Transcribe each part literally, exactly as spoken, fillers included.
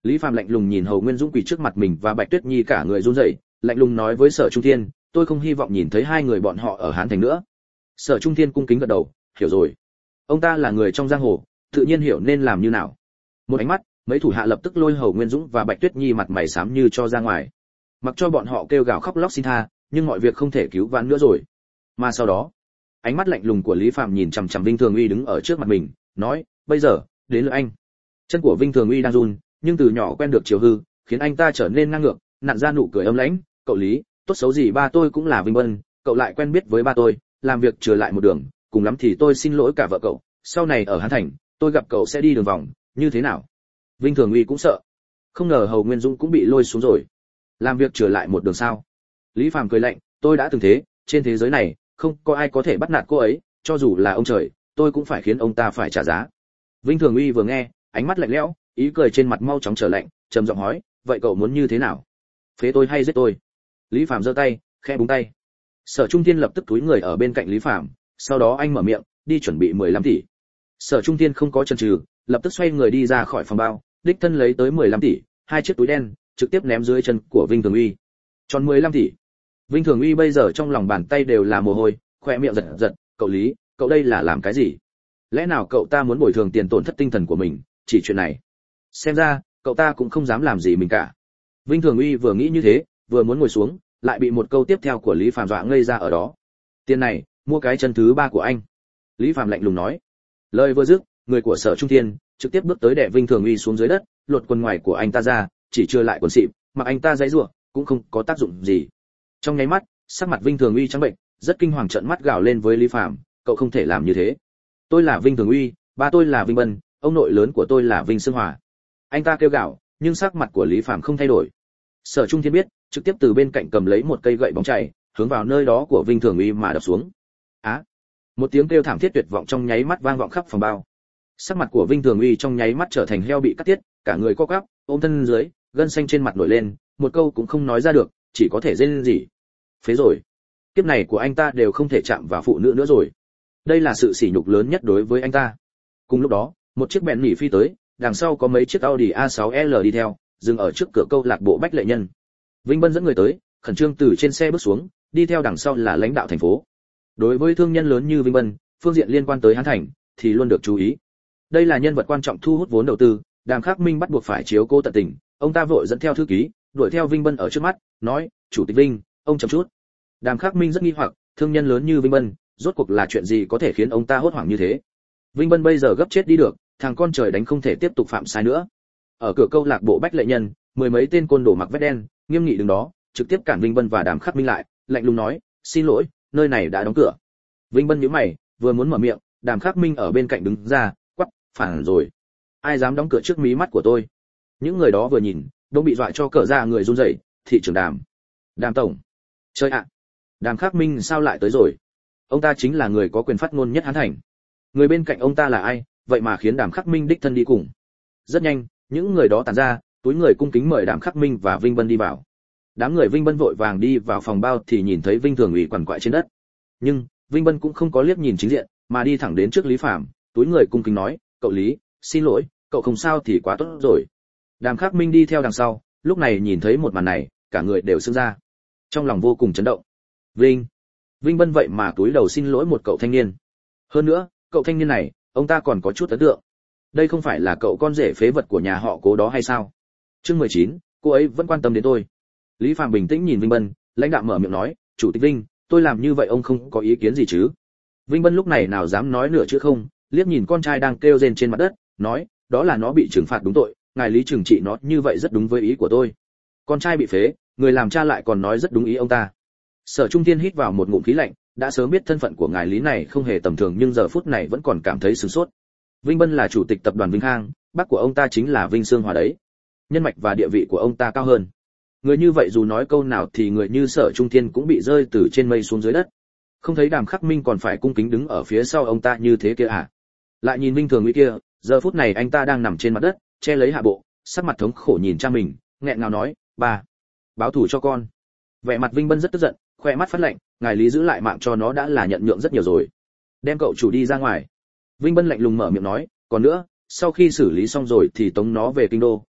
Lý Phàm lạnh lùng nhìn Hầu Nguyên Dũng quỳ trước mặt mình và Bạch Tuyết Nhi cả người run rẩy, lạnh lùng nói với Sở Trung Thiên, tôi không hy vọng nhìn thấy hai người bọn họ ở Hán Thành nữa. Sở Trung Thiên cung kính gật đầu, hiểu rồi. Ông ta là người trong giang hồ, tự nhiên hiểu nên làm như nào. Một ánh mắt, mấy thủ hạ lập tức lôi Hầu Nguyên Dũng và Bạch Tuyết Nhi mặt mày xám như cho ra ngoài. Mặc cho bọn họ kêu gào khóc lóc xin tha, nhưng mọi việc không thể cứu vãn nữa rồi. Mà sau đó, ánh mắt lạnh lùng của Lý Phàm nhìn chằm chằm Vinh Thường Uy đứng ở trước mặt mình, nói, bây giờ đến lượt anh. Chân của Vinh Thường Uy đang run, nhưng từ nhỏ quen được chiều hư, khiến anh ta trở nên ngang ngược, nặn ra nụ cười âm lãnh, cậu Lý, tốt xấu gì ba tôi cũng là Vinh Bân, cậu lại quen biết với ba tôi, làm việc trở lại một đường, cùng lắm thì tôi xin lỗi cả vợ cậu, sau này ở Hán Thành, tôi gặp cậu sẽ đi đường vòng, như thế nào? Vinh Thường Uy cũng sợ, không ngờ Hầu Nguyên Dũng cũng bị lôi xuống rồi. Làm việc trở lại một đường sao? Lý Phàm cười lạnh, tôi đã từng thế, trên thế giới này, không có ai có thể bắt nạt cô ấy, cho dù là ông trời, tôi cũng phải khiến ông ta phải trả giá. Vinh Thường Uy vừa nghe, ánh mắt lạnh lẽo, ý cười trên mặt mau chóng trở lạnh, trầm giọng hỏi, vậy cậu muốn như thế nào? Phế tôi hay giết tôi? Lý Phàm giơ tay, khẽ búng tay. Sở Trung Thiên lập tức túi người ở bên cạnh Lý Phàm, sau đó anh mở miệng, đi chuẩn bị mười lăm tỷ. Sở Trung Thiên không có chần chừ, lập tức xoay người đi ra khỏi phòng bao, đích thân lấy tới mười lăm tỷ, hai chiếc túi đen, trực tiếp ném dưới chân của Vinh Thường Uy. Tròn mười lăm tỷ. Vinh Thường Uy bây giờ trong lòng bàn tay đều là mồ hôi, khóe miệng giật giật, cậu Lý, cậu đây là làm cái gì? Lẽ nào cậu ta muốn bồi thường tiền tổn thất tinh thần của mình, chỉ chuyện này? Xem ra, cậu ta cũng không dám làm gì mình cả. Vinh Thường Uy vừa nghĩ như thế, vừa muốn ngồi xuống, lại bị một câu tiếp theo của Lý Phàm dọa ngây ra ở đó. Tiền này, mua cái chân thứ ba của anh. Lý Phàm lạnh lùng nói. Lời vừa dứt, người của Sở Trung Thiên trực tiếp bước tới đè Vinh Thường Uy xuống dưới đất, lột quần ngoài của anh ta ra, chỉ chưa lại quần xịn, mà anh ta giãy giụa, cũng không có tác dụng gì. Trong nháy mắt, sắc mặt Vinh Thường Uy trắng bệnh, rất kinh hoàng trợn mắt gào lên với Lý Phàm, cậu không thể làm như thế. Tôi là Vinh Thường Uy, ba tôi là Vinh Bân, ông nội lớn của tôi là Vinh Sương Hòa. Anh ta kêu gào, nhưng sắc mặt của Lý Phàm không thay đổi. Sở Trung Thiên biết, trực tiếp từ bên cạnh cầm lấy một cây gậy bóng chảy, hướng vào nơi đó của Vinh Thường Uy mà đập xuống. Á! À, một tiếng kêu thảm thiết tuyệt vọng trong nháy mắt vang vọng khắp phòng bao. Sắc mặt của Vinh Thường Uy trong nháy mắt trở thành heo bị cắt tiết, cả người co quắp, ôm thân dưới, gân xanh trên mặt nổi lên, một câu cũng không nói ra được, chỉ có thể rên rỉ. Phế rồi, kiếp này của anh ta đều không thể chạm vào phụ nữ nữa rồi. Đây là sự sỉ nhục lớn nhất đối với anh ta. Cùng lúc đó, một chiếc bèn nỉ phi tới, đằng sau có mấy chiếc Audi a sáu L đi theo, dừng ở trước cửa câu lạc bộ Bách Lệ Nhân. Vinh Bân dẫn người tới, khẩn trương từ trên xe bước xuống, đi theo đằng sau là lãnh đạo thành phố. Đối với thương nhân lớn như Vinh Bân, phương diện liên quan tới Hán Thành thì luôn được chú ý. Đây là nhân vật quan trọng thu hút vốn đầu tư, Đàm Khắc Minh bắt buộc phải chiếu cố tận tình, ông ta vội dẫn theo thư ký, đuổi theo Vinh Bân ở trước mắt, nói, "Chủ tịch Vinh, ông chậm chút." Đàm Khắc Minh rất nghi hoặc, thương nhân lớn như Vinh Bân, rốt cuộc là chuyện gì có thể khiến ông ta hốt hoảng như thế? Vinh Bân bây giờ gấp chết đi được, thằng con trời đánh không thể tiếp tục phạm sai nữa. Ở cửa câu lạc bộ Bách Lệ Nhân, mười mấy tên côn đồ mặc vest đen, nghiêm nghị đứng đó, trực tiếp cản Vinh Bân và Đàm Khắc Minh lại, lạnh lùng nói, "Xin lỗi, nơi này đã đóng cửa." Vinh Bân nhíu mày, vừa muốn mở miệng, Đàm Khắc Minh ở bên cạnh đứng ra, quắc, "Phản rồi, ai dám đóng cửa trước mí mắt của tôi?" Những người đó vừa nhìn, đông bị dọa cho cỡ ra người run rẩy, "Thị trưởng Đàm, Đàm tổng." Chơi ạ, Đàm Khắc Minh sao lại tới rồi? Ông ta chính là người có quyền phát ngôn nhất Hán Thành. Người bên cạnh ông ta là ai, vậy mà khiến Đàm Khắc Minh đích thân đi cùng? Rất nhanh, những người đó tản ra, túi người cung kính mời Đàm Khắc Minh và Vinh Bân đi vào. Đám người Vinh Bân vội vàng đi vào phòng bao thì nhìn thấy Vinh Thường Ủy quằn quại trên đất. Nhưng, Vinh Bân cũng không có liếc nhìn chính diện, mà đi thẳng đến trước Lý Phàm, túi người cung kính nói, "Cậu Lý, xin lỗi, cậu không sao thì quá tốt rồi." Đàm Khắc Minh đi theo đằng sau, lúc này nhìn thấy một màn này, cả người đều sững ra. Trong lòng vô cùng chấn động. Vinh, Vinh Bân vậy mà túi đầu xin lỗi một cậu thanh niên. Hơn nữa, cậu thanh niên này, ông ta còn có chút ấn tượng. Đây không phải là cậu con rể phế vật của nhà họ Cố đó hay sao? Chương mười chín, cô ấy vẫn quan tâm đến tôi. Lý Phàm bình tĩnh nhìn Vinh Bân, lãnh đạm mở miệng nói, "Chủ tịch Vinh, tôi làm như vậy ông không có ý kiến gì chứ?" Vinh Bân lúc này nào dám nói nửa chữ không, liếc nhìn con trai đang kêu rên trên mặt đất, nói, "Đó là nó bị trừng phạt đúng tội, ngài Lý trừng trị nó như vậy rất đúng với ý của tôi." Con trai bị phế, người làm cha lại còn nói rất đúng ý ông ta. Sở Trung Thiên hít vào một ngụm khí lạnh, đã sớm biết thân phận của ngài Lý này không hề tầm thường nhưng giờ phút này vẫn còn cảm thấy sửng sốt. Vinh Bân là chủ tịch tập đoàn Vinh Khang, bác của ông ta chính là Vinh Sương Hòa đấy. Nhân mạch và địa vị của ông ta cao hơn. Người như vậy dù nói câu nào thì người như Sở Trung Thiên cũng bị rơi từ trên mây xuống dưới đất. Không thấy Đàm Khắc Minh còn phải cung kính đứng ở phía sau ông ta như thế kia à? Lại nhìn Vinh Thường Uy kia, giờ phút này anh ta đang nằm trên mặt đất, che lấy hạ bộ, sắc mặt thống khổ nhìn cha mình, nghẹn ngào nói, "Ba, báo thù cho con." Vẻ mặt Vinh Bân rất tức giận, khoe mắt phát lạnh, ngài Lý giữ lại mạng cho nó đã là nhận nhượng rất nhiều rồi. Đem cậu chủ đi ra ngoài. Vinh Bân lạnh lùng mở miệng nói, "Còn nữa, sau khi xử lý xong rồi thì tống nó về kinh đô,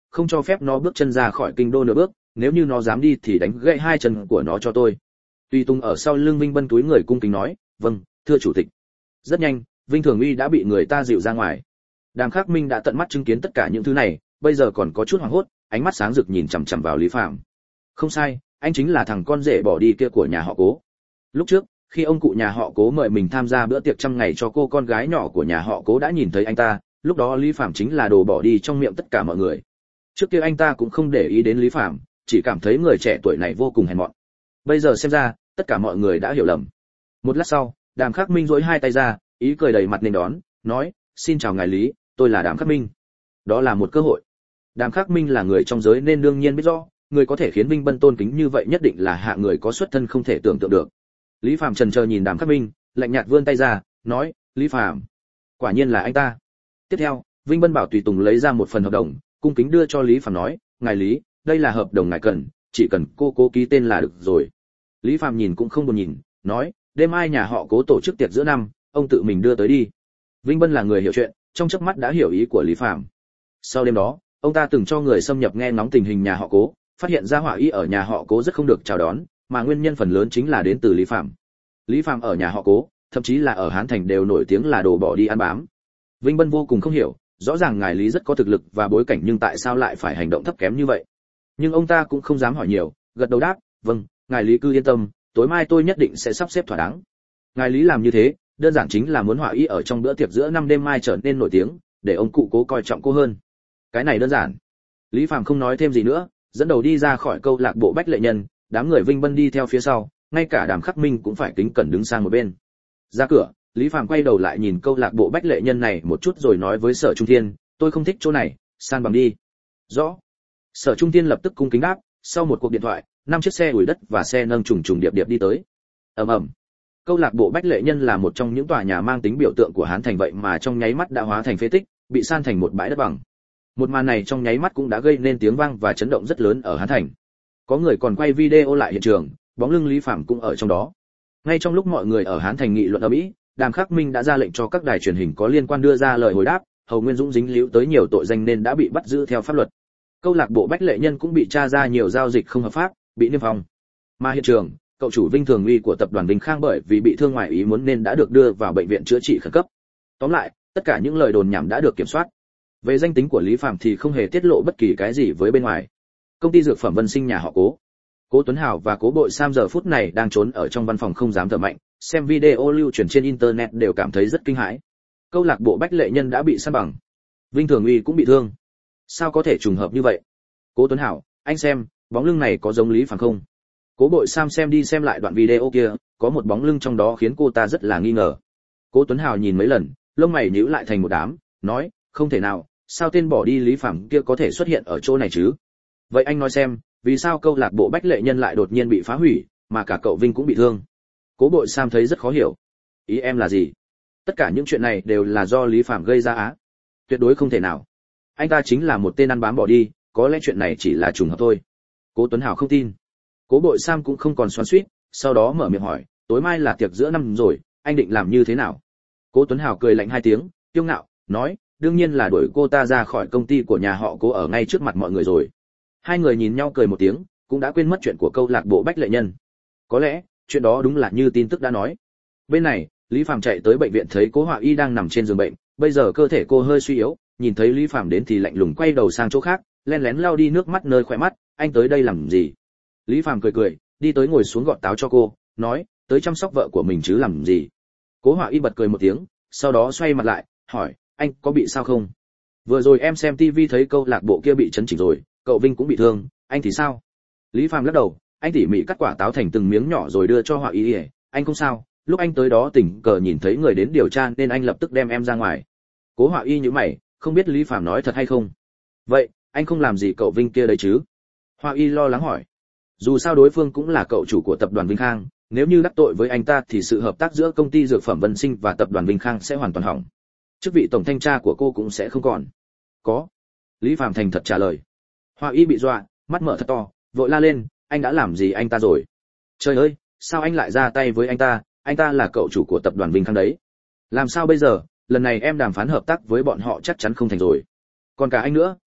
không cho phép nó bước chân ra khỏi kinh đô nửa bước, nếu như nó dám đi thì đánh gãy hai chân của nó cho tôi. Tùy Tùng ở sau lưng Vinh Bân túi người cung kính nói, vâng, thưa chủ tịch. Rất nhanh, Vinh Thường Uy đã bị người ta dịu ra ngoài. Đàm Khắc Minh đã tận mắt chứng kiến tất cả những thứ này, bây giờ còn có chút hoảng hốt, ánh mắt sáng rực nhìn chằm chằm vào Lý Phạm. Không sai, anh chính là thằng con rể bỏ đi kia của nhà họ Cố. Lúc trước, khi ông cụ nhà họ Cố mời mình tham gia bữa tiệc trăm ngày cho cô con gái nhỏ của nhà họ Cố đã nhìn thấy anh ta, lúc đó Lý Phạm chính là đồ bỏ đi trong miệng tất cả mọi người. Trước kia anh ta cũng không để ý đến Lý Phạm, chỉ cảm thấy người trẻ tuổi này vô cùng hèn mọn. Bây giờ xem ra, tất cả mọi người đã hiểu lầm. Một lát sau, Đàm Khắc Minh duỗi hai tay ra, ý cười đầy mặt nên đón, nói, xin chào ngài Lý, tôi là Đàm Khắc Minh. Đó là một cơ hội. Đàm Khắc Minh là người trong giới nên đương nhiên biết rõ, người có thể khiến Vinh Bân tôn kính như vậy nhất định là hạ người có xuất thân không thể tưởng tượng được. Lý Phạm chần chờ nhìn Đàm Khắc Minh, lạnh nhạt vươn tay ra, nói, Lý Phạm, quả nhiên là anh ta. Tiếp theo, Vinh Bân bảo tùy tùng lấy ra một phần hợp đồng, cung kính đưa cho Lý Phạm nói, ngài Lý, đây là hợp đồng ngài cần, chỉ cần cô cố ký tên là được rồi. Lý Phạm nhìn cũng không buồn nhìn, nói, đêm mai nhà họ Cố tổ chức tiệc giữa năm, ông tự mình đưa tới đi. Vinh Bân là người hiểu chuyện, trong chớp mắt đã hiểu ý của Lý Phạm. Sau đêm đó, ông ta từng cho người xâm nhập nghe ngóng tình hình nhà họ Cố, phát hiện ra Hỏa Y ở nhà họ Cố rất không được chào đón, mà nguyên nhân phần lớn chính là đến từ Lý Phạm. Lý Phạm ở nhà họ Cố, thậm chí là ở Hán Thành đều nổi tiếng là đồ bỏ đi ăn bám. Vinh Bân vô cùng không hiểu, rõ ràng ngài Lý rất có thực lực và bối cảnh nhưng tại sao lại phải hành động thấp kém như vậy. Nhưng ông ta cũng không dám hỏi nhiều, gật đầu đáp, vâng, ngài Lý cứ yên tâm, tối mai tôi nhất định sẽ sắp xếp thỏa đáng. Ngài Lý làm như thế, đơn giản chính là muốn Hỏa Y ở trong bữa tiệc giữa năm đêm mai trở nên nổi tiếng, để ông cụ Cố coi trọng cô hơn. Cái này đơn giản. Lý Phạm không nói thêm gì nữa, dẫn đầu đi ra khỏi câu lạc bộ Bách Lệ Nhân, đám người Vinh Bân đi theo phía sau, ngay cả Đàm Khắc Minh cũng phải kính cẩn đứng sang một bên. Ra cửa, Lý Phạm quay đầu lại nhìn câu lạc bộ Bách Lệ Nhân này một chút rồi nói với Sở Trung Thiên, tôi không thích chỗ này, san bằng đi. Rõ. Sở Trung Thiên lập tức cung kính đáp, sau một cuộc điện thoại, năm chiếc xe ủi đất và xe nâng trùng trùng điệp điệp đi tới. Ầm ầm. Câu lạc bộ Bách Lệ Nhân là một trong những tòa nhà mang tính biểu tượng của Hán Thành vậy mà trong nháy mắt đã hóa thành phế tích, bị san thành một bãi đất bằng. Một màn này trong nháy mắt cũng đã gây nên tiếng vang và chấn động rất lớn ở Hán Thành. Có người còn quay video lại hiện trường, bóng lưng Lý Phạm cũng ở trong đó. Ngay trong lúc mọi người ở Hán Thành nghị luận ầm ĩ, Đàm Khắc Minh đã ra lệnh cho các đài truyền hình có liên quan đưa ra lời hồi đáp, Hầu Nguyên Dũng dính líu tới nhiều tội danh nên đã bị bắt giữ theo pháp luật. Câu lạc bộ Bách Lệ Nhân cũng bị tra ra nhiều giao dịch không hợp pháp, bị niêm phong. Mà hiện trường, cậu chủ Vinh Thường Uy của tập đoàn Vinh Khang bởi vì bị thương ngoài ý muốn nên đã được đưa vào bệnh viện chữa trị khẩn cấp. Tóm lại, tất cả những lời đồn nhảm đã được kiểm soát. Về danh tính của Lý Phạm thì không hề tiết lộ bất kỳ cái gì với bên ngoài. Công ty dược phẩm Vân Sinh nhà họ Cố, Cố Tuấn Hào và Cố Bội Sam giờ phút này đang trốn ở trong văn phòng không dám thở mạnh, xem video lưu truyền trên internet đều cảm thấy rất kinh hãi. Câu lạc bộ Bách Lệ Nhân đã bị san bằng, Vinh Thường Uy cũng bị thương. Sao có thể trùng hợp như vậy? Cố Tuấn Hào, anh xem, bóng lưng này có giống Lý Phạm không? Cố Bội Sam xem đi xem lại đoạn video kia, có một bóng lưng trong đó khiến cô ta rất là nghi ngờ. Cố Tuấn Hào nhìn mấy lần, lông mày nhíu lại thành một đám, nói, không thể nào, sao tên bỏ đi Lý Phạm kia có thể xuất hiện ở chỗ này chứ? Vậy anh nói xem, vì sao câu lạc bộ Bách Lệ Nhân lại đột nhiên bị phá hủy, mà cả cậu Vinh cũng bị thương? Cố Bội Sam thấy rất khó hiểu. Ý em là gì? Tất cả những chuyện này đều là do Lý Phạm gây ra á? Tuyệt đối không thể nào. Anh ta chính là một tên ăn bám bỏ đi, có lẽ chuyện này chỉ là trùng hợp thôi. Cố Tuấn Hào không tin. Cố Bội Sam cũng không còn xoắn xuýt, sau đó mở miệng hỏi, tối mai là tiệc giữa năm rồi, anh định làm như thế nào? Cố Tuấn Hào cười lạnh hai tiếng, kiêu ngạo, nói, đương nhiên là đuổi cô ta ra khỏi công ty của nhà họ Cố ở ngay trước mặt mọi người rồi. Hai người nhìn nhau cười một tiếng, cũng đã quên mất chuyện của câu lạc bộ Bách Lệ Nhân. Có lẽ, chuyện đó đúng là như tin tức đã nói. Bên này, Lý Phạm chạy tới bệnh viện thấy Cố Họa Y đang nằm trên giường bệnh, bây giờ cơ thể cô hơi suy yếu, nhìn thấy Lý Phạm đến thì lạnh lùng quay đầu sang chỗ khác, lén lén lau đi nước mắt nơi khóe mắt, anh tới đây làm gì? Lý Phạm cười cười, đi tới ngồi xuống gọt táo cho cô, nói, tới chăm sóc vợ của mình chứ làm gì? Cố Họa Y bật cười một tiếng, sau đó xoay mặt lại, hỏi, anh có bị sao không? Vừa rồi em xem tivi thấy câu lạc bộ kia bị chấn chỉnh rồi, cậu Vinh cũng bị thương, anh thì sao? Lý Phạm lắc đầu, anh tỉ mỉ cắt quả táo thành từng miếng nhỏ rồi đưa cho Họa Y, anh không sao, lúc anh tới đó tình cờ nhìn thấy người đến điều tra nên anh lập tức đem em ra ngoài. Cố Họa Y nhíu mày, không biết Lý Phạm nói thật hay không. Vậy, anh không làm gì cậu Vinh kia đấy chứ? Họa Y lo lắng hỏi. Dù sao đối phương cũng là cậu chủ của tập đoàn Vinh Khang, nếu như đắc tội với anh ta thì sự hợp tác giữa công ty dược phẩm Vân Sinh và tập đoàn Vinh Khang sẽ hoàn toàn hỏng. Chức vị tổng thanh tra của cô cũng sẽ không còn. Có. Lý Phạm thành thật trả lời. Họa Y bị dọa, mắt mở thật to, vội la lên, anh đã làm gì anh ta rồi? Trời ơi, sao anh lại ra tay với anh ta, anh ta là cậu chủ của tập đoàn Vinh Khang đấy. Làm sao bây giờ, lần này em đàm phán hợp tác với bọn họ chắc chắn không thành rồi. Còn cả anh nữa,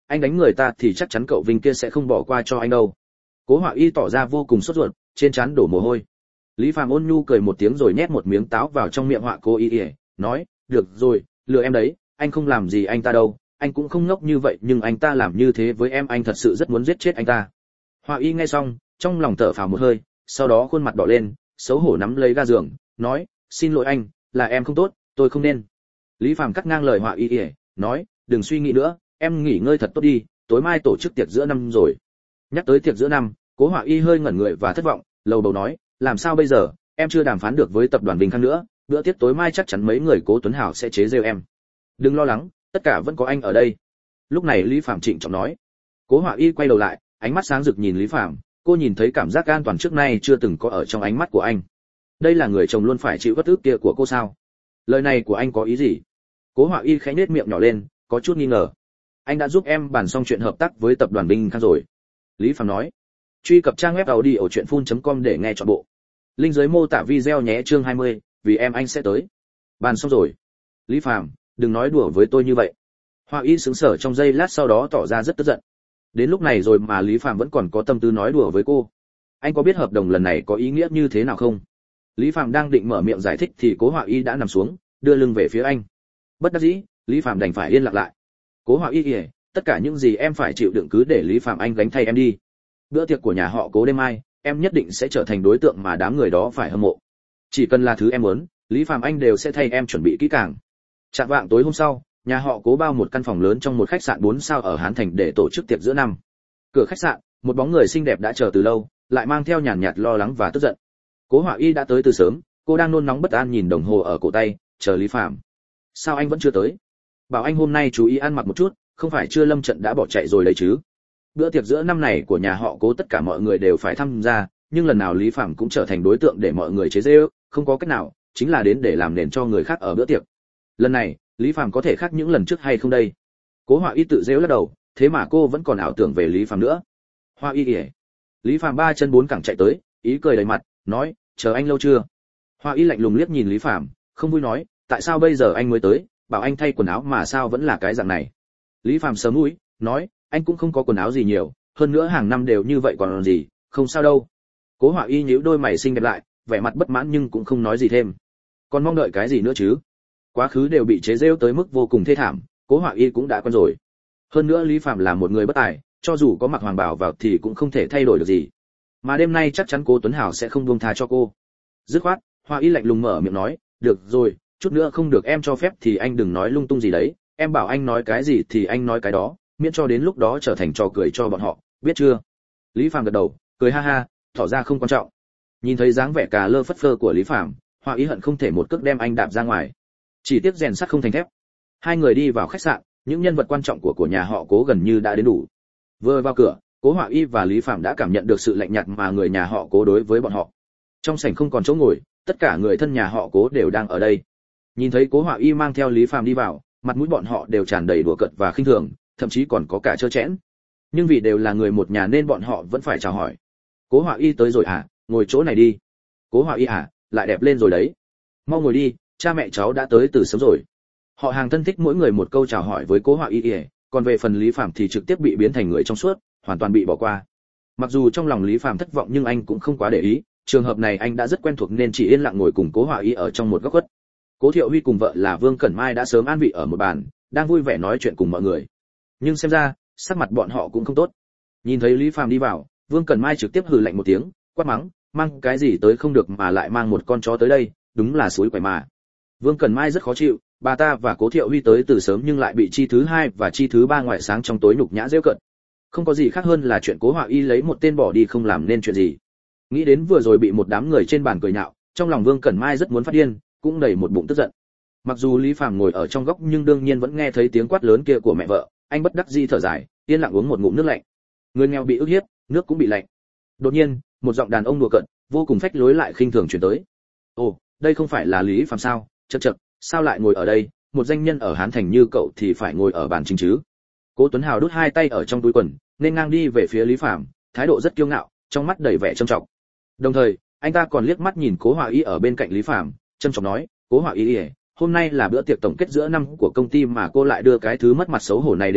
anh đánh người ta thì chắc chắn cậu Vinh kia sẽ không bỏ qua cho anh đâu. Cố Họa Y tỏ ra vô cùng sốt ruột, trên trán đổ mồ hôi. Lý Phàm ôn nhu cười một tiếng rồi nhét một miếng táo vào trong miệng Họa Cô Y, nói, được rồi, lừa em đấy, anh không làm gì anh ta đâu, anh cũng không ngốc như vậy, nhưng anh ta làm như thế với em, anh thật sự rất muốn giết chết anh ta. Họa Y nghe xong, trong lòng thở phào một hơi, sau đó khuôn mặt đỏ lên, xấu hổ nắm lấy ga giường, nói, xin lỗi anh, là em không tốt, tôi không nên. Lý Phàm cắt ngang lời Họa Y, nói, đừng suy nghĩ nữa, em nghỉ ngơi thật tốt đi, tối mai tổ chức tiệc giữa năm rồi. Nhắc tới tiệc giữa năm, Cố Họa Y hơi ngẩn người và thất vọng, lầu bầu nói, làm sao bây giờ, em chưa đàm phán được với tập đoàn Bình Khang nữa, bữa tiệc tối mai chắc chắn mấy người Cố Tuấn Hảo sẽ chế giễu em. Đừng lo lắng, tất cả vẫn có anh ở đây. Lúc này Lý Phàm trịnh trọng nói. Cố Họa Y quay đầu lại, ánh mắt sáng rực nhìn Lý Phàm, cô nhìn thấy cảm giác an toàn trước nay chưa từng có ở trong ánh mắt của anh. Đây là người chồng luôn phải chịu bất ức kia của cô sao? Lời này của anh có ý gì? Cố Họa Y khẽ nhếch miệng nhỏ lên, có chút nghi ngờ. Anh đã giúp em bàn xong chuyện hợp tác với tập đoàn Bình Khang rồi. Lý Phàm nói. Truy cập trang web audiochuyenphun chấm com để nghe trọn bộ. Link dưới mô tả video nhé. Chương hai mươi, vì em anh sẽ tới. Bàn xong rồi. Lý Phàm, đừng nói đùa với tôi như vậy. Họa Y sững sờ trong giây lát, sau đó tỏ ra rất tức giận. Đến lúc này rồi mà Lý Phàm vẫn còn có tâm tư nói đùa với cô. Anh có biết hợp đồng lần này có ý nghĩa như thế nào không? Lý Phàm đang định mở miệng giải thích thì Cố Họa Y đã nằm xuống, đưa lưng về phía anh. Bất đắc dĩ, Lý Phàm đành phải yên lặng lại. Cố Họa Y, tất cả những gì em phải chịu đựng cứ để Lý Phàm anh gánh thay em đi. Bữa tiệc của nhà họ Cố đêm mai, em nhất định sẽ trở thành đối tượng mà đám người đó phải hâm mộ. Chỉ cần là thứ em muốn, Lý Phàm anh đều sẽ thay em chuẩn bị kỹ càng. Chạng vạng tối hôm sau, nhà họ Cố bao một căn phòng lớn trong một khách sạn bốn sao ở Hán Thành để tổ chức tiệc giữa năm. Cửa khách sạn, một bóng người xinh đẹp đã chờ từ lâu, lại mang theo nhàn nhạt lo lắng và tức giận. Cố Họa Y đã tới từ sớm, cô đang nôn nóng bất an nhìn đồng hồ ở cổ tay, chờ Lý Phàm. Sao anh vẫn chưa tới? Bảo anh hôm nay chú ý ăn mặc một chút, không phải chưa lâm trận đã bỏ chạy rồi đấy chứ? Bữa tiệc giữa năm này của nhà họ Cố tất cả mọi người đều phải tham gia, nhưng lần nào Lý Phàm cũng trở thành đối tượng để mọi người chế giễu, không có cách nào, chính là đến để làm nền cho người khác ở bữa tiệc. Lần này, Lý Phàm có thể khác những lần trước hay không đây? Cố Họa Y tự giễu lắc đầu, thế mà cô vẫn còn ảo tưởng về Lý Phàm nữa. Họa Y ỉa. Lý Phàm ba chân bốn cẳng chạy tới, ý cười đầy mặt, nói, chờ anh lâu chưa? Họa Y lạnh lùng liếc nhìn Lý Phàm, không vui nói, tại sao bây giờ anh mới tới, bảo anh thay quần áo mà sao vẫn là cái dạng này? Lý Phàm sớm mũi, nói, anh cũng không có quần áo gì nhiều, hơn nữa hàng năm đều như vậy còn gì, không sao đâu. Cố Họa Y nhíu đôi mày xinh đẹp lại, vẻ mặt bất mãn nhưng cũng không nói gì thêm. Còn mong đợi cái gì nữa chứ? Quá khứ đều bị chế giễu tới mức vô cùng thê thảm, Cố Họa Y cũng đã quen rồi. Hơn nữa Lý Phàm là một người bất tài, cho dù có mặc hoàng bào vào thì cũng không thể thay đổi được gì. Mà đêm nay chắc chắn Cố Tuấn Hảo sẽ không buông tha cho cô. Dứt khoát, Họa Y lạnh lùng mở miệng nói, được rồi, chút nữa không được em cho phép thì anh đừng nói lung tung gì đấy, em bảo anh nói cái gì thì anh nói cái đó, miễn cho đến lúc đó trở thành trò cười cho bọn họ, biết chưa? Lý Phàm gật đầu, cười ha ha, tỏ ra không quan trọng. Nhìn thấy dáng vẻ cà lơ phất phơ của Lý Phàm, Họa Y hận không thể một cước đem anh đạp ra ngoài. Chỉ tiếc rèn sắt không thành thép. Hai người đi vào khách sạn, những nhân vật quan trọng của của nhà họ Cố gần như đã đến đủ. Vừa vào cửa, Cố Họa Y và Lý Phàm đã cảm nhận được sự lạnh nhạt mà người nhà họ Cố đối với bọn họ. Trong sảnh không còn chỗ ngồi, tất cả người thân nhà họ Cố đều đang ở đây. Nhìn thấy Cố Họa Y mang theo Lý Phàm đi vào, mặt mũi bọn họ đều tràn đầy đùa cợt và khinh thường, thậm chí còn có cả trơ trẽn. Nhưng vì đều là người một nhà nên bọn họ vẫn phải chào hỏi. Cố Họa Y tới rồi à, ngồi chỗ này đi. Cố Họa Y à, lại đẹp lên rồi đấy. Mau ngồi đi, cha mẹ cháu đã tới từ sớm rồi. Họ hàng thân thích mỗi người một câu chào hỏi với Cố Họa Y, còn về phần Lý Phàm thì trực tiếp bị biến thành người trong suốt, hoàn toàn bị bỏ qua. Mặc dù trong lòng Lý Phàm thất vọng nhưng anh cũng không quá để ý, trường hợp này anh đã rất quen thuộc nên chỉ yên lặng ngồi cùng Cố Họa Y ở trong một góc khuất. Cố Thiệu Huy cùng vợ là Vương Cẩn Mai đã sớm an vị ở một bàn, đang vui vẻ nói chuyện cùng mọi người. Nhưng xem ra, sắc mặt bọn họ cũng không tốt. Nhìn thấy Lý Phàm đi vào, Vương Cẩn Mai trực tiếp hừ lạnh một tiếng, quát mắng, mang cái gì tới không được mà lại mang một con chó tới đây, đúng là suối quậy mà. Vương Cẩn Mai rất khó chịu, bà ta và Cố Thiệu Huy tới từ sớm nhưng lại bị chi thứ hai và chi thứ ba ngoại sáng trong tối nhục nhã giễu cợt. Không có gì khác hơn là chuyện Cố Họa Y lấy một tên bỏ đi không làm nên chuyện gì. Nghĩ đến vừa rồi bị một đám người trên bàn cười nhạo, trong lòng Vương Cẩn Mai rất muốn phát điên, cũng đầy một bụng tức giận. Mặc dù Lý Phàm ngồi ở trong góc nhưng đương nhiên vẫn nghe thấy tiếng quát lớn kia của mẹ vợ, anh bất đắc dĩ thở dài, yên lặng uống một ngụm nước lạnh. Người nghèo bị ức hiếp, nước cũng bị lạnh. Đột nhiên, một giọng đàn ông đùa cợt, vô cùng phách lối lại khinh thường truyền tới. Ồ, đây không phải là Lý Phàm sao? Chậc chậc, sao lại ngồi ở đây? Một danh nhân ở Hán Thành như cậu thì phải ngồi ở bàn chính chứ? Cố Tuấn Hào đút hai tay ở trong túi quần, nên ngang đi về phía Lý Phàm, thái độ rất kiêu ngạo, trong mắt đầy vẻ trầm trọng. Đồng thời, anh ta còn liếc mắt nhìn Cố Họa Y ở bên cạnh Lý Phàm, trầm trọng nói, Cố Họa Y, hôm nay là bữa tiệc tổng kết giữa năm của công ty mà cô lại đưa cái thứ mất mặt xấu hổ này đến đây,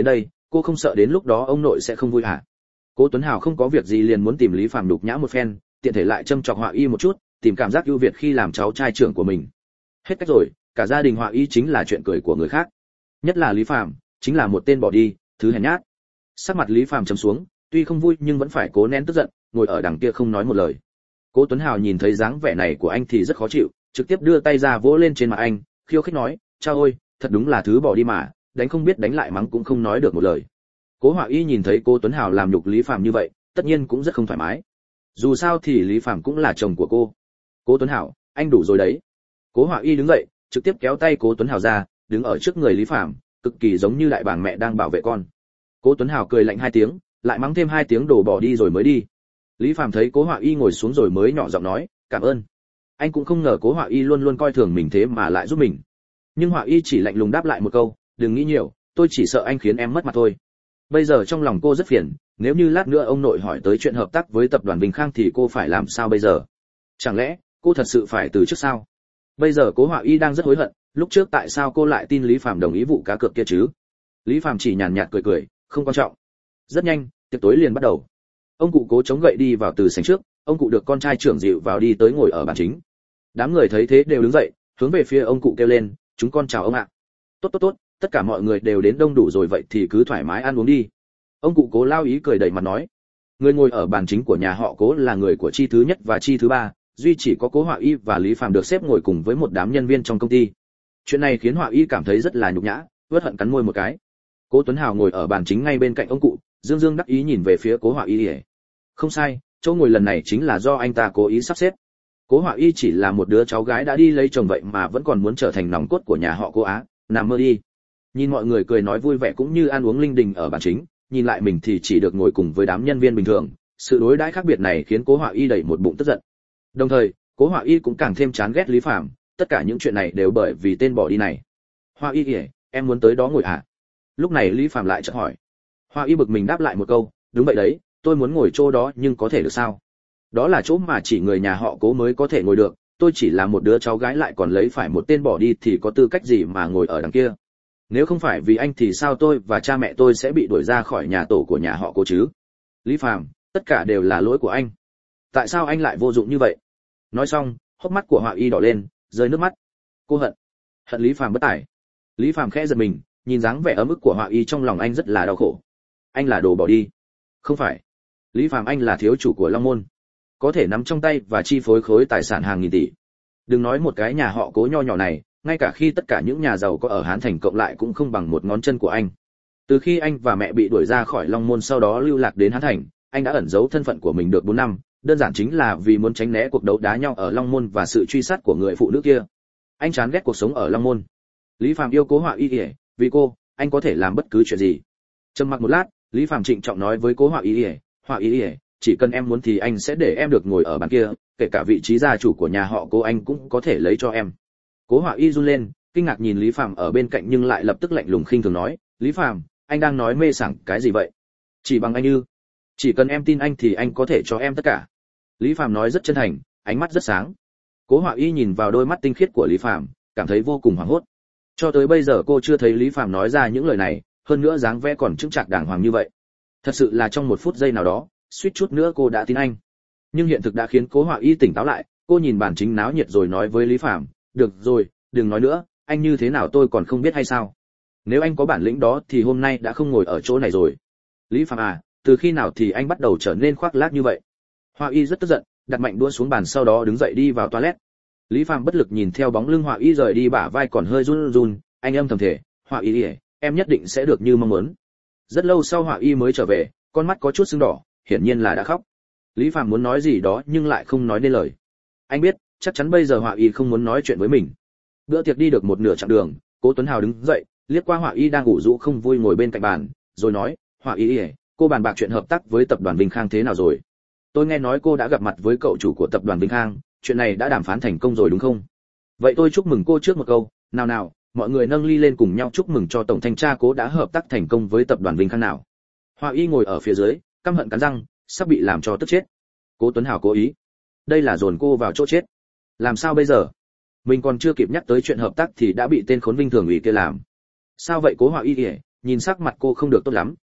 cô không sợ đến lúc đó ông nội sẽ không vui hả? Cố Tuấn Hào không có việc gì liền muốn tìm Lý Phàm đục nhã một phen, tiện thể lại châm chọc Họa Y một chút, tìm cảm giác ưu việt khi làm cháu trai trưởng của mình. Hết cách rồi, cả gia đình Họa Y chính là chuyện cười của người khác. Nhất là Lý Phàm, chính là một tên bỏ đi, thứ hèn nhát. Sắc mặt Lý Phàm trầm xuống, tuy không vui nhưng vẫn phải cố nén tức giận, ngồi ở đằng kia không nói một lời. Cố Tuấn Hào nhìn thấy dáng vẻ này của anh thì rất khó chịu, trực tiếp đưa tay ra vỗ lên trên mặt anh, khiêu khích nói, "Cha ơi, thật đúng là thứ bỏ đi mà, đánh không biết đánh lại mắng cũng không nói được một lời." Cố Họa Y nhìn thấy Cố Tuấn Hào làm nhục Lý Phàm như vậy, tất nhiên cũng rất không thoải mái. Dù sao thì Lý Phàm cũng là chồng của cô. "Cố Tuấn Hào, anh đủ rồi đấy." Cố Họa Y đứng dậy, trực tiếp kéo tay Cố Tuấn Hào ra, đứng ở trước người Lý Phàm, cực kỳ giống như đại bàng mẹ đang bảo vệ con. Cố Tuấn Hào cười lạnh hai tiếng, lại mắng thêm hai tiếng đổ bỏ đi rồi mới đi. Lý Phàm thấy Cố Họa Y ngồi xuống rồi mới nhỏ giọng nói, "Cảm ơn." Anh cũng không ngờ Cố Họa Y luôn luôn coi thường mình thế mà lại giúp mình. Nhưng Họa Y chỉ lạnh lùng đáp lại một câu, "Đừng nghĩ nhiều, tôi chỉ sợ anh khiến em mất mặt thôi." Bây giờ trong lòng cô rất phiền, nếu như lát nữa ông nội hỏi tới chuyện hợp tác với tập đoàn Bình Khang thì cô phải làm sao bây giờ? Chẳng lẽ cô thật sự phải từ chức sao? Bây giờ Cố Họa Y đang rất hối hận, lúc trước tại sao cô lại tin Lý Phàm đồng ý vụ cá cược kia chứ? Lý Phàm chỉ nhàn nhạt cười cười, không quan trọng. Rất nhanh, tiệc tối liền bắt đầu. Ông cụ Cố chống gậy đi vào từ sảnh trước, ông cụ được con trai trưởng dịu vào đi tới ngồi ở bàn chính. Đám người thấy thế đều đứng dậy, hướng về phía ông cụ kêu lên, "Chúng con chào ông ạ." "Tốt tốt tốt, tất cả mọi người đều đến đông đủ rồi vậy thì cứ thoải mái ăn uống đi." Ông cụ Cố lao ý cười đầy mặt nói. Người ngồi ở bàn chính của nhà họ Cố là người của chi thứ nhất và chi thứ ba, duy chỉ có Cố Họa Y và Lý Phàm được xếp ngồi cùng với một đám nhân viên trong công ty. Chuyện này khiến Họa Y cảm thấy rất là nhục nhã, uất hận cắn môi một cái. Cố Tuấn Hào ngồi ở bàn chính ngay bên cạnh ông cụ, dương dương đắc ý nhìn về phía Cố Họa Y. Không sai, chỗ ngồi lần này chính là do anh ta cố ý sắp xếp. Cố Họa Y chỉ là một đứa cháu gái đã đi lấy chồng vậy mà vẫn còn muốn trở thành nòng cốt của nhà họ Cố Á, nằm mơ đi. Nhìn mọi người cười nói vui vẻ cũng như ăn uống linh đình ở bàn chính, nhìn lại mình thì chỉ được ngồi cùng với đám nhân viên bình thường, sự đối đãi khác biệt này khiến Cố Họa Y đầy một bụng tức giận. Đồng thời, Cố Họa Y cũng càng thêm chán ghét Lý Phàm, tất cả những chuyện này đều bởi vì tên bỏ đi này. "Họa Y, em muốn tới đó ngồi à?" Lúc này Lý Phàm lại chợt hỏi. Họa Y bực mình đáp lại một câu, "Đúng vậy đấy, tôi muốn ngồi chỗ đó nhưng có thể được sao? Đó là chỗ mà chỉ người nhà họ Cố mới có thể ngồi được, tôi chỉ là một đứa cháu gái lại còn lấy phải một tên bỏ đi thì có tư cách gì mà ngồi ở đằng kia? Nếu không phải vì anh thì sao tôi và cha mẹ tôi sẽ bị đuổi ra khỏi nhà tổ của nhà họ Cố chứ? Lý Phàm, tất cả đều là lỗi của anh. Tại sao anh lại vô dụng như vậy?" Nói xong, hốc mắt của Họa Y đỏ lên, rơi nước mắt. Cô hận, hận Lý Phàm bất tài. Lý Phàm khẽ giật mình, nhìn dáng vẻ ấm ức của Họa Y trong lòng anh rất là đau khổ. Anh là đồ bỏ đi? Không phải. Lý Phàm, anh là thiếu chủ của Long Môn, có thể nắm trong tay và chi phối khối tài sản hàng nghìn tỷ. Đừng nói một cái nhà họ Cố nho nhỏ này, ngay cả khi tất cả những nhà giàu có ở Hán Thành cộng lại cũng không bằng một ngón chân của anh. Từ khi anh và mẹ bị đuổi ra khỏi Long Môn sau đó lưu lạc đến Hán Thành, anh đã ẩn giấu thân phận của mình được bốn năm, đơn giản chính là vì muốn tránh né cuộc đấu đá nhau ở Long Môn và sự truy sát của người phụ nữ kia. Anh chán ghét cuộc sống ở Long Môn. Lý Phàm yêu Cố Họa Y, vì cô, anh có thể làm bất cứ chuyện gì. Trầm mặc một lát, Lý Phàm trịnh trọng nói với Cố Họa Y, "Họa Y, chỉ cần em muốn thì anh sẽ để em được ngồi ở bàn kia, kể cả vị trí gia chủ của nhà họ Cố anh cũng có thể lấy cho em." Cố Họa Y run lên, kinh ngạc nhìn Lý Phàm ở bên cạnh nhưng lại lập tức lạnh lùng khinh thường nói, "Lý Phàm, anh đang nói mê sảng cái gì vậy? Chỉ bằng anh ư? Chỉ cần em tin anh thì anh có thể cho em tất cả." Lý Phàm nói rất chân thành, ánh mắt rất sáng. Cố Họa Y nhìn vào đôi mắt tinh khiết của Lý Phàm, cảm thấy vô cùng hoảng hốt. Cho tới bây giờ cô chưa thấy Lý Phàm nói ra những lời này, hơn nữa dáng vẻ còn chững chạc đàng hoàng như vậy. Thật sự là trong một phút giây nào đó, suýt chút nữa cô đã tin anh. Nhưng hiện thực đã khiến Cố Họa Y tỉnh táo lại, cô nhìn bàn chính náo nhiệt rồi nói với Lý Phàm, "Được rồi, đừng nói nữa, anh như thế nào tôi còn không biết hay sao? Nếu anh có bản lĩnh đó thì hôm nay đã không ngồi ở chỗ này rồi." "Lý Phàm à, từ khi nào thì anh bắt đầu trở nên khoác lác như vậy?" Họa Y rất tức giận, đặt mạnh đũa xuống bàn sau đó đứng dậy đi vào toilet. Lý Phàm bất lực nhìn theo bóng lưng Họa Y rời đi, bả vai còn hơi run run, anh âm thầm thể, "Họa Y, em nhất định sẽ được như mong muốn." Rất lâu sau Họa Y mới trở về, con mắt có chút sưng đỏ, hiển nhiên là đã khóc. Lý Phàm muốn nói gì đó nhưng lại không nói nên lời. Anh biết, chắc chắn bây giờ Họa Y không muốn nói chuyện với mình. Bữa tiệc đi được một nửa chặng đường, Cố Tuấn Hào đứng dậy, liếc qua Họa Y đang ngủ rũ không vui ngồi bên cạnh bàn, rồi nói, "Họa Y, cô bàn bạc chuyện hợp tác với tập đoàn Vinh Khang thế nào rồi? Tôi nghe nói cô đã gặp mặt với cậu chủ của tập đoàn Vinh Khang, chuyện này đã đàm phán thành công rồi đúng không? Vậy tôi chúc mừng cô trước một câu, nào nào, mọi người nâng ly lên cùng nhau chúc mừng cho tổng thanh tra Cố đã hợp tác thành công với tập đoàn Vinh Khang nào." Họa Y ngồi ở phía dưới, căm hận cắn răng, sắp bị làm cho tức chết. Cố Tuấn Hào cố ý, đây là dồn cô vào chỗ chết. Làm sao bây giờ? Mình còn chưa kịp nhắc tới chuyện hợp tác thì đã bị tên khốn Vinh Thường ủy kia làm. Sao vậy Cố Họa Y kìa, nhìn sắc mặt cô không được tốt lắm,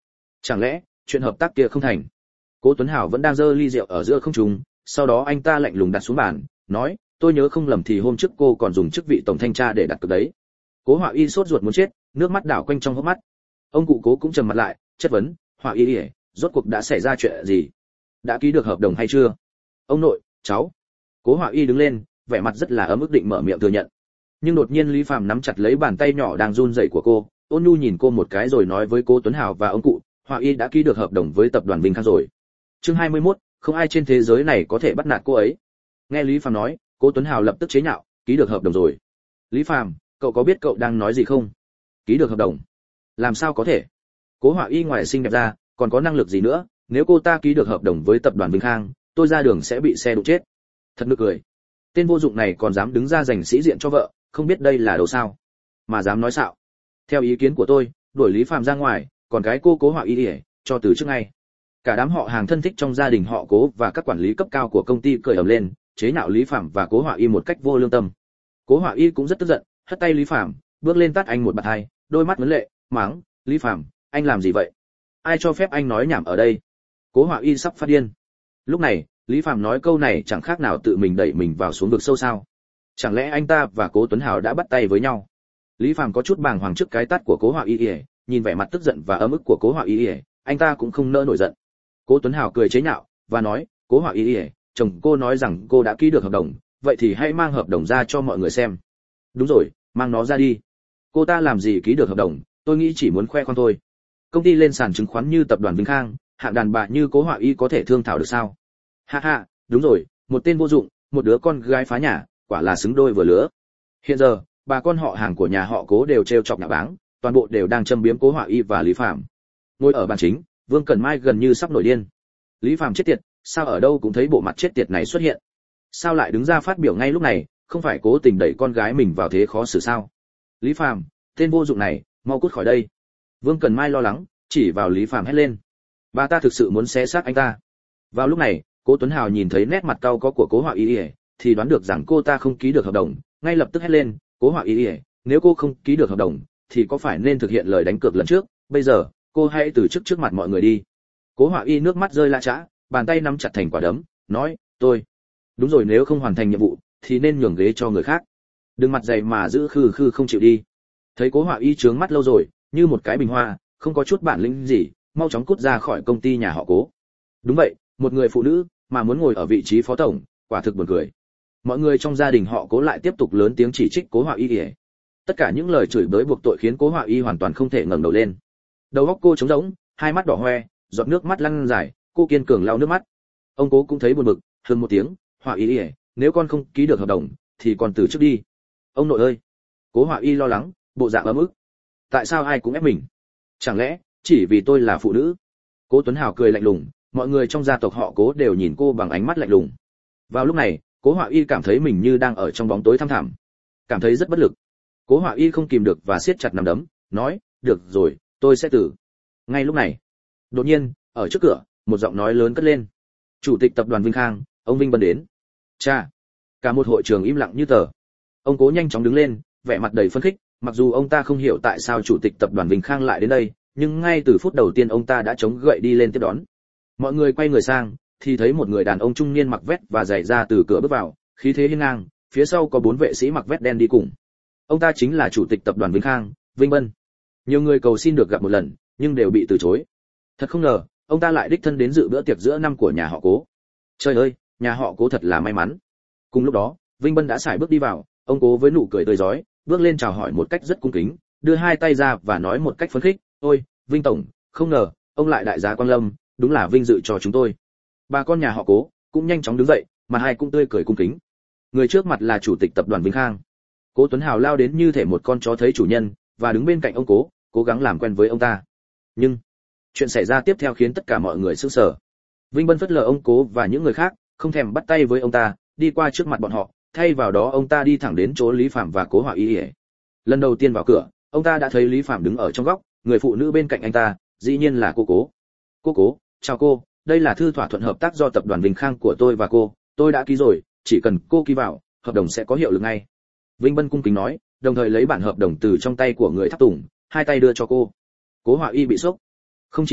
Chẳng lẽ chuyện hợp tác kia không thành? Cố Tuấn Hào vẫn đang giơ ly rượu ở giữa không trung, sau đó anh ta lạnh lùng đặt xuống bàn, nói, tôi nhớ không lầm thì hôm trước cô còn dùng chức vị tổng thanh tra để đặt cược đấy. Cố Họa Y sốt ruột muốn chết, nước mắt đảo quanh trong hốc mắt. Ông cụ Cố cũng trầm mặt lại, chất vấn, Họa Y, rốt cuộc đã xảy ra chuyện gì? Đã ký được hợp đồng hay chưa? Ông nội, cháu. Cố Họa Y đứng lên, vẻ mặt rất là ấm ức định mở miệng thừa nhận. Nhưng đột nhiên Lý Phàm nắm chặt lấy bàn tay nhỏ đang run rẩy của cô, ôn nhu nhìn cô một cái rồi nói với Cố Tuấn Hào và ông cụ, Họa Y đã ký được hợp đồng với tập đoàn Vinh Khang rồi. Chương hai mươi mốt, không ai trên thế giới này có thể bắt nạt cô ấy. Nghe Lý Phàm nói, Cố Tuấn Hào lập tức chế nhạo, ký được hợp đồng rồi. Lý Phàm, cậu có biết cậu đang nói gì không? Ký được hợp đồng? Làm sao có thể? Cố Họa Y ngoài xinh đẹp ra, còn có năng lực gì nữa, nếu cô ta ký được hợp đồng với tập đoàn Vinh Khang, tôi ra đường sẽ bị xe đụng chết. Thật nực cười. Tên vô dụng này còn dám đứng ra giành sĩ diện cho vợ, không biết đây là đồ sao? Mà dám nói xạo. Theo ý kiến của tôi, đuổi Lý Phàm ra ngoài, còn cái cô Cố Họa Y đi, cho từ trước ngay. Cả đám họ hàng thân thích trong gia đình họ Cố và các quản lý cấp cao của công ty cười ầm lên, chế nhạo Lý Phàm và Cố Họa Y một cách vô lương tâm. Cố Họa Y cũng rất tức giận, hất tay Lý Phàm, bước lên tát anh một bạt hai, đôi mắt ngấn lệ, mắng, Lý Phàm, anh làm gì vậy? Ai cho phép anh nói nhảm ở đây? Cố Họa Y sắp phát điên. Lúc này, Lý Phàm nói câu này chẳng khác nào tự mình đẩy mình vào xuống vực sâu sao? Chẳng lẽ anh ta và Cố Tuấn Hào đã bắt tay với nhau? Lý Phàm có chút bàng hoàng trước cái tát của Cố Họa Y, nhìn vẻ mặt tức giận và ấm ức của Cố Họa Y, anh ta cũng không nỡ nổi giận. Cố Tuấn Hào cười chế nhạo và nói, Cố Họa Y, chồng cô nói rằng cô đã ký được hợp đồng, vậy thì hãy mang hợp đồng ra cho mọi người xem. Đúng rồi, mang nó ra đi. Cô ta làm gì ký được hợp đồng, tôi nghĩ chỉ muốn khoe khoang thôi. Công ty lên sàn chứng khoán như tập đoàn Vinh Khang, hạng đàn bà như Cố Họa Y có thể thương thảo được sao? Ha ha, đúng rồi, một tên vô dụng, một đứa con gái phá nhà, quả là xứng đôi vừa lứa. Hiện giờ, bà con họ hàng của nhà họ Cố đều trêu chọc nhạ báng, toàn bộ đều đang châm biếm Cố Họa Y và Lý Phàm. Ngồi ở bàn chính, Vương Cẩn Mai gần như sắp nổi điên. Lý Phàm chết tiệt, sao ở đâu cũng thấy bộ mặt chết tiệt này xuất hiện? Sao lại đứng ra phát biểu ngay lúc này, không phải cố tình đẩy con gái mình vào thế khó xử sao? Lý Phàm, tên vô dụng này, mau cút khỏi đây. Vương Cẩn Mai lo lắng, chỉ vào Lý Phàm hét lên. Bà ta thực sự muốn xé xác anh ta. Vào lúc này, Cố Tuấn Hào nhìn thấy nét mặt cau có của Cố Họa Y, thì đoán được rằng cô ta không ký được hợp đồng, ngay lập tức hét lên, Cố Họa Y, nếu cô không ký được hợp đồng, thì có phải nên thực hiện lời đánh cược lần trước, bây giờ, cô hãy từ chức trước mặt mọi người đi. Cố Họa Y nước mắt rơi lã chã, bàn tay nắm chặt thành quả đấm, nói, tôi. Đúng rồi, nếu không hoàn thành nhiệm vụ, thì nên nhường ghế cho người khác. Đừng mặt dày mà giữ khư khư không chịu đi. Thấy Cố Họa Y trướng mắt lâu rồi, như một cái bình hoa, không có chút bản lĩnh gì, mau chóng cút ra khỏi công ty nhà họ Cố. Đúng vậy, một người phụ nữ mà muốn ngồi ở vị trí phó tổng, quả thực buồn cười. Mọi người trong gia đình họ Cố lại tiếp tục lớn tiếng chỉ trích Cố Họa Y. Tất cả những lời chửi bới buộc tội khiến Cố Họa Y hoàn toàn không thể ngẩng đầu lên. Đầu óc cô trống rỗng, hai mắt đỏ hoe, giọt nước mắt lăn dài, cô kiên cường lau nước mắt. Ông Cố cũng thấy buồn bực, hơn một tiếng, Họa Y, nếu con không ký được hợp đồng, thì còn từ chức đi. Ông nội ơi! Cố Họa Y lo lắng, bộ dạng ấm ức. Tại sao ai cũng ép mình? Chẳng lẽ chỉ vì tôi là phụ nữ? Cố Tuấn Hào cười lạnh lùng, mọi người trong gia tộc họ Cố đều nhìn cô bằng ánh mắt lạnh lùng. Vào lúc này, Cố Họa Y cảm thấy mình như đang ở trong bóng tối thăm thẳm, cảm thấy rất bất lực. Cố Họa Y không kìm được và siết chặt nắm đấm, nói, được rồi, tôi sẽ từ. Ngay lúc này, đột nhiên, ở trước cửa, một giọng nói lớn cất lên. Chủ tịch tập đoàn Vinh Khang, ông Vinh Bân đến. Cha! Cả một hội trường im lặng như tờ. Ông Cố nhanh chóng đứng lên, vẻ mặt đầy phấn khích, mặc dù ông ta không hiểu tại sao chủ tịch tập đoàn Vinh Khang lại đến đây, nhưng ngay từ phút đầu tiên ông ta đã chống gậy đi lên tiếp đón. Mọi người quay người sang, thì thấy một người đàn ông trung niên mặc vest và giày da từ cửa bước vào, khí thế hiên ngang, phía sau có bốn vệ sĩ mặc vest đen đi cùng. Ông ta chính là chủ tịch tập đoàn Vinh Khang, Vinh Bân. Nhiều người cầu xin được gặp một lần, nhưng đều bị từ chối. Thật không ngờ, ông ta lại đích thân đến dự bữa tiệc giữa năm của nhà họ Cố. Trời ơi, nhà họ Cố thật là may mắn. Cùng lúc đó, Vinh Bân đã sải bước đi vào, ông Cố với nụ cười tươi rói, bước lên chào hỏi một cách rất cung kính, đưa hai tay ra và nói một cách phấn khích, "Ôi, Vinh tổng, không ngờ ông lại đại gia Quang Lâm, đúng là vinh dự cho chúng tôi." Bà con nhà họ Cố cũng nhanh chóng đứng dậy, mà hai cũng tươi cười cung kính. Người trước mặt là chủ tịch tập đoàn Vinh Khang. Cố Tuấn Hào lao đến như thể một con chó thấy chủ nhân, và đứng bên cạnh ông Cố, cố gắng làm quen với ông ta. Nhưng chuyện xảy ra tiếp theo khiến tất cả mọi người sửng sờ. Vinh Bân phớt lờ ông Cố và những người khác, không thèm bắt tay với ông ta, đi qua trước mặt bọn họ, thay vào đó ông ta đi thẳng đến chỗ Lý Phạm và Cố Họa Y. Lần đầu tiên vào cửa, ông ta đã thấy Lý Phạm đứng ở trong góc, người phụ nữ bên cạnh anh ta, dĩ nhiên là cô Cố. "Cô Cố, chào cô, đây là thư thỏa thuận hợp tác do tập đoàn Vinh Khang của tôi và cô, tôi đã ký rồi, chỉ cần cô ký vào, hợp đồng sẽ có hiệu lực ngay." Vinh Bân cung kính nói, đồng thời lấy bản hợp đồng từ trong tay của người tháp tùng, hai tay đưa cho cô. Cố Họa Y bị sốc. Không chỉ cô,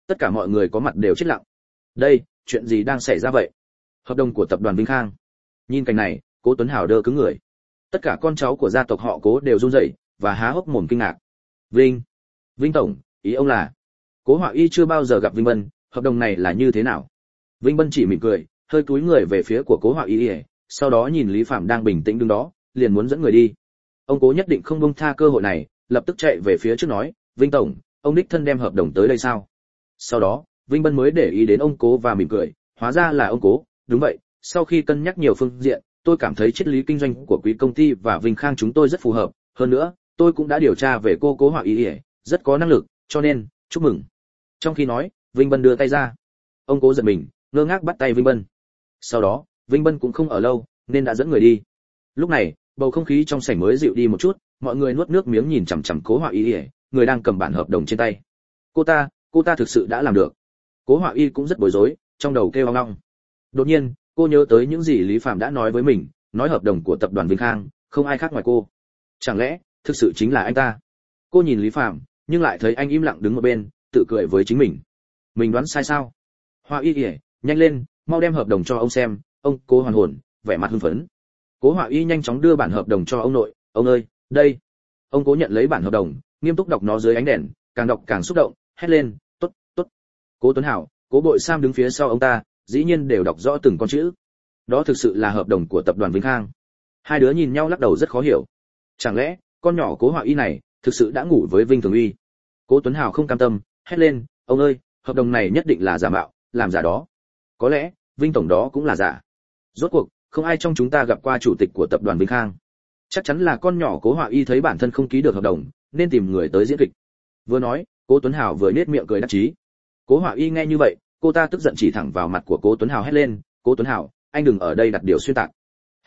Tất cả mọi người có mặt đều chết lặng. Đây, chuyện gì đang xảy ra vậy? Hợp đồng của tập đoàn Vinh Khang. Nhìn cảnh này, Cố Tuấn Hào đơ cứng người. Tất cả con cháu của gia tộc họ Cố đều run rẩy và há hốc mồm kinh ngạc. Vinh, Vinh tổng, ý ông là? Cố Họa Y chưa bao giờ gặp Vinh Bân, hợp đồng này là như thế nào? Vinh Bân chỉ mỉm cười, hơi cúi người về phía của Cố Họa Y, sau đó nhìn Lý Phạm đang bình tĩnh đứng đó, liền muốn dẫn người đi. Ông Cố nhất định không buông tha cơ hội này, lập tức chạy về phía trước nói, Vinh tổng, ông đích thân đem hợp đồng tới đây sao? Sau đó, Vinh Bân mới để ý đến ông Cố và mỉm cười, hóa ra là ông Cố, đúng vậy, sau khi cân nhắc nhiều phương diện, tôi cảm thấy triết lý kinh doanh của quý công ty và Vinh Khang chúng tôi rất phù hợp, hơn nữa, tôi cũng đã điều tra về cô Cố Họa Y, rất có năng lực, cho nên, chúc mừng. Trong khi nói, Vinh Bân đưa tay ra. Ông Cố giật mình, ngơ ngác bắt tay Vinh Bân. Sau đó, Vinh Bân cũng không ở lâu, nên đã dẫn người đi. Lúc này, bầu không khí trong sảnh mới dịu đi một chút, mọi người nuốt nước miếng nhìn chằm chằm Cố Họa Y, người đang cầm bản hợp đồng trên tay. Cô ta, cô ta thực sự đã làm được. Cố Họa Y cũng rất bối rối, trong đầu kêu ong ong. Đột nhiên, cô nhớ tới những gì Lý Phạm đã nói với mình, nói hợp đồng của tập đoàn Vinh Khang, không ai khác ngoài cô. Chẳng lẽ, thực sự chính là anh ta? Cô nhìn Lý Phạm, nhưng lại thấy anh im lặng đứng một bên, tự cười với chính mình. Mình đoán sai sao? Họa Y, nhanh lên, mau đem hợp đồng cho ông xem. Ông Cố hoàn hồn, vẻ mặt hưng phấn. Cố Họa Y nhanh chóng đưa bản hợp đồng cho ông nội. Ông ơi, đây. Ông Cố nhận lấy bản hợp đồng, nghiêm túc đọc nó dưới ánh đèn, càng đọc càng xúc động, hét lên, tốt, tốt. Cố Tuấn Hảo, Cố Bội Sam đứng phía sau ông ta, dĩ nhiên đều đọc rõ từng con chữ. Đó thực sự là hợp đồng của tập đoàn Vinh Khang. Hai đứa nhìn nhau lắc đầu rất khó hiểu. Chẳng lẽ con nhỏ Cố Họa Y này thực sự đã ngủ với Vinh Thường Uy? Cố Tuấn Hảo không cam tâm, hét lên, ông ơi, hợp đồng này nhất định là giả mạo, làm giả đó. Có lẽ Vinh tổng đó cũng là giả. Rốt cuộc không ai trong chúng ta gặp qua chủ tịch của tập đoàn Vinh Khang. Chắc chắn là con nhỏ Cố Họa Y thấy bản thân không ký được hợp đồng, nên tìm người tới diễn kịch. Vừa nói, Cố Tuấn Hảo vừa nhếch miệng cười đắc chí. Cố Họa Y nghe như vậy, cô ta tức giận chỉ thẳng vào mặt của Cố Tuấn Hảo hét lên, Cố Tuấn Hảo, anh đừng ở đây đặt điều xuyên tạc.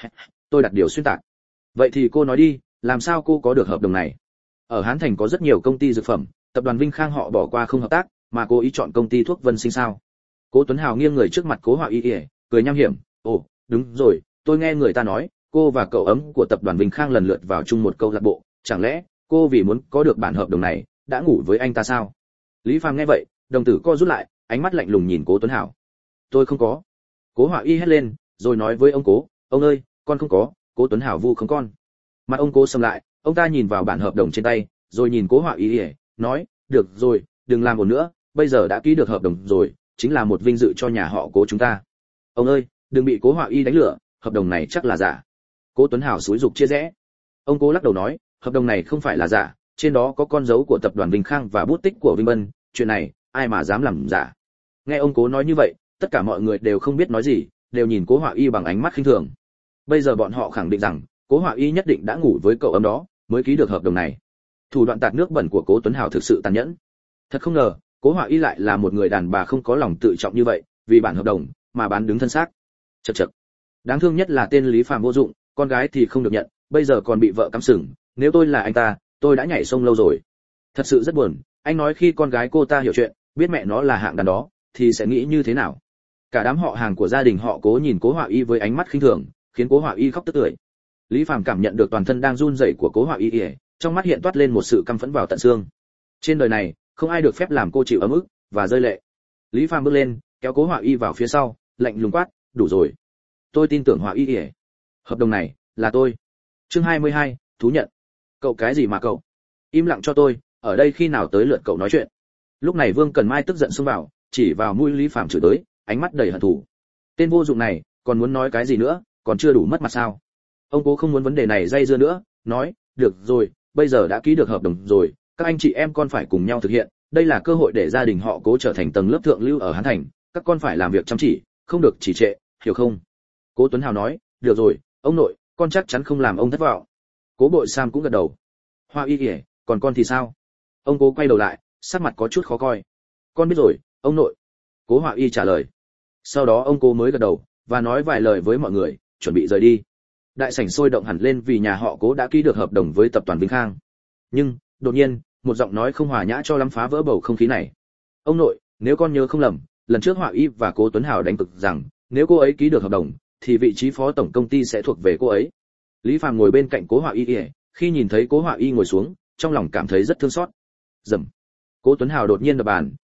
Tôi đặt điều xuyên tạc? Vậy thì cô nói đi, làm sao cô có được hợp đồng này? Ở Hán Thành có rất nhiều công ty dược phẩm, tập đoàn Vinh Khang họ bỏ qua không hợp tác, mà cô ý chọn công ty thuốc Vân Sinh sao? Cố Tuấn Hào nghiêng người trước mặt Cố Họa Y, cười nham hiểm, ồ, đúng rồi, tôi nghe người ta nói, cô và cậu ấm của tập đoàn Vinh Khang lần lượt vào chung một câu lạc bộ, chẳng lẽ cô vì muốn có được bản hợp đồng này, đã ngủ với anh ta sao? Lý Phàm nghe vậy, đồng tử co rút lại, ánh mắt lạnh lùng nhìn Cố Tuấn Hào. Tôi không có. Cố Họa Y hét lên, rồi nói với ông Cố, ông ơi, con không có. Cố Tuấn Hào vu không con. Mặt ông Cố sầm lại, ông ta nhìn vào bản hợp đồng trên tay, rồi nhìn Cố Họa Y, nói, được rồi, đừng làm ồn nữa, bây giờ đã ký được hợp đồng rồi, chính là một vinh dự cho nhà họ Cố chúng ta. Ông ơi, đừng bị Cố Họa Y đánh lừa, hợp đồng này chắc là giả. Cố Tuấn Hào xúi dục chia rẽ. Ông Cố lắc đầu nói, hợp đồng này không phải là giả, trên đó có con dấu của tập đoàn Vinh Khang và bút tích của Vinh Bân, chuyện này ai mà dám làm giả. Nghe ông Cố nói như vậy, tất cả mọi người đều không biết nói gì, đều nhìn Cố Họa Y bằng ánh mắt khinh thường. Bây giờ bọn họ khẳng định rằng Cố Họa Y nhất định đã ngủ với cậu ấm đó, mới ký được hợp đồng này. Thủ đoạn tạt nước bẩn của Cố Tuấn Hào thực sự tàn nhẫn. Thật không ngờ, Cố Họa Y lại là một người đàn bà không có lòng tự trọng như vậy, vì bản hợp đồng mà bán đứng thân xác. Chậc chậc. Đáng thương nhất là tên Lý Phàm vô dụng, con gái thì không được nhận, bây giờ còn bị vợ cắm sừng, nếu tôi là anh ta, tôi đã nhảy sông lâu rồi. Thật sự rất buồn, anh nói khi con gái cô ta hiểu chuyện, biết mẹ nó là hạng đàn đó, thì sẽ nghĩ như thế nào? Cả đám họ hàng của gia đình họ Cố nhìn Cố Họa Y với ánh mắt khinh thường, khiến Cố Họa Y khóc tức tưởi. Lý Phàm cảm nhận được toàn thân đang run rẩy của Cố Họa Y, trong mắt hiện toát lên một sự căm phẫn vào tận xương. Trên đời này, không ai được phép làm cô chịu ấm ức và rơi lệ. Lý Phàm bước lên, kéo Cố Họa Y vào phía sau, lạnh lùng quát, đủ rồi. Tôi tin tưởng Họa Y, hợp đồng này là tôi. Chương hai mươi hai, thú nhận. Cậu cái gì mà cậu? Im lặng cho tôi, ở đây khi nào tới lượt cậu nói chuyện. Lúc này Vương Cần Mai tức giận xông vào, chỉ vào mũi Lý Phàm chửi tới, ánh mắt đầy hận thù. Tên vô dụng này, còn muốn nói cái gì nữa, còn chưa đủ mất mặt sao? Ông Cố không muốn vấn đề này dây dưa nữa, nói, được rồi, bây giờ đã ký được hợp đồng rồi, các anh chị em con phải cùng nhau thực hiện, đây là cơ hội để gia đình họ Cố trở thành tầng lớp thượng lưu ở Hán Thành, các con phải làm việc chăm chỉ, không được trì trệ, hiểu không? Cố Tuấn Hào nói, được rồi, ông nội, con chắc chắn không làm ông thất vọng. Cố Bội Sam cũng gật đầu. Hoa Y kìa, còn con thì sao? Ông Cố quay đầu lại, sắc mặt có chút khó coi. Con biết rồi, ông nội. Cố Hoa Y trả lời. Sau đó ông Cố mới gật đầu và nói vài lời với mọi người, chuẩn bị rời đi. Đại sảnh sôi động hẳn lên vì nhà họ Cố đã ký được hợp đồng với tập đoàn Vinh Khang. Nhưng đột nhiên, một giọng nói không hòa nhã cho lắm phá vỡ bầu không khí này. Ông nội, nếu con nhớ không lầm, lần trước Hoa Y và Cố Tuấn Hào đánh cược rằng nếu cô ấy ký được hợp đồng thì vị trí phó tổng công ty sẽ thuộc về cô ấy. Lý Phàm ngồi bên cạnh Cố Hoa Y, khi nhìn thấy Cố Hoa Y ngồi xuống, trong lòng cảm thấy rất thương xót. Dầm. Cố Tuấn Hào đột nhiên đập bàn,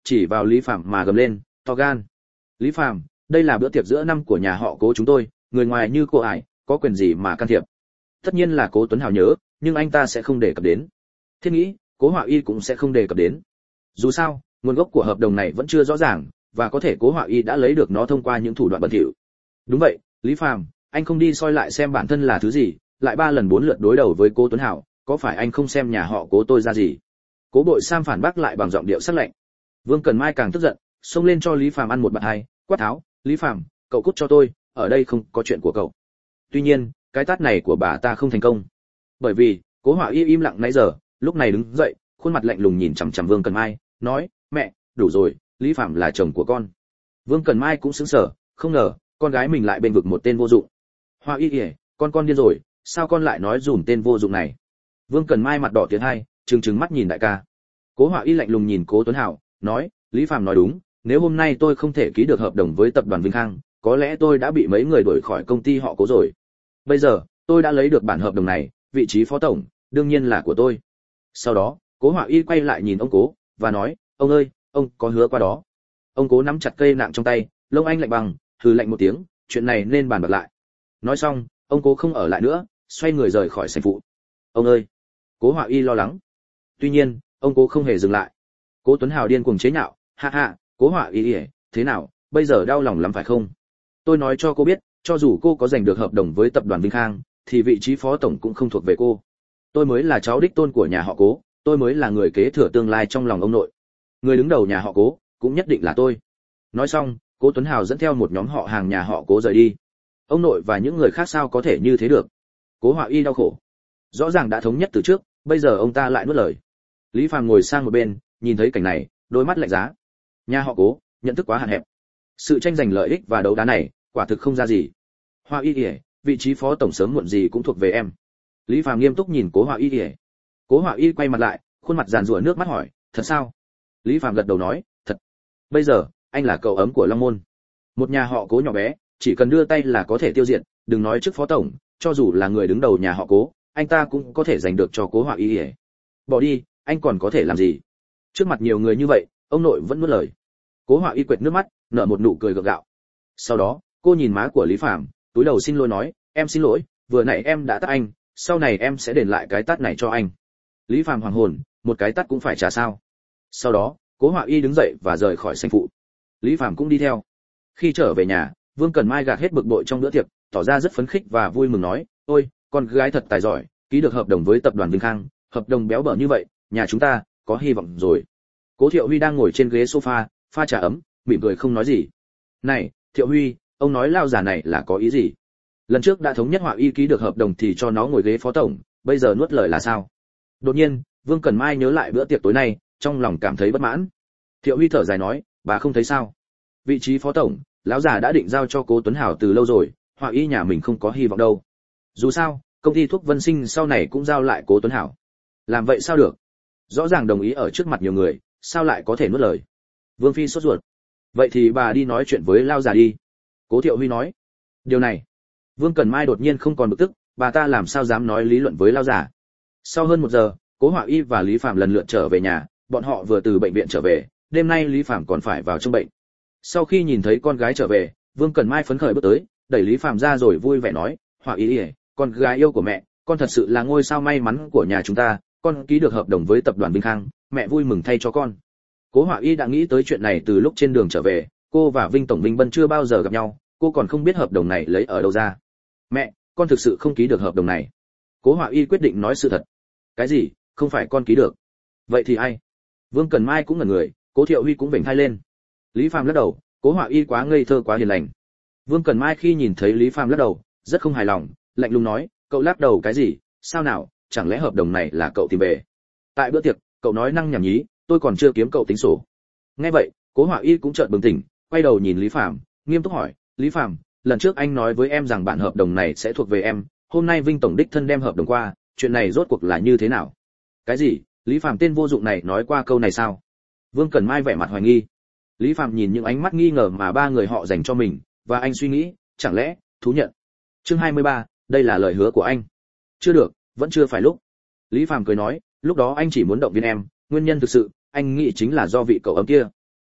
chỉ vào Lý Phàm mà gầm lên, to gan. Lý Phàm, đây là bữa tiệc giữa năm của nhà họ Cố chúng tôi, người ngoài như cô ải, có quyền gì mà can thiệp? Tất nhiên là Cố Tuấn Hào nhớ, nhưng anh ta sẽ không đề cập đến. Thiết nghĩ, Cố Họa Y cũng sẽ không đề cập đến. Dù sao, nguồn gốc của hợp đồng này vẫn chưa rõ ràng, và có thể Cố Họa Y đã lấy được nó thông qua những thủ đoạn bẩn thỉu. Đúng vậy, Lý Phàm, anh không đi soi lại xem bản thân là thứ gì, lại ba lần bốn lượt đối đầu với Cố Tuấn Hào, có phải anh không xem nhà họ Cố tôi ra gì? Cố Bội Sam phản bác lại bằng giọng điệu sắc lạnh. Vương Cần Mai càng tức giận, xông lên cho Lý Phàm ăn một bạt hai, quát tháo, Lý Phàm, cậu cút cho tôi, ở đây không có chuyện của cậu. Tuy nhiên, cái tát này của bà ta không thành công, bởi vì Cố Họa Y im lặng nãy giờ, lúc này đứng dậy, khuôn mặt lạnh lùng nhìn chằm chằm Vương Cần Mai, nói, mẹ, đủ rồi, Lý Phàm là chồng của con. Vương Cần Mai cũng sững sờ, không ngờ con gái mình lại bên vực một tên vô dụng. Họa Y ỉa, con con điên rồi, sao con lại nói dùm tên vô dụng này? Vương Cần Mai mặt đỏ tiến hai, trừng trừng mắt nhìn đại ca. Cố Họa Y lạnh lùng nhìn Cố Tuấn Hào, nói, Lý Phàm nói đúng, nếu hôm nay tôi không thể ký được hợp đồng với tập đoàn Vinh Khang, có lẽ tôi đã bị mấy người đuổi khỏi công ty họ Cố rồi. Bây giờ, tôi đã lấy được bản hợp đồng này, vị trí phó tổng đương nhiên là của tôi. Sau đó, Cố Họa Y quay lại nhìn ông Cố và nói, ông ơi, ông có hứa qua đó. Ông Cố nắm chặt cây nạng trong tay, lông anh lạnh bằng, hừ lạnh một tiếng, chuyện này nên bàn bạc lại. Nói xong, ông Cố không ở lại nữa, xoay người rời khỏi sảnh phụ. Ông ơi, Cố Họa Y lo lắng. Tuy nhiên, ông Cố không hề dừng lại. Cố Tuấn Hào điên cuồng chế nhạo, ha ha, Cố Họa Y, thế nào, bây giờ đau lòng lắm phải không? Tôi nói cho cô biết, cho dù cô có giành được hợp đồng với tập đoàn Vinh Khang, thì vị trí phó tổng cũng không thuộc về cô. Tôi mới là cháu đích tôn của nhà họ Cố, tôi mới là người kế thừa tương lai trong lòng ông nội. Người đứng đầu nhà họ Cố cũng nhất định là tôi. Nói xong, Cố Tuấn Hào dẫn theo một nhóm họ hàng nhà họ Cố rời đi. Ông nội và những người khác sao có thể như thế được? Cố Họa Y đau khổ. Rõ ràng đã thống nhất từ trước, bây giờ ông ta lại nuốt lời. Lý Phàm ngồi sang một bên, nhìn thấy cảnh này, đôi mắt lạnh giá. Nhà họ Cố nhận thức quá hạn hẹp. Sự tranh giành lợi ích và đấu đá này, quả thực không ra gì. Họa Y ỉa, vị trí phó tổng sớm muộn gì cũng thuộc về em. Lý Phàm nghiêm túc nhìn Cố Họa Y ỉa. Cố Họa Y quay mặt lại, khuôn mặt giàn giụa nước mắt hỏi, thật sao? Lý Phàm gật đầu nói, thật. Bây giờ, anh là cậu ấm của Long Môn. Một nhà họ Cố nhỏ bé, chỉ cần đưa tay là có thể tiêu diệt, đừng nói trước phó tổng, cho dù là người đứng đầu nhà họ Cố, anh ta cũng có thể giành được cho Cố Họa Y ỉa. Bỏ đi, anh còn có thể làm gì? Trước mặt nhiều người như vậy, ông nội vẫn nuốt lời. Cố Họa Y quệt nước mắt, nở một nụ cười gượng gạo. Sau đó, cô nhìn má của Lý Phàm, túi đầu xin lỗi nói, em xin lỗi, vừa nãy em đã tát anh, sau này em sẽ đền lại cái tát này cho anh. Lý Phàm hoàng hồn, một cái tát cũng phải trả sao? Sau đó, Cố Họa Y đứng dậy và rời khỏi sảnh phụ. Lý Phàm cũng đi theo. Khi trở về nhà, Vương Cần Mai gạt hết bực bội trong bữa tiệc, tỏ ra rất phấn khích và vui mừng nói, ôi, con gái thật tài giỏi, ký được hợp đồng với tập đoàn Vinh Khang, hợp đồng béo bở như vậy, nhà chúng ta có hy vọng rồi. Cố Thiệu Huy đang ngồi trên ghế sofa, pha trà ấm, mỉm cười không nói gì. Này, Thiệu Huy, ông nói lao già này là có ý gì? Lần trước đã thống nhất Họa Y ký được hợp đồng thì cho nó ngồi ghế phó tổng, bây giờ nuốt lời là sao? Đột nhiên, Vương Cần Mai nhớ lại bữa tiệc tối nay, trong lòng cảm thấy bất mãn. Thiệu Huy thở dài nói, bà không thấy sao? Vị trí phó tổng, lão già đã định giao cho Cố Tuấn Hào từ lâu rồi, Họa Y nhà mình không có hy vọng đâu. Dù sao, công ty thuốc Vân Sinh sau này cũng giao lại Cố Tuấn Hào. Làm vậy sao được? Rõ ràng đồng ý ở trước mặt nhiều người, sao lại có thể nuốt lời? Vương phi sốt ruột. Vậy thì bà đi nói chuyện với lao già đi. Cố Thiệu Huy nói. Điều này, Vương Cần Mai đột nhiên không còn bực tức, bà ta làm sao dám nói lý luận với lao già. Sau hơn một giờ, Cố Họa Y và Lý Phàm lần lượt trở về nhà, bọn họ vừa từ bệnh viện trở về, đêm nay Lý Phàm còn phải vào trong bệnh. Sau khi nhìn thấy con gái trở về, Vương Cần Mai phấn khởi bước tới, đẩy Lý Phàm ra rồi vui vẻ nói, Họa Y, con gái yêu của mẹ, con thật sự là ngôi sao may mắn của nhà chúng ta, con ký được hợp đồng với tập đoàn Vinh Khang, mẹ vui mừng thay cho con. Cố Họa Y đã nghĩ tới chuyện này từ lúc trên đường trở về, cô và Vinh tổng Vinh Bân chưa bao giờ gặp nhau, cô còn không biết hợp đồng này lấy ở đâu ra. Mẹ, con thực sự không ký được hợp đồng này. Cố Họa Y quyết định nói sự thật. Cái gì? Không phải con ký được? Vậy thì ai? Vương Cần Mai cũng ngẩn người, Cố Thiệu Huy cũng vểnh hai lên. Lý Phàm lắc đầu, Cố Họa Y quá ngây thơ quá hiền lành. Vương Cần Mai khi nhìn thấy Lý Phàm lắc đầu, rất không hài lòng, lạnh lùng nói, cậu lắc đầu cái gì? Sao nào? Chẳng lẽ hợp đồng này là cậu tìm về? Tại bữa tiệc, cậu nói năng nhảm nhí, tôi còn chưa kiếm cậu tính sổ. Nghe vậy, Cố Họa Y cũng chợt bừng tỉnh, quay đầu nhìn Lý Phàm, nghiêm túc hỏi, Lý Phàm, lần trước anh nói với em rằng bản hợp đồng này sẽ thuộc về em, hôm nay Vinh tổng đích thân đem hợp đồng qua, chuyện này rốt cuộc là như thế nào? Cái gì? Lý Phàm tên vô dụng này nói qua câu này sao? Vương Cần Mai vẻ mặt hoài nghi. Lý Phàm nhìn những ánh mắt nghi ngờ mà ba người họ dành cho mình, và anh suy nghĩ, chẳng lẽ thú nhận? Chương hai mươi ba, đây là lời hứa của anh. Chưa được, vẫn chưa phải lúc. Lý Phàm cười nói, lúc đó anh chỉ muốn động viên em, nguyên nhân thực sự, anh nghĩ chính là do vị cậu ấm kia.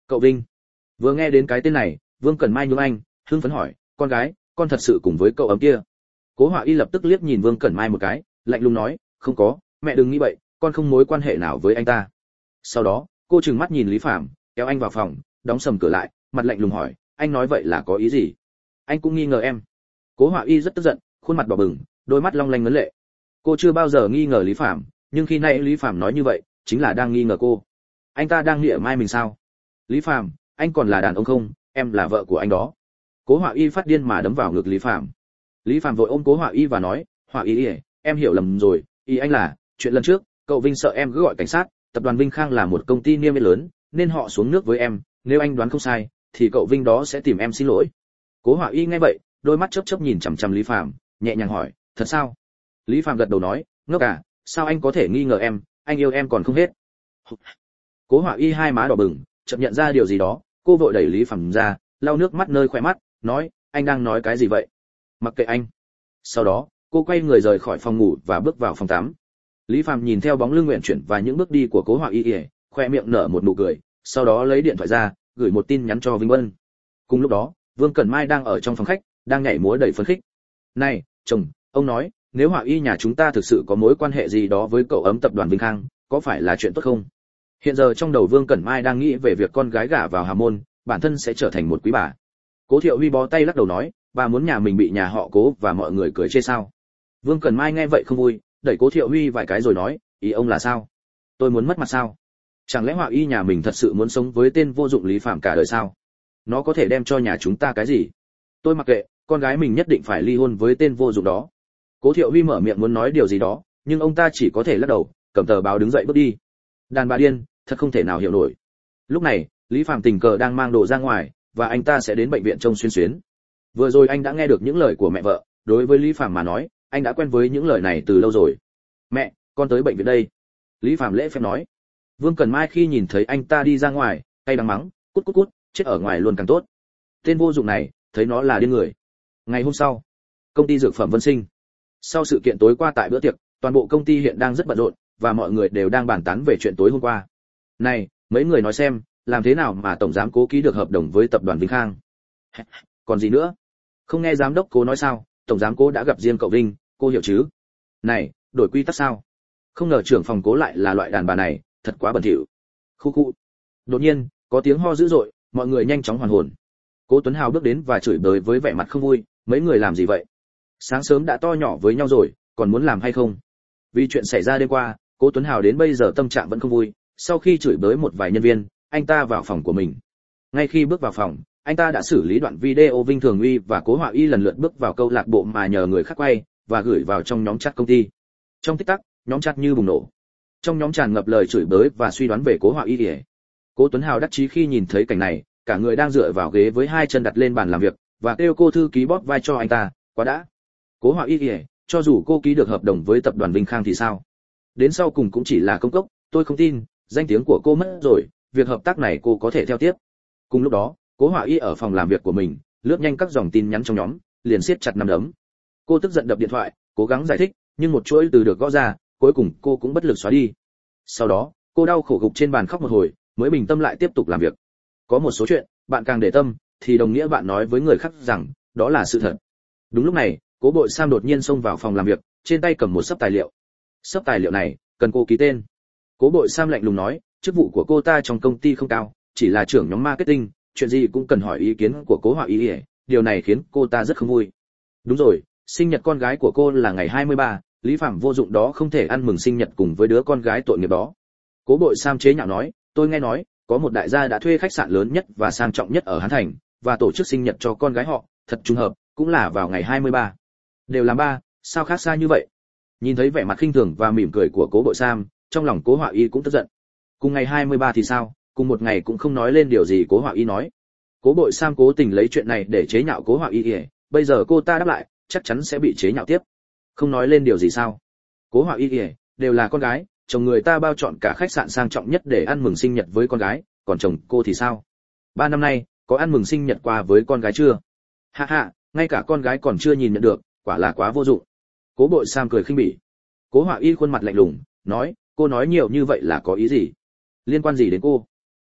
Cậu Vinh. Vừa nghe đến cái tên này, Vương Cẩn Mai nhướng anh, hưng phấn hỏi, con gái, con thật sự cùng với cậu ấm kia? Cố Họa Y lập tức liếc nhìn Vương Cẩn Mai một cái, lạnh lùng nói, không có, mẹ đừng nghĩ vậy, con không mối quan hệ nào với anh ta. Sau đó, cô trừng mắt nhìn Lý Phạm, kéo anh vào phòng, đóng sầm cửa lại, mặt lạnh lùng hỏi, anh nói vậy là có ý gì? Anh cũng nghi ngờ em? Cố Họa Y rất tức giận, khuôn mặt đỏ bừng, đôi mắt long lanh ngấn lệ. Cô chưa bao giờ nghi ngờ Lý Phạm, nhưng khi nãy Lý Phạm nói như vậy, chính là đang nghi ngờ cô. Anh ta đang nghĩa mai mình sao? Lý Phạm, anh còn là đàn ông không? Em là vợ của anh đó. Cố Họa Y phát điên mà đấm vào ngực Lý Phạm. Lý Phạm vội ôm Cố Họa Y và nói, Họa Y, em hiểu lầm rồi, ý anh là, chuyện lần trước, cậu Vinh sợ em cứ gọi cảnh sát, tập đoàn Vinh Khang là một công ty niêm yết lớn, nên họ xuống nước với em, nếu anh đoán không sai, thì cậu Vinh đó sẽ tìm em xin lỗi. Cố Họa Y nghe vậy, đôi mắt chớp chớp nhìn chằm chằm Lý Phạm, nhẹ nhàng hỏi, thật sao? Lý Phạm gật đầu nói, ngốc à, sao anh có thể nghi ngờ em, anh yêu em còn không hết. Cố Họa Y hai má đỏ bừng, chợt nhận ra điều gì đó, cô vội đẩy Lý Phạm ra, lau nước mắt nơi khóe mắt, nói, anh đang nói cái gì vậy? Mặc kệ anh. Sau đó, cô quay người rời khỏi phòng ngủ và bước vào phòng tắm. Lý Phạm nhìn theo bóng lưng nguyện chuyển và những bước đi của Cố Họa Y, khoe miệng nở một nụ cười, sau đó lấy điện thoại ra, gửi một tin nhắn cho Vinh Bân. Cùng lúc đó, Vương Cẩn Mai đang ở trong phòng khách, đang nhảy múa đầy phấn khích. Này, chồng, ông nói, nếu Họa Y nhà chúng ta thực sự có mối quan hệ gì đó với cậu ấm tập đoàn Vinh Khang, có phải là chuyện tốt không? Hiện giờ trong đầu Vương Cẩn Mai đang nghĩ về việc con gái gả vào Hà Môn, bản thân sẽ trở thành một quý bà. Cố Thiệu Huy bó tay lắc đầu nói, bà muốn nhà mình bị nhà họ Cố và mọi người cười chê sao? Vương Cẩn Mai nghe vậy không vui, đẩy Cố Thiệu Huy vài cái rồi nói, ý ông là sao? Tôi muốn mất mặt sao? Chẳng lẽ Họa Y nhà mình thật sự muốn sống với tên vô dụng Lý Phạm cả đời sao? Nó có thể đem cho nhà chúng ta cái gì? Tôi mặc kệ, con gái mình nhất định phải ly hôn với tên vô dụng đó. Cố Thiệu Huy mở miệng muốn nói điều gì đó, nhưng ông ta chỉ có thể lắc đầu, cầm tờ báo đứng dậy bước đi. Đàn bà điên, thật không thể nào hiểu nổi. Lúc này, Lý Phạm tình cờ đang mang đồ ra ngoài, và anh ta sẽ đến bệnh viện trông xuyên xuyến. Vừa rồi anh đã nghe được những lời của mẹ vợ, đối với Lý Phạm mà nói, anh đã quen với những lời này từ lâu rồi. Mẹ, con tới bệnh viện đây. Lý Phạm lễ phép nói. Vương Cẩn Mai khi nhìn thấy anh ta đi ra ngoài, tay đắng mắng, cút cút cút, chết ở ngoài luôn càng tốt. Tên vô dụng này, thấy nó là điên người. Ngày hôm sau, công ty dược phẩm Vân Sinh. Sau sự kiện tối qua tại bữa tiệc, toàn bộ công ty hiện đang rất bận rộn, và mọi người đều đang bàn tán về chuyện tối hôm qua. Này, mấy người nói xem, làm thế nào mà tổng giám Cố ký được hợp đồng với tập đoàn Vinh Khang? Còn gì nữa? Không nghe giám đốc Cố nói sao, tổng giám Cố đã gặp riêng cậu Vinh, cô hiểu chứ? Này, đổi quy tắc sao? Không ngờ trưởng phòng Cố lại là loại đàn bà này, thật quá bẩn thỉu. Khu khu. Đột nhiên, có tiếng ho dữ dội, mọi người nhanh chóng hoàn hồn. Cố Tuấn Hào bước đến và chửi bới với vẻ mặt không vui, mấy người làm gì vậy? Sáng sớm đã to nhỏ với nhau rồi, còn muốn làm hay không? Vì chuyện xảy ra đêm qua, Cố Tuấn Hào đến bây giờ tâm trạng vẫn không vui. Sau khi chửi bới một vài nhân viên, anh ta vào phòng của mình. Ngay khi bước vào phòng, anh ta đã xử lý đoạn video Vinh Thường Uy và Cố Họa Y lần lượt bước vào câu lạc bộ mà nhờ người khác quay, và gửi vào trong nhóm chat công ty. Trong tích tắc, nhóm chat như bùng nổ. Trong nhóm tràn ngập lời chửi bới và suy đoán về Cố Họa Y. Cố Tuấn Hào đắc chí khi nhìn thấy cảnh này, cả người đang dựa vào ghế với hai chân đặt lên bàn làm việc, và kêu cô thư ký bóp vai cho anh ta, quá đã. Cố Họa Y, cho dù cô ký được hợp đồng với tập đoàn Vinh Khang thì sao? Đến sau cùng cũng chỉ là công cốc, tôi không tin, danh tiếng của cô mất rồi, việc hợp tác này cô có thể theo tiếp. Cùng lúc đó, Cố Họa Y ở phòng làm việc của mình, lướt nhanh các dòng tin nhắn trong nhóm, liền siết chặt nắm đấm. Cô tức giận đập điện thoại, cố gắng giải thích, nhưng một chuỗi từ được gõ ra, cuối cùng cô cũng bất lực xóa đi. Sau đó, cô đau khổ gục trên bàn khóc một hồi, mới bình tâm lại tiếp tục làm việc. Có một số chuyện, bạn càng để tâm, thì đồng nghĩa bạn nói với người khác rằng, đó là sự thật. Đúng lúc này, Cố Bội Sam đột nhiên xông vào phòng làm việc, trên tay cầm một xấp tài liệu. Xấp tài liệu này, cần cô ký tên. Cố Bội Sam lạnh lùng nói, chức vụ của cô ta trong công ty không cao, chỉ là trưởng nhóm marketing, chuyện gì cũng cần hỏi ý kiến của Cố Họa Y, điều này khiến cô ta rất không vui. Đúng rồi, sinh nhật con gái của cô là ngày hai mươi ba, Lý Phạm vô dụng đó không thể ăn mừng sinh nhật cùng với đứa con gái tội nghiệp đó. Cố Bội Sam chế nhạo nói, tôi nghe nói, có một đại gia đã thuê khách sạn lớn nhất và sang trọng nhất ở Hán Thành, và tổ chức sinh nhật cho con gái họ, thật trùng hợp, cũng là vào ngày hai mươi ba. Đều làm ba, sao khác xa như vậy? Nhìn thấy vẻ mặt khinh thường và mỉm cười của Cố Bội Sam, trong lòng Cố Họa Y cũng tức giận. Cùng ngày hai mươi ba thì sao, cùng một ngày cũng không nói lên điều gì Cố Họa Y nói. Cố Bội Sam cố tình lấy chuyện này để chế nhạo Cố Họa Y, bây giờ cô ta đáp lại, chắc chắn sẽ bị chế nhạo tiếp. Không nói lên điều gì sao? Cố Họa Y, đều là con gái, chồng người ta bao chọn cả khách sạn sang trọng nhất để ăn mừng sinh nhật với con gái, còn chồng cô thì sao? Ba năm nay, có ăn mừng sinh nhật qua với con gái chưa? Ha ha, ngay cả con gái còn chưa nhìn nhận được, quả là quá vô dụng. Cố Bội Sam cười khinh bỉ. Cố Họa Y khuôn mặt lạnh lùng, nói, cô nói nhiều như vậy là có ý gì? Liên quan gì đến cô?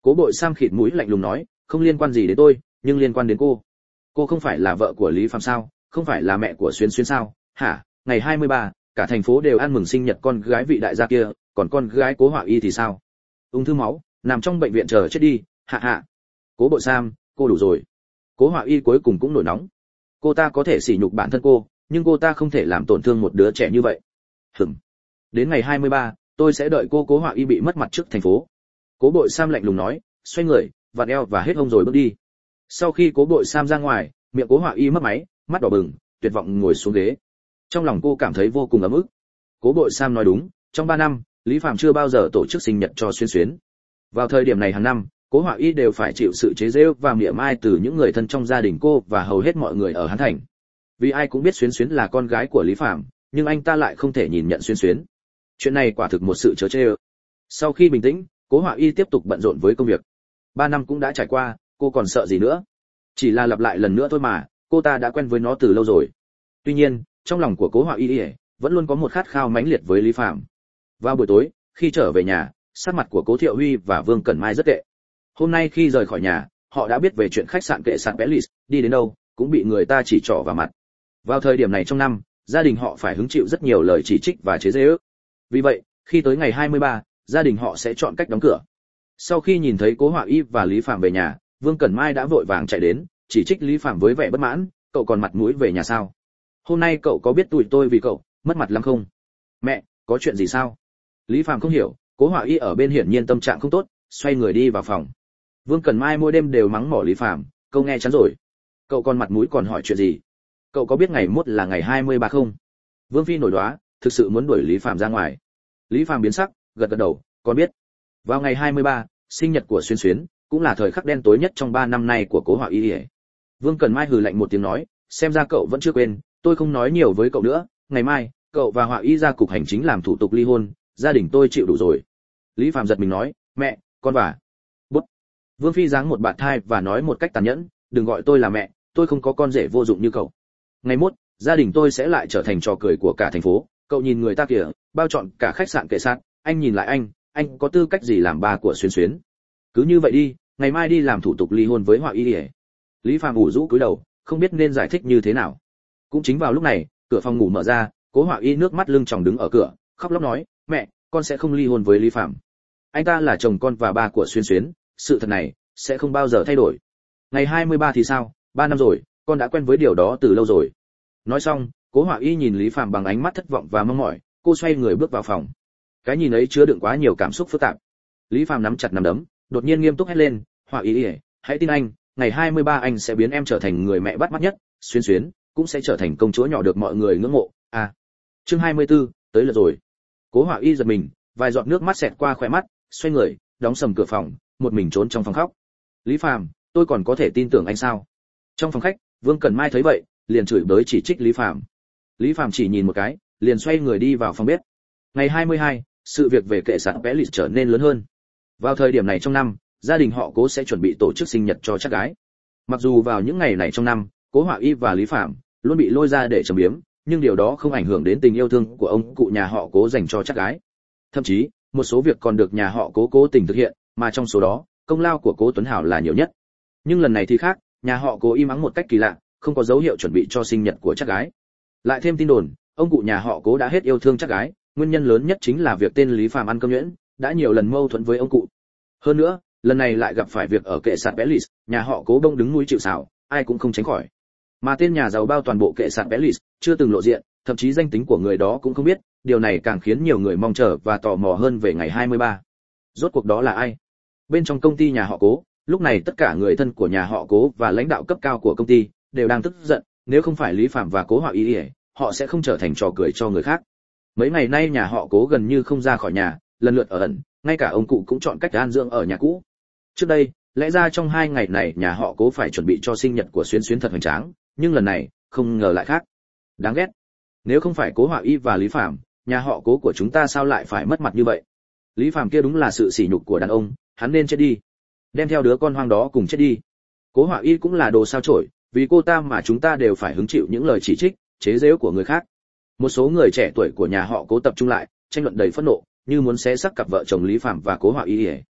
Cố Bội Sam khịt mũi lạnh lùng nói, không liên quan gì đến tôi, nhưng liên quan đến cô. Cô không phải là vợ của Lý Phạm sao? Không phải là mẹ của Xuyến Xuyến sao? Hả? Ngày hai mươi ba, cả thành phố đều ăn mừng sinh nhật con gái vị đại gia kia, còn con gái Cố Họa Y thì sao? Ung thư máu, nằm trong bệnh viện chờ chết đi, hạ hạ. Cố Bội Sam, cô đủ rồi. Cố Họa Y cuối cùng cũng nổi nóng. Cô ta có thể sỉ nhục bản thân cô, nhưng cô ta không thể làm tổn thương một đứa trẻ như vậy. Hửm. Đến ngày hai mươi ba, tôi sẽ đợi cô Cố Họa Y bị mất mặt trước thành phố. Cố Bội Sam lạnh lùng nói, xoay người, vặn eo và hết hông rồi bước đi. Sau khi Cố Bội Sam ra ngoài, miệng Cố Họa Y mất máy, mắt đỏ bừng, tuyệt vọng ngồi xuống ghế. Trong lòng cô cảm thấy vô cùng ấm ức. Cố Bội Sam nói đúng, trong ba năm, Lý Phạm chưa bao giờ tổ chức sinh nhật cho Xuyến Xuyến. Vào thời điểm này hàng năm, Cố Họa Y đều phải chịu sự chế giễu và mỉa mai từ những người thân trong gia đình cô và hầu hết mọi người ở Hán Thành. Vì ai cũng biết Xuyến Xuyến là con gái của Lý Phạm, nhưng anh ta lại không thể nhìn nhận Xuyến Xuyến. Chuyện này quả thực một sự trớ trêu. Sau khi bình tĩnh, Cố Họa Y tiếp tục bận rộn với công việc. Ba năm cũng đã trải qua, cô còn sợ gì nữa? Chỉ là lặp lại lần nữa thôi mà, cô ta đã quen với nó từ lâu rồi. Tuy nhiên, trong lòng của Cố Họa Y vẫn luôn có một khát khao mãnh liệt với Lý Phạm. Vào buổi tối, khi trở về nhà, sắc mặt của Cố Thiệu Huy và Vương Cẩn Mai rất tệ. Hôm nay khi rời khỏi nhà, họ đã biết về chuyện khách sạn kệ sạn Palace, đi đến đâu cũng bị người ta chỉ trỏ vào mặt. Vào thời điểm này trong năm, gia đình họ phải hứng chịu rất nhiều lời chỉ trích và chế giễu. Vì vậy, khi tới ngày hai mươi ba, gia đình họ sẽ chọn cách đóng cửa. Sau khi nhìn thấy Cố Họa Y và Lý Phạm về nhà, Vương Cẩn Mai đã vội vàng chạy đến, chỉ trích Lý Phạm với vẻ bất mãn, cậu còn mặt mũi về nhà sao? Hôm nay cậu có biết tụi tôi vì cậu mất mặt lắm không? Mẹ, có chuyện gì sao? Lý Phạm không hiểu, Cố Họa Y ở bên hiển nhiên tâm trạng không tốt, xoay người đi vào phòng. Vương Cẩn Mai mỗi đêm đều mắng mỏ Lý Phạm, câu nghe chán rồi. Cậu còn mặt mũi còn hỏi chuyện gì? Cậu có biết ngày mốt là ngày hai mươi ba không? Vương Phi nổi đoá, thực sự muốn đuổi Lý Phạm ra ngoài. Lý Phạm biến sắc, gật gật đầu, con biết. Vào ngày hai mươi ba, sinh nhật của Xuyến Xuyến, cũng là thời khắc đen tối nhất trong ba năm nay của Cố Họa Y. Vương Cẩn Mai hừ lạnh một tiếng nói, xem ra cậu vẫn chưa quên, tôi không nói nhiều với cậu nữa, ngày mai, cậu và Họa Y ra cục hành chính làm thủ tục ly hôn, gia đình tôi chịu đủ rồi. Lý Phạm giật mình nói, mẹ, con và bút. Vương Phi giáng một bạt thai và nói một cách tàn nhẫn, đừng gọi tôi là mẹ, tôi không có con rể vô dụng như cậu. Ngày mốt, gia đình tôi sẽ lại trở thành trò cười của cả thành phố, cậu nhìn người ta kìa, bao trọn cả khách sạn kệ sạn, anh nhìn lại anh, anh có tư cách gì làm ba của Xuyến Xuyến? Cứ như vậy đi, ngày mai đi làm thủ tục ly hôn với Họa Y. Lý Phạm ủ rũ cúi đầu, không biết nên giải thích như thế nào. Cũng chính vào lúc này, cửa phòng ngủ mở ra, Cố Họa Y nước mắt lưng tròng đứng ở cửa, khóc lóc nói, mẹ, con sẽ không ly hôn với Lý Phạm. Anh ta là chồng con và ba của Xuyến Xuyến, sự thật này sẽ không bao giờ thay đổi. Ngày hai mươi ba thì sao? Ba năm rồi, con đã quen với điều đó từ lâu rồi. Nói xong, Cố Họa Y nhìn Lý Phạm bằng ánh mắt thất vọng và mong mỏi, cô xoay người bước vào phòng. Cái nhìn ấy chứa đựng quá nhiều cảm xúc phức tạp. Lý Phạm nắm chặt nắm đấm, đột nhiên nghiêm túc hét lên, Họa Y, hãy tin anh, ngày hai mươi ba anh sẽ biến em trở thành người mẹ bắt mắt nhất, Xuyến Xuyến cũng sẽ trở thành công chúa nhỏ được mọi người ngưỡng mộ. À, chương hai mươi tư, tới lượt rồi. Cố Họa Y giật mình, vài giọt nước mắt xẹt qua khóe mắt, xoay người, đóng sầm cửa phòng, một mình trốn trong phòng khóc. Lý Phạm, tôi còn có thể tin tưởng anh sao? Trong phòng khách, Vương Cẩn Mai thấy vậy, liền chửi bới chỉ trích Lý Phạm. Lý Phạm chỉ nhìn một cái, liền xoay người đi vào phòng bếp. Ngày hai mươi hai, sự việc về kệ sạn Palace trở nên lớn hơn. Vào thời điểm này trong năm, gia đình họ Cố sẽ chuẩn bị tổ chức sinh nhật cho chắc gái. Mặc dù vào những ngày này trong năm, Cố Họa Y và Lý Phạm luôn bị lôi ra để châm biếm, nhưng điều đó không ảnh hưởng đến tình yêu thương của ông cụ nhà họ Cố dành cho chắc gái. Thậm chí, một số việc còn được nhà họ Cố cố tình thực hiện, mà trong số đó, công lao của Cố Tuấn Hảo là nhiều nhất. Nhưng lần này thì khác, nhà họ Cố im ắng một cách kỳ lạ, không có dấu hiệu chuẩn bị cho sinh nhật của chắc gái. Lại thêm tin đồn, ông cụ nhà họ Cố đã hết yêu thương chắc gái, nguyên nhân lớn nhất chính là việc tên Lý Phạm ăn cơm nhuyễn, đã nhiều lần mâu thuẫn với ông cụ. Hơn nữa, lần này lại gặp phải việc ở kệ sạn Palace, nhà họ Cố đông đứng núi chịu sào, ai cũng không tránh khỏi. Mà tên nhà giàu bao toàn bộ kệ sạn Palace chưa từng lộ diện, thậm chí danh tính của người đó cũng không biết, điều này càng khiến nhiều người mong chờ và tò mò hơn về ngày hai mươi ba. Rốt cuộc đó là ai? Bên trong công ty nhà họ Cố, lúc này tất cả người thân của nhà họ Cố và lãnh đạo cấp cao của công ty đều đang tức giận, nếu không phải Lý Phạm và Cố Họa Y, họ sẽ không trở thành trò cười cho người khác. Mấy ngày nay nhà họ Cố gần như không ra khỏi nhà, lần lượt ở ẩn, ngay cả ông cụ cũng chọn cách an dưỡng ở nhà cũ. Trước đây, lẽ ra trong hai ngày này nhà họ Cố phải chuẩn bị cho sinh nhật của Xuyến Xuyến thật hoành tráng, nhưng lần này, không ngờ lại khác. Đáng ghét. Nếu không phải Cố Họa Y và Lý Phạm, nhà họ Cố của chúng ta sao lại phải mất mặt như vậy? Lý Phạm kia đúng là sự sỉ nhục của đàn ông, hắn nên chết đi. Đem theo đứa con hoang đó cùng chết đi. Cố Họa Y cũng là đồ sao chổi, vì cô ta mà chúng ta đều phải hứng chịu những lời chỉ trích, chế giễu của người khác. Một số người trẻ tuổi của nhà họ Cố tập trung lại, tranh luận đầy phẫn nộ, như muốn xé xác cặp vợ chồng Lý Phạm và Cố Họa Y.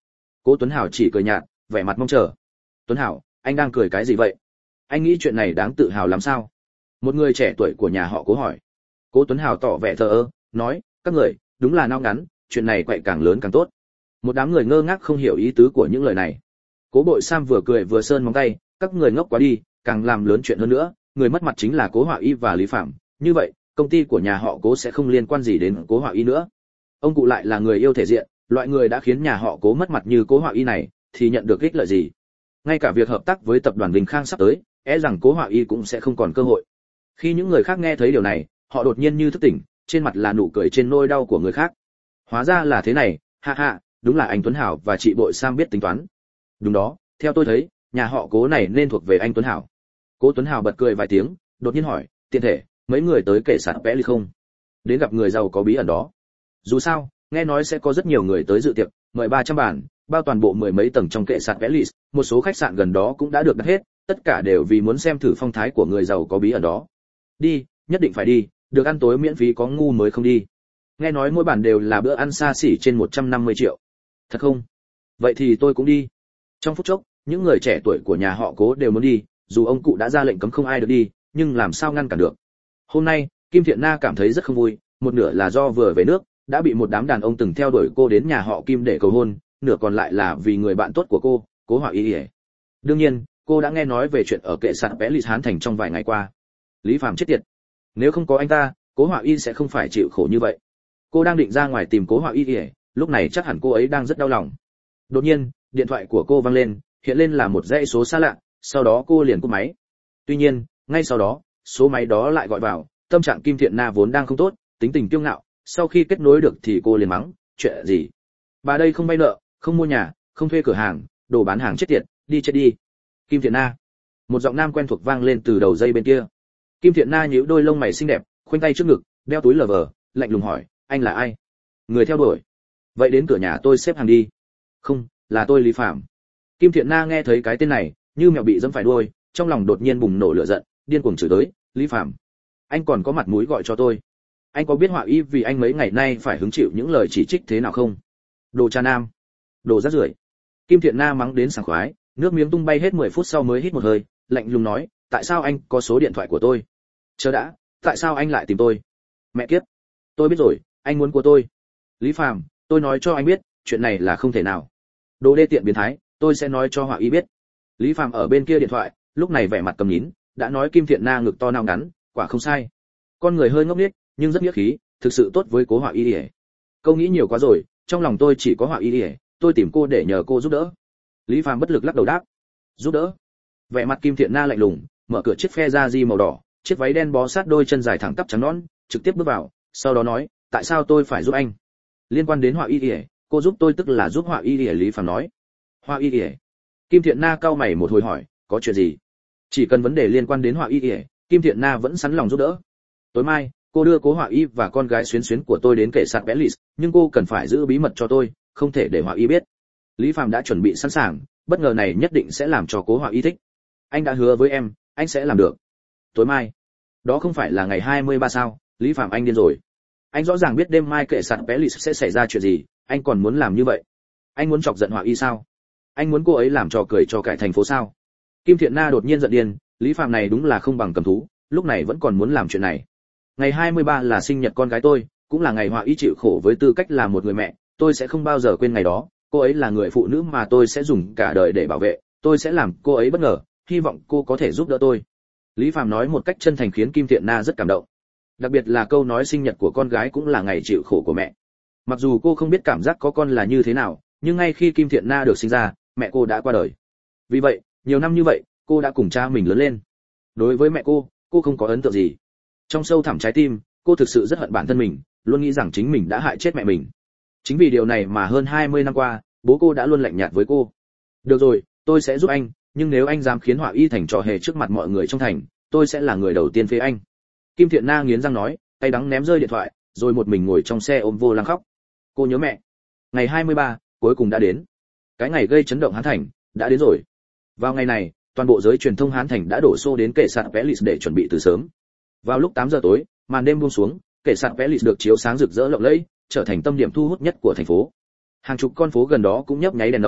Cố Tuấn Hảo chỉ cười nhạt, vẻ mặt mong chờ. Tuấn Hảo, anh đang cười cái gì vậy? Anh nghĩ chuyện này đáng tự hào lắm sao? Một người trẻ tuổi của nhà họ Cố hỏi. Cố Tuấn Hảo tỏ vẻ thờ ơ, nói, các người, đúng là nao ngắn, chuyện này quậy càng lớn càng tốt. Một đám người ngơ ngác không hiểu ý tứ của những lời này. Cố Bội Sam vừa cười vừa sơn móng tay, các người ngốc quá đi, càng làm lớn chuyện hơn nữa, người mất mặt chính là Cố Họa Y và Lý Phạm, như vậy, công ty của nhà họ Cố sẽ không liên quan gì đến Cố Họa Y nữa. Ông cụ lại là người yêu thể diện, loại người đã khiến nhà họ Cố mất mặt như Cố Họa Y này, thì nhận được ích lợi gì? Ngay cả việc hợp tác với tập đoàn Vinh Khang sắp tới, e rằng Cố Họa Y cũng sẽ không còn cơ hội. Khi những người khác nghe thấy điều này, họ đột nhiên như thức tỉnh, trên mặt là nụ cười trên nỗi đau của người khác. Hóa ra là thế này, ha ha, đúng là anh Tuấn Hảo và chị Bội Sam biết tính toán. Đúng đó, theo tôi thấy, nhà họ Cố này nên thuộc về anh Tuấn Hảo. Cố Tuấn Hảo bật cười vài tiếng, đột nhiên hỏi, tiện thể, mấy người tới kể sạn vẽ ly không? Đến gặp người giàu có bí ẩn đó. Dù sao, nghe nói sẽ có rất nhiều người tới dự tiệc, mời ba trăm bàn, bao toàn bộ mười mấy tầng trong kệ sạn vẽ ly, một số khách sạn gần đó cũng đã được đặt hết, tất cả đều vì muốn xem thử phong thái của người giàu có bí ẩn đó. Đi, nhất định phải đi, được ăn tối miễn phí có ngu mới không đi. Nghe nói mỗi bàn đều là bữa ăn xa xỉ trên một trăm năm mươi triệu. Thật không? Vậy thì tôi cũng đi. Trong phút chốc, những người trẻ tuổi của nhà họ Cố đều muốn đi, dù ông cụ đã ra lệnh cấm không ai được đi, nhưng làm sao ngăn cản được. Hôm nay, Kim Thiện Na cảm thấy rất không vui, một nửa là do vừa về nước, đã bị một đám đàn ông từng theo đuổi cô đến nhà họ Kim để cầu hôn, nửa còn lại là vì người bạn tốt của cô, Cố Họa Y. Đương nhiên, cô đã nghe nói về chuyện ở kệ sạn vẽ Lý Hán Thành trong vài ngày qua. Lý Phạm chết tiệt. Nếu không có anh ta, Cố Họa Y sẽ không phải chịu khổ như vậy. Cô đang định ra ngoài tìm Cố Họa Y, lúc này chắc hẳn cô ấy đang rất đau lòng. Đột nhiên, điện thoại của cô vang lên, hiện lên là một dãy số xa lạ, sau đó cô liền cúp máy. Tuy nhiên, ngay sau đó, số máy đó lại gọi vào, tâm trạng Kim Thiện Na vốn đang không tốt, tính tình kiêu ngạo, sau khi kết nối được thì cô liền mắng, chuyện gì? Bà đây không vay nợ, không mua nhà, không thuê cửa hàng, đồ bán hàng chết tiệt, đi chết đi. Kim Thiện Na. Một giọng nam quen thuộc vang lên từ đầu dây bên kia. Kim Thiện Na nhíu đôi lông mày xinh đẹp, khoanh tay trước ngực, đeo túi lờ vờ, lạnh lùng hỏi, anh là ai? Người theo đuổi. Vậy đến cửa nhà tôi xếp hàng đi. Không, là tôi Lý Phạm. Kim Thiện Na nghe thấy cái tên này, như mèo bị giẫm phải đuôi, trong lòng đột nhiên bùng nổ lửa giận, điên cuồng chửi tới, Lý Phạm, anh còn có mặt mũi gọi cho tôi? Anh có biết Họa Y vì anh mấy ngày nay phải hứng chịu những lời chỉ trích thế nào không? Đồ cha nam, đồ rác rưởi. Kim Thiện Na mắng đến sảng khoái, nước miếng tung bay hết mười phút sau mới hít một hơi, lạnh lùng nói, tại sao anh có số điện thoại của tôi? Chờ đã, tại sao anh lại tìm tôi? Mẹ kiếp, tôi biết rồi, anh muốn của tôi. Lý Phạm, tôi nói cho anh biết, chuyện này là không thể nào. Đồ đê tiện biến thái, tôi sẽ nói cho Họa Y biết. Lý Phạm ở bên kia điện thoại, lúc này vẻ mặt cầm nhín, đã nói Kim Thiện Na ngực to nao ngắn, quả không sai. Con người hơi ngốc nghếch, nhưng rất nghĩa khí, thực sự tốt với Cố Họa Y. Câu nghĩ nhiều quá rồi, trong lòng tôi chỉ có Họa Y, tôi tìm cô để nhờ cô giúp đỡ. Lý Phạm bất lực lắc đầu đáp, giúp đỡ? Vẻ mặt Kim Thiện Na lạnh lùng, mở cửa chiếc phe da di màu đỏ, chiếc váy đen bó sát đôi chân dài thẳng tắp trắng nõn, trực tiếp bước vào, sau đó nói, tại sao tôi phải giúp anh? Liên quan đến Họa Y, cô giúp tôi tức là giúp Họa Y. Lý Phạm nói. Họa Y. Kim Thiện Na cau mày một hồi hỏi, có chuyện gì? Chỉ cần vấn đề liên quan đến Họa Y, Kim Thiện Na vẫn sẵn lòng giúp đỡ. Tối mai, cô đưa Cố Họa Y và con gái xuyến xuyến của tôi đến kệ sạn vẽ Lis, nhưng cô cần phải giữ bí mật cho tôi, không thể để Họa Y biết. Lý Phạm đã chuẩn bị sẵn sàng, bất ngờ này nhất định sẽ làm cho Cố Họa Y thích. Anh đã hứa với em, anh sẽ làm được. Tối mai? Đó không phải là ngày hai mươi ba sao? Lý Phạm, anh điên rồi. Anh rõ ràng biết đêm mai kệ sạn vẽ Lis sẽ xảy ra chuyện gì, anh còn muốn làm như vậy? Anh muốn chọc giận Họa Y sao? Anh muốn cô ấy làm trò cười cho cả thành phố sao? Kim Thiện Na đột nhiên giận điên, Lý Phạm này đúng là không bằng cầm thú, lúc này vẫn còn muốn làm chuyện này. Ngày hai mươi ba là sinh nhật con gái tôi, cũng là ngày Họa Y chịu khổ với tư cách là một người mẹ, tôi sẽ không bao giờ quên ngày đó, cô ấy là người phụ nữ mà tôi sẽ dùng cả đời để bảo vệ, tôi sẽ làm cô ấy bất ngờ, hy vọng cô có thể giúp đỡ tôi. Lý Phạm nói một cách chân thành khiến Kim Thiện Na rất cảm động. Đặc biệt là câu nói sinh nhật của con gái cũng là ngày chịu khổ của mẹ. Mặc dù cô không biết cảm giác có con là như thế nào, nhưng ngay khi Kim Thiện Na được sinh ra, mẹ cô đã qua đời. Vì vậy, nhiều năm như vậy, cô đã cùng cha mình lớn lên. Đối với mẹ cô, cô không có ấn tượng gì. Trong sâu thẳm trái tim, cô thực sự rất hận bản thân mình, luôn nghĩ rằng chính mình đã hại chết mẹ mình. Chính vì điều này mà hơn hai mươi năm qua, bố cô đã luôn lạnh nhạt với cô. Được rồi, tôi sẽ giúp anh, nhưng nếu anh dám khiến Họa Y thành trò hề trước mặt mọi người trong thành, tôi sẽ là người đầu tiên phế anh. Kim Thiện Na nghiến răng nói, tay đắng ném rơi điện thoại, rồi một mình ngồi trong xe ôm vô lăng khóc. Cô nhớ mẹ. Ngày hai mươi ba, cuối cùng đã đến. Cái ngày gây chấn động Hán Thành đã đến rồi. Vào ngày này, toàn bộ giới truyền thông Hán Thành đã đổ xô đến kệ sạn vẽ Lis để chuẩn bị từ sớm. Vào lúc tám giờ tối, màn đêm buông xuống, kệ sạn vẽ Lis được chiếu sáng rực rỡ lộng lẫy, trở thành tâm điểm thu hút nhất của thành phố. Hàng chục con phố gần đó cũng nhấp nháy đèn lồng,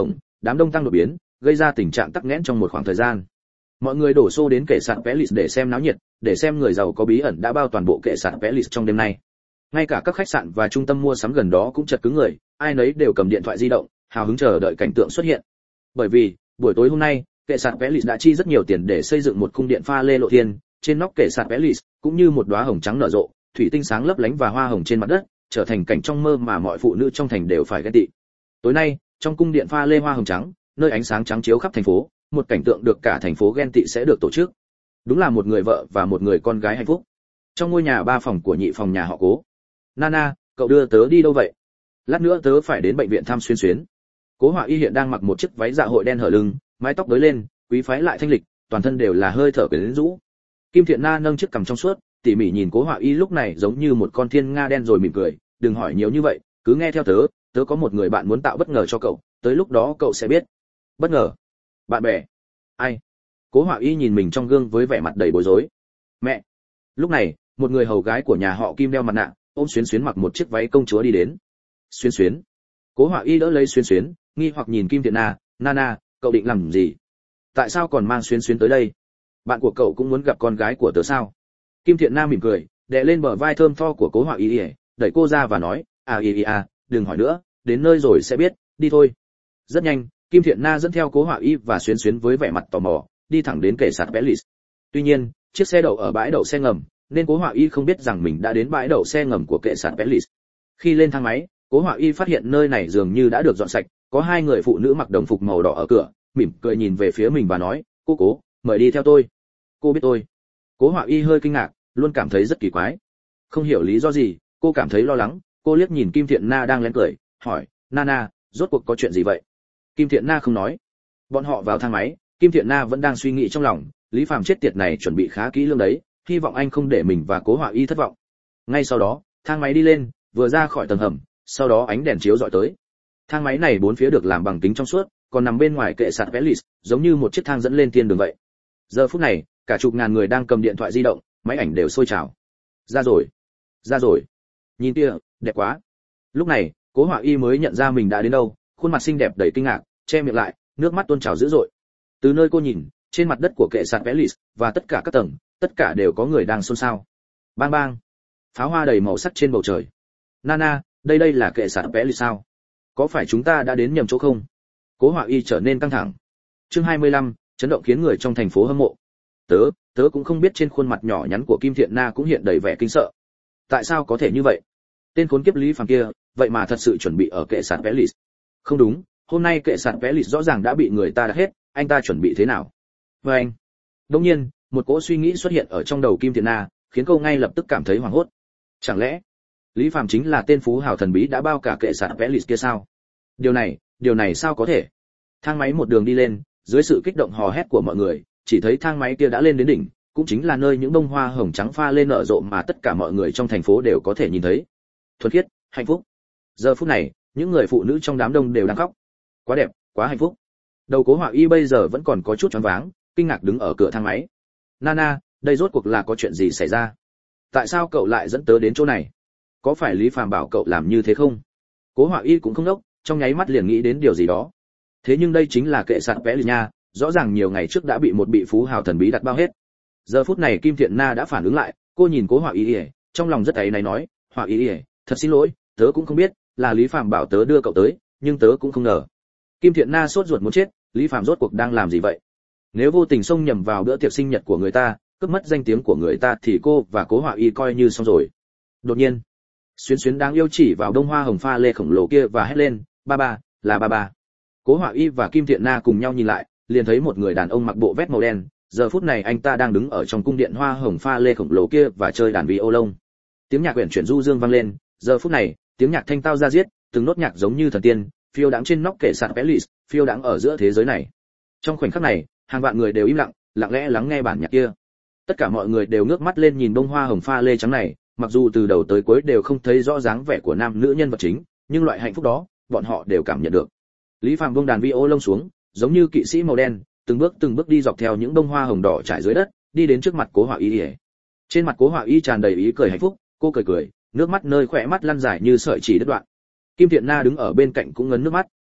đám đông tăng đột biến, gây ra tình trạng tắc nghẽn trong một khoảng thời gian. Mọi người đổ xô đến kệ sạn Pelis để xem náo nhiệt, để xem người giàu có bí ẩn đã bao toàn bộ kệ sạn Pelis trong đêm nay. Ngay cả các khách sạn và trung tâm mua sắm gần đó cũng chật cứng người, ai nấy đều cầm điện thoại di động, hào hứng chờ đợi cảnh tượng xuất hiện. Bởi vì, buổi tối hôm nay, kệ sạn Pelis đã chi rất nhiều tiền để xây dựng một cung điện pha lê lộ thiên, trên nóc kệ sạn Pelis cũng như một đóa hồng trắng nở rộ, thủy tinh sáng lấp lánh và hoa hồng trên mặt đất, trở thành cảnh trong mơ mà mọi phụ nữ trong thành đều phải ghen tị. Tối nay, trong cung điện pha lê hoa hồng trắng, nơi ánh sáng trắng chiếu khắp thành phố, một cảnh tượng được cả thành phố ghen tị sẽ được tổ chức. Đúng là một người vợ và một người con gái hạnh phúc. Trong ngôi nhà ba phòng của nhị phòng nhà họ Cố. Nana, cậu đưa tớ đi đâu vậy? Lát nữa tớ phải đến bệnh viện thăm Xuyên Xuyến. Cố Họa Y hiện đang mặc một chiếc váy dạ hội đen hở lưng, mái tóc đới lên, quý phái lại thanh lịch, toàn thân đều là hơi thở quyến rũ. Kim Thiện Na nâng chiếc cằm trong suốt, tỉ mỉ nhìn Cố Họa Y lúc này giống như một con thiên nga đen rồi mỉm cười, đừng hỏi nhiều như vậy, cứ nghe theo tớ, tớ có một người bạn muốn tạo bất ngờ cho cậu, tới lúc đó cậu sẽ biết. Bất ngờ? Bạn bè? Ai? Cố Họa Y nhìn mình trong gương với vẻ mặt đầy bối rối. Mẹ. Lúc này, một người hầu gái của nhà họ Kim đeo mặt nạ, ôm Xuyến Xuyến mặc một chiếc váy công chúa đi đến. Xuyến Xuyến. Cố Họa Y đỡ lấy Xuyến Xuyến, nghi hoặc nhìn Kim Thiện Na, Nana, cậu định làm gì? Tại sao còn mang Xuyến Xuyến tới đây? Bạn của cậu cũng muốn gặp con gái của tớ sao? Kim Thiện Na mỉm cười, đè lên bờ vai thơm tho của Cố Họa Y, đẩy cô ra và nói, à y à, đừng hỏi nữa, đến nơi rồi sẽ biết, đi thôi. Rất nhanh, Kim Thiện Na dẫn theo Cố Họa Y và Xuyến Xuyến với vẻ mặt tò mò, đi thẳng đến kệ sạn Pelis. Tuy nhiên, chiếc xe đậu ở bãi đậu xe ngầm, nên Cố Họa Y không biết rằng mình đã đến bãi đậu xe ngầm của kệ sạn Pelis. Khi lên thang máy, Cố Họa Y phát hiện nơi này dường như đã được dọn sạch, có hai người phụ nữ mặc đồng phục màu đỏ ở cửa, mỉm cười nhìn về phía mình và nói, cô Cố, mời đi theo tôi. Cô biết tôi. Cố Họa Y hơi kinh ngạc, luôn cảm thấy rất kỳ quái. Không hiểu lý do gì, cô cảm thấy lo lắng, cô liếc nhìn Kim Thiện Na đang lén cười, hỏi, Nana, rốt cuộc có chuyện gì vậy? Kim Thiện Na không nói. Bọn họ vào thang máy, Kim Thiện Na vẫn đang suy nghĩ trong lòng, Lý Phàm chết tiệt này chuẩn bị khá kỹ lưỡng đấy, hy vọng anh không để mình và Cố Họa Y thất vọng. Ngay sau đó, thang máy đi lên, vừa ra khỏi tầng hầm, sau đó ánh đèn chiếu rọi tới. Thang máy này bốn phía được làm bằng kính trong suốt, còn nằm bên ngoài kệ sạn Pelis, giống như một chiếc thang dẫn lên thiên đường vậy. Giờ phút này, cả chục ngàn người đang cầm điện thoại di động, máy ảnh đều sôi trào. Ra rồi, ra rồi. Nhìn kia, đẹp quá. Lúc này, Cố Họa Y mới nhận ra mình đã đến đâu, khuôn mặt xinh đẹp đầy kinh ngạc, che miệng lại, nước mắt tuôn trào dữ dội. Từ nơi cô nhìn, trên mặt đất của kệ sạn Pelis và tất cả các tầng, tất cả đều có người đang xôn xao. Bang bang. Pháo hoa đầy màu sắc trên bầu trời. Nana, đây đây là kệ sạn Pelis sao? Có phải chúng ta đã đến nhầm chỗ không? Cố Họa Y trở nên căng thẳng. Chương hai mươi lăm, chấn động khiến người trong thành phố hâm mộ. Tớ, tớ cũng không biết trên khuôn mặt nhỏ nhắn của Kim Thiện Na cũng hiện đầy vẻ kinh sợ. Tại sao có thể như vậy? Tên khốn kiếp Lý Phàm kia, vậy mà thật sự chuẩn bị ở kệ sạn Pelis. Không đúng, hôm nay kệ sạn Pelis rõ ràng đã bị người ta đặt hết, anh ta chuẩn bị thế nào? Và anh. Đương nhiên, một cỗ suy nghĩ xuất hiện ở trong đầu Kim Thiện Na, khiến cô ngay lập tức cảm thấy hoảng hốt. Chẳng lẽ Lý Phàm chính là tên phú hào thần bí đã bao cả kệ sạn Pelis kia sao? Điều này, điều này sao có thể? Thang máy một đường đi lên, dưới sự kích động hò hét của mọi người, chỉ thấy thang máy kia đã lên đến đỉnh, cũng chính là nơi những bông hoa hồng trắng pha lên nở rộ mà tất cả mọi người trong thành phố đều có thể nhìn thấy. Thuần khiết, hạnh phúc. Giờ phút này, những người phụ nữ trong đám đông đều đang khóc. Quá đẹp, quá hạnh phúc. Đầu Cố Họa Y bây giờ vẫn còn có chút choáng váng, kinh ngạc đứng ở cửa thang máy. Nana, đây rốt cuộc là có chuyện gì xảy ra? Tại sao cậu lại dẫn tớ đến chỗ này? Có phải Lý Phàm bảo cậu làm như thế không? Cố Họa Y cũng không ngốc, trong nháy mắt liền nghĩ đến điều gì đó. Thế nhưng đây chính là kệ sạn Pelis nha, rõ ràng nhiều ngày trước đã bị một bị phú hào thần bí đặt bao hết. Giờ phút này Kim Thiện Na đã phản ứng lại, cô nhìn Cố Họa Y, trong lòng rất áy náy nói, Họa Y, thật xin lỗi, tớ cũng không biết, là Lý Phàm bảo tớ đưa cậu tới, nhưng tớ cũng không ngờ. Kim Thiện Na sốt ruột muốn chết, Lý Phàm rốt cuộc đang làm gì vậy? Nếu vô tình xông nhầm vào bữa tiệc sinh nhật của người ta, cướp mất danh tiếng của người ta thì cô và Cố Họa Y coi như xong rồi. Đột nhiên, Xuyến Xuyến đáng yêu chỉ vào đông hoa hồng pha lê khổng lồ kia và hét lên, ba ba, là ba ba. Cố Họa Y và Kim Thiện Na cùng nhau nhìn lại, liền thấy một người đàn ông mặc bộ vest màu đen, giờ phút này anh ta đang đứng ở trong cung điện hoa hồng pha lê khổng lồ kia và chơi đàn violon. Tiếng nhạc uyển chuyển du dương vang lên, giờ phút này, tiếng nhạc thanh tao ra diết, từng nốt nhạc giống như thần tiên, phiêu đãng trên nóc kệ sạn Pelis, phiêu đãng ở giữa thế giới này. Trong khoảnh khắc này, hàng vạn người đều im lặng, lặng lẽ lắng nghe bản nhạc kia. Tất cả mọi người đều ngước mắt lên nhìn bông hoa hồng pha lê trắng này, mặc dù từ đầu tới cuối đều không thấy rõ dáng vẻ của nam nữ nhân vật chính, nhưng loại hạnh phúc đó, bọn họ đều cảm nhận được. Lý Phàm buông đàn violon xuống, giống như kỵ sĩ màu đen, từng bước từng bước đi dọc theo những bông hoa hồng đỏ trải dưới đất, đi đến trước mặt Cố Họa Y. Trên mặt Cố Họa Y tràn đầy ý cười hạnh phúc, cô cười cười, nước mắt nơi khóe mắt lăn dài như sợi chỉ đứt đoạn. Kim Thiện Na đứng ở bên cạnh cũng ngấn nước mắt,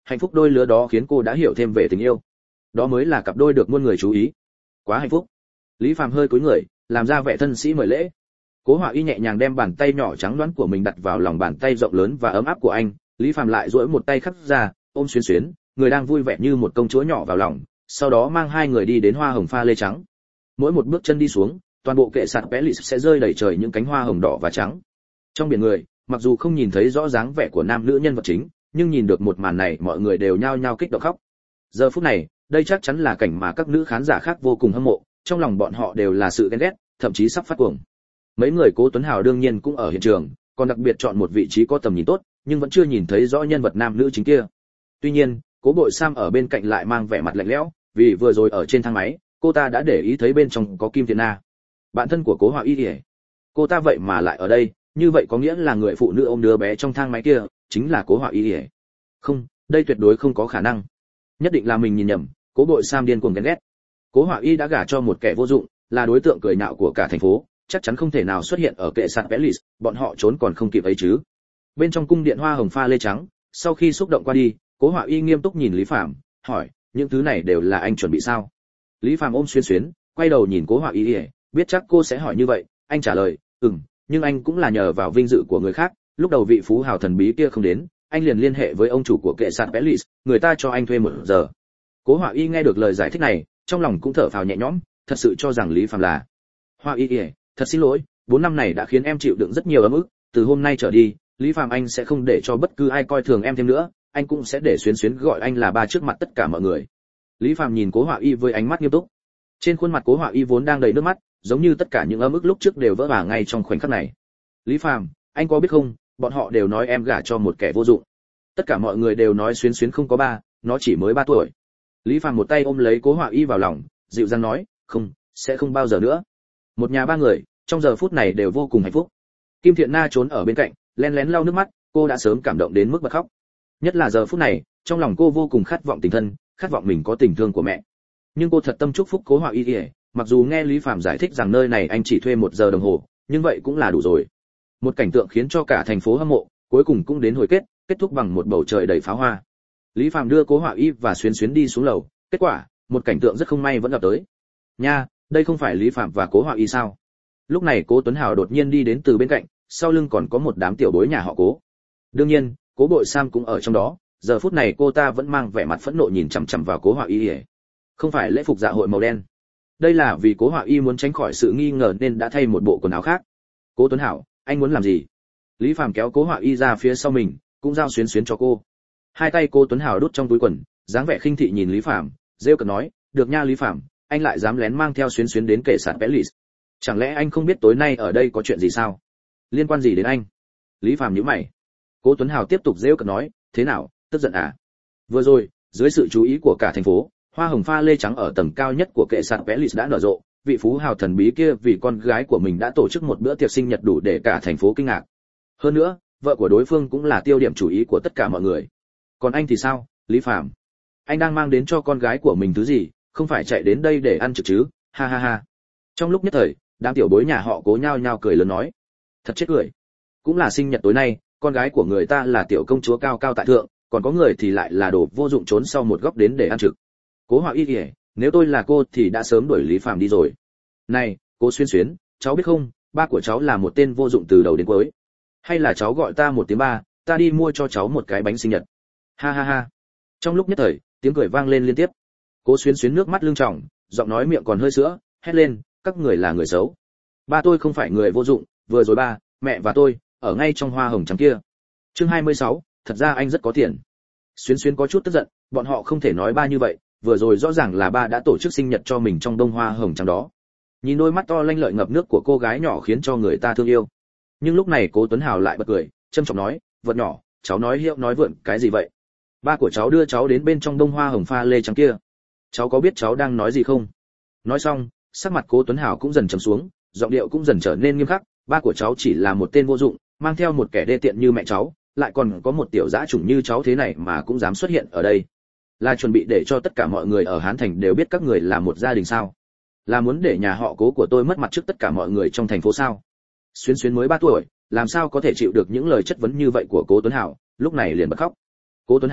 hạnh phúc đôi lứa đó khiến cô đã hiểu thêm về tình yêu. Đó mới là cặp đôi được muôn người chú ý. Quá hạnh phúc. Lý Phàm hơi cúi người, làm ra vẻ thân sĩ mời lễ. Cố Họa Y nhẹ nhàng đem bàn tay nhỏ trắng nõn của mình đặt vào lòng bàn tay rộng lớn và ấm áp của anh. Lý Phàm lại duỗi một tay khắc ra, ôm Xuyến Xuyến, người đang vui vẻ như một công chúa nhỏ vào lòng, sau đó mang hai người đi đến hoa hồng pha lê trắng. Mỗi một bước chân đi xuống, toàn bộ kệ sạt Pelis sẽ rơi đầy trời những cánh hoa hồng đỏ và trắng. Trong biển người, mặc dù không nhìn thấy rõ dáng vẻ của nam nữ nhân vật chính, nhưng nhìn được một màn này mọi người đều nhao nhao kích động khóc. Giờ phút này, đây chắc chắn là cảnh mà các nữ khán giả khác vô cùng hâm mộ, trong lòng bọn họ đều là sự ghen ghét, thậm chí sắp phát cuồng. Mấy người Cố Tuấn Hào đương nhiên cũng ở hiện trường, còn đặc biệt chọn một vị trí có tầm nhìn tốt, nhưng vẫn chưa nhìn thấy rõ nhân vật nam nữ chính kia. Tuy nhiên, Cố Bội Sam ở bên cạnh lại mang vẻ mặt lạnh lẽo, vì vừa rồi ở trên thang máy, cô ta đã để ý thấy bên trong có Kim Thiện Na, bạn thân của Cố Họa Y. Cô ta vậy mà lại ở đây, như vậy có nghĩa là người phụ nữ ôm đứa bé trong thang máy kia chính là Cố Họa Y. Không, đây tuyệt đối không có khả năng. Nhất định là mình nhìn nhầm. Cố Bội Sam điên cuồng ghen ghét. Cố Họa Y đã gả cho một kẻ vô dụng, là đối tượng cười nhạo của cả thành phố, chắc chắn không thể nào xuất hiện ở kệ sạn Pelis, bọn họ trốn còn không kịp ấy chứ. Bên trong cung điện hoa hồng pha lê trắng, sau khi xúc động qua đi, Cố Họa Y nghiêm túc nhìn Lý Phàm, hỏi, những thứ này đều là anh chuẩn bị sao? Lý Phàm ôm Xuyến Xuyến, quay đầu nhìn Cố Họa Y, biết chắc cô sẽ hỏi như vậy, anh trả lời, ừm, nhưng anh cũng là nhờ vào vinh dự của người khác, lúc đầu vị phú hào thần bí kia không đến, anh liền liên hệ với ông chủ của kệ sạn Pelis, người ta cho anh thuê một giờ. Cố Họa Y nghe được lời giải thích này, trong lòng cũng thở phào nhẹ nhõm, thật sự cho rằng Lý Phàm là Họa Y, thật xin lỗi, bốn năm này đã khiến em chịu đựng rất nhiều ấm ức, từ hôm nay trở đi, Lý Phàm anh sẽ không để cho bất cứ ai coi thường em thêm nữa, anh cũng sẽ để Xuyến Xuyến gọi anh là ba trước mặt tất cả mọi người. Lý Phàm nhìn Cố Họa Y với ánh mắt nghiêm túc. Trên khuôn mặt Cố Họa Y vốn đang đầy nước mắt, giống như tất cả những ấm ức lúc trước đều vỡ vả ngay trong khoảnh khắc này. Lý Phàm, anh có biết không, bọn họ đều nói em gả cho một kẻ vô dụng. Tất cả mọi người đều nói Xuyến Xuyến không có ba, nó chỉ mới ba tuổi. Lý Phàm một tay ôm lấy Cố Họa Y vào lòng, dịu dàng nói, không, sẽ không bao giờ nữa. Một nhà ba người, trong giờ phút này đều vô cùng hạnh phúc. Kim Thiện Na trốn ở bên cạnh, lén lén lau nước mắt, cô đã sớm cảm động đến mức bật khóc. Nhất là giờ phút này, trong lòng cô vô cùng khát vọng tình thân, khát vọng mình có tình thương của mẹ. Nhưng cô thật tâm chúc phúc Cố Họa Y, mặc dù nghe Lý Phàm giải thích rằng nơi này anh chỉ thuê một giờ đồng hồ, nhưng vậy cũng là đủ rồi. Một cảnh tượng khiến cho cả thành phố hâm mộ, cuối cùng cũng đến hồi kết, kết thúc bằng một bầu trời đầy pháo hoa. Lý Phàm đưa Cố Họa Y và Xuyến Xuyến đi xuống lầu, kết quả, một cảnh tượng rất không may vẫn gặp tới. Nha, đây không phải Lý Phàm và Cố Họa Y sao? Lúc này Cố Tuấn Hào đột nhiên đi đến từ bên cạnh, sau lưng còn có một đám tiểu bối nhà họ Cố. Đương nhiên, Cố Bội Sam cũng ở trong đó, giờ phút này cô ta vẫn mang vẻ mặt phẫn nộ nhìn chằm chằm vào Cố Họa Y. Không phải lễ phục dạ hội màu đen. Đây là vì Cố Họa Y muốn tránh khỏi sự nghi ngờ nên đã thay một bộ quần áo khác. Cố Tuấn Hào, anh muốn làm gì? Lý Phàm kéo Cố Họa Y ra phía sau mình, cũng giao Xuyến Xuyến cho cô. Hai tay Cố Tuấn Hào đút trong túi quần, dáng vẻ khinh thị nhìn Lý Phàm, rêu cợt nói, được nha Lý Phàm, anh lại dám lén mang theo Xuyến Xuyến đến kệ sạn Pelis. Chẳng lẽ anh không biết tối nay ở đây có chuyện gì sao? Liên quan gì đến anh? Lý Phàm nhíu mày. Cố Tuấn Hào tiếp tục rêu cợt nói, thế nào, tức giận à? Vừa rồi, dưới sự chú ý của cả thành phố, hoa hồng pha lê trắng ở tầng cao nhất của kệ sạn Pelis đã nở rộ, vị phú hào thần bí kia vì con gái của mình đã tổ chức một bữa tiệc sinh nhật đủ để cả thành phố kinh ngạc. Hơn nữa, vợ của đối phương cũng là tiêu điểm chú ý của tất cả mọi người. Còn anh thì sao, Lý Phàm? Anh đang mang đến cho con gái của mình thứ gì, không phải chạy đến đây để ăn trực chứ? Ha ha ha. Trong lúc nhất thời, đám tiểu bối nhà họ Cố nhao nhao cười lớn nói, thật chết cười. Cũng là sinh nhật tối nay, con gái của người ta là tiểu công chúa cao cao tại thượng, còn có người thì lại là đồ vô dụng trốn sau một góc đến để ăn trực. Cố Họa Y, nếu tôi là cô thì đã sớm đuổi Lý Phàm đi rồi. Này, Cố Xuyến Xuyến, cháu biết không, ba của cháu là một tên vô dụng từ đầu đến cuối. Hay là cháu gọi ta một tiếng ba, ta đi mua cho cháu một cái bánh sinh nhật. Ha ha ha. Trong lúc nhất thời, tiếng cười vang lên liên tiếp. Cố Xuyến Xuyến nước mắt lưng tròng, giọng nói miệng còn hơi sữa, hét lên, các người là người xấu. Ba tôi không phải người vô dụng, vừa rồi ba, mẹ và tôi ở ngay trong hoa hồng trắng kia. Chương hai mươi sáu, thật ra anh rất có tiền. Xuyến Xuyến có chút tức giận, bọn họ không thể nói ba như vậy, vừa rồi rõ ràng là ba đã tổ chức sinh nhật cho mình trong đông hoa hồng trắng đó. Nhìn đôi mắt to lanh lợi ngập nước của cô gái nhỏ khiến cho người ta thương yêu. Nhưng lúc này Cố Tuấn Hào lại bật cười, trâm trọng nói, vật nhỏ, cháu nói hiệu nói vượn cái gì vậy? Ba của cháu đưa cháu đến bên trong đông hoa hồng pha lê trắng kia. Cháu có biết cháu đang nói gì không? Nói xong, sắc mặt Cố Tuấn Hào cũng dần trầm xuống, giọng điệu cũng dần trở nên nghiêm khắc, ba của cháu chỉ là một tên vô dụng, mang theo một kẻ đê tiện như mẹ cháu, lại còn có một tiểu dã chủng như cháu thế này mà cũng dám xuất hiện ở đây. Là chuẩn bị để cho tất cả mọi người ở Hán Thành đều biết các người là một gia đình sao? Là muốn để nhà họ Cố của tôi mất mặt trước tất cả mọi người trong thành phố sao? Xuyến Xuyến mới ba tuổi, làm sao có thể chịu được những lời chất vấn như vậy của Cố Tuấn Hào, lúc này liền bật khóc. Cố Tuấn Hào,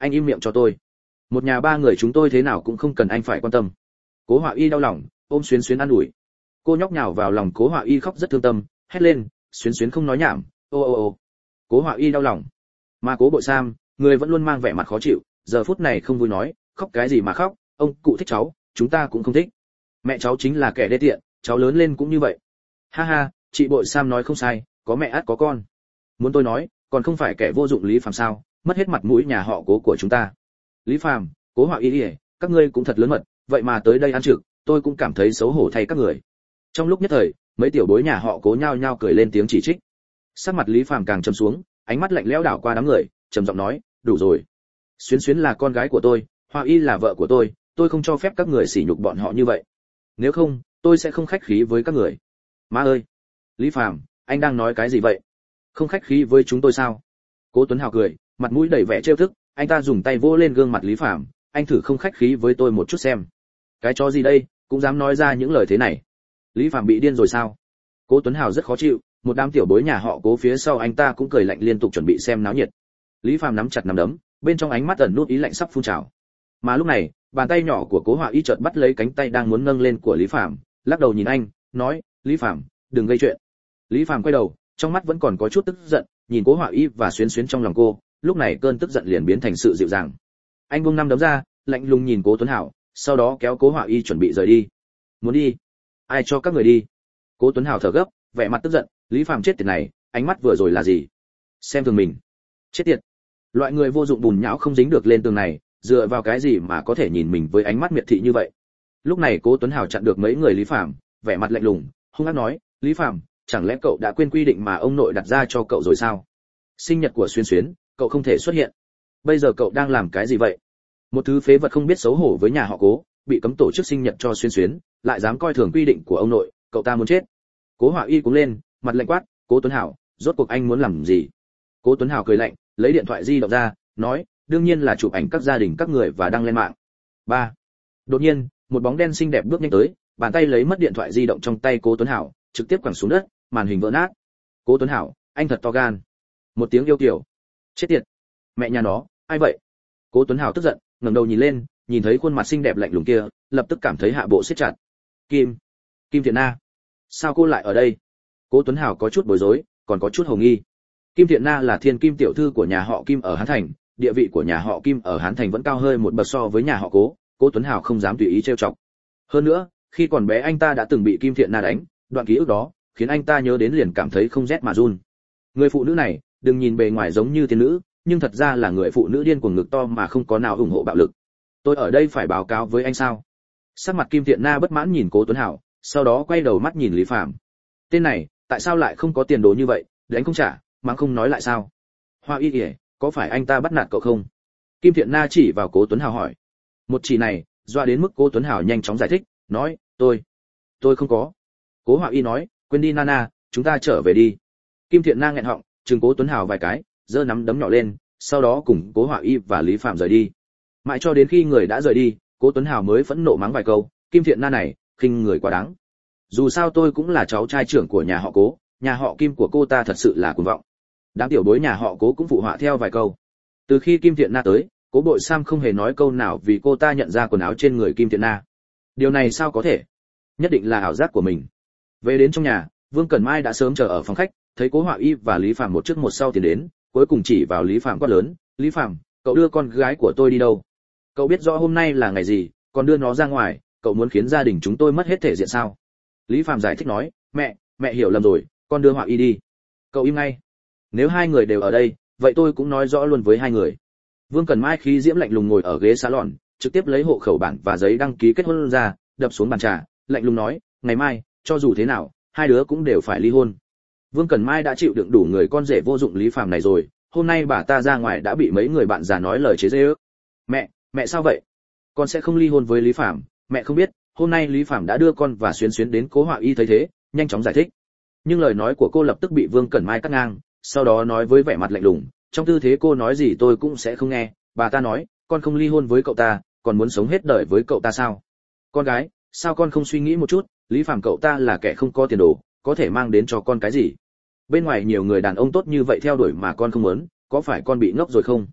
anh im miệng cho tôi. Một nhà ba người chúng tôi thế nào cũng không cần anh phải quan tâm. Cố Họa Y đau lòng, ôm Xuyến Xuyến an ủi. Cô nhóc nhào vào lòng Cố Họa Y khóc rất thương tâm, hét lên, Xuyến Xuyến không nói nhảm, ô ô ô. Cố Họa Y đau lòng. Mà Cố Bội Sam, người vẫn luôn mang vẻ mặt khó chịu, giờ phút này không vui nói, khóc cái gì mà khóc, ông cụ thích cháu, chúng ta cũng không thích. Mẹ cháu chính là kẻ đê tiện, cháu lớn lên cũng như vậy. Ha ha, chị Bội Sam nói không sai, có mẹ ắt có con. Muốn tôi nói, còn không phải kẻ vô dụng Lý Phàm sao, mất hết mặt mũi nhà họ Cố của chúng ta. Lý Phàm, Cố Họa Y, các ngươi cũng thật lớn mật, vậy mà tới đây ăn trực, tôi cũng cảm thấy xấu hổ thay các người. Trong lúc nhất thời, mấy tiểu bối nhà họ Cố nhao nhao cười lên tiếng chỉ trích. Sắc mặt Lý Phàm càng trầm xuống, ánh mắt lạnh lẽo đảo qua đám người, trầm giọng nói, đủ rồi. Xuyến Xuyến là con gái của tôi, Họa Y là vợ của tôi, tôi không cho phép các người sỉ nhục bọn họ như vậy. Nếu không, tôi sẽ không khách khí với các người. Má ơi, Lý Phàm, anh đang nói cái gì vậy? Không khách khí với chúng tôi sao? Cố Tuấn Hào cười, mặt mũi đầy vẻ trêu tức, anh ta dùng tay vỗ lên gương mặt Lý Phàm, anh thử không khách khí với tôi một chút xem. Cái chó gì đây, cũng dám nói ra những lời thế này. Lý Phàm bị điên rồi sao? Cố Tuấn Hào rất khó chịu, một đám tiểu bối nhà họ Cố phía sau anh ta cũng cười lạnh liên tục chuẩn bị xem náo nhiệt. Lý Phàm nắm chặt nắm đấm, bên trong ánh mắt ẩn nút ý lạnh sắp phun trào. Mà lúc này, bàn tay nhỏ của Cố Họa Y chợt bắt lấy cánh tay đang muốn nâng lên của Lý Phàm, lắc đầu nhìn anh, nói, Lý Phàm, đừng gây chuyện. Lý Phàm quay đầu, trong mắt vẫn còn có chút tức giận, nhìn Cố Họa Y và Xuyến Xuyến trong lòng cô, lúc này cơn tức giận liền biến thành sự dịu dàng. Anh buông năm đấm ra, lạnh lùng nhìn Cố Tuấn Hảo, sau đó kéo Cố Họa Y chuẩn bị rời đi. Muốn đi? Ai cho các người đi? Cố Tuấn Hảo thở gấp, vẻ mặt tức giận, Lý Phàm chết tiệt này, ánh mắt vừa rồi là gì? Xem thường mình. Chết tiệt. Loại người vô dụng bùn nhão không dính được lên tường này, dựa vào cái gì mà có thể nhìn mình với ánh mắt miệt thị như vậy? Lúc này Cố Tuấn Hảo chặn được mấy người Lý Phàm, vẻ mặt lạnh lùng, hung ác nói, Lý Phàm, chẳng lẽ cậu đã quên quy định mà ông nội đặt ra cho cậu rồi sao? Sinh nhật của Xuyến Xuyến, cậu không thể xuất hiện. Bây giờ cậu đang làm cái gì vậy? Một thứ phế vật không biết xấu hổ với nhà họ Cố, bị cấm tổ chức sinh nhật cho Xuyến Xuyến, lại dám coi thường quy định của ông nội, cậu ta muốn chết. Cố Họa Y cũng lên, mặt lạnh quát, Cố Tuấn Hảo, rốt cuộc anh muốn làm gì? Cố Tuấn Hảo cười lạnh, lấy điện thoại di động ra, nói, đương nhiên là chụp ảnh các gia đình các người và đăng lên mạng. Ba. Đột nhiên, một bóng đen xinh đẹp bước nhanh tới, bàn tay lấy mất điện thoại di động trong tay Cố Tuấn Hảo, trực tiếp quẳng xuống đất, màn hình vỡ nát. Cố Tuấn Hảo, anh thật to gan. Một tiếng yêu kiều. Chết tiệt. Mẹ nhà nó, ai vậy? Cố Tuấn Hảo tức giận, ngẩng đầu nhìn lên, nhìn thấy khuôn mặt xinh đẹp lạnh lùng kia, lập tức cảm thấy hạ bộ siết chặt. Kim, Kim Thiện Na, sao cô lại ở đây? Cố Tuấn Hảo có chút bối rối, còn có chút hồ nghi. Kim Thiện Na là thiên kim tiểu thư của nhà họ Kim ở Hán Thành, địa vị của nhà họ Kim ở Hán Thành vẫn cao hơn một bậc so với nhà họ Cố, Cố Tuấn Hảo không dám tùy ý trêu chọc. Hơn nữa, khi còn bé anh ta đã từng bị Kim Thiện Na đánh, đoạn ký ức đó khiến anh ta nhớ đến liền cảm thấy không rét mà run. Người phụ nữ này, đừng nhìn bề ngoài giống như tiên nữ, nhưng thật ra là người phụ nữ điên cuồng ngực to mà không có nào ủng hộ bạo lực. Tôi ở đây phải báo cáo với anh sao? Sắc mặt Kim Thiện Na bất mãn nhìn Cố Tuấn Hảo, sau đó quay đầu mắt nhìn Lý Phàm. Tên này, tại sao lại không có tiền đồ như vậy, đánh không trả, mắng không nói lại sao? Hoa Y ỉa, có phải anh ta bắt nạt cậu không? Kim Thiện Na chỉ vào Cố Tuấn Hảo hỏi. Một chỉ này, doa đến mức Cố Tuấn Hảo nhanh chóng giải thích, nói, tôi, tôi không có. Cố Hoa Y nói, quên đi Nana, chúng ta trở về đi. Kim Thiện Na nghẹn họng, trừng Cố Tuấn Hảo vài cái, giơ nắm đấm nhỏ lên, sau đó cùng Cố Hoa Y và Lý Phạm rời đi. Mãi cho đến khi người đã rời đi, Cố Tuấn Hảo mới phẫn nộ mắng vài câu, Kim Thiện Na này, khinh người quá đáng. Dù sao tôi cũng là cháu trai trưởng của nhà họ Cố, nhà họ Kim của cô ta thật sự là cuồng vọng. Đám tiểu bối nhà họ Cố cũng phụ họa theo vài câu. Từ khi Kim Thiện Na tới, Cố Bội Sam không hề nói câu nào vì cô ta nhận ra quần áo trên người Kim Thiện Na. Điều này sao có thể? Nhất định là ảo giác của mình. Về đến trong nhà, Vương Cẩn Mai đã sớm chờ ở phòng khách, thấy Cố Họa Y và Lý Phạm một trước một sau tiến đến, cuối cùng chỉ vào Lý Phạm quát lớn, "Lý Phạm, cậu đưa con gái của tôi đi đâu? Cậu biết rõ hôm nay là ngày gì, còn đưa nó ra ngoài, cậu muốn khiến gia đình chúng tôi mất hết thể diện sao?" Lý Phạm giải thích nói, "Mẹ, mẹ hiểu lầm rồi, con đưa Họa Y đi." "Cậu im ngay. Nếu hai người đều ở đây, vậy tôi cũng nói rõ luôn với hai người." Vương Cẩn Mai khí diễm lạnh lùng ngồi ở ghế salon, trực tiếp lấy hộ khẩu bản và giấy đăng ký kết hôn ra, đập xuống bàn trà, lạnh lùng nói, "Ngày mai, cho dù thế nào, hai đứa cũng đều phải ly hôn." Vương Cẩn Mai đã chịu đựng đủ người con rể vô dụng Lý Phàm này rồi, hôm nay bà ta ra ngoài đã bị mấy người bạn già nói lời chế giễu. "Mẹ, mẹ sao vậy? Con sẽ không ly hôn với Lý Phàm, mẹ không biết, hôm nay Lý Phàm đã đưa con và Xuyến Xuyến đến Cố Họa Y thấy thế, nhanh chóng giải thích." Nhưng lời nói của cô lập tức bị Vương Cẩn Mai cắt ngang, sau đó nói với vẻ mặt lạnh lùng, trong tư thế cô nói gì tôi cũng sẽ không nghe, bà ta nói, "Con không ly hôn với cậu ta, còn muốn sống hết đời với cậu ta sao? Con gái, sao con không suy nghĩ một chút, Lý Phàm cậu ta là kẻ không có tiền đồ, có thể mang đến cho con cái gì? Bên ngoài nhiều người đàn ông tốt như vậy theo đuổi mà con không muốn, có phải con bị ngốc rồi không?"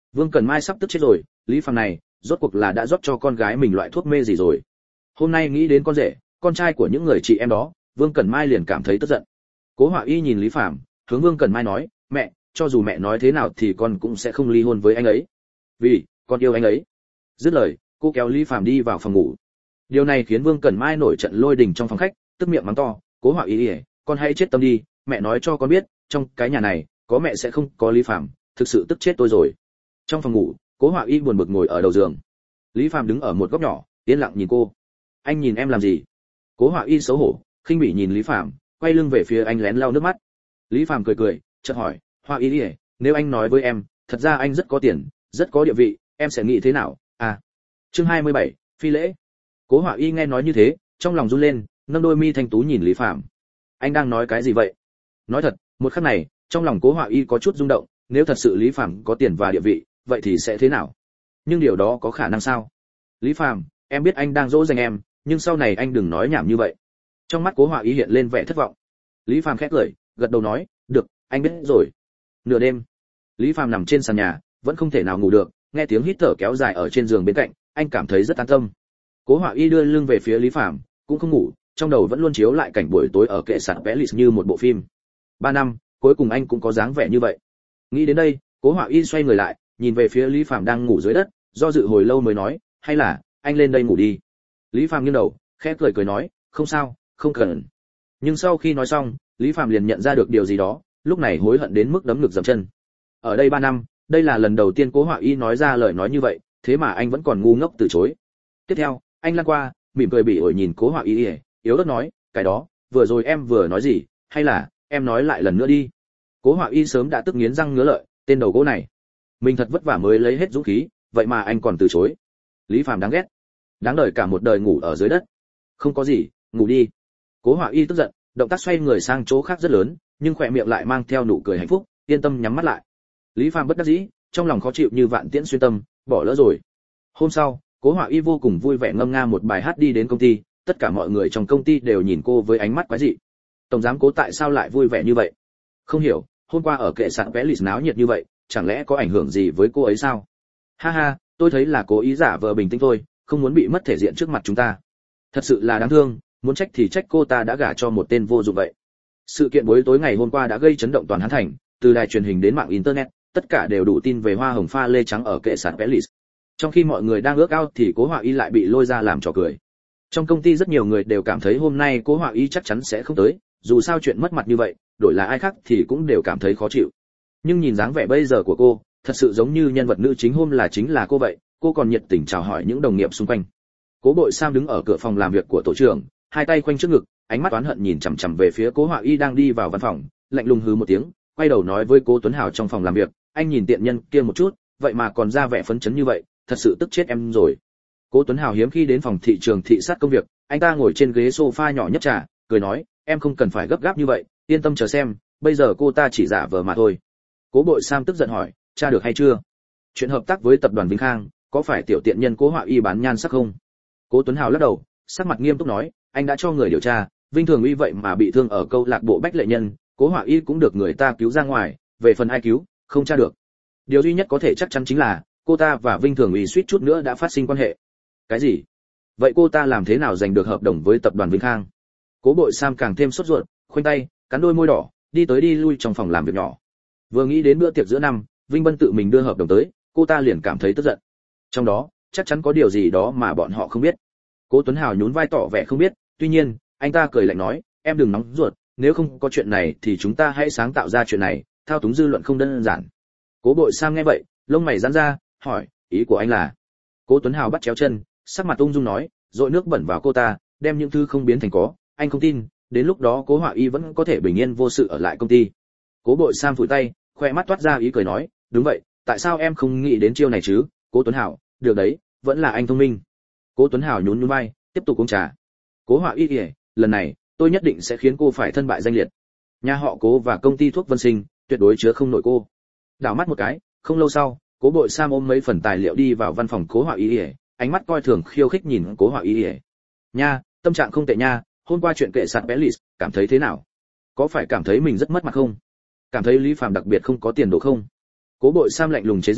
Vương Cẩn Mai sắp tức chết rồi, Lý Phàm này rốt cuộc là đã rót cho con gái mình loại thuốc mê gì rồi. Hôm nay nghĩ đến con rể, con trai của những người chị em đó, Vương Cẩn Mai liền cảm thấy tức giận. Cố Họa Y nhìn Lý Phàm, hướng Vương Cẩn Mai nói, mẹ, cho dù mẹ nói thế nào thì con cũng sẽ không ly hôn với anh ấy, vì con yêu anh ấy. Dứt lời, cô kéo Lý Phàm đi vào phòng ngủ. Điều này khiến Vương Cẩn Mai nổi trận lôi đình trong phòng khách, tức miệng mắng to, Cố Họa Y, con hãy chết tâm đi, mẹ nói cho con biết, trong cái nhà này có mẹ sẽ không có Lý Phàm, thực sự tức chết tôi rồi. Trong phòng ngủ, Cố Họa Y buồn bực ngồi ở đầu giường. Lý Phàm đứng ở một góc nhỏ, yên lặng nhìn cô. Anh nhìn em làm gì? Cố Họa Y xấu hổ, khinh bỉ nhìn Lý Phàm, quay lưng về phía anh lén lau nước mắt. Lý Phàm cười cười, chợt hỏi, Họa Y, nếu anh nói với em, thật ra anh rất có tiền, rất có địa vị, em sẽ nghĩ thế nào? À. Chương hai mươi bảy, phi lễ. Cố Họa Y nghe nói như thế, trong lòng run lên, nâng đôi mi thanh tú nhìn Lý Phàm. Anh đang nói cái gì vậy? Nói thật, một khắc này, trong lòng Cố Họa Y có chút rung động, nếu thật sự Lý Phàm có tiền và địa vị, vậy thì sẽ thế nào? Nhưng điều đó có khả năng sao? Lý Phàm, em biết anh đang dỗ dành em, nhưng sau này anh đừng nói nhảm như vậy. Trong mắt Cố Họa Y hiện lên vẻ thất vọng. Lý Phàm khẽ cười, gật đầu nói, được, anh biết rồi. Nửa đêm, Lý Phàm nằm trên sàn nhà, vẫn không thể nào ngủ được, nghe tiếng hít thở kéo dài ở trên giường bên cạnh, anh cảm thấy rất an tâm. Cố Họa Y đưa lưng về phía Lý Phàm, cũng không ngủ, trong đầu vẫn luôn chiếu lại cảnh buổi tối ở kệ sạn Palace như một bộ phim. Ba năm, cuối cùng anh cũng có dáng vẻ như vậy. Nghĩ đến đây, Cố Họa Y xoay người lại, nhìn về phía Lý Phàm đang ngủ dưới đất, do dự hồi lâu mới nói, hay là anh lên đây ngủ đi. Lý Phàm nghiêng đầu, khẽ cười cười nói, không sao, không cần. Nhưng sau khi nói xong, Lý Phàm liền nhận ra được điều gì đó, lúc này hối hận đến mức đấm ngực dậm chân. Ở đây ba năm, đây là lần đầu tiên Cố Họa Y nói ra lời nói như vậy, thế mà anh vẫn còn ngu ngốc từ chối. Tiếp theo, anh lăn qua, mỉm cười bỉ ổi nhìn Cố Họa Y, yếu ớt nói, cái đó, vừa rồi em vừa nói gì, hay là em nói lại lần nữa đi. Cố Họa Y sớm đã tức nghiến răng ngứa lợi, tên đầu gỗ này, mình thật vất vả mới lấy hết dũng khí, vậy mà anh còn từ chối. Lý Phàm đáng ghét, đáng đời cả một đời ngủ ở dưới đất. Không có gì, ngủ đi. Cố Họa Y tức giận, động tác xoay người sang chỗ khác rất lớn, nhưng khỏe miệng lại mang theo nụ cười hạnh phúc, yên tâm nhắm mắt lại. Lý Phàm bất đắc dĩ, trong lòng khó chịu như vạn tiễn xuyên tâm, bỏ lỡ rồi. Hôm sau, Cố Họa Y vô cùng vui vẻ ngâm nga một bài hát đi đến công ty, tất cả mọi người trong công ty đều nhìn cô với ánh mắt quái dị. Tổng giám Cố tại sao lại vui vẻ như vậy? Không hiểu, hôm qua ở kệ sạn Palace náo nhiệt như vậy, chẳng lẽ có ảnh hưởng gì với cô ấy sao? Ha ha, tôi thấy là cố ý giả vờ bình tĩnh thôi, không muốn bị mất thể diện trước mặt chúng ta. Thật sự là đáng thương, muốn trách thì trách cô ta đã gả cho một tên vô dụng vậy. Sự kiện buổi tối ngày hôm qua đã gây chấn động toàn Hán Thành, từ đài truyền hình đến mạng internet, tất cả đều đủ tin về hoa hồng pha lê trắng ở kệ sạn Palace. Trong khi mọi người đang ước ao thì Cố Họa Y lại bị lôi ra làm trò cười. Trong công ty rất nhiều người đều cảm thấy hôm nay Cố Họa Y chắc chắn sẽ không tới, dù sao chuyện mất mặt như vậy, đổi là ai khác thì cũng đều cảm thấy khó chịu. Nhưng nhìn dáng vẻ bây giờ của cô, thật sự giống như nhân vật nữ chính hôm là chính là cô vậy, cô còn nhiệt tình chào hỏi những đồng nghiệp xung quanh. Cố Bội Sam đứng ở cửa phòng làm việc của tổ trưởng, hai tay khoanh trước ngực, ánh mắt oán hận nhìn chằm chằm về phía Cố Họa Y đang đi vào văn phòng, lạnh lùng hừ một tiếng, quay đầu nói với Cố Tuấn Hào trong phòng làm việc, anh nhìn tiện nhân kia một chút, vậy mà còn ra vẻ phấn chấn như vậy, thật sự tức chết em rồi. Cố Tuấn Hào hiếm khi đến phòng thị trường thị sát công việc, anh ta ngồi trên ghế sofa nhỏ nhấp trà, cười nói, em không cần phải gấp gáp như vậy, yên tâm chờ xem, bây giờ cô ta chỉ giả vờ mà thôi. Cố Bội Sam tức giận hỏi, tra được hay chưa? Chuyện hợp tác với tập đoàn Vinh Khang, có phải tiểu tiện nhân Cố Họa Y bán nhan sắc không? Cố Tuấn Hào lắc đầu, sắc mặt nghiêm túc nói, anh đã cho người điều tra, Vinh Thường Uy vậy mà bị thương ở câu lạc bộ Bách Lệ Nhân, Cố Họa Y cũng được người ta cứu ra ngoài, về phần ai cứu, không tra được. Điều duy nhất có thể chắc chắn chính là cô ta và Vinh Thường Uy suýt chút nữa đã phát sinh quan hệ. Cái gì? Vậy cô ta làm thế nào giành được hợp đồng với tập đoàn Vinh Khang? Cố Bội Sam càng thêm sốt ruột, khoanh tay, cắn đôi môi đỏ, đi tới đi lui trong phòng làm việc nhỏ. Vừa nghĩ đến bữa tiệc giữa năm, Vinh Bân tự mình đưa hợp đồng tới, cô ta liền cảm thấy tức giận. Trong đó, chắc chắn có điều gì đó mà bọn họ không biết. Cố Tuấn Hào nhún vai tỏ vẻ không biết, tuy nhiên, anh ta cười lạnh nói, em đừng nóng ruột, nếu không có chuyện này thì chúng ta hãy sáng tạo ra chuyện này, thao túng dư luận không đơn giản. Cố Bội Sam nghe vậy, lông mày giãn ra, hỏi, ý của anh là? Cố Tuấn Hào bắt chéo chân, sắc mặt ung dung nói, dội nước bẩn vào cô ta, đem những thứ không biến thành có, anh không tin, đến lúc đó Cố Họa Y vẫn có thể bình yên vô sự ở lại công ty. Cố Bội Sam phủi tay, khoe mắt toát ra ý cười nói, đúng vậy, tại sao em không nghĩ đến chiêu này chứ? Cố Tuấn Hào, được đấy, vẫn là anh thông minh. Cố Tuấn Hào nhún nhún vai, tiếp tục uống trà. Cố Họa Y, lần này tôi nhất định sẽ khiến cô phải thân bại danh liệt. Nhà họ Cố và công ty thuốc Vân Sinh tuyệt đối chứa không nổi cô. Đảo mắt một cái, không lâu sau, Cố Bội Sam ôm mấy phần tài liệu đi vào văn phòng Cố Họa Y, ánh mắt coi thường khiêu khích nhìn Cố Họa Y. Nha, tâm trạng không tệ nha, hôm qua chuyện kệ sạn Palace, cảm thấy thế nào? Có phải cảm thấy mình rất mất mặt không? Cảm thấy Lý Phàm đặc biệt không có tiền đồ không? Cố Bội Sam lạnh lùng chế giễu,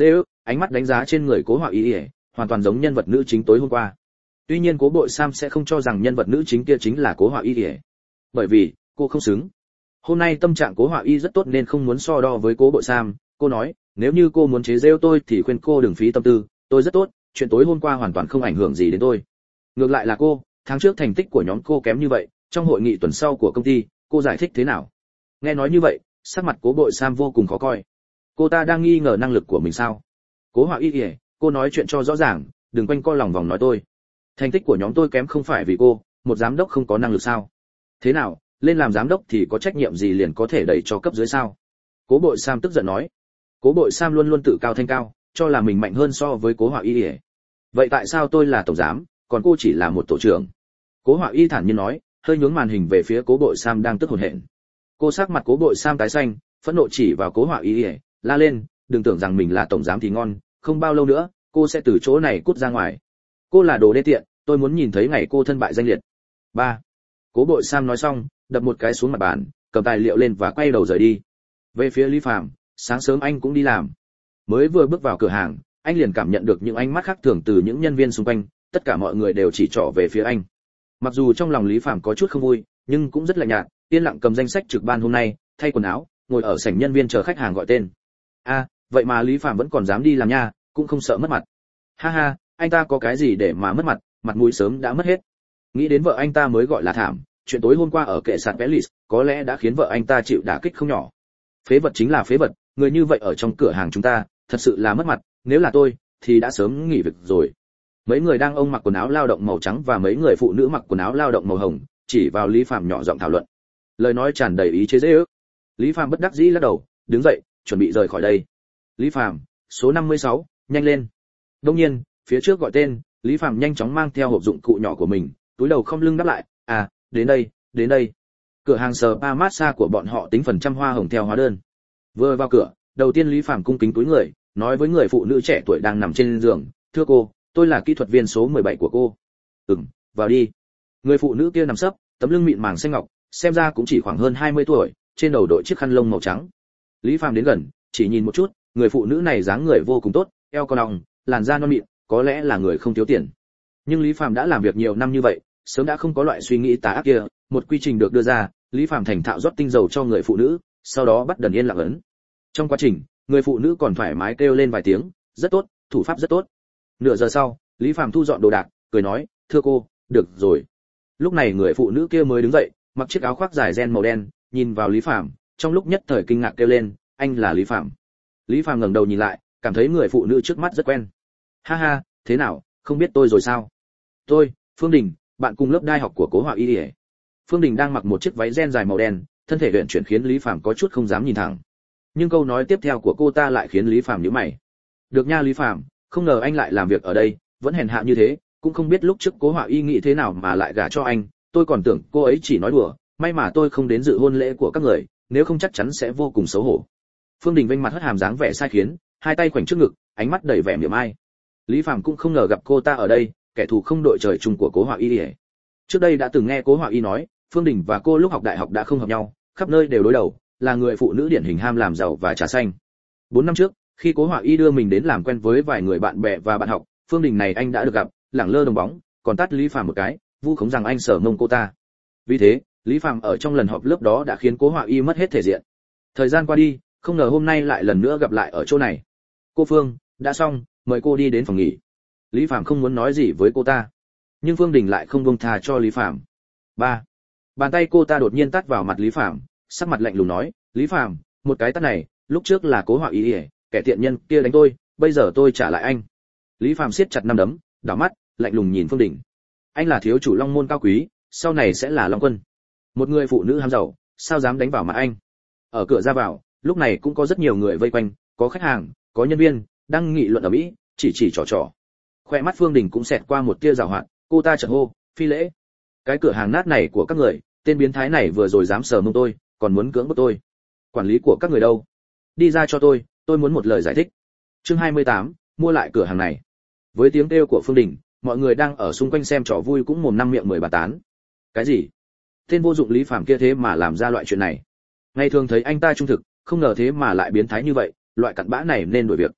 ánh mắt đánh giá trên người Cố Họa Y, hoàn toàn giống nhân vật nữ chính tối hôm qua. Tuy nhiên Cố Bội Sam sẽ không cho rằng nhân vật nữ chính kia chính là Cố Họa Y, bởi vì cô không xứng. Hôm nay tâm trạng Cố Họa Y rất tốt nên không muốn so đo với Cố Bội Sam. Cô nói, nếu như cô muốn chế giễu tôi thì khuyên cô đừng phí tâm tư, tôi rất tốt, chuyện tối hôm qua hoàn toàn không ảnh hưởng gì đến tôi. Ngược lại là cô, tháng trước thành tích của nhóm cô kém như vậy, trong hội nghị tuần sau của công ty, cô giải thích thế nào? Nghe nói như vậy, sắc mặt Cố Bội Sam vô cùng khó coi. Cô ta đang nghi ngờ năng lực của mình sao? Cố Họa Y, cô nói chuyện cho rõ ràng, đừng quanh co lòng vòng nói tôi. Thành tích của nhóm tôi kém không phải vì cô, một giám đốc không có năng lực sao? Thế nào, lên làm giám đốc thì có trách nhiệm gì liền có thể đẩy cho cấp dưới sao? Cố Bội Sam tức giận nói. Cố Bội Sam luôn luôn tự cao thanh cao, cho là mình mạnh hơn so với Cố Họa Y. Vậy tại sao tôi là tổng giám, còn cô chỉ là một tổ trưởng? Cố Họa Y thản nhiên nói, hơi nhướng màn hình về phía Cố Bội Sam đang tức hổn hển. Cô sắc mặt Cố Bội Sam tái xanh, phẫn nộ chỉ vào Cố Họa Y, la lên, đừng tưởng rằng mình là tổng giám thì ngon, không bao lâu nữa, cô sẽ từ chỗ này cút ra ngoài. Cô là đồ đê tiện, tôi muốn nhìn thấy ngày cô thân bại danh liệt. Ba. Cố Bội Sam nói xong, đập một cái xuống mặt bàn, cầm tài liệu lên và quay đầu rời đi. Về phía Lý Phàm, sáng sớm anh cũng đi làm. Mới vừa bước vào cửa hàng, anh liền cảm nhận được những ánh mắt khác thường từ những nhân viên xung quanh, tất cả mọi người đều chỉ trỏ về phía anh. Mặc dù trong lòng Lý Phàm có chút không vui, nhưng cũng rất lạnh nhạt, yên lặng cầm danh sách trực ban hôm nay, thay quần áo, ngồi ở sảnh nhân viên chờ khách hàng gọi tên. A, à, vậy mà Lý Phàm vẫn còn dám đi làm nha, cũng không sợ mất mặt. Ha ha, anh ta có cái gì để mà mất mặt, mặt mũi sớm đã mất hết. Nghĩ đến vợ anh ta mới gọi là thảm, chuyện tối hôm qua ở kệ sạn Pelis có lẽ đã khiến vợ anh ta chịu đả kích không nhỏ. Phế vật chính là phế vật, người như vậy ở trong cửa hàng chúng ta, thật sự là mất mặt, nếu là tôi thì đã sớm nghỉ việc rồi. Mấy người đang ông mặc quần áo lao động màu trắng và mấy người phụ nữ mặc quần áo lao động màu hồng, chỉ vào Lý Phàm nhỏ giọng thảo luận. Lời nói tràn đầy ý chế giễu. Lý Phàm bất đắc dĩ lắc đầu, đứng dậy, chuẩn bị rời khỏi đây. Lý Phàm, số năm mươi sáu, nhanh lên. Đương nhiên, phía trước gọi tên, Lý Phàm nhanh chóng mang theo hộp dụng cụ nhỏ của mình, túi đầu không lưng đáp lại, à, đến đây, đến đây. Cửa hàng spa massage của bọn họ tính phần trăm hoa hồng theo hóa đơn. Vừa vào cửa, đầu tiên Lý Phàm cung kính cúi người, nói với người phụ nữ trẻ tuổi đang nằm trên giường, thưa cô, tôi là kỹ thuật viên số mười bảy của cô. Ừm, vào đi. Người phụ nữ kia nằm sấp, tấm lưng mịn màng xanh ngọc, xem ra cũng chỉ khoảng hơn hai mươi tuổi, trên đầu đội chiếc khăn lông màu trắng. Lý Phàm đến gần, chỉ nhìn một chút, người phụ nữ này dáng người vô cùng tốt, eo cong cong, làn da non mịn, có lẽ là người không thiếu tiền. Nhưng Lý Phàm đã làm việc nhiều năm như vậy, sớm đã không có loại suy nghĩ tà ác kia, một quy trình được đưa ra, Lý Phàm thành thạo rót tinh dầu cho người phụ nữ, sau đó bắt đần yên lặng ấn. Trong quá trình, người phụ nữ còn thoải mái kêu lên vài tiếng, rất tốt, thủ pháp rất tốt. Nửa giờ sau, Lý Phàm thu dọn đồ đạc, cười nói, thưa cô, được rồi. Lúc này người phụ nữ kia mới đứng dậy, mặc chiếc áo khoác dài ren màu đen, nhìn vào Lý Phàm, trong lúc nhất thời kinh ngạc kêu lên, anh là Lý Phàm. Lý Phàm ngẩng đầu nhìn lại, cảm thấy người phụ nữ trước mắt rất quen. Ha ha, thế nào, không biết tôi rồi sao? Tôi, Phương Đình, bạn cùng lớp đại học của Cố Họa Y. Phương Đình đang mặc một chiếc váy ren dài màu đen, thân thể luyện chuyển khiến Lý Phàm có chút không dám nhìn thẳng. Nhưng câu nói tiếp theo của cô ta lại khiến Lý Phàm nhíu mày. Được nha Lý Phàm, không ngờ anh lại làm việc ở đây, vẫn hèn hạ như thế, cũng không biết lúc trước Cố Họa Y nghĩ thế nào mà lại gả cho anh, tôi còn tưởng cô ấy chỉ nói đùa, may mà tôi không đến dự hôn lễ của các người, nếu không chắc chắn sẽ vô cùng xấu hổ. Phương Đình vênh mặt hất hàm dáng vẻ sai khiến, hai tay khoanh trước ngực, ánh mắt đầy vẻ mỉa mai. Lý Phàm cũng không ngờ gặp cô ta ở đây, kẻ thù không đội trời chung của Cố Họa Y. Trước đây đã từng nghe Cố Họa Y nói, Phương Đình và cô lúc học đại học đã không hợp nhau, khắp nơi đều đối đầu, là người phụ nữ điển hình ham làm giàu và trà xanh. Bốn năm trước, khi Cố Họa Y đưa mình đến làm quen với vài người bạn bè và bạn học, Phương Đình này anh đã được gặp, lẳng lơ đồng bóng, còn tát Lý Phàm một cái, vu khống rằng anh sở mông cô ta. Vì thế, Lý Phàm ở trong lần họp lớp đó đã khiến Cố Họa Y mất hết thể diện. Thời gian qua đi, không ngờ hôm nay lại lần nữa gặp lại ở chỗ này. Cô Phương, đã xong, mời cô đi đến phòng nghỉ. Lý Phàm không muốn nói gì với cô ta, nhưng Phương Đình lại không buông tha cho Lý Phàm. Ba, bàn tay cô ta đột nhiên tát vào mặt Lý Phàm, sắc mặt lạnh lùng nói, Lý Phàm, một cái tát này, lúc trước là Cố Họa Y, kẻ tiện nhân kia đánh tôi, bây giờ tôi trả lại anh. Lý Phàm siết chặt nắm đấm, đảo mắt, lạnh lùng nhìn Phương Đình. Anh là thiếu chủ Long Môn cao quý, sau này sẽ là Long Quân. Một người phụ nữ ham giàu, sao dám đánh vào mặt anh? Ở cửa ra vào, lúc này cũng có rất nhiều người vây quanh, có khách hàng, có nhân viên, đang nghị luận ở mỹ, chỉ chỉ trò trò. Khoe mắt Phương Đình cũng xẹt qua một tia giảo hoạt, cô ta chợt hô, phi lễ. Cái cửa hàng nát này của các người, tên biến thái này vừa rồi dám sờ mông tôi, còn muốn cưỡng bức tôi. Quản lý của các người đâu? Đi ra cho tôi, tôi muốn một lời giải thích. Chương hai mươi tám, mua lại cửa hàng này. Với tiếng kêu của Phương Đình, mọi người đang ở xung quanh xem trò vui cũng mồm năm miệng mười bà tán. Cái gì? Tên vô dụng Lý Phàm kia thế mà làm ra loại chuyện này. Ngày thường thấy anh ta trung thực, không ngờ thế mà lại biến thái như vậy, loại cặn bã này nên đổi việc.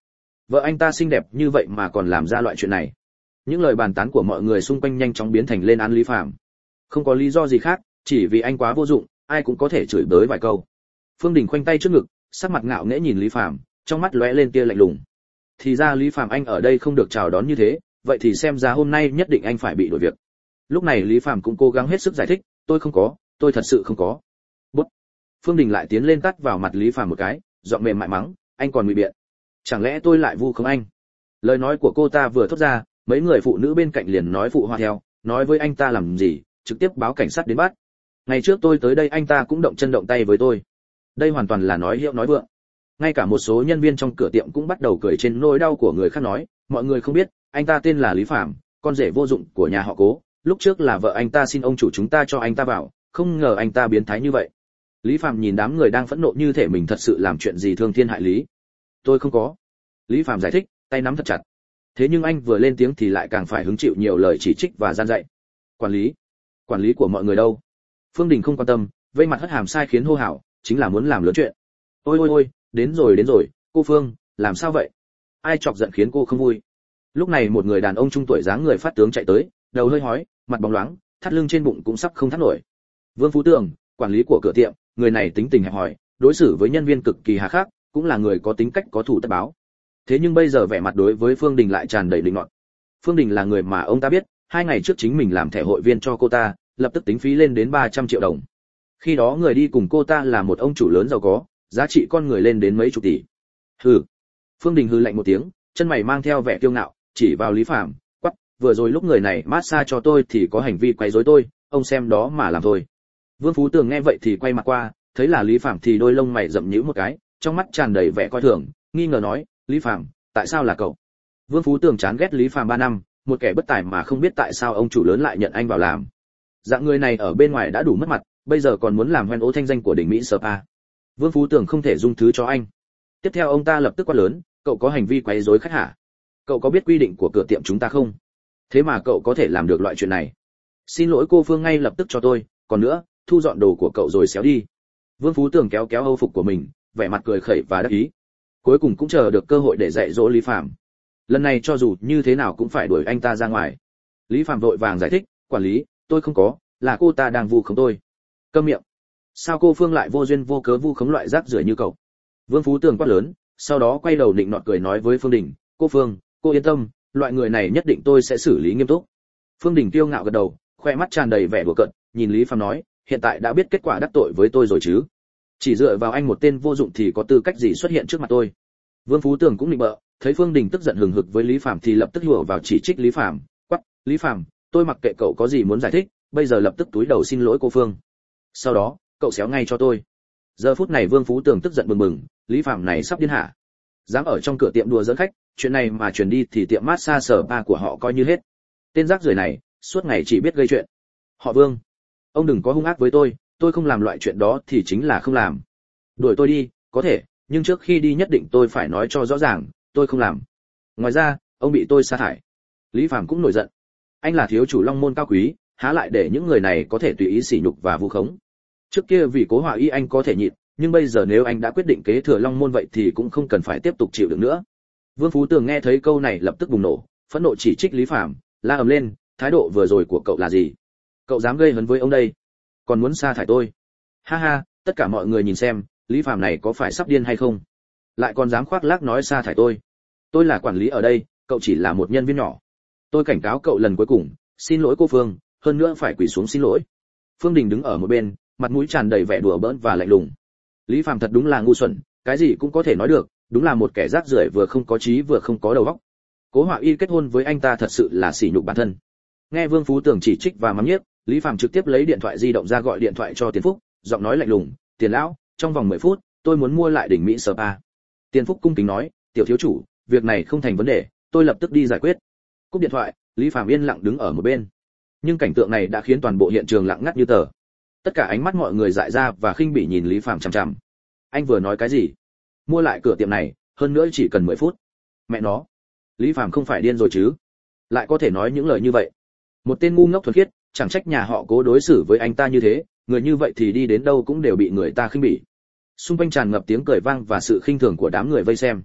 Vợ anh ta xinh đẹp như vậy mà còn làm ra loại chuyện này. Những lời bàn tán của mọi người xung quanh nhanh chóng biến thành lên án Lý Phàm. Không có lý do gì khác, chỉ vì anh quá vô dụng, ai cũng có thể chửi bới vài câu. Phương Đình khoanh tay trước ngực, sắc mặt ngạo nghễ nhìn Lý Phàm, trong mắt lóe lên tia lạnh lùng. Thì ra Lý Phàm anh ở đây không được chào đón như thế, vậy thì xem ra hôm nay nhất định anh phải bị đổi việc. Lúc này Lý Phàm cũng cố gắng hết sức giải thích, tôi không có, tôi thật sự không có. Bút. Phương Đình lại tiến lên tát vào mặt Lý Phàm một cái, giọng mềm mại mắng, anh còn ngụy biện. Chẳng lẽ tôi lại vu khống anh? Lời nói của cô ta vừa thốt ra, mấy người phụ nữ bên cạnh liền nói phụ họa theo, nói với anh ta làm gì, trực tiếp báo cảnh sát đến bắt. Ngày trước tôi tới đây anh ta cũng động chân động tay với tôi. Đây hoàn toàn là nói hiệu nói vượng. Ngay cả một số nhân viên trong cửa tiệm cũng bắt đầu cười trên nỗi đau của người khác, nói, mọi người không biết, anh ta tên là Lý Phàm, con rể vô dụng của nhà họ Cố, lúc trước là vợ anh ta xin ông chủ chúng ta cho anh ta vào, không ngờ anh ta biến thái như vậy. Lý Phàm nhìn đám người đang phẫn nộ như thể mình thật sự làm chuyện gì thương thiên hại lý. Tôi không có. Lý Phàm giải thích, tay nắm thật chặt. Thế nhưng anh vừa lên tiếng thì lại càng phải hứng chịu nhiều lời chỉ trích và gian dạy. Quản lý, quản lý của mọi người đâu? Phương Đình không quan tâm, vây mặt hất hàm sai khiến hô hào, chính là muốn làm lớn chuyện. Ôi ôi ôi, đến rồi đến rồi, cô Phương, làm sao vậy? Ai chọc giận khiến cô không vui? Lúc này một người đàn ông trung tuổi dáng người phát tướng chạy tới, đầu hơi hói, mặt bóng loáng, thắt lưng trên bụng cũng sắp không thắt nổi. Vương Phú Tường, quản lý của cửa tiệm, người này tính tình hẹp hòi, đối xử với nhân viên cực kỳ hà khắc, cũng là người có tính cách có thủ tất báo. Thế nhưng bây giờ vẻ mặt đối với Phương Đình lại tràn đầy định nọt. Phương Đình là người mà ông ta biết, hai ngày trước chính mình làm thẻ hội viên cho cô ta, lập tức tính phí lên đến ba trăm triệu đồng. Khi đó người đi cùng cô ta là một ông chủ lớn giàu có, giá trị con người lên đến mấy chục tỷ. Hừ. Phương Đình hừ lạnh một tiếng, chân mày mang theo vẻ kiêu ngạo, chỉ vào Lý Phàm, quắc, vừa rồi lúc người này massage cho tôi thì có hành vi quấy rối tôi, ông xem đó mà làm thôi. Vương Phú Tường nghe vậy thì quay mặt qua, thấy là Lý Phàm thì đôi lông mày rậm nhíu một cái, trong mắt tràn đầy vẻ coi thường, nghi ngờ nói, Lý Phàm, tại sao là cậu? Vương Phú Tường chán ghét Lý Phàm ba năm, một kẻ bất tài mà không biết tại sao ông chủ lớn lại nhận anh vào làm. Dạng người này ở bên ngoài đã đủ mất mặt, bây giờ còn muốn làm hoen ố thanh danh của đỉnh Mỹ Spa. Vương Phú Tường không thể dung thứ cho anh. Tiếp theo ông ta lập tức quát lớn, cậu có hành vi quấy rối khách hả? Cậu có biết quy định của cửa tiệm chúng ta không? Thế mà cậu có thể làm được loại chuyện này? Xin lỗi cô Phương, ngay lập tức cho tôi, còn nữa, thu dọn đồ của cậu rồi xéo đi. Vương Phú Tường kéo kéo âu phục của mình, vẻ mặt cười khẩy và đắc ý. Cuối cùng cũng chờ được cơ hội để dạy dỗ Lý Phàm. Lần này cho dù như thế nào cũng phải đuổi anh ta ra ngoài. Lý Phàm vội vàng giải thích, quản lý, tôi không có, là cô ta đang vu khống tôi. Câm miệng. Sao cô Phương lại vô duyên vô cớ vu khống loại rác rưởi như cậu? Vương Phú Tường quát lớn, sau đó quay đầu định nọt cười nói với Phương Đình, cô Phương, cô yên tâm, loại người này nhất định tôi sẽ xử lý nghiêm túc. Phương Đình kiêu ngạo gật đầu, khoe mắt tràn đầy vẻ đùa cợt, nhìn Lý Phàm nói, hiện tại đã biết kết quả đắc tội với tôi rồi chứ? Chỉ dựa vào anh một tên vô dụng thì có tư cách gì xuất hiện trước mặt tôi? Vương Phú Tường cũng định bợ, thấy Phương Đình tức giận hừng hực với Lý Phàm thì lập tức hùa vào chỉ trích Lý Phàm, quắc, Lý Phàm, tôi mặc kệ cậu có gì muốn giải thích, bây giờ lập tức túi đầu xin lỗi cô Phương. Sau đó, cậu xéo ngay cho tôi. Giờ phút này Vương Phú Tường tức giận bừng bừng, Lý Phàm này sắp điên hả? Dám ở trong cửa tiệm đùa giỡn khách, chuyện này mà truyền đi thì tiệm massage spa của họ coi như hết. Tên rác rưởi này, suốt ngày chỉ biết gây chuyện. Họ Vương, ông đừng có hung ác với tôi, tôi không làm loại chuyện đó thì chính là không làm. Đuổi tôi đi, có thể, nhưng trước khi đi nhất định tôi phải nói cho rõ ràng, tôi không làm. Ngoài ra, ông bị tôi sa thải. Lý Phàm cũng nổi giận. Anh là thiếu chủ Long Môn cao quý, há lại để những người này có thể tùy ý sỉ nhục và vu khống. Trước kia vì Cố Hỏa Y anh có thể nhịn, nhưng bây giờ nếu anh đã quyết định kế thừa Long Môn vậy thì cũng không cần phải tiếp tục chịu đựng nữa. Vương Phú Tường nghe thấy câu này lập tức bùng nổ, phẫn nộ chỉ trích Lý Phàm, la ầm lên, thái độ vừa rồi của cậu là gì? Cậu dám gây hấn với ông đây, còn muốn sa thải tôi? Ha ha, tất cả mọi người nhìn xem, Lý Phàm này có phải sắp điên hay không? Lại còn dám khoác lác nói sa thải tôi. Tôi là quản lý ở đây, cậu chỉ là một nhân viên nhỏ. Tôi cảnh cáo cậu lần cuối cùng, xin lỗi cô Phương, hơn nữa phải quỳ xuống xin lỗi. Phương Đình đứng ở một bên, mặt mũi tràn đầy vẻ đùa bỡn và lạnh lùng. Lý Phàm thật đúng là ngu xuẩn, cái gì cũng có thể nói được, đúng là một kẻ rác rưởi vừa không có trí vừa không có đầu óc. Cố Hỏa Y kết hôn với anh ta thật sự là sỉ nhục bản thân. Nghe Vương Phú Tường chỉ trích và mắng nhiếc, Lý Phàm trực tiếp lấy điện thoại di động ra gọi điện thoại cho Tiền Phúc, giọng nói lạnh lùng, "Tiền lão, trong vòng mười phút, tôi muốn mua lại đỉnh Mỹ Spa." Tiền Phúc cung kính nói, "Tiểu thiếu chủ, việc này không thành vấn đề, tôi lập tức đi giải quyết." Cúp điện thoại, Lý Phàm yên lặng đứng ở một bên. Nhưng cảnh tượng này đã khiến toàn bộ hiện trường lặng ngắt như tờ. Tất cả ánh mắt mọi người dại ra và khinh bỉ nhìn Lý Phàm chằm chằm. Anh vừa nói cái gì? Mua lại cửa tiệm này, hơn nữa chỉ cần mười phút. Mẹ nó, Lý Phàm không phải điên rồi chứ? Lại có thể nói những lời như vậy. Một tên ngu ngốc thuần khiết, chẳng trách nhà họ Cố đối xử với anh ta như thế, người như vậy thì đi đến đâu cũng đều bị người ta khinh bỉ. Xung quanh tràn ngập tiếng cười vang và sự khinh thường của đám người vây xem.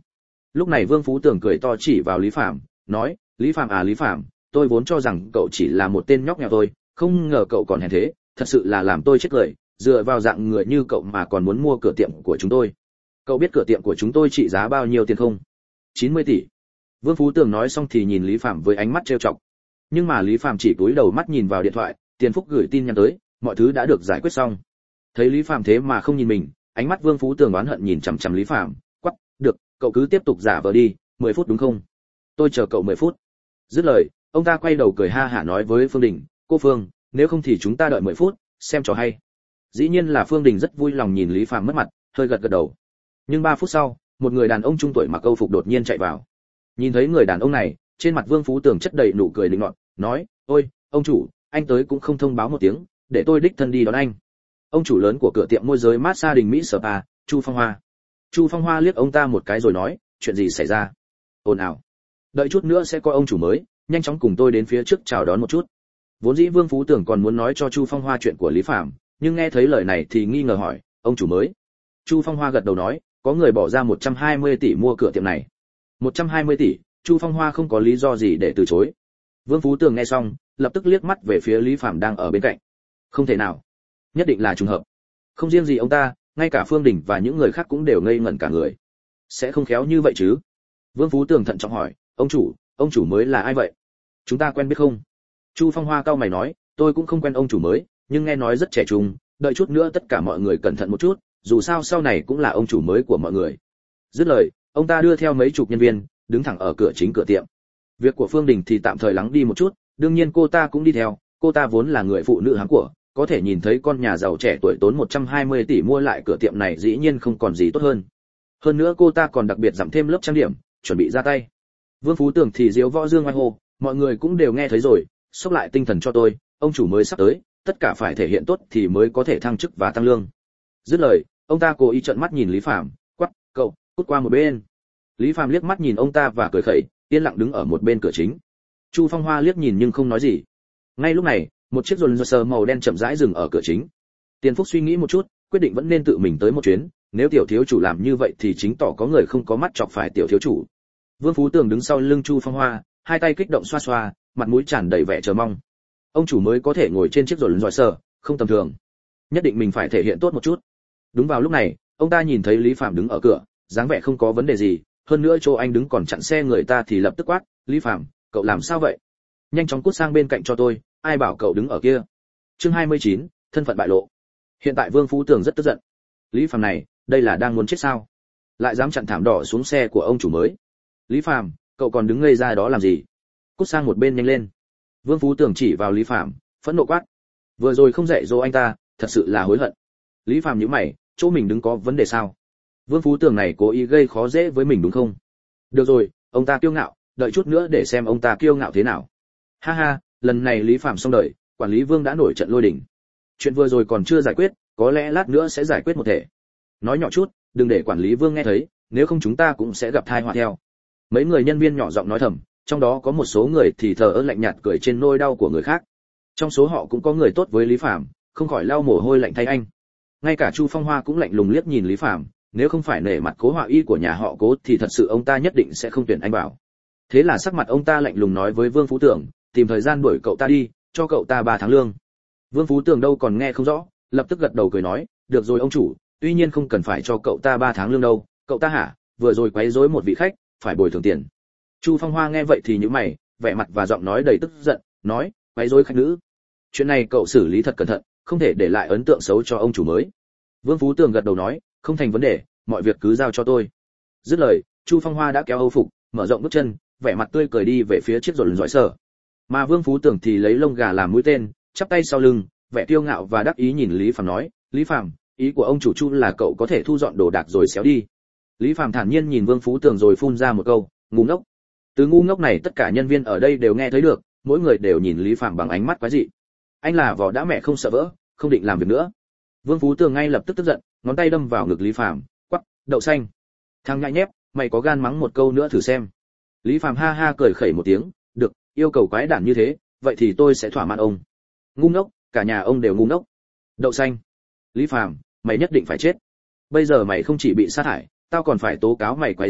Lúc này Vương Phú Tường cười to chỉ vào Lý Phàm, nói: "Lý Phàm à Lý Phàm, tôi vốn cho rằng cậu chỉ là một tên nhóc nghèo thôi, không ngờ cậu còn hèn thế, thật sự là làm tôi chết cười, dựa vào dạng người như cậu mà còn muốn mua cửa tiệm của chúng tôi. Cậu biết cửa tiệm của chúng tôi trị giá bao nhiêu tiền không? chín mươi tỷ." Vương Phú Tường nói xong thì nhìn Lý Phàm với ánh mắt trêu chọc. Nhưng mà Lý Phàm chỉ cúi đầu mắt nhìn vào điện thoại, Tiền Phúc gửi tin nhắn tới, mọi thứ đã được giải quyết xong. Thấy Lý Phàm thế mà không nhìn mình, ánh mắt Vương Phú Tường oán hận nhìn chằm chằm Lý Phàm, quắc: "Được, cậu cứ tiếp tục giả vờ đi, mười phút đúng không? Tôi chờ cậu mười phút." Dứt lời, ông ta quay đầu cười ha hả nói với Phương Đình: "Cô Phương, nếu không thì chúng ta đợi mười phút, xem trò hay." Dĩ nhiên là Phương Đình rất vui lòng nhìn Lý Phàm mất mặt, hơi gật gật đầu. Nhưng ba phút sau, một người đàn ông trung tuổi mặc câu phục đột nhiên chạy vào. Nhìn thấy người đàn ông này, trên mặt Vương Phú Tường chất đầy nụ cười linh ngọt, nói: "Ôi, ông chủ, anh tới cũng không thông báo một tiếng, để tôi đích thân đi đón anh." Ông chủ lớn của cửa tiệm môi giới massage Đình Mỹ Spa, Chu Phong Hoa. Chu Phong Hoa liếc ông ta một cái rồi nói: "Chuyện gì xảy ra?" "Ồn ào. Đợi chút nữa sẽ có ông chủ mới, nhanh chóng cùng tôi đến phía trước chào đón một chút." Vốn dĩ Vương Phú Tường còn muốn nói cho Chu Phong Hoa chuyện của Lý Phàm, nhưng nghe thấy lời này thì nghi ngờ hỏi: "Ông chủ mới?" Chu Phong Hoa gật đầu nói: "Có người bỏ ra một trăm hai mươi tỷ mua cửa tiệm này." một trăm hai mươi tỷ, Chu Phong Hoa không có lý do gì để từ chối. Vương Phú Tường nghe xong, lập tức liếc mắt về phía Lý Phàm đang ở bên cạnh. Không thể nào, nhất định là trùng hợp. Không riêng gì ông ta, ngay cả Phương Đình và những người khác cũng đều ngây ngẩn cả người. Sẽ không khéo như vậy chứ? Vương Phú Tường thận trọng hỏi: "Ông chủ, ông chủ mới là ai vậy? Chúng ta quen biết không?" Chu Phong Hoa cau mày nói: "Tôi cũng không quen ông chủ mới, nhưng nghe nói rất trẻ trung, đợi chút nữa tất cả mọi người cẩn thận một chút, dù sao sau này cũng là ông chủ mới của mọi người." Dứt lời, ông ta đưa theo mấy chục nhân viên, đứng thẳng ở cửa chính cửa tiệm. Việc của Phương Đình thì tạm thời lắng đi một chút, đương nhiên cô ta cũng đi theo, cô ta vốn là người phụ nữ hám của, có thể nhìn thấy con nhà giàu trẻ tuổi tốn một trăm hai mươi tỷ mua lại cửa tiệm này dĩ nhiên không còn gì tốt hơn. Hơn nữa cô ta còn đặc biệt giảm thêm lớp trang điểm, chuẩn bị ra tay. Vương Phú Tường thì diếu võ dương oai hô, mọi người cũng đều nghe thấy rồi, xốc lại tinh thần cho tôi, ông chủ mới sắp tới, tất cả phải thể hiện tốt thì mới có thể thăng chức và tăng lương. Dứt lời, ông ta cố ý trợn mắt nhìn Lý Phàm, quắc: "Cậu, cút qua một bên." Lý Phàm liếc mắt nhìn ông ta và cười khẩy, yên lặng đứng ở một bên cửa chính. Chu Phong Hoa liếc nhìn nhưng không nói gì. Ngay lúc này, một chiếc Rolls Royce màu đen chậm rãi dừng ở cửa chính. Tiền Phúc suy nghĩ một chút, quyết định vẫn nên tự mình tới một chuyến, nếu tiểu thiếu chủ làm như vậy thì chính tỏ có người không có mắt chọc phải tiểu thiếu chủ. Vương Phú Tường đứng sau lưng Chu Phong Hoa, hai tay kích động xoa xoa, mặt mũi tràn đầy vẻ chờ mong. Ông chủ mới có thể ngồi trên chiếc Rolls Royce, không tầm thường. Nhất định mình phải thể hiện tốt một chút. Đúng vào lúc này, ông ta nhìn thấy Lý Phàm đứng ở cửa, dáng vẻ không có vấn đề gì, hơn nữa chỗ anh đứng còn chặn xe người ta thì lập tức quát: "Lý Phàm, cậu làm sao vậy? Nhanh chóng cút sang bên cạnh cho tôi, ai bảo cậu đứng ở kia." Chương hai mươi chín, thân phận bại lộ. Hiện tại Vương Phú Tường rất tức giận. Lý Phàm này, đây là đang muốn chết sao? Lại dám chặn thảm đỏ xuống xe của ông chủ mới. Lý Phàm, cậu còn đứng ngây ra đó làm gì? Cút sang một bên nhanh lên. Vương Phú Tường chỉ vào Lý Phàm, phẫn nộ quát: "Vừa rồi không dạy dỗ anh ta, thật sự là hối hận." Lý Phàm nhíu mày, chỗ mình đứng có vấn đề sao? Vương Phú Tường này cố ý gây khó dễ với mình đúng không? Được rồi, ông ta kiêu ngạo, đợi chút nữa để xem ông ta kiêu ngạo thế nào. Ha ha, lần này Lý Phàm xong đời, quản lý Vương đã nổi trận lôi đình. Chuyện vừa rồi còn chưa giải quyết, có lẽ lát nữa sẽ giải quyết một thể. Nói nhỏ chút, đừng để quản lý Vương nghe thấy, nếu không chúng ta cũng sẽ gặp tai họa theo. Mấy người nhân viên nhỏ giọng nói thầm, trong đó có một số người thì thờ ơ lạnh nhạt cười trên nỗi đau của người khác. Trong số họ cũng có người tốt với Lý Phàm, không khỏi lau mồ hôi lạnh thay anh. Ngay cả Chu Phong Hoa cũng lạnh lùng liếc nhìn Lý Phàm, nếu không phải nể mặt Cố họa y của nhà họ Cố thì thật sự ông ta nhất định sẽ không tuyển anh vào. Thế là sắc mặt ông ta lạnh lùng nói với Vương Phú Tường, tìm thời gian đuổi cậu ta đi, cho cậu ta ba tháng lương. Vương Phú Tường đâu còn nghe không rõ, lập tức gật đầu cười nói, được rồi ông chủ, tuy nhiên không cần phải cho cậu ta ba tháng lương đâu, cậu ta hả, vừa rồi quấy rối một vị khách, phải bồi thường tiền. Chu Phong Hoa nghe vậy thì nhíu mày, vẻ mặt và giọng nói đầy tức giận, nói, quấy rối khách nữ. Chuyện này cậu xử lý thật cẩn thận, không thể để lại ấn tượng xấu cho ông chủ mới. Vương Phú Tường gật đầu nói, không thành vấn đề, mọi việc cứ giao cho tôi. Dứt lời, Chu Phong Hoa đã kéo Âu phục, mở rộng bước chân, vẻ mặt tươi cười đi về phía chiếc rồi dõi sở. Mà Vương Phú Tường thì lấy lông gà làm mũi tên, chắp tay sau lưng, vẻ kiêu ngạo và đắc ý nhìn Lý Phàm nói, Lý Phàm, ý của ông chủ Chu là cậu có thể thu dọn đồ đạc rồi xéo đi. Lý Phàm thản nhiên nhìn Vương Phú Tường rồi phun ra một câu, ngu ngốc. Từ ngu ngốc này tất cả nhân viên ở đây đều nghe thấy được, mỗi người đều nhìn Lý Phàm bằng ánh mắt quái dị. Anh là vỏ đã mẹ không sợ vỡ, không định làm việc nữa. Vương Phú Tường ngay lập tức tức giận, ngón tay đâm vào ngực Lý Phàm, quắc, đậu xanh. Thằng nhãi nhép, mày có gan mắng một câu nữa thử xem. Lý Phàm ha ha cười khẩy một tiếng, được, yêu cầu quái đản như thế, vậy thì tôi sẽ thỏa mãn ông. Ngu ngốc, cả nhà ông đều ngu ngốc. Đậu xanh. Lý Phàm, mày nhất định phải chết. Bây giờ mày không chỉ bị sát hại, tao còn phải tố cáo mày quấy rối khách,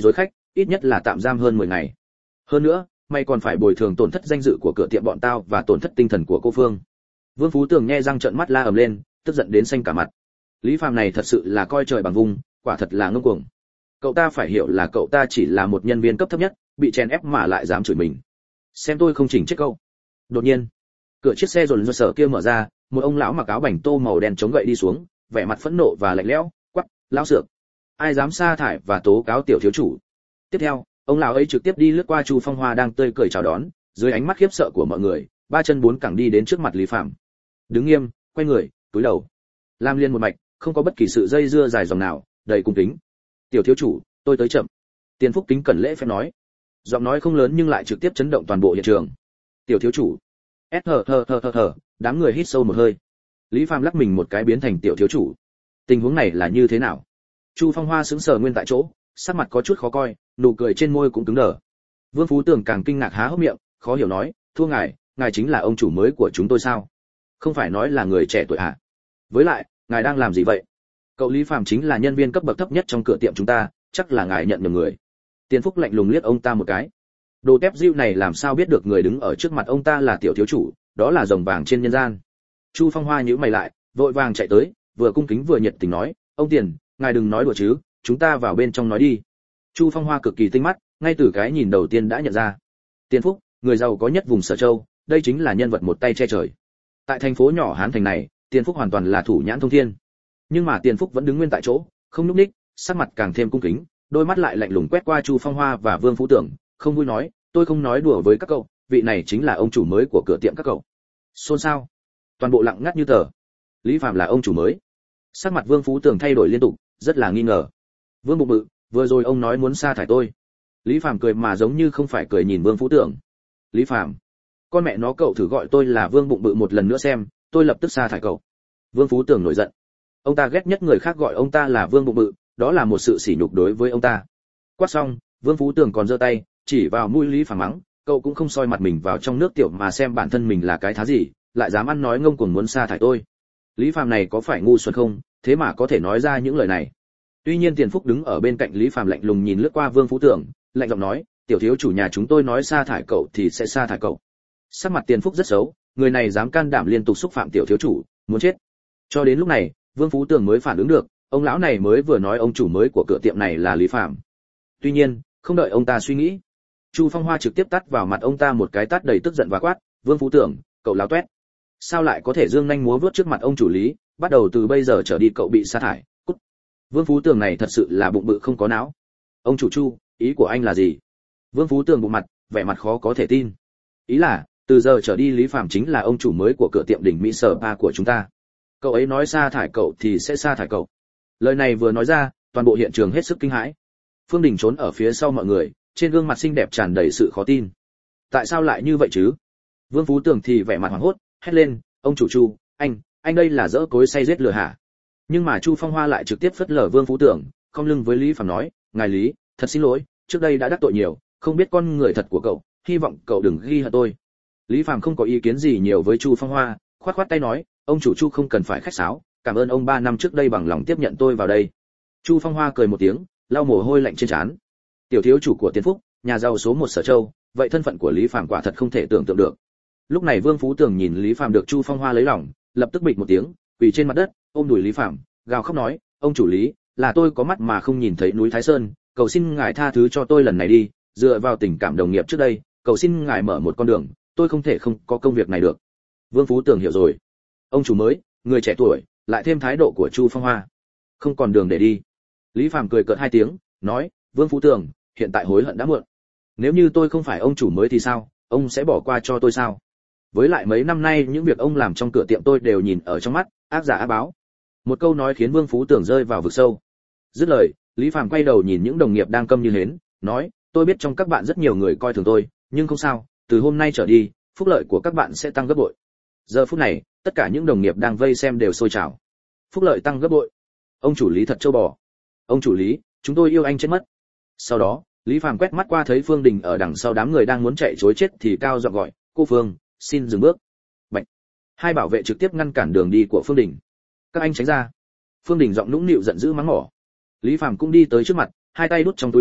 ít nhất là tạm giam hơn mười ngày. Hơn nữa, mày còn phải bồi thường tổn thất danh dự của cửa tiệm bọn tao và tổn thất tinh thần của cô Phương. Vương Phú Tường nghe răng trợn mắt la ầm lên, tức giận đến xanh cả mặt. Lý Phàm này thật sự là coi trời bằng vung, quả thật là ngông cuồng. Cậu ta phải hiểu là cậu ta chỉ là một nhân viên cấp thấp nhất, bị chèn ép mà lại dám chửi mình. Xem tôi không chỉnh chết cậu. Đột nhiên, cửa chiếc xe dồn dơ sở kia mở ra, một ông lão mặc áo bảnh tô màu đen chống gậy đi xuống, vẻ mặt phẫn nộ và lạnh lẽo, quắc, lão sượng, ai dám sa thải và tố cáo tiểu thiếu chủ. Tiếp theo, ông lão ấy trực tiếp đi lướt qua Chu Phong Hoa đang tươi cười chào đón, dưới ánh mắt khiếp sợ của mọi người, ba chân bốn cẳng đi đến trước mặt Lý Phàm. Đứng nghiêm, quay người, cúi đầu, làm liên một mạch, không có bất kỳ sự dây dưa dài dòng nào, đầy cung kính. Tiểu thiếu chủ, tôi tới chậm. Tiền Phúc kính cẩn lễ phép nói. Giọng nói không lớn nhưng lại trực tiếp chấn động toàn bộ hiện trường. Tiểu thiếu chủ. S hờ hờ hờ hờ hờ, đám người hít sâu một hơi. Lý Phàm lắc mình một cái biến thành tiểu thiếu chủ. Tình huống này là như thế nào? Chu Phong Hoa sững sờ nguyên tại chỗ, sắc mặt có chút khó coi, nụ cười trên môi cũng cứng đờ. Vương Phú Tường càng kinh ngạc há hốc miệng, khó hiểu nói, thua ngài, ngài chính là ông chủ mới của chúng tôi sao? Không phải nói là người trẻ tuổi à? Với lại, ngài đang làm gì vậy? Cậu Lý Phàm chính là nhân viên cấp bậc thấp nhất trong cửa tiệm chúng ta, chắc là ngài nhận nhầm người. Tiền Phúc lạnh lùng liếc ông ta một cái. Đồ tép diêu này làm sao biết được người đứng ở trước mặt ông ta là tiểu thiếu chủ, đó là rồng vàng trên nhân gian. Chu Phong Hoa nhíu mày lại, vội vàng chạy tới, vừa cung kính vừa nhiệt tình nói, ông Tiền, ngài đừng nói đùa chứ, chúng ta vào bên trong nói đi. Chu Phong Hoa cực kỳ tinh mắt, ngay từ cái nhìn đầu tiên đã nhận ra. Tiền Phúc, người giàu có nhất vùng Sở Châu, đây chính là nhân vật một tay che trời. Tại thành phố nhỏ Hán Thành này, Tiền Phúc hoàn toàn là thủ nhãn thông thiên. Nhưng mà Tiền Phúc vẫn đứng nguyên tại chỗ, không nhúc nhích, sắc mặt càng thêm cung kính, đôi mắt lại lạnh lùng quét qua Chu Phong Hoa và Vương Phú Tưởng, không vui nói, tôi không nói đùa với các cậu, vị này chính là ông chủ mới của cửa tiệm các cậu. Xôn xao, toàn bộ lặng ngắt như tờ. Lý Phàm là ông chủ mới? Sắc mặt Vương Phú Tưởng thay đổi liên tục, rất là nghi ngờ. Vương Bụng Bự, vừa rồi ông nói muốn sa thải tôi. Lý Phàm cười mà giống như không phải cười nhìn Vương Phú Tưởng. Lý Phàm, con mẹ nó, cậu thử gọi tôi là Vương Bụng Bự một lần nữa xem, tôi lập tức sa thải cậu. Vương Phú Tưởng nổi giận. Ông ta ghét nhất người khác gọi ông ta là Vương Bụng Bự, đó là một sự sỉ nhục đối với ông ta. Quát xong, Vương Phú Tưởng còn giơ tay chỉ vào mũi Lý Phàm mắng, cậu cũng không soi mặt mình vào trong nước tiểu mà xem bản thân mình là cái thá gì, lại dám ăn nói ngông cuồng muốn sa thải tôi. Lý Phàm này có phải ngu xuẩn không, thế mà có thể nói ra những lời này. Tuy nhiên Tiền Phúc đứng ở bên cạnh Lý Phàm lạnh lùng nhìn lướt qua Vương Phú Tưởng, lạnh giọng nói, tiểu thiếu chủ nhà chúng tôi nói sa thải cậu thì sẽ sa thải cậu. Sắc mặt Tiền Phúc rất xấu, người này dám can đảm liên tục xúc phạm tiểu thiếu chủ, muốn chết. Cho đến lúc này, Vương Phú Tưởng mới phản ứng được, ông lão này mới vừa nói ông chủ mới của cửa tiệm này là Lý Phàm. Tuy nhiên, không đợi ông ta suy nghĩ, Chu Phong Hoa trực tiếp tát vào mặt ông ta một cái tát đầy tức giận và quát, Vương Phú Tưởng, cậu láo toét, sao lại có thể dương nhanh múa vuốt trước mặt ông chủ Lý, bắt đầu từ bây giờ trở đi cậu bị sa thải, cút. Vương Phú Tưởng này thật sự là bụng bự không có não. Ông chủ Chu, ý của anh là gì? Vương Phú Tưởng bụng mặt, vẻ mặt khó có thể tin. Ý là, từ giờ trở đi Lý Phàm chính là ông chủ mới của cửa tiệm đỉnh Mỹ Sở Pa của chúng ta. Cậu ấy nói sa thải cậu thì sẽ sa thải cậu. Lời này vừa nói ra, toàn bộ hiện trường hết sức kinh hãi. Phương Đình trốn ở phía sau mọi người, trên gương mặt xinh đẹp tràn đầy sự khó tin. Tại sao lại như vậy chứ? Vương Phú Tưởng thì vẻ mặt hoảng hốt, hét lên, ông chủ Chu, anh, anh đây là dỡ cối say giết lừa hả? Nhưng mà Chu Phong Hoa lại trực tiếp phất lờ Vương Phú Tưởng, không lưng với Lý Phàm nói, ngài Lý, thật xin lỗi, trước đây đã đắc tội nhiều, không biết con người thật của cậu, hy vọng cậu đừng ghi hận tôi. Lý Phàm không có ý kiến gì nhiều với Chu Phong Hoa, khoát khoát tay nói, ông chủ Chu không cần phải khách sáo, cảm ơn ông ba năm trước đây bằng lòng tiếp nhận tôi vào đây. Chu Phong Hoa cười một tiếng, lau mồ hôi lạnh trên trán. Tiểu thiếu chủ của Tiền Phúc, nhà giàu số một Sở Châu, vậy thân phận của Lý Phàm quả thật không thể tưởng tượng được. Lúc này Vương Phú Tưởng nhìn Lý Phàm được Chu Phong Hoa lấy lòng, lập tức bịch một tiếng, quỳ trên mặt đất, ôm đùi Lý Phàm, gào khóc nói, ông chủ Lý, là tôi có mắt mà không nhìn thấy núi Thái Sơn, cầu xin ngài tha thứ cho tôi lần này đi, dựa vào tình cảm đồng nghiệp trước đây, cầu xin ngài mở một con đường, tôi không thể không có công việc này được. Vương Phú Tưởng hiểu rồi. Ông chủ mới, người trẻ tuổi, lại thêm thái độ của Chu Phong Hoa, không còn đường để đi. Lý Phàm cười cợt hai tiếng, nói, Vương Phú Tưởng, hiện tại hối hận đã muộn. Nếu như tôi không phải ông chủ mới thì sao, ông sẽ bỏ qua cho tôi sao? Với lại mấy năm nay những việc ông làm trong cửa tiệm tôi đều nhìn ở trong mắt, ác giả ác báo. Một câu nói khiến Vương Phú Tưởng rơi vào vực sâu. Dứt lời, Lý Phàm quay đầu nhìn những đồng nghiệp đang câm như hến, nói, tôi biết trong các bạn rất nhiều người coi thường tôi, nhưng không sao, từ hôm nay trở đi, phúc lợi của các bạn sẽ tăng gấp bội. Giờ phút này, tất cả những đồng nghiệp đang vây xem đều sôi trào. Phúc lợi tăng gấp bội. Ông chủ Lý thật trâu bò. Ông chủ Lý, chúng tôi yêu anh chết mất. Sau đó, Lý Phàm quét mắt qua thấy Phương Đình ở đằng sau đám người đang muốn chạy trối chết thì cao giọng gọi, cô Phương, xin dừng bước. Bạch. Hai bảo vệ trực tiếp ngăn cản đường đi của Phương Đình. Các anh tránh ra. Phương Đình giọng nũng nịu giận dữ mắng mỏ. Lý Phàm cũng đi tới trước mặt, hai tay đút trong túi quần,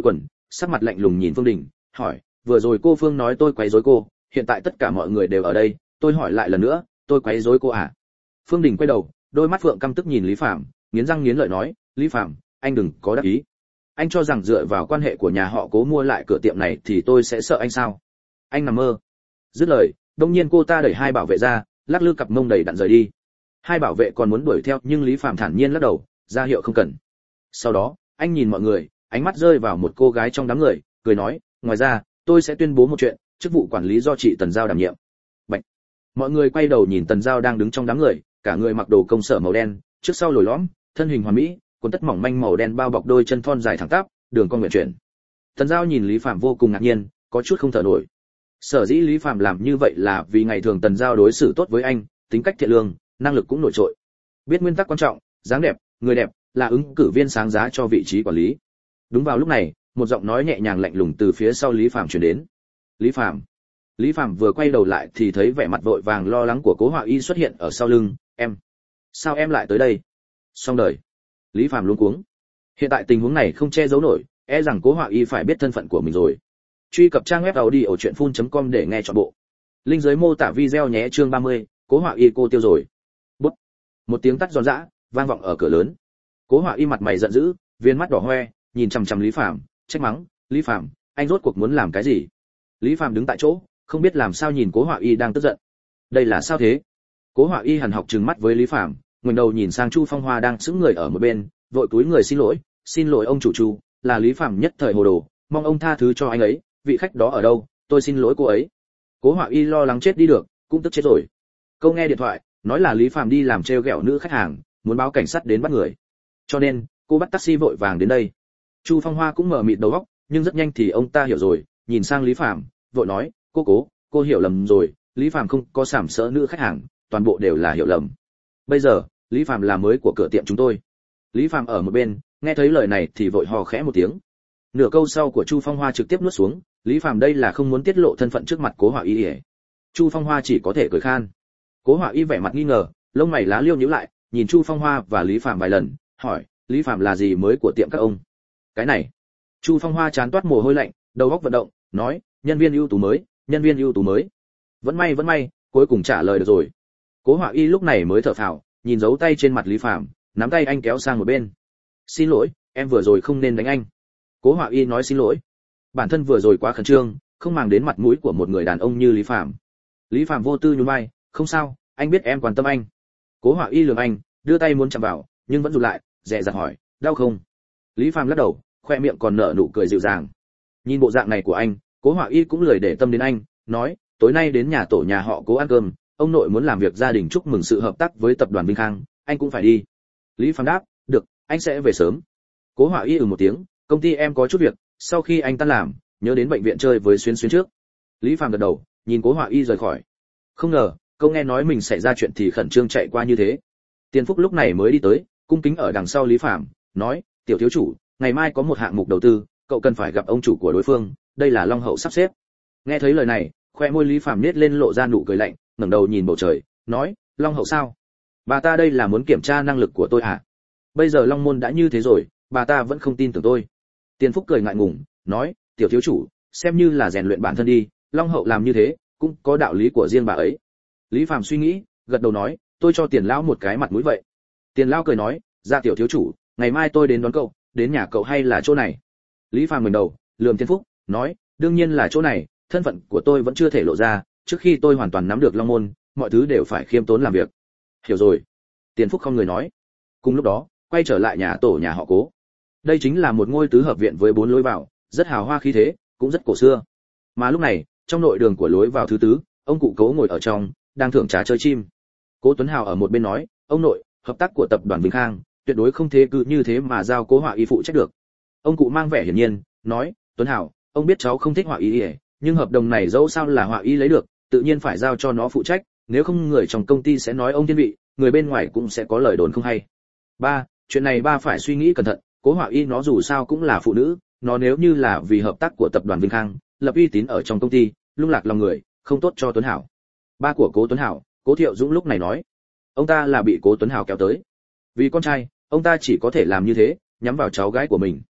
sắc mặt lạnh lùng nhìn Phương Đình, hỏi, vừa rồi cô Phương nói tôi quấy rối cô, hiện tại tất cả mọi người đều ở đây, tôi hỏi lại lần nữa, tôi quấy rối cô à? Phương Đình quay đầu, đôi mắt phượng căm tức nhìn Lý Phạm, nghiến răng nghiến lợi nói, Lý Phạm, anh đừng có đắc ý. Anh cho rằng dựa vào quan hệ của nhà họ Cố mua lại cửa tiệm này thì tôi sẽ sợ anh sao? Anh nằm mơ. Dứt lời, đông nhiên cô ta đẩy hai bảo vệ ra, lắc lư cặp mông đầy đặn rời đi. Hai bảo vệ còn muốn đuổi theo nhưng Lý Phạm thản nhiên lắc đầu, ra hiệu không cần. Sau đó, anh nhìn mọi người, ánh mắt rơi vào một cô gái trong đám người, cười nói, ngoài ra, tôi sẽ tuyên bố một chuyện, chức vụ quản lý do chị Tần Giao đảm nhiệm. Bạch. Mọi người quay đầu nhìn Tần Giao đang đứng trong đám người, cả người mặc đồ công sở màu đen, trước sau lồi lõm, thân hình hoàn mỹ, quần tất mỏng manh màu đen bao bọc đôi chân thon dài thẳng tắp, đường cong nguyện chuyển. Tần Giao nhìn Lý Phạm vô cùng ngạc nhiên, có chút không thở nổi. Sở dĩ Lý Phạm làm như vậy là vì ngày thường Tần Giao đối xử tốt với anh, tính cách thiện lương, năng lực cũng nổi trội. Biết nguyên tắc quan trọng, dáng đẹp, người đẹp là ứng cử viên sáng giá cho vị trí quản lý. Đúng vào lúc này, một giọng nói nhẹ nhàng lạnh lùng từ phía sau Lý Phạm truyền đến. Lý Phạm. Lý Phạm vừa quay đầu lại thì thấy vẻ mặt vội vàng lo lắng của Cố Họa Y xuất hiện ở sau lưng, "Em, sao em lại tới đây?" Xong đời. Lý Phạm luống cuống. Hiện tại tình huống này không che giấu nổi, e rằng Cố Họa Y phải biết thân phận của mình rồi. Truy cập trang web audiochuyenphun chấm com để nghe trọn bộ. Link dưới mô tả video nhé. Chương ba mươi, Cố Họa Y cô tiêu rồi. Bút. Một tiếng tắt giòn giã vang vọng ở cửa lớn. Cố Họa Y mặt mày giận dữ, viên mắt đỏ hoe, nhìn chằm chằm Lý Phạm, trách mắng, "Lý Phạm, anh rốt cuộc muốn làm cái gì?" Lý Phạm đứng tại chỗ, không biết làm sao nhìn Cố Họa Y đang tức giận. Đây là sao thế? Cố Họa Y hằn học trừng mắt với Lý Phạm, ngoảnh đầu nhìn sang Chu Phong Hoa đang sững người ở một bên, vội cúi người xin lỗi, "Xin lỗi ông chủ Chu, là Lý Phạm nhất thời hồ đồ, mong ông tha thứ cho anh ấy, vị khách đó ở đâu, tôi xin lỗi cô ấy." Cố Họa Y lo lắng chết đi được, cũng tức chết rồi. Câu nghe điện thoại, nói là Lý Phạm đi làm trêu ghẹo nữ khách hàng, muốn báo cảnh sát đến bắt người. Cho nên, cô bắt taxi vội vàng đến đây. Chu Phong Hoa cũng mở mịt đầu óc, nhưng rất nhanh thì ông ta hiểu rồi, nhìn sang Lý Phạm, vội nói, "Cô Cố, cô hiểu lầm rồi, Lý Phạm không có sàm sỡ nữ khách hàng, toàn bộ đều là hiểu lầm. Bây giờ, Lý Phạm là mới của cửa tiệm chúng tôi." Lý Phạm ở một bên, nghe thấy lời này thì vội hò khẽ một tiếng. Nửa câu sau của Chu Phong Hoa trực tiếp nuốt xuống, Lý Phạm đây là không muốn tiết lộ thân phận trước mặt Cố Họa Y. Chu Phong Hoa chỉ có thể cười khan. Cố Họa Y vẻ mặt nghi ngờ, lông mày lá liêu nhíu lại, nhìn Chu Phong Hoa và Lý Phạm vài lần, hỏi, "Lý Phạm là gì mới của tiệm các ông?" Cái này. Chu Phong Hoa chán toát mồ hôi lạnh, đầu óc vận động, nói, "Nhân viên ưu tú mới, nhân viên ưu tú mới." Vẫn may vẫn may, cuối cùng trả lời được rồi. Cố Họa Y lúc này mới thở phào, nhìn dấu tay trên mặt Lý Phạm, nắm tay anh kéo sang một bên. "Xin lỗi, em vừa rồi không nên đánh anh." Cố Họa Y nói xin lỗi. Bản thân vừa rồi quá khẩn trương, không màng đến mặt mũi của một người đàn ông như Lý Phạm. Lý Phạm vô tư nhún vai, "Không sao, anh biết em quan tâm anh." Cố Họa Y lườm anh, đưa tay muốn chạm vào, nhưng vẫn rụt lại, dè dặt hỏi, "Đau không?" Lý Phạm lắc đầu, khoe miệng còn nở nụ cười dịu dàng. Nhìn bộ dạng này của anh, Cố Họa Y cũng lười để tâm đến anh, nói, "Tối nay đến nhà tổ nhà họ Cố ăn cơm, ông nội muốn làm việc gia đình chúc mừng sự hợp tác với tập đoàn Vinh Khang, anh cũng phải đi." Lý Phạm đáp, "Được, anh sẽ về sớm." Cố Họa Y ừ một tiếng, "Công ty em có chút việc, sau khi anh tan làm, nhớ đến bệnh viện chơi với Xuyến Xuyến trước." Lý Phạm gật đầu, nhìn Cố Họa Y rời khỏi. Không ngờ, câu nghe nói mình xảy ra chuyện thì khẩn trương chạy qua như thế. Tiền Phúc lúc này mới đi tới, cung kính ở đằng sau Lý Phạm, nói, "Tiểu thiếu chủ, ngày mai có một hạng mục đầu tư, cậu cần phải gặp ông chủ của đối phương, đây là Long Hậu sắp xếp." Nghe thấy lời này, khoe môi Lý Phạm nhếch lên lộ ra nụ cười lạnh, ngẩng đầu nhìn bầu trời, nói, "Long Hậu sao? Bà ta đây là muốn kiểm tra năng lực của tôi à? Bây giờ Long Môn đã như thế rồi, bà ta vẫn không tin tưởng tôi." Tiền Phúc cười ngại ngùng, nói, "Tiểu thiếu chủ, xem như là rèn luyện bản thân đi, Long Hậu làm như thế, cũng có đạo lý của riêng bà ấy." Lý Phạm suy nghĩ, gật đầu nói, "Tôi cho Tiền lão một cái mặt mũi vậy." Tiền lão cười nói, "Dạ tiểu thiếu chủ, ngày mai tôi đến đón cậu, đến nhà cậu hay là chỗ này?" Lý Phạm ngẩng đầu, lườm Tiền Phúc, nói, "Đương nhiên là chỗ này, thân phận của tôi vẫn chưa thể lộ ra, trước khi tôi hoàn toàn nắm được Long Môn, mọi thứ đều phải khiêm tốn làm việc." "Hiểu rồi." Tiền Phúc không người nói. Cùng lúc đó, quay trở lại nhà tổ nhà họ Cố. Đây chính là một ngôi tứ hợp viện với bốn lối vào, rất hào hoa khí thế, cũng rất cổ xưa. Mà lúc này, trong nội đường của lối vào thứ tứ, ông cụ Cố ngồi ở trong, đang thưởng trà chơi chim. Cố Tuấn Hào ở một bên nói, "Ông nội, hợp tác của tập đoàn Vinh Khang, tuyệt đối không thể cứ như thế mà giao Cố Họa Y phụ trách được." Ông cụ mang vẻ hiển nhiên, nói, "Tuấn Hào, ông biết cháu không thích Họa Y, nhưng hợp đồng này dẫu sao là Họa Y lấy được, tự nhiên phải giao cho nó phụ trách, nếu không người trong công ty sẽ nói ông thiên vị, người bên ngoài cũng sẽ có lời đồn không hay. Ba, chuyện này ba phải suy nghĩ cẩn thận, Cố Họa Y nó dù sao cũng là phụ nữ, nó nếu như là vì hợp tác của tập đoàn Vinh Khang, lập uy tín ở trong công ty, lung lạc lòng người, không tốt cho Tuấn Hảo." Ba của Cố Tuấn Hảo, Cố Thiệu Dũng lúc này nói, ông ta là bị Cố Tuấn Hảo kéo tới. Vì con trai, ông ta chỉ có thể làm như thế, nhắm vào cháu gái của mình.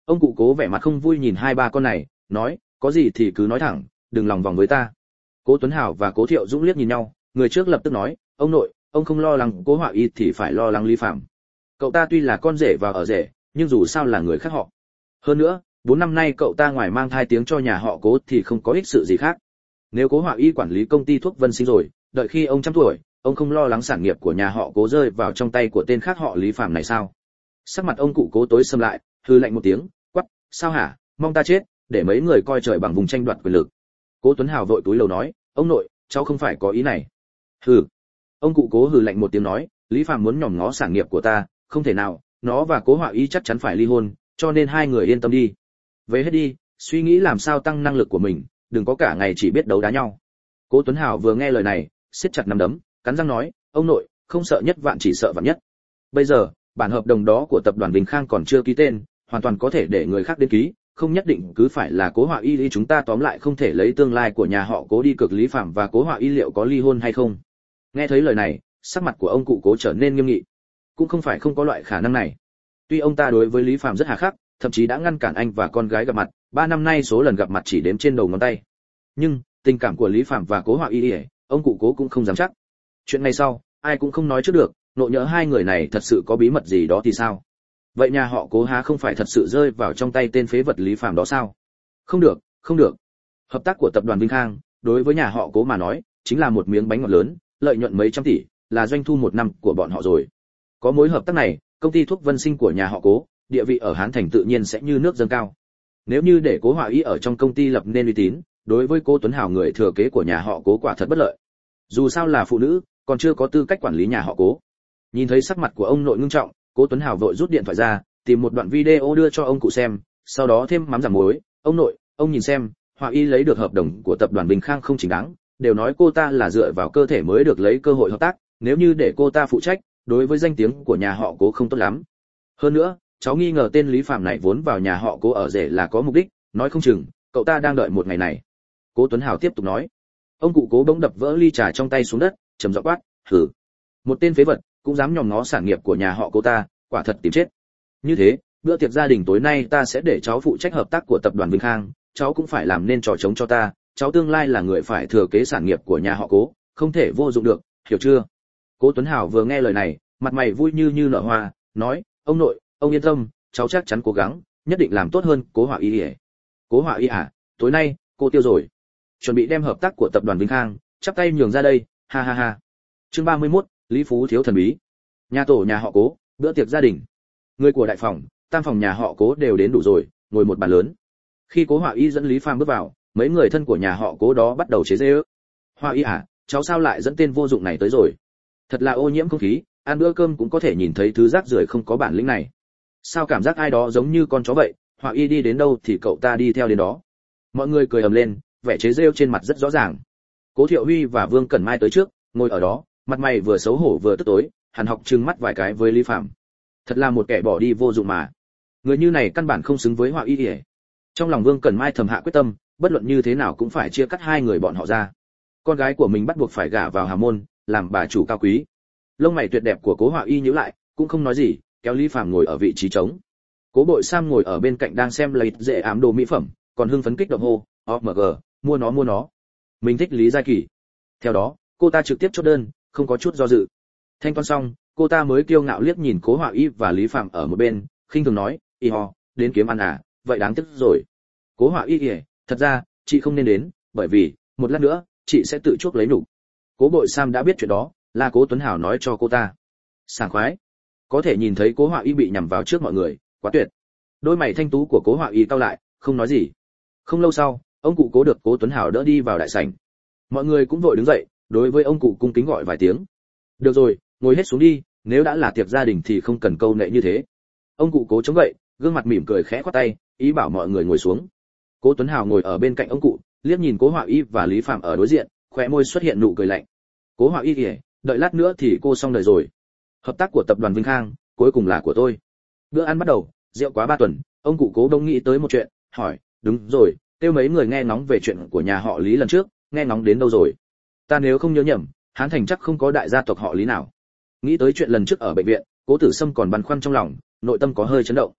Ông cụ Cố vẻ mặt không vui nhìn hai ba con này, nói, có gì thì cứ nói thẳng, đừng lòng vòng với ta. Cố Tuấn Hảo và Cố Thiệu Dũng liếc nhìn nhau, người trước lập tức nói, ông nội, ông không lo lắng Cố Họa Y thì phải lo lắng Lý Phạm. Cậu ta tuy là con rể và ở rể, nhưng dù sao là người khác họ. Hơn nữa, bốn năm nay cậu ta ngoài mang thai tiếng cho nhà họ Cố thì không có ích sự gì khác. Nếu Cố Họa Y quản lý công ty thuốc Vân Sinh rồi, đợi khi ông trăm tuổi, ông không lo lắng sản nghiệp của nhà họ Cố rơi vào trong tay của tên khác họ Lý Phạm này sao? Sắc mặt ông cụ Cố tối sầm lại, hừ lạnh một tiếng, quắc, sao hả, mong ta chết, để mấy người coi trời bằng vùng tranh đoạt quyền lực. Cố Tuấn Hào vội túi lầu nói, ông nội, cháu không phải có ý này. Hừ. Ông cụ Cố hừ lạnh một tiếng nói, Lý Phạm muốn nhòm ngó sản nghiệp của ta, không thể nào, nó và Cố Họa Y chắc chắn phải ly hôn, cho nên hai người yên tâm đi. Về hết đi, suy nghĩ làm sao tăng năng lực của mình, đừng có cả ngày chỉ biết đấu đá nhau. Cố Tuấn Hào vừa nghe lời này, siết chặt nắm đấm, cắn răng nói, ông nội, không sợ nhất vạn chỉ sợ vạn nhất. Bây giờ, bản hợp đồng đó của tập đoàn Bình Khang còn chưa ký tên, hoàn toàn có thể để người khác đến ký, không nhất định cứ phải là Cố Họa Y. Chúng ta tóm lại không thể lấy tương lai của nhà họ Cố đi cược Lý Phạm và Cố Họa Y liệu có ly hôn hay không. Nghe thấy lời này, sắc mặt của ông cụ Cố trở nên nghiêm nghị. Cũng không phải không có loại khả năng này. Tuy ông ta đối với Lý Phạm rất hà khắc, thậm chí đã ngăn cản anh và con gái gặp mặt, ba năm nay số lần gặp mặt chỉ đếm trên đầu ngón tay. Nhưng tình cảm của Lý Phạm và Cố Họa Y, ông cụ Cố cũng không dám chắc. Chuyện này sau, ai cũng không nói trước được, nộ nhỡ hai người này thật sự có bí mật gì đó thì sao? Vậy nhà họ Cố há không phải thật sự rơi vào trong tay tên phế vật Lý Phạm đó sao? Không được, không được. Hợp tác của tập đoàn Vinh Khang, đối với nhà họ Cố mà nói, chính là một miếng bánh ngọt lớn, lợi nhuận mấy trăm tỷ, là doanh thu một năm của bọn họ rồi. Có mối hợp tác này, công ty thuốc Vân Sinh của nhà họ Cố, địa vị ở Hán Thành tự nhiên sẽ như nước dâng cao. Nếu như để Cố Họa Y ở trong công ty lập nên uy tín, đối với Cố Tuấn Hào người thừa kế của nhà họ Cố quả thật bất lợi. Dù sao là phụ nữ, còn chưa có tư cách quản lý nhà họ Cố. Nhìn thấy sắc mặt của ông nội ngưng trọng, Cố Tuấn Hào vội rút điện thoại ra, tìm một đoạn video đưa cho ông cụ xem, sau đó thêm mắm giảm muối, ông nội, ông nhìn xem, Họa Y lấy được hợp đồng của tập đoàn Bình Khang không chính đáng, đều nói cô ta là dựa vào cơ thể mới được lấy cơ hội hợp tác, nếu như để cô ta phụ trách, đối với danh tiếng của nhà họ Cố không tốt lắm. Hơn nữa, cháu nghi ngờ tên Lý Phạm này vốn vào nhà họ Cố ở rể là có mục đích, nói không chừng cậu ta đang đợi một ngày này. Cố Tuấn Hào tiếp tục nói. Ông cụ Cố bỗng đập vỡ ly trà trong tay xuống đất, trầm giọng quát, hừ, một tên phế vật cũng dám nhòm ngó sản nghiệp của nhà họ Cố ta, quả thật tìm chết. Như thế, bữa tiệc gia đình tối nay ta sẽ để cháu phụ trách hợp tác của tập đoàn Vinh Khang, cháu cũng phải làm nên trò trống cho ta, cháu tương lai là người phải thừa kế sản nghiệp của nhà họ Cố, không thể vô dụng được, hiểu chưa? Cố Tuấn Hào vừa nghe lời này, mặt mày vui như như nở hoa, nói, ông nội, ông yên tâm, cháu chắc chắn cố gắng, nhất định làm tốt hơn Cố Họa Y. Cố Họa Y à, tối nay cô tiêu rồi. Chuẩn bị đem hợp tác của tập đoàn Vinh Khang, chắp tay nhường ra đây, ha ha ha. Chương ba mươi mốt, Lý Phú thiếu thần bí. Nhà tổ nhà họ Cố, bữa tiệc gia đình. Người của đại phòng, tam phòng nhà họ Cố đều đến đủ rồi, ngồi một bàn lớn. Khi Cố Họa Y dẫn Lý Phàm bước vào, mấy người thân của nhà họ Cố đó bắt đầu chế giễu. Họa Y à, cháu sao lại dẫn tên vô dụng này tới rồi? Thật là ô nhiễm không khí, ăn bữa cơm cũng có thể nhìn thấy thứ rác rưởi không có bản lĩnh này. Sao cảm giác ai đó giống như con chó vậy, Họa Y đi đến đâu thì cậu ta đi theo đến đó. Mọi người cười ầm lên, vẻ chế giễu trên mặt rất rõ ràng. Cố Thiệu Huy và Vương Cẩn Mai tới trước, ngồi ở đó, mặt mày vừa xấu hổ vừa tức tối, Hàn Học trừng mắt vài cái với Lý Phạm. Thật là một kẻ bỏ đi vô dụng mà. Người như này căn bản không xứng với Họa Y. Ỉa. Trong lòng Vương Cẩn Mai thầm hạ quyết tâm, bất luận như thế nào cũng phải chia cắt hai người bọn họ ra. Con gái của mình bắt buộc phải gả vào Hà môn, làm bà chủ cao quý. Lông mày tuyệt đẹp của Cố Họa Y nhíu lại, cũng không nói gì, kéo Lý Phạm ngồi ở vị trí trống. Cố Bội Sam ngồi ở bên cạnh đang xem lấy dễ ám đồ mỹ phẩm, còn hưng phấn kích động hô, "ô em giê, mua nó mua nó. Mình thích Lý Gia Kỳ." Theo đó, cô ta trực tiếp chốt đơn, không có chút do dự. Thanh toán xong, cô ta mới kiêu ngạo liếc nhìn Cố Họa Y và Lý Phạm ở một bên, khinh thường nói, "Y ho, đến kiếm ăn à, vậy đáng tiếc rồi." Cố Họa Y kìa, thật ra, chị không nên đến, bởi vì, một lát nữa, chị sẽ tự chuốc lấy nhục. Cố Bội Sam đã biết chuyện đó, là Cố Tuấn Hảo nói cho cô ta. Sảng khoái. Có thể nhìn thấy Cố Họa Y bị nhằm vào trước mọi người, quá tuyệt. Đôi mày thanh tú của Cố Họa Y cau lại, không nói gì. Không lâu sau, ông cụ Cố được Cố Tuấn Hảo đỡ đi vào đại sảnh. Mọi người cũng vội đứng dậy, đối với ông cụ cung kính gọi vài tiếng. Được rồi, ngồi hết xuống đi, nếu đã là tiệc gia đình thì không cần câu nệ như thế. Ông cụ Cố chống gậy, gương mặt mỉm cười khẽ khoát tay, ý bảo mọi người ngồi xuống. Cố Tuấn Hào ngồi ở bên cạnh ông cụ, liếc nhìn Cố Họa Y và Lý Phạm ở đối diện, khóe môi xuất hiện nụ cười lạnh. Cố Họa Y kìa, đợi lát nữa thì cô xong đời rồi. Hợp tác của tập đoàn Vinh Khang, cuối cùng là của tôi. Bữa ăn bắt đầu, rượu quá ba tuần, ông cụ Cố đông nghĩ tới một chuyện, hỏi, đúng rồi, kêu mấy người nghe ngóng về chuyện của nhà họ Lý lần trước, nghe ngóng đến đâu rồi? Ta nếu không nhớ nhầm, Hán Thành chắc không có đại gia tộc họ Lý nào. Nghĩ tới chuyện lần trước ở bệnh viện, Cố Tử Sâm còn băn khoăn trong lòng, nội tâm có hơi chấn động.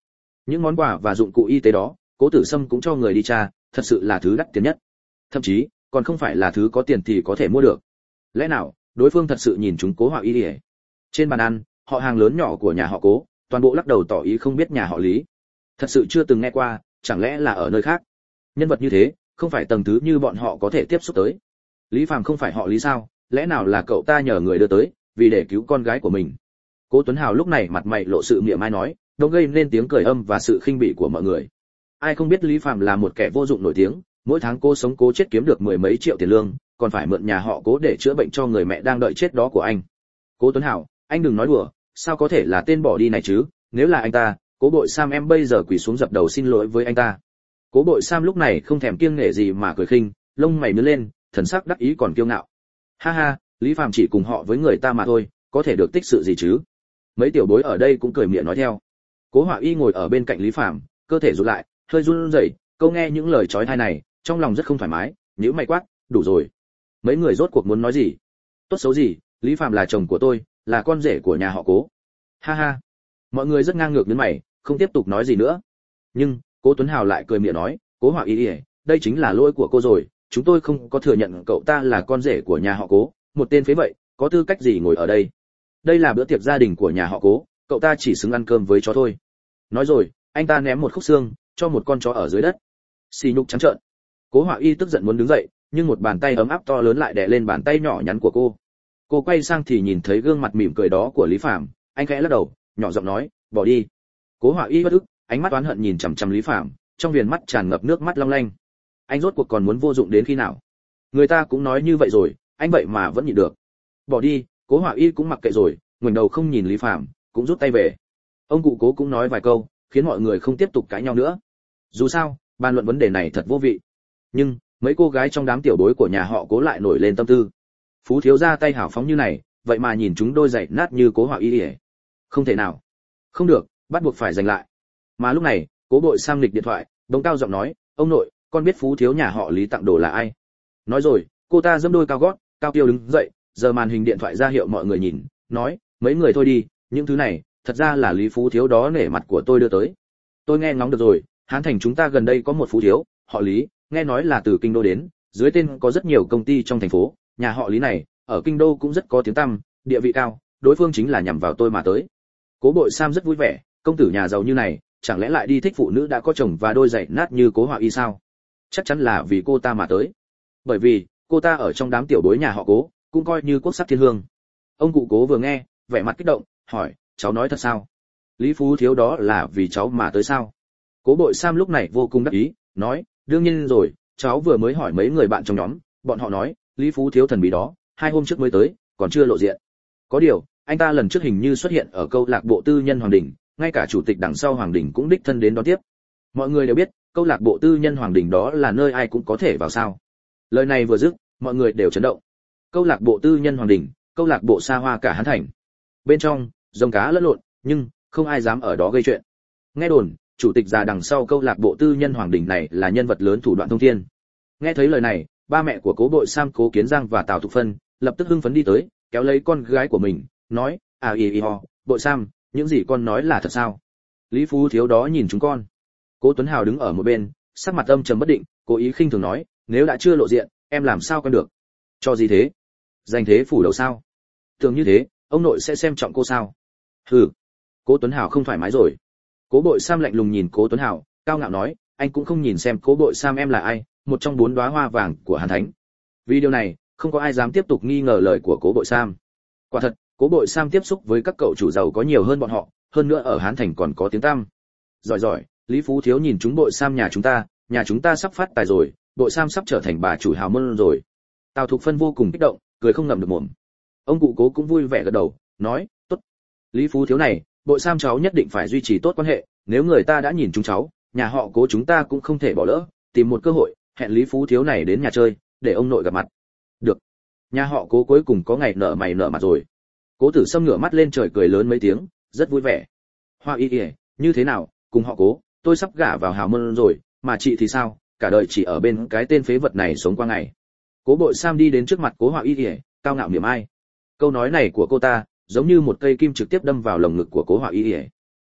Những món quà và dụng cụ y tế đó, Cố Tử Sâm cũng cho người đi tra, thật sự là thứ đắt tiền nhất. Thậm chí, còn không phải là thứ có tiền thì có thể mua được. Lẽ nào, đối phương thật sự nhìn chúng Cố Họa Y đi? Trên bàn ăn, họ hàng lớn nhỏ của nhà họ Cố, toàn bộ lắc đầu tỏ ý không biết nhà họ Lý. Thật sự chưa từng nghe qua, chẳng lẽ là ở nơi khác? Nhân vật như thế, không phải tầng thứ như bọn họ có thể tiếp xúc tới. Lý Phàm không phải họ Lý sao? Lẽ nào là cậu ta nhờ người đưa tới, vì để cứu con gái của mình? Cố Tuấn Hào lúc này mặt mày lộ sự mỉa mai nói, đâu gây nên tiếng cười âm và sự khinh bỉ của mọi người. Ai không biết Lý Phàm là một kẻ vô dụng nổi tiếng, mỗi tháng cô sống cố chết kiếm được mười mấy triệu tiền lương, còn phải mượn nhà họ Cố để chữa bệnh cho người mẹ đang đợi chết đó của anh. Cố Tuấn Hào, anh đừng nói đùa, sao có thể là tên bỏ đi này chứ? Nếu là anh ta, Cố Bội Sam em bây giờ quỳ xuống dập đầu xin lỗi với anh ta. Cố Bội Sam lúc này không thèm kiêng nể gì mà cười khinh, lông mày nhướng lên, thần sắc đắc ý còn kiêu ngạo. Ha ha, Lý Phàm chỉ cùng họ với người ta mà thôi, có thể được tích sự gì chứ? Mấy tiểu bối ở đây cũng cười miệng nói theo. Cố Họa Y ngồi ở bên cạnh Lý Phàm, cơ thể rụt lại, hơi run rẩy, câu nghe những lời chói tai này, trong lòng rất không thoải mái, nhíu mày quát, đủ rồi. Mấy người rốt cuộc muốn nói gì? Tốt xấu gì, Lý Phàm là chồng của tôi, là con rể của nhà họ Cố. Ha ha. Mọi người rất ngang ngược nhướng mày, không tiếp tục nói gì nữa. Nhưng, Cố Tuấn Hào lại cười miệng nói, Cố Họa Y, đây chính là lỗi của cô rồi, chúng tôi không có thừa nhận cậu ta là con rể của nhà họ Cố, một tên phế vậy, có tư cách gì ngồi ở đây? Đây là bữa tiệc gia đình của nhà họ Cố, cậu ta chỉ xứng ăn cơm với chó thôi. Nói rồi, anh ta ném một khúc xương cho một con chó ở dưới đất. Xì nhục trắng trợn. Cố Họa Y tức giận muốn đứng dậy, nhưng một bàn tay ấm áp to lớn lại đè lên bàn tay nhỏ nhắn của cô. Cô quay sang thì nhìn thấy gương mặt mỉm cười đó của Lý Phàm, anh khẽ lắc đầu, nhỏ giọng nói, bỏ đi. Cố Họa Y bất ức, ánh mắt oán hận nhìn chằm chằm Lý Phàm, trong viền mắt tràn ngập nước mắt long lanh. Anh rốt cuộc còn muốn vô dụng đến khi nào? Người ta cũng nói như vậy rồi, anh vậy mà vẫn nhịn được. Bỏ đi. Cố Họa Y cũng mặc kệ rồi, ngoảnh đầu không nhìn Lý Phàm, cũng rút tay về. Ông cụ Cố cũng nói vài câu, khiến mọi người không tiếp tục cãi nhau nữa. Dù sao, bàn luận vấn đề này thật vô vị. Nhưng mấy cô gái trong đám tiểu bối của nhà họ Cố lại nổi lên tâm tư. Phú thiếu gia tay hào phóng như này, vậy mà nhìn chúng đôi giày nát như Cố Họa Y. Không thể nào. Không được, bắt buộc phải giành lại. Mà lúc này, Cố Bội Sam nghịch điện thoại, bỗng cao giọng nói, ông nội, con biết Phú thiếu nhà họ Lý tặng đồ là ai? Nói rồi, cô ta giẫm đôi cao gót, cao kiêu đứng dậy, giờ màn hình điện thoại ra hiệu mọi người nhìn, nói, mấy người thôi đi, những thứ này, thật ra là Lý Phú thiếu đó nể mặt của tôi đưa tới. Tôi nghe ngóng được rồi, Hán Thành chúng ta gần đây có một Phú thiếu, họ Lý, nghe nói là từ kinh đô đến, dưới tên có rất nhiều công ty trong thành phố, nhà họ Lý này, ở kinh đô cũng rất có tiếng tăm, địa vị cao, đối phương chính là nhằm vào tôi mà tới. Cố Bội Sam rất vui vẻ, công tử nhà giàu như này, chẳng lẽ lại đi thích phụ nữ đã có chồng và đôi giày nát như Cố Họa Y sao? Chắc chắn là vì cô ta mà tới. Bởi vì, cô ta ở trong đám tiểu bối nhà họ Cố, cũng coi như quốc sắc thiên hương. Ông cụ Cố vừa nghe, vẻ mặt kích động, hỏi, cháu nói thật sao? Lý Phú thiếu đó là vì cháu mà tới sao? Cố Bội Sam lúc này vô cùng đắc ý, nói, đương nhiên rồi, cháu vừa mới hỏi mấy người bạn trong nhóm, bọn họ nói, Lý Phú thiếu thần bí đó, hai hôm trước mới tới, còn chưa lộ diện. Có điều, anh ta lần trước hình như xuất hiện ở câu lạc bộ tư nhân Hoàng Đình, ngay cả chủ tịch đằng sau Hoàng Đình cũng đích thân đến đón tiếp. Mọi người đều biết, câu lạc bộ tư nhân Hoàng Đình đó là nơi ai cũng có thể vào sao. Lời này vừa dứt, mọi người đều chấn động. Câu lạc bộ tư nhân Hoàng Đình, câu lạc bộ xa hoa cả Hán Thành. Bên trong, rồng cá lẫn lộn, nhưng không ai dám ở đó gây chuyện. Nghe đồn, chủ tịch già đằng sau câu lạc bộ tư nhân Hoàng Đình này là nhân vật lớn thủ đoạn thông thiên. Nghe thấy lời này, ba mẹ của Cố Bội Sam, Cố Kiến Giang và Tào Thục Phân lập tức hưng phấn đi tới, kéo lấy con gái của mình, nói, à y y ho, Bội Sam, những gì con nói là thật sao? Lý Phú thiếu đó nhìn chúng con. Cố Tuấn Hào đứng ở một bên, sắc mặt âm trầm bất định, cố ý khinh thường nói, nếu đã chưa lộ diện, em làm sao con được? Cho gì thế? Giành thế phủ đầu sao? Tưởng như thế, ông nội sẽ xem trọng cô sao? Hừ. Cố Tuấn Hào không thoải mái rồi. Cố Bội Sam lạnh lùng nhìn Cố Tuấn Hào, cao ngạo nói, anh cũng không nhìn xem Cố Bội Sam em là ai, một trong bốn đóa hoa vàng của Hàn Thánh. Vì điều này, không có ai dám tiếp tục nghi ngờ lời của Cố Bội Sam. Quả thật, Cố Bội Sam tiếp xúc với các cậu chủ giàu có nhiều hơn bọn họ, hơn nữa ở Hán Thành còn có tiếng tăm. Giỏi giỏi, Lý Phú thiếu nhìn chúng Bội Sam nhà chúng ta, nhà chúng ta sắp phát tài rồi, Bội Sam sắp trở thành bà chủ hào môn rồi. Tào Thục Phân vô cùng kích động, cười không ngậm được mồm. Ông cụ Cố cũng vui vẻ gật đầu, nói, tốt. Lý Phú thiếu này, Bội Sam cháu nhất định phải duy trì tốt quan hệ, nếu người ta đã nhìn chúng cháu, nhà họ Cố chúng ta cũng không thể bỏ lỡ, tìm một cơ hội, hẹn Lý Phú thiếu này đến nhà chơi, để ông nội gặp mặt. Được. Nhà họ Cố cuối cùng có ngày nợ mày nợ mặt rồi. Cố Tử Sâm ngửa mắt lên trời cười lớn mấy tiếng, rất vui vẻ. Hoa Y Y, như thế nào, cùng họ Cố, tôi sắp gả vào hào môn rồi, mà chị thì sao, cả đời chỉ ở bên cái tên phế vật này sống qua ngày. Cố Bội Sam đi đến trước mặt Cố Hoa Y Y, cao ngạo mỉa mai. Câu nói này của cô ta, giống như một cây kim trực tiếp đâm vào lồng ngực của Cố Hoa Y Y.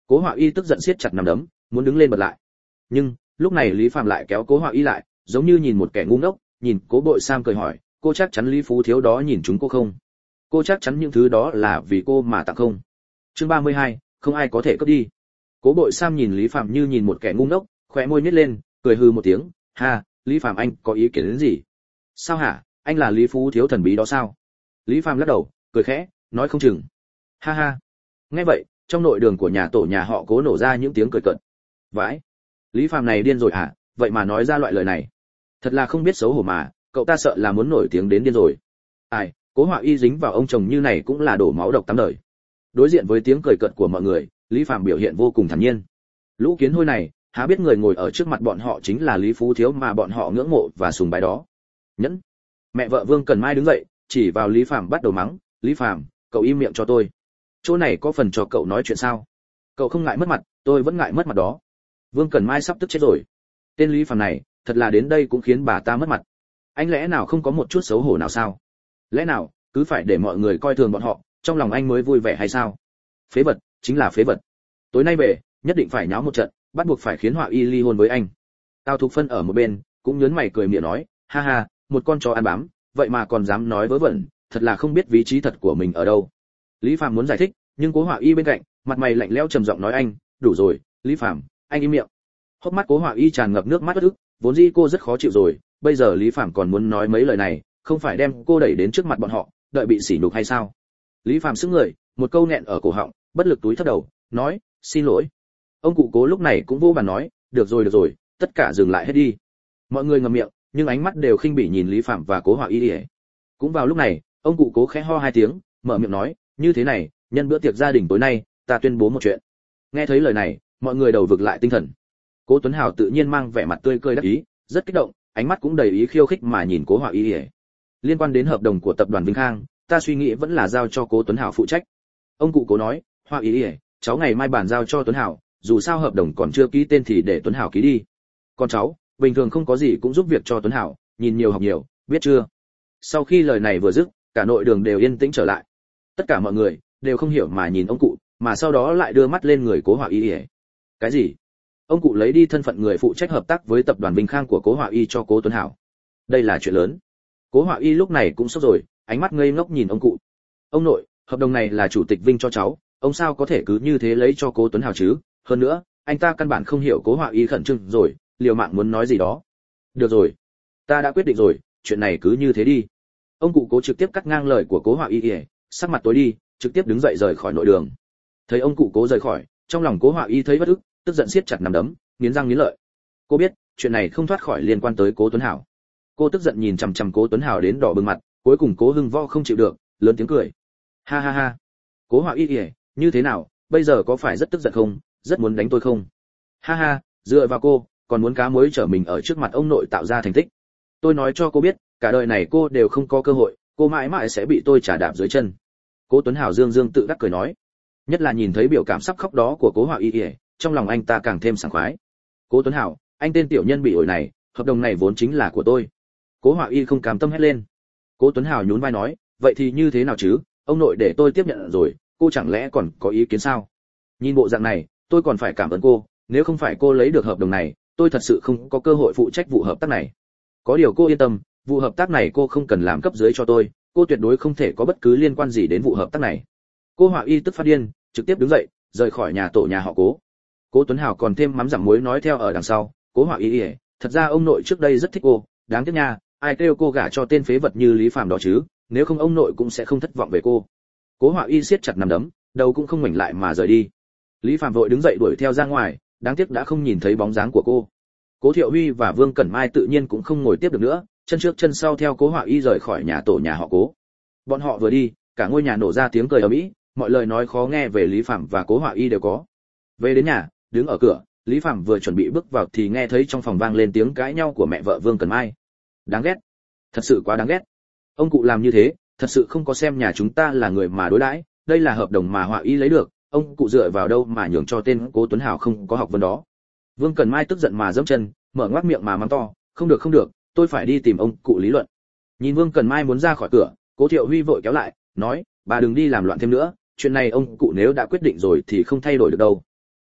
Cố Họa Y tức giận siết chặt nắm đấm, muốn đứng lên bật lại. Nhưng, lúc này Lý Phàm lại kéo Cố Họa Y lại, giống như nhìn một kẻ ngu ngốc, nhìn Cố Bội Sam cười hỏi, cô chắc chắn Lý Phú thiếu đó nhìn chúng cô không? Cô chắc chắn những thứ đó là vì cô mà tặng không? Chương ba mươi hai, không ai có thể cướp đi. Cố Bội Sam nhìn Lý Phàm như nhìn một kẻ ngu ngốc, khóe môi nhếch lên, cười hừ một tiếng, "Ha, Lý Phàm anh có ý kiến đến gì? Sao hả, anh là Lý Phú thiếu thần bí đó sao?" Lý Phàm lắc đầu, cười khẽ, nói không chừng. Ha ha. Nghe vậy, trong nội đường của nhà tổ nhà họ Cố nổ ra những tiếng cười cợt. Vãi, Lý Phàm này điên rồi hả, vậy mà nói ra loại lời này. Thật là không biết xấu hổ mà, cậu ta sợ là muốn nổi tiếng đến điên rồi. Ai, Cố Họa Y dính vào ông chồng như này cũng là đổ máu độc tám đời. Đối diện với tiếng cười cợt của mọi người, Lý Phàm biểu hiện vô cùng thản nhiên. Lũ kiến hôi này, há biết người ngồi ở trước mặt bọn họ chính là Lý Phú thiếu mà bọn họ ngưỡng mộ và sùng bái đó. Nhẫn. Mẹ vợ Vương Cần Mai đứng dậy, chỉ vào Lý Phàm bắt đầu mắng, "Lý Phàm, cậu im miệng cho tôi. Chỗ này có phần cho cậu nói chuyện sao? Cậu không ngại mất mặt, tôi vẫn ngại mất mặt đó." Vương Cần Mai sắp tức chết rồi. Tên Lý Phàm này, thật là đến đây cũng khiến bà ta mất mặt. Anh lẽ nào không có một chút xấu hổ nào sao? Lẽ nào cứ phải để mọi người coi thường bọn họ, trong lòng anh mới vui vẻ hay sao? Phế vật, chính là phế vật. Tối nay về, nhất định phải nháo một trận, bắt buộc phải khiến Họa Y ly hôn với anh. Cao Thục Phân ở một bên, cũng nhớn mày cười miệng nói, ha ha, một con chó ăn bám, vậy mà còn dám nói vớ vẩn, thật là không biết vị trí thật của mình ở đâu. Lý Phàm muốn giải thích, nhưng Cố Họa Y bên cạnh, mặt mày lạnh lẽo trầm giọng nói, anh, đủ rồi, Lý Phàm, anh im miệng. Hốc mắt Cố Họa Y tràn ngập nước mắt uất ức, vốn dĩ cô rất khó chịu rồi, bây giờ Lý Phàm còn muốn nói mấy lời này, không phải đem cô đẩy đến trước mặt bọn họ, đợi bị sỉ nhục hay sao? Lý Phàm sững người, một câu nghẹn ở cổ họng, bất lực túi thấp đầu, nói, xin lỗi. Ông cụ Cố lúc này cũng vô bàn nói, được rồi được rồi, tất cả dừng lại hết đi. Mọi người ngậm miệng, nhưng ánh mắt đều khinh bỉ nhìn Lý Phàm và Cố Họa Y. Cũng vào lúc này, ông cụ Cố khẽ ho hai tiếng, mở miệng nói, như thế này, nhân bữa tiệc gia đình tối nay, ta tuyên bố một chuyện. Nghe thấy lời này, mọi người đầu vực lại tinh thần. Cố Tuấn Hào tự nhiên mang vẻ mặt tươi cười đắc ý, rất kích động, ánh mắt cũng đầy ý khiêu khích mà nhìn Cố Họa Y. Liên quan đến hợp đồng của tập đoàn Vinh Khang, ta suy nghĩ vẫn là giao cho Cố Tuấn Hào phụ trách. Ông cụ Cố nói, Họa Y, cháu ngày mai bàn giao cho Tuấn Hào, dù sao hợp đồng còn chưa ký tên thì để Tuấn Hào ký đi. Còn cháu, bình thường không có gì cũng giúp việc cho Tuấn Hào, nhìn nhiều học nhiều, biết chưa? Sau khi lời này vừa dứt, cả nội đường đều yên tĩnh trở lại. Tất cả mọi người đều không hiểu mà nhìn ông cụ, mà sau đó lại đưa mắt lên người Cố Họa Y. Cái gì? Ông cụ lấy đi thân phận người phụ trách hợp tác với tập đoàn Vinh Khang của Cố Họa Y cho Cố Tuấn Hào. Đây là chuyện lớn. Cố Họa Y lúc này cũng sốc rồi, ánh mắt ngây ngốc nhìn ông cụ. Ông nội, hợp đồng này là chủ tịch Vinh cho cháu, ông sao có thể cứ như thế lấy cho Cố Tuấn Hào chứ? Hơn nữa, anh ta căn bản không hiểu Cố Họa Y khẩn trương rồi, liều mạng muốn nói gì đó. Được rồi, ta đã quyết định rồi, chuyện này cứ như thế đi. Ông cụ Cố trực tiếp cắt ngang lời của Cố Họa Y, sắc mặt tối đi, trực tiếp đứng dậy rời khỏi nội đường. Thấy ông cụ Cố rời khỏi, trong lòng Cố Họa Y thấy bất ức, tức giận siết chặt nắm đấm, nghiến răng nghiến lợi. Cô biết, chuyện này không thoát khỏi liên quan tới Cố Tuấn Hào. Cô tức giận nhìn chằm chằm Cố Tuấn Hào đến đỏ bừng mặt, cuối cùng Cố Hưng Võ không chịu được, lớn tiếng cười. Ha ha ha. Cố Họa Y, như thế nào, bây giờ có phải rất tức giận không, rất muốn đánh tôi không? Ha ha, dựa vào cô, còn muốn cá muối trở mình ở trước mặt ông nội tạo ra thành tích. Tôi nói cho cô biết, cả đời này cô đều không có cơ hội, cô mãi mãi sẽ bị tôi trả đạp dưới chân. Cố Tuấn Hào dương dương tự đắc cười nói. Nhất là nhìn thấy biểu cảm sắp khóc đó của Cố Họa Y, trong lòng anh ta càng thêm sảng khoái. Cố Tuấn Hào, anh tên tiểu nhân bị ổi này, hợp đồng này vốn chính là của tôi. Cố Họa Y không cam tâm hét lên. Cố Tuấn Hào nhún vai nói, vậy thì như thế nào chứ, ông nội để tôi tiếp nhận rồi, cô chẳng lẽ còn có ý kiến sao? Nhìn bộ dạng này, tôi còn phải cảm ơn cô, nếu không phải cô lấy được hợp đồng này, tôi thật sự không có cơ hội phụ trách vụ hợp tác này. Có điều cô yên tâm, vụ hợp tác này cô không cần làm cấp dưới cho tôi, cô tuyệt đối không thể có bất cứ liên quan gì đến vụ hợp tác này. Cô Họa Y tức phát điên, trực tiếp đứng dậy, rời khỏi nhà tổ nhà họ Cố. Cố Tuấn Hào còn thêm mắm dặm muối nói theo ở đằng sau, Cố Họa Y, thật ra ông nội trước đây rất thích cô, đáng tiếc nha, ai kêu cô gả cho tên phế vật như Lý Phàm đó chứ, nếu không ông nội cũng sẽ không thất vọng về cô. Cố Họa Y siết chặt nắm đấm, đầu cũng không ngoảnh lại mà rời đi. Lý Phàm vội đứng dậy đuổi theo ra ngoài, đáng tiếc đã không nhìn thấy bóng dáng của cô. Cố Thiệu Huy và Vương Cẩn Mai tự nhiên cũng không ngồi tiếp được nữa, chân trước chân sau theo Cố Họa Y rời khỏi nhà tổ nhà họ Cố. Bọn họ vừa đi, cả ngôi nhà nổ ra tiếng cười ầm ĩ, mọi lời nói khó nghe về Lý Phàm và Cố Họa Y đều có. Về đến nhà, đứng ở cửa, Lý Phàm vừa chuẩn bị bước vào thì nghe thấy trong phòng vang lên tiếng cãi nhau của mẹ vợ Vương Cẩn Mai. Đáng ghét, thật sự quá đáng ghét. Ông cụ làm như thế, thật sự không có xem nhà chúng ta là người mà đối đãi, đây là hợp đồng mà Họa Y lấy được, ông cụ dựa vào đâu mà nhường cho tên Cố Tuấn Hào không có học vấn đó. Vương Cẩn Mai tức giận mà giẫm chân, mở ngoác miệng mà mắng to, không được không được, tôi phải đi tìm ông cụ lý luận. Nhìn Vương Cẩn Mai muốn ra khỏi cửa, Cố Thiệu Huy vội kéo lại, nói, bà đừng đi làm loạn thêm nữa, chuyện này ông cụ nếu đã quyết định rồi thì không thay đổi được đâu.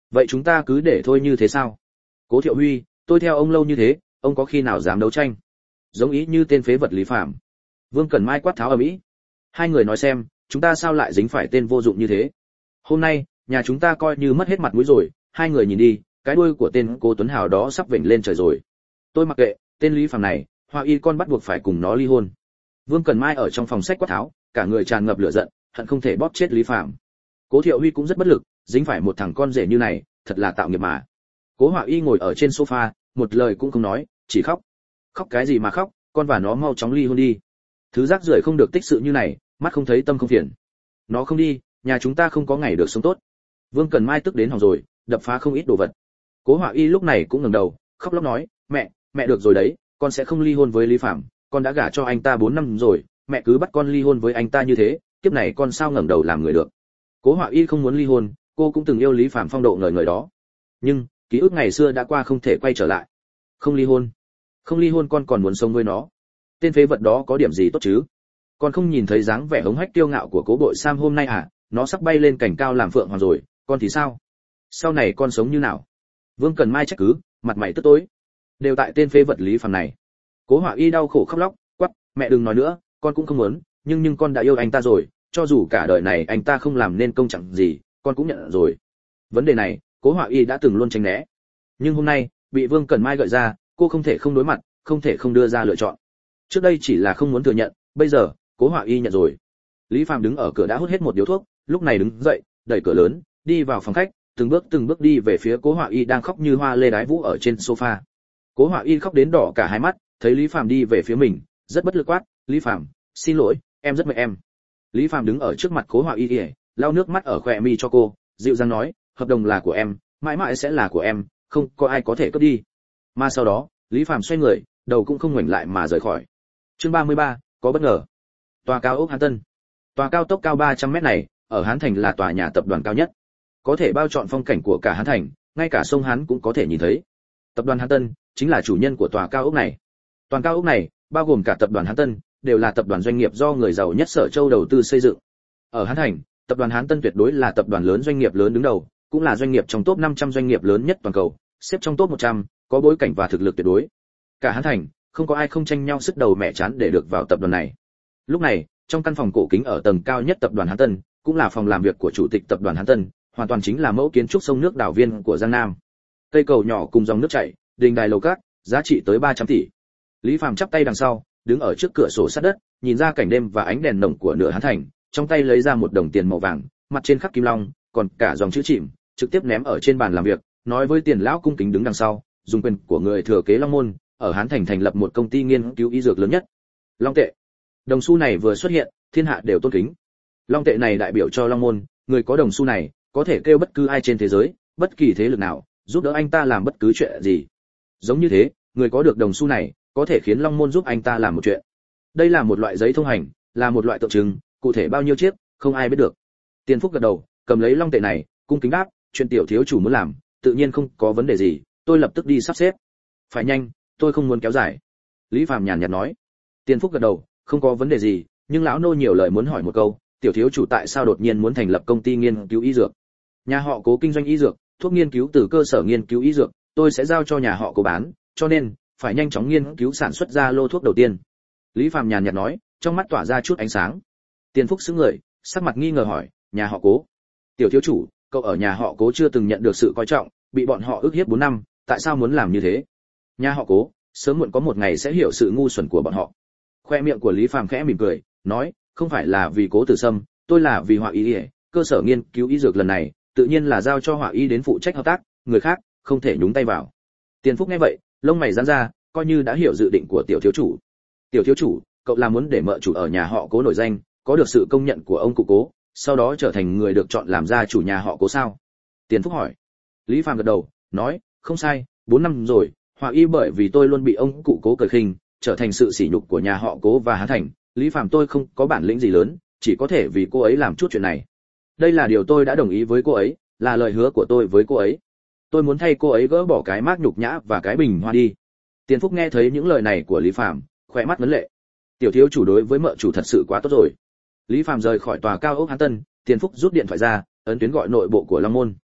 vậy chúng ta cứ để thôi như thế sao? Cố Thiệu Huy, tôi theo ông lâu như thế, ông có khi nào dám đấu tranh? Giống ý như tên phế vật Lý Phạm. Vương Cẩn Mai quát tháo ở mỹ. Hai người nói xem, chúng ta sao lại dính phải tên vô dụng như thế? Hôm nay, nhà chúng ta coi như mất hết mặt mũi rồi. Hai người nhìn đi, cái đuôi của tên Cố Tuấn Hào đó sắp vểnh lên trời rồi. Tôi mặc kệ, tên Lý Phạm này, Hoa Y con bắt buộc phải cùng nó ly hôn. Vương Cẩn Mai ở trong phòng sách quát tháo, cả người tràn ngập lửa giận, hận không thể bóp chết Lý Phạm. Cố Thiệu Huy cũng rất bất lực, dính phải một thằng con rể như này, thật là tạo nghiệp mà. Cố Hoa Y ngồi ở trên sofa, một lời cũng không nói, chỉ khóc. Khóc cái gì mà khóc, con và nó mau chóng ly hôn đi. Thứ rác rưởi không được tích sự như này, mắt không thấy tâm không phiền. Nó không đi, nhà chúng ta không có ngày được sống tốt. Vương Cẩn Mai tức đến hỏng rồi, đập phá không ít đồ vật. Cố Hoa Y lúc này cũng ngẩng đầu, khóc lóc nói, mẹ, mẹ được rồi đấy, con sẽ không ly hôn với Lý Phạm, con đã gả cho anh ta bốn năm rồi, mẹ cứ bắt con ly hôn với anh ta như thế, kiếp này con sao ngẩng đầu làm người được. Cố Hoa Y không muốn ly hôn, cô cũng từng yêu Lý Phạm phong độ ngời ngời đó. Nhưng, ký ức ngày xưa đã qua không thể quay trở lại. Không ly hôn. Không ly hôn con còn muốn sống với nó. Tên phế vật đó có điểm gì tốt chứ? Con không nhìn thấy dáng vẻ hống hách kiêu ngạo của Cố Bội Sam hôm nay à? Nó sắp bay lên cành cao làm phượng hoàng rồi, con thì sao? Sau này con sống như nào? Vương Cẩn Mai trách cứ, mặt mày tức tối. Đều tại tên phế vật Lý Phạm này. Cố Hoa Y đau khổ khóc lóc, quát, mẹ đừng nói nữa, con cũng không muốn, nhưng nhưng con đã yêu anh ta rồi, cho dù cả đời này anh ta không làm nên công chẳng gì, con cũng nhận rồi. Vấn đề này, Cố Hoa Y đã từng luôn tránh né, nhưng hôm nay bị Vương Cẩn Mai gợi ra, cô không thể không đối mặt, không thể không đưa ra lựa chọn. Trước đây chỉ là không muốn thừa nhận, bây giờ Cố Hoa Y nhận rồi. Lý Phạm đứng ở cửa đã hút hết một điếu thuốc, lúc này đứng dậy, đẩy cửa lớn, đi vào phòng khách, từng bước từng bước đi về phía Cố Hoa Y đang khóc như hoa lê đái vũ ở trên sofa. Cố Hoa Y khóc đến đỏ cả hai mắt, thấy Lý Phạm đi về phía mình, rất bất lực quát, Lý Phạm, xin lỗi, em rất mệt em. Lý Phạm đứng ở trước mặt Cố Hoa Y, lau nước mắt ở khóe mi cho cô, dịu dàng nói, hợp đồng là của em, mãi mãi sẽ là của em, không có ai có thể cướp đi. Mà sau đó, Lý Phạm xoay người, đầu cũng không ngoảnh lại mà rời khỏi. Chương ba mươi ba, có bất ngờ. Tòa cao ốc Hán Tân. Tòa cao tốc cao ba trăm mét này, ở Hán Thành là tòa nhà tập đoàn cao nhất, có thể bao trọn phong cảnh của cả Hán Thành, ngay cả sông Hán cũng có thể nhìn thấy. Tập đoàn Hán Tân chính là chủ nhân của tòa cao ốc này. Toàn cao ốc này, bao gồm cả tập đoàn Hán Tân, đều là tập đoàn doanh nghiệp do người giàu nhất Sở Châu đầu tư xây dựng. Ở Hán Thành, tập đoàn Hán Tân tuyệt đối là tập đoàn lớn doanh nghiệp lớn đứng đầu, cũng là doanh nghiệp trong top năm trăm doanh nghiệp lớn nhất toàn cầu, xếp trong top một trăm, có bối cảnh và thực lực tuyệt đối. Cả Hán Thành, không có ai không tranh nhau sức đầu mẹ chán để được vào tập đoàn này. Lúc này, trong căn phòng cổ kính ở tầng cao nhất tập đoàn Hán Tân, cũng là phòng làm việc của chủ tịch tập đoàn Hán Tân, hoàn toàn chính là mẫu kiến trúc sông nước đảo viên của Giang Nam. Cây cầu nhỏ cùng dòng nước chảy, đình đài lầu các, giá trị tới ba trăm tỷ. Lý Phạm chắp tay đằng sau, đứng ở trước cửa sổ sát đất, nhìn ra cảnh đêm và ánh đèn nồng của nửa Hán Thành, trong tay lấy ra một đồng tiền màu vàng, mặt trên khắc kim long, còn cả dòng chữ chìm, trực tiếp ném ở trên bàn làm việc, nói với Tiền lão cung kính đứng đằng sau, dùng quyền của người thừa kế Long Môn, ở Hán Thành thành lập một công ty nghiên cứu y dược lớn nhất. Long tệ. Đồng xu này vừa xuất hiện, thiên hạ đều tôn kính. Long tệ này đại biểu cho Long Môn, người có đồng xu này, có thể kêu bất cứ ai trên thế giới, bất kỳ thế lực nào, giúp đỡ anh ta làm bất cứ chuyện gì. Giống như thế, người có được đồng xu này, có thể khiến Long Môn giúp anh ta làm một chuyện. Đây là một loại giấy thông hành, là một loại tượng trưng, cụ thể bao nhiêu chiếc, không ai biết được. Tiền Phúc gật đầu, cầm lấy long tệ này, cung kính đáp, chuyện tiểu thiếu chủ muốn làm, tự nhiên không có vấn đề gì, tôi lập tức đi sắp xếp. Phải nhanh, tôi không muốn kéo dài. Lý Phạm nhàn nhạt nói. Tiền Phúc gật đầu, không có vấn đề gì, nhưng lão nô nhiều lời muốn hỏi một câu, tiểu thiếu chủ tại sao đột nhiên muốn thành lập công ty nghiên cứu y dược? Nhà họ Cố kinh doanh y dược, thuốc nghiên cứu từ cơ sở nghiên cứu y dược, tôi sẽ giao cho nhà họ Cố bán, cho nên phải nhanh chóng nghiên cứu sản xuất ra lô thuốc đầu tiên. Lý Phạm nhàn nhạt nói, trong mắt tỏa ra chút ánh sáng. Tiền Phúc sững người, sắc mặt nghi ngờ hỏi, nhà họ Cố? Tiểu thiếu chủ, cậu ở nhà họ Cố chưa từng nhận được sự coi trọng, bị bọn họ ức hiếp bốn năm, tại sao muốn làm như thế? Nhà họ Cố, sớm muộn có một ngày sẽ hiểu sự ngu xuẩn của bọn họ. Khoe miệng của Lý Phạm khẽ mỉm cười, nói, không phải là vì Cố Tử Sâm, tôi là vì Họa Y, cơ sở nghiên cứu y dược lần này, tự nhiên là giao cho Họa Y đến phụ trách hợp tác, người khác không thể nhúng tay vào. Tiền Phúc nghe vậy, lông mày giãn ra, coi như đã hiểu dự định của tiểu thiếu chủ. Tiểu thiếu chủ, cậu là muốn để mợ chủ ở nhà họ Cố nổi danh, có được sự công nhận của ông cụ Cố, sau đó trở thành người được chọn làm gia chủ nhà họ Cố sao? Tiền Phúc hỏi. Lý Phạm gật đầu, nói, không sai, bốn năm rồi, Họa Y bởi vì tôi luôn bị ông cụ Cố cười khinh, trở thành sự sỉ nhục của nhà họ Cố và Hán Thành, Lý Phạm tôi không có bản lĩnh gì lớn, chỉ có thể vì cô ấy làm chút chuyện này. Đây là điều tôi đã đồng ý với cô ấy, là lời hứa của tôi với cô ấy. Tôi muốn thay cô ấy gỡ bỏ cái mác nhục nhã và cái bình hoa đi. Tiền Phúc nghe thấy những lời này của Lý Phạm, khỏe mắt ngấn lệ. Tiểu thiếu chủ đối với mợ chủ thật sự quá tốt rồi. Lý Phạm rời khỏi tòa cao ốc Hán Tân, Tiền Phúc rút điện thoại ra, ấn tuyến gọi nội bộ của Long Môn.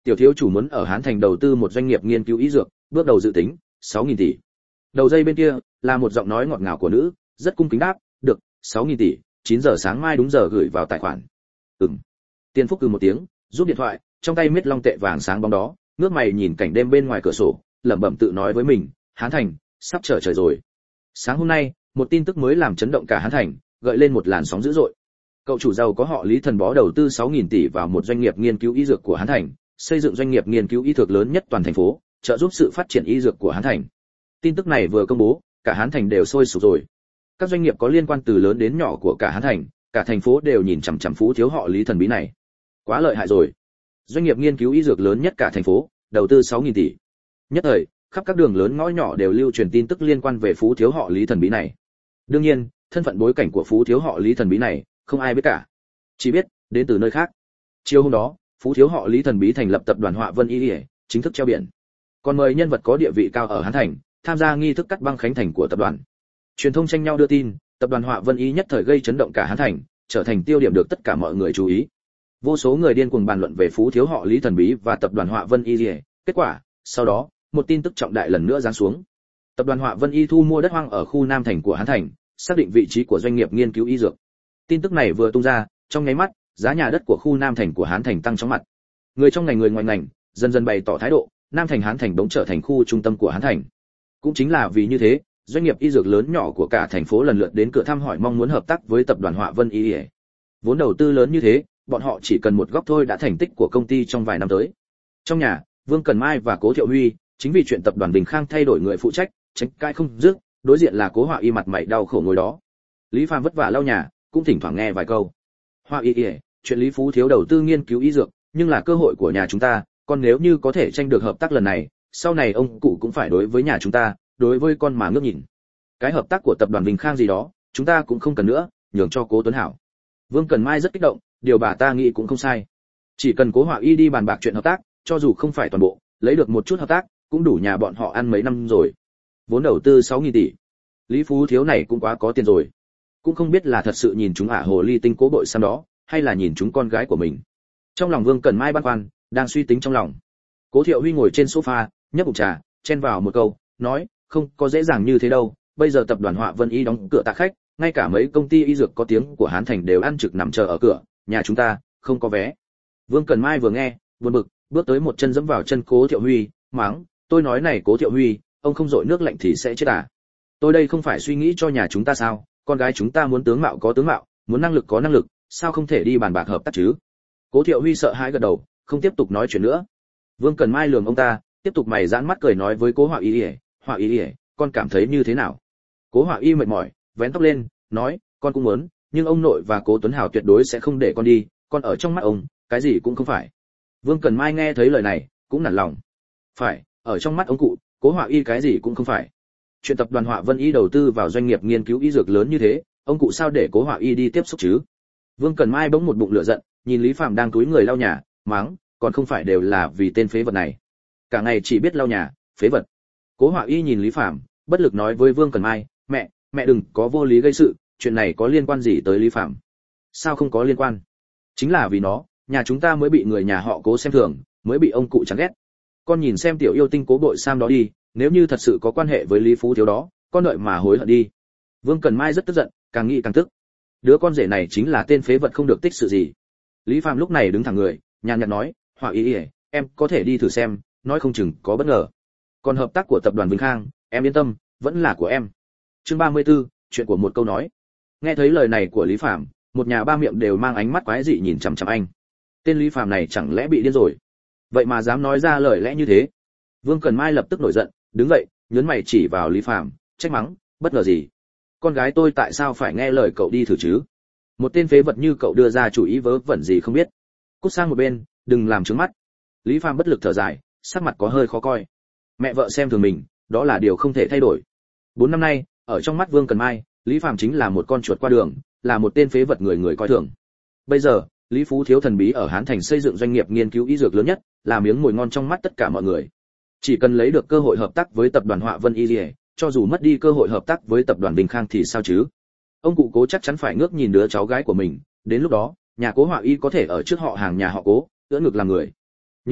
Tiểu thiếu chủ muốn ở Hán Thành đầu tư một doanh nghiệp nghiên cứu y dược, bước đầu dự tính sáu nghìn tỷ. Đầu dây bên kia là một giọng nói ngọt ngào của nữ, rất cung kính đáp, "Được, sáu nghìn tỷ, chín giờ sáng mai đúng giờ gửi vào tài khoản." Ừm. Tiên Phúc cừ một tiếng, rút điện thoại, trong tay miết long tệ vàng sáng bóng đó, ngước mày nhìn cảnh đêm bên ngoài cửa sổ, lẩm bẩm tự nói với mình, Hán Thành sắp trở trời rồi. Sáng hôm nay, một tin tức mới làm chấn động cả Hán Thành, gợi lên một làn sóng dữ dội. Cậu chủ giàu có họ Lý Thần Bó đầu tư sáu nghìn tỷ vào một doanh nghiệp nghiên cứu y dược của Hán Thành, xây dựng doanh nghiệp nghiên cứu y dược lớn nhất toàn thành phố, trợ giúp sự phát triển y dược của Hán Thành. Tin tức này vừa công bố, cả Hán Thành đều sôi sục rồi. Các doanh nghiệp có liên quan từ lớn đến nhỏ của cả Hán Thành, cả thành phố đều nhìn chằm chằm phú thiếu họ Lý thần bí này. Quá lợi hại rồi. Doanh nghiệp nghiên cứu y dược lớn nhất cả thành phố, đầu tư sáu nghìn tỷ. Nhất thời, khắp các đường lớn ngõ nhỏ đều lưu truyền tin tức liên quan về phú thiếu họ Lý thần bí này. Đương nhiên, thân phận bối cảnh của phú thiếu họ Lý thần bí này, không ai biết cả. Chỉ biết đến từ nơi khác. Chiều hôm đó, phú thiếu họ Lý thần bí thành lập tập đoàn Họa Vân Y, chính thức treo biển. Còn mời nhân vật có địa vị cao ở Hán Thành tham gia nghi thức cắt băng khánh thành của tập đoàn. Truyền thông tranh nhau đưa tin, tập đoàn Họa Vân Y nhất thời gây chấn động cả Hán Thành, trở thành tiêu điểm được tất cả mọi người chú ý. Vô số người điên cuồng bàn luận về phú thiếu họ Lý thần bí và tập đoàn Họa Vân Y. Kết quả, sau đó, một tin tức trọng đại lần nữa giáng xuống. Tập đoàn Họa Vân Y thu mua đất hoang ở khu Nam Thành của Hán Thành, xác định vị trí của doanh nghiệp nghiên cứu y dược. Tin tức này vừa tung ra, trong nháy mắt, giá nhà đất của khu Nam Thành của Hán Thành tăng chóng mặt. Người trong ngành người ngoài ngành dần dần bày tỏ thái độ, Nam Thành Hán Thành bỗng trở thành khu trung tâm của Hán Thành. Cũng chính là vì như thế, doanh nghiệp y dược lớn nhỏ của cả thành phố lần lượt đến cửa thăm hỏi mong muốn hợp tác với tập đoàn Họa Vân Y. Vốn đầu tư lớn như thế, bọn họ chỉ cần một góc thôi đã thành tích của công ty trong vài năm tới. Trong nhà, Vương Cần Mai và Cố Thiệu Huy, chính vì chuyện tập đoàn Bình Khang thay đổi người phụ trách, tranh cãi không dứt, đối diện là Cố Họa Y mặt mày đau khổ ngồi đó. Lý Phàm vất vả lau nhà, cũng thỉnh thoảng nghe vài câu. Họa Y, chuyện Lý Phú thiếu đầu tư nghiên cứu y dược, nhưng là cơ hội của nhà chúng ta, còn nếu như có thể tranh được hợp tác lần này, sau này ông cụ cũng phải đối với nhà chúng ta, đối với con mà ngước nhìn. Cái hợp tác của tập đoàn Bình Khang gì đó, chúng ta cũng không cần nữa, nhường cho Cố Tuấn Hảo. Vương Cần Mai rất kích động, điều bà ta nghĩ cũng không sai. Chỉ cần Cố Họa Y đi bàn bạc chuyện hợp tác, cho dù không phải toàn bộ, lấy được một chút hợp tác, cũng đủ nhà bọn họ ăn mấy năm rồi. Vốn đầu tư sáu nghìn tỷ. Lý Phú thiếu này cũng quá có tiền rồi. Cũng không biết là thật sự nhìn chúng ả hồ ly tinh Cố Bội Sam đó, hay là nhìn chúng con gái của mình. Trong lòng Vương Cần Mai băn khoăn, đang suy tính trong lòng. Cố Thiệu Huy ngồi trên sofa, nhấp ngụm trà, chen vào một câu, nói, không có dễ dàng như thế đâu, bây giờ tập đoàn Họa Vân Y đóng cửa tạ khách, ngay cả mấy công ty y dược có tiếng của Hán Thành đều ăn trực nằm chờ ở cửa, nhà chúng ta không có vé. Vương Cần Mai vừa nghe, buồn bực, bước tới một chân giẫm vào chân Cố Thiệu Huy, mắng, tôi nói này Cố Thiệu Huy, ông không dội nước lạnh thì sẽ chết à? Tôi đây không phải suy nghĩ cho nhà chúng ta sao, con gái chúng ta muốn tướng mạo có tướng mạo, muốn năng lực có năng lực, sao không thể đi bàn bạc hợp tác chứ? Cố Thiệu Huy sợ hãi gật đầu, không tiếp tục nói chuyện nữa. Vương Cần Mai lườm ông ta, tiếp tục mày giãn mắt cười nói với Cố Họa Y, Họa Y, con cảm thấy như thế nào? Cố Họa Y mệt mỏi, vén tóc lên, nói, con cũng muốn, nhưng ông nội và Cố Tuấn Hảo tuyệt đối sẽ không để con đi, con ở trong mắt ông, cái gì cũng không phải. Vương Cần Mai nghe thấy lời này, cũng nản lòng. Phải, ở trong mắt ông cụ, Cố Họa Y cái gì cũng không phải. Chuyện tập đoàn Họa Vân Y đầu tư vào doanh nghiệp nghiên cứu y dược lớn như thế, ông cụ sao để Cố Họa Y đi tiếp xúc chứ? Vương Cần Mai bỗng một bụng lửa giận, nhìn Lý Phàm đang túi người lau nhà, mắng, còn không phải đều là vì tên phế vật này. Cả ngày chỉ biết lau nhà, phế vật. Cố Họa Y nhìn Lý Phàm, bất lực nói với Vương Cần Mai, mẹ, mẹ đừng có vô lý gây sự, chuyện này có liên quan gì tới Lý Phàm? Sao không có liên quan? Chính là vì nó, nhà chúng ta mới bị người nhà họ Cố xem thường, mới bị ông cụ chán ghét. Con nhìn xem tiểu yêu tinh Cố Bội Sam đó đi, nếu như thật sự có quan hệ với Lý Phú thiếu đó, con đợi mà hối hận đi. Vương Cần Mai rất tức giận, càng nghĩ càng tức. Đứa con rể này chính là tên phế vật không được tích sự gì. Lý Phàm lúc này đứng thẳng người, nhàn nhạt nói, Họa Y, em có thể đi thử xem, nói không chừng có bất ngờ. Còn hợp tác của tập đoàn Vinh Khang, em yên tâm, vẫn là của em. Chương ba mươi tư, chuyện của một câu nói. Nghe thấy lời này của Lý Phàm, một nhà ba miệng đều mang ánh mắt quái dị nhìn chằm chằm anh. Tên Lý Phàm này chẳng lẽ bị điên rồi? Vậy mà dám nói ra lời lẽ như thế? Vương Cần Mai lập tức nổi giận, đứng dậy, nhướng mày chỉ vào Lý Phàm, trách mắng, bất ngờ gì? Con gái tôi tại sao phải nghe lời cậu đi thử chứ? Một tên phế vật như cậu đưa ra chủ ý vớ vẩn gì không biết. Cút sang một bên, đừng làm trướng mắt. Lý Phàm bất lực thở dài, sắc mặt có hơi khó coi. Mẹ vợ xem thường mình, đó là điều không thể thay đổi. Bốn năm nay, ở trong mắt Vương Cần Mai, Lý Phàm chính là một con chuột qua đường, là một tên phế vật người người coi thường. Bây giờ, Lý Phú thiếu thần bí ở Hán Thành xây dựng doanh nghiệp nghiên cứu y dược lớn nhất, là miếng mồi ngon trong mắt tất cả mọi người. Chỉ cần lấy được cơ hội hợp tác với tập đoàn Họa Vân Y, cho dù mất đi cơ hội hợp tác với tập đoàn Bình Khang thì sao chứ? Ông cụ Cố chắc chắn phải ngước nhìn đứa cháu gái của mình, đến lúc đó, nhà Cố Họa Y có thể ở trước họ hàng nhà họ Cố, ưỡn ngực làm người. Nhưng,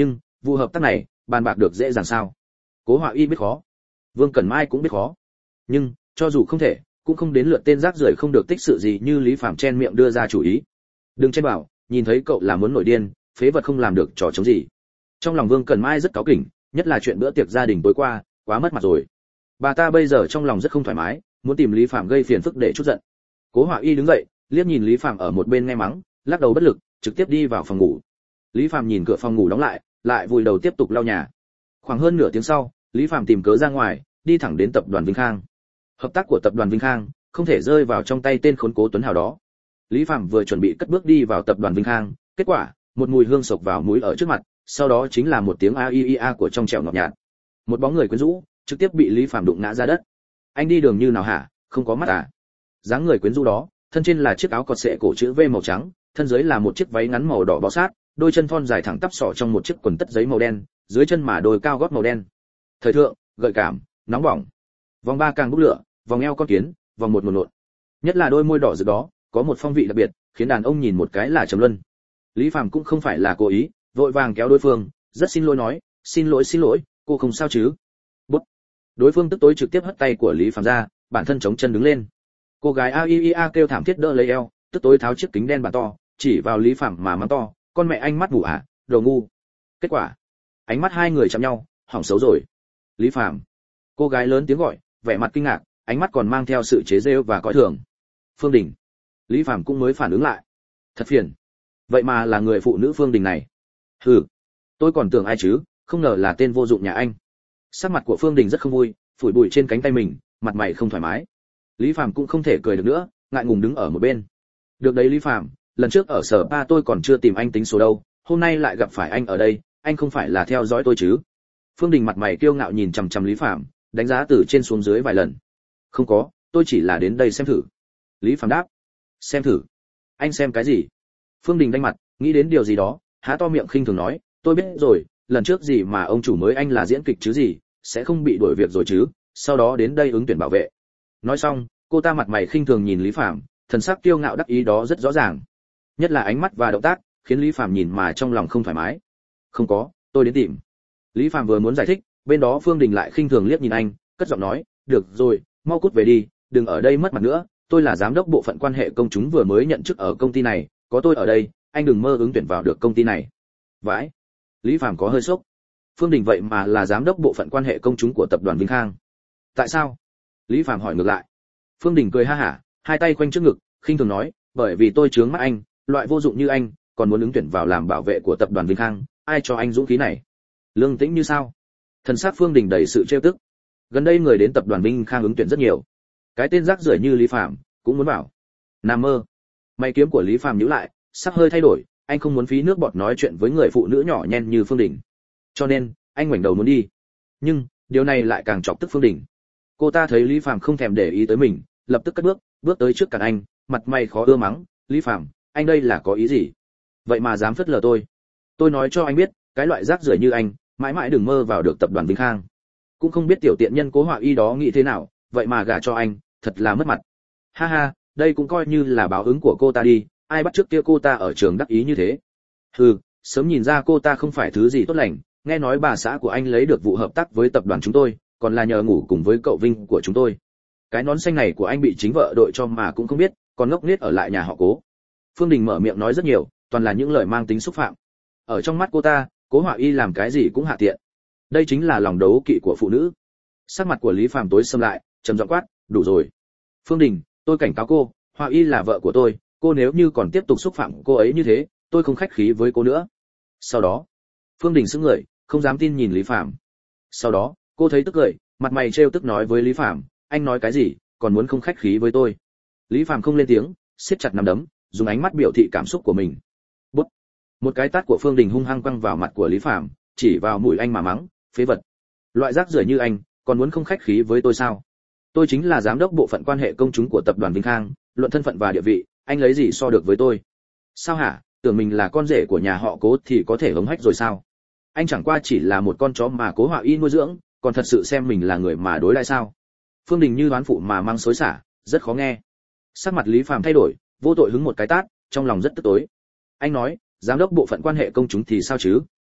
vụ hợp tác này bàn bạc được dễ dàng sao? Cố Họa Y biết khó, Vương Cẩn Mai cũng biết khó, nhưng cho dù không thể, cũng không đến lượt tên rác rưởi không được tích sự gì như Lý Phàm chen miệng đưa ra chủ ý. Đừng chen bảo, nhìn thấy cậu là muốn nổi điên, phế vật không làm được trò chống gì. Trong lòng Vương Cẩn Mai rất cáu kỉnh, nhất là chuyện bữa tiệc gia đình tối qua, quá mất mặt rồi. Bà ta bây giờ trong lòng rất không thoải mái, muốn tìm Lý Phàm gây phiền phức để chút giận. Cố Họa Y đứng dậy, liếc nhìn Lý Phàm ở một bên nghe mắng, lắc đầu bất lực, trực tiếp đi vào phòng ngủ. Lý Phàm nhìn cửa phòng ngủ đóng lại, lại vùi đầu tiếp tục lau nhà. Khoảng hơn nửa tiếng sau, Lý Phàm tìm cớ ra ngoài, đi thẳng đến tập đoàn Vinh Khang. Hợp tác của tập đoàn Vinh Khang không thể rơi vào trong tay tên khốn Cố Tuấn Hào đó. Lý Phàm vừa chuẩn bị cất bước đi vào tập đoàn Vinh Khang, kết quả, một mùi hương sộc vào mũi ở trước mặt, sau đó chính là một tiếng a i i a của trong trẻo ngọt nhạt. Một bóng người quyến rũ, trực tiếp bị Lý Phàm đụng ngã ra đất. Anh đi đường như nào hả, không có mắt à? Dáng người quyến rũ đó, thân trên là chiếc áo cọt xệ cổ chữ V màu trắng, thân dưới là một chiếc váy ngắn màu đỏ bó sát, đôi chân thon dài thẳng tắp xỏ trong một chiếc quần tất giấy màu đen, dưới chân mà đôi cao gót màu đen. Thời thượng, gợi cảm, nóng bỏng. Vòng ba càng bốc lửa, vòng eo con kiến, vòng một một nộn. Nhất là đôi môi đỏ rực đó, có một phong vị đặc biệt, khiến đàn ông nhìn một cái là trầm luân. Lý Phàm cũng không phải là cố ý, vội vàng kéo đối phương, rất xin lỗi nói, xin lỗi xin lỗi, cô không sao chứ? Bút. Đối phương tức tối trực tiếp hất tay của Lý Phàm ra, bản thân chống chân đứng lên. Cô gái a i i a kêu thảm thiết đỡ lấy eo, tức tối tháo chiếc kính đen bản to, chỉ vào Lý Phàm mà mắng to, con mẹ anh mắt ngủ à, đồ ngu. Kết quả, ánh mắt hai người chạm nhau, hỏng xấu rồi. Lý Phàm. Cô gái lớn tiếng gọi, vẻ mặt kinh ngạc, ánh mắt còn mang theo sự chế giễu và coi thường. Phương Đình. Lý Phàm cũng mới phản ứng lại. Thật phiền. Vậy mà là người phụ nữ Phương Đình này. Hừ, tôi còn tưởng ai chứ, không ngờ là tên vô dụng nhà anh. Sắc mặt của Phương Đình rất không vui, phủi bụi trên cánh tay mình, mặt mày không thoải mái. Lý Phàm cũng không thể cười được nữa, ngại ngùng đứng ở một bên. Được đấy Lý Phàm, lần trước ở sở ba tôi còn chưa tìm anh tính số đâu, hôm nay lại gặp phải anh ở đây, anh không phải là theo dõi tôi chứ? Phương Đình mặt mày kiêu ngạo nhìn chằm chằm Lý Phàm, đánh giá từ trên xuống dưới vài lần. Không có, tôi chỉ là đến đây xem thử. Lý Phàm đáp. Xem thử? Anh xem cái gì? Phương Đình đanh mặt, nghĩ đến điều gì đó, há to miệng khinh thường nói, tôi biết rồi, lần trước gì mà ông chủ mới anh là diễn kịch chứ gì, sẽ không bị đuổi việc rồi chứ, sau đó đến đây ứng tuyển bảo vệ. Nói xong, cô ta mặt mày khinh thường nhìn Lý Phàm, thần sắc kiêu ngạo đắc ý đó rất rõ ràng. Nhất là ánh mắt và động tác, khiến Lý Phàm nhìn mà trong lòng không thoải mái. Không có, tôi đến tìm. Lý Phàm vừa muốn giải thích, bên đó Phương Đình lại khinh thường liếc nhìn anh, cất giọng nói, được rồi, mau cút về đi, đừng ở đây mất mặt nữa, tôi là giám đốc bộ phận quan hệ công chúng vừa mới nhận chức ở công ty này, có tôi ở đây, anh đừng mơ ứng tuyển vào được công ty này. Vãi. Lý Phàm có hơi sốc. Phương Đình vậy mà là giám đốc bộ phận quan hệ công chúng của tập đoàn Vinh Khang. Tại sao? Lý Phàm hỏi ngược lại. Phương Đình cười ha hả, hai tay quanh trước ngực, khinh thường nói, bởi vì tôi chướng mắt anh, loại vô dụng như anh, còn muốn ứng tuyển vào làm bảo vệ của tập đoàn Vinh Khang, ai cho anh dũng khí này? Lương tĩnh như sao? Thần sắc Phương Đình đầy sự trêu tức. Gần đây người đến tập đoàn Vinh Khang ứng tuyển rất nhiều. Cái tên rác rưởi như Lý Phàm cũng muốn vào. Nam mơ. Mày kiếm của Lý Phàm nhíu lại, sắc hơi thay đổi, anh không muốn phí nước bọt nói chuyện với người phụ nữ nhỏ nhen như Phương Đình. Cho nên, anh ngoảnh đầu muốn đi. Nhưng, điều này lại càng chọc tức Phương Đình. Cô ta thấy Lý Phàm không thèm để ý tới mình, lập tức cất bước, bước tới trước cản anh, mặt mày khó ưa mắng, "Lý Phàm, anh đây là có ý gì? Vậy mà dám phớt lờ tôi. Tôi nói cho anh biết, cái loại rác rưởi như anh, mãi mãi đừng mơ vào được tập đoàn Vinh Khang. Cũng không biết tiểu tiện nhân Cố Họa Y đó nghĩ thế nào, vậy mà gả cho anh, thật là mất mặt." Ha ha, đây cũng coi như là báo ứng của cô ta đi, ai bắt trước kia cô ta ở trường đắc ý như thế. Hừ, sớm nhìn ra cô ta không phải thứ gì tốt lành, nghe nói bà xã của anh lấy được vụ hợp tác với tập đoàn chúng tôi, còn là nhờ ngủ cùng với cậu Vinh của chúng tôi. Cái nón xanh này của anh bị chính vợ đội cho mà cũng không biết, còn ngốc nghếch ở lại nhà họ Cố. Phương Đình mở miệng nói rất nhiều, toàn là những lời mang tính xúc phạm. Ở trong mắt cô ta, Cố Họa Y làm cái gì cũng hạ tiện. Đây chính là lòng đấu kỵ của phụ nữ. Sắc mặt của Lý Phàm tối sầm lại, trầm giọng quát, "Đủ rồi. Phương Đình, tôi cảnh cáo cô, Họa Y là vợ của tôi, cô nếu như còn tiếp tục xúc phạm cô ấy như thế, tôi không khách khí với cô nữa." Sau đó, Phương Đình sững người, không dám tin nhìn Lý Phàm. Sau đó, cô thấy tức cười, mặt mày trêu tức nói với Lý Phàm, "Anh nói cái gì, còn muốn không khách khí với tôi?" Lý Phàm không lên tiếng, siết chặt nắm đấm, dùng ánh mắt biểu thị cảm xúc của mình. Bút. Một cái tát của Phương Đình hung hăng quăng vào mặt của Lý Phàm, chỉ vào mũi anh mà mắng, "Phế vật. Loại rác rưởi như anh, còn muốn không khách khí với tôi sao? Tôi chính là giám đốc bộ phận quan hệ công chúng của tập đoàn Vinh Khang, luận thân phận và địa vị, anh lấy gì so được với tôi? Sao hả? Tưởng mình là con rể của nhà họ Cố thì có thể hống hách rồi sao? Anh chẳng qua chỉ là một con chó mà Cố Họa Y nuôi dưỡng, còn thật sự xem mình là người mà đối đãi sao?" Phương Đình như đoán phụ mà mang xối xả, rất khó nghe. Sắc mặt Lý Phàm thay đổi, vô tội hứng một cái tát, trong lòng rất tức tối. Anh nói, giám đốc bộ phận quan hệ công chúng thì sao chứ,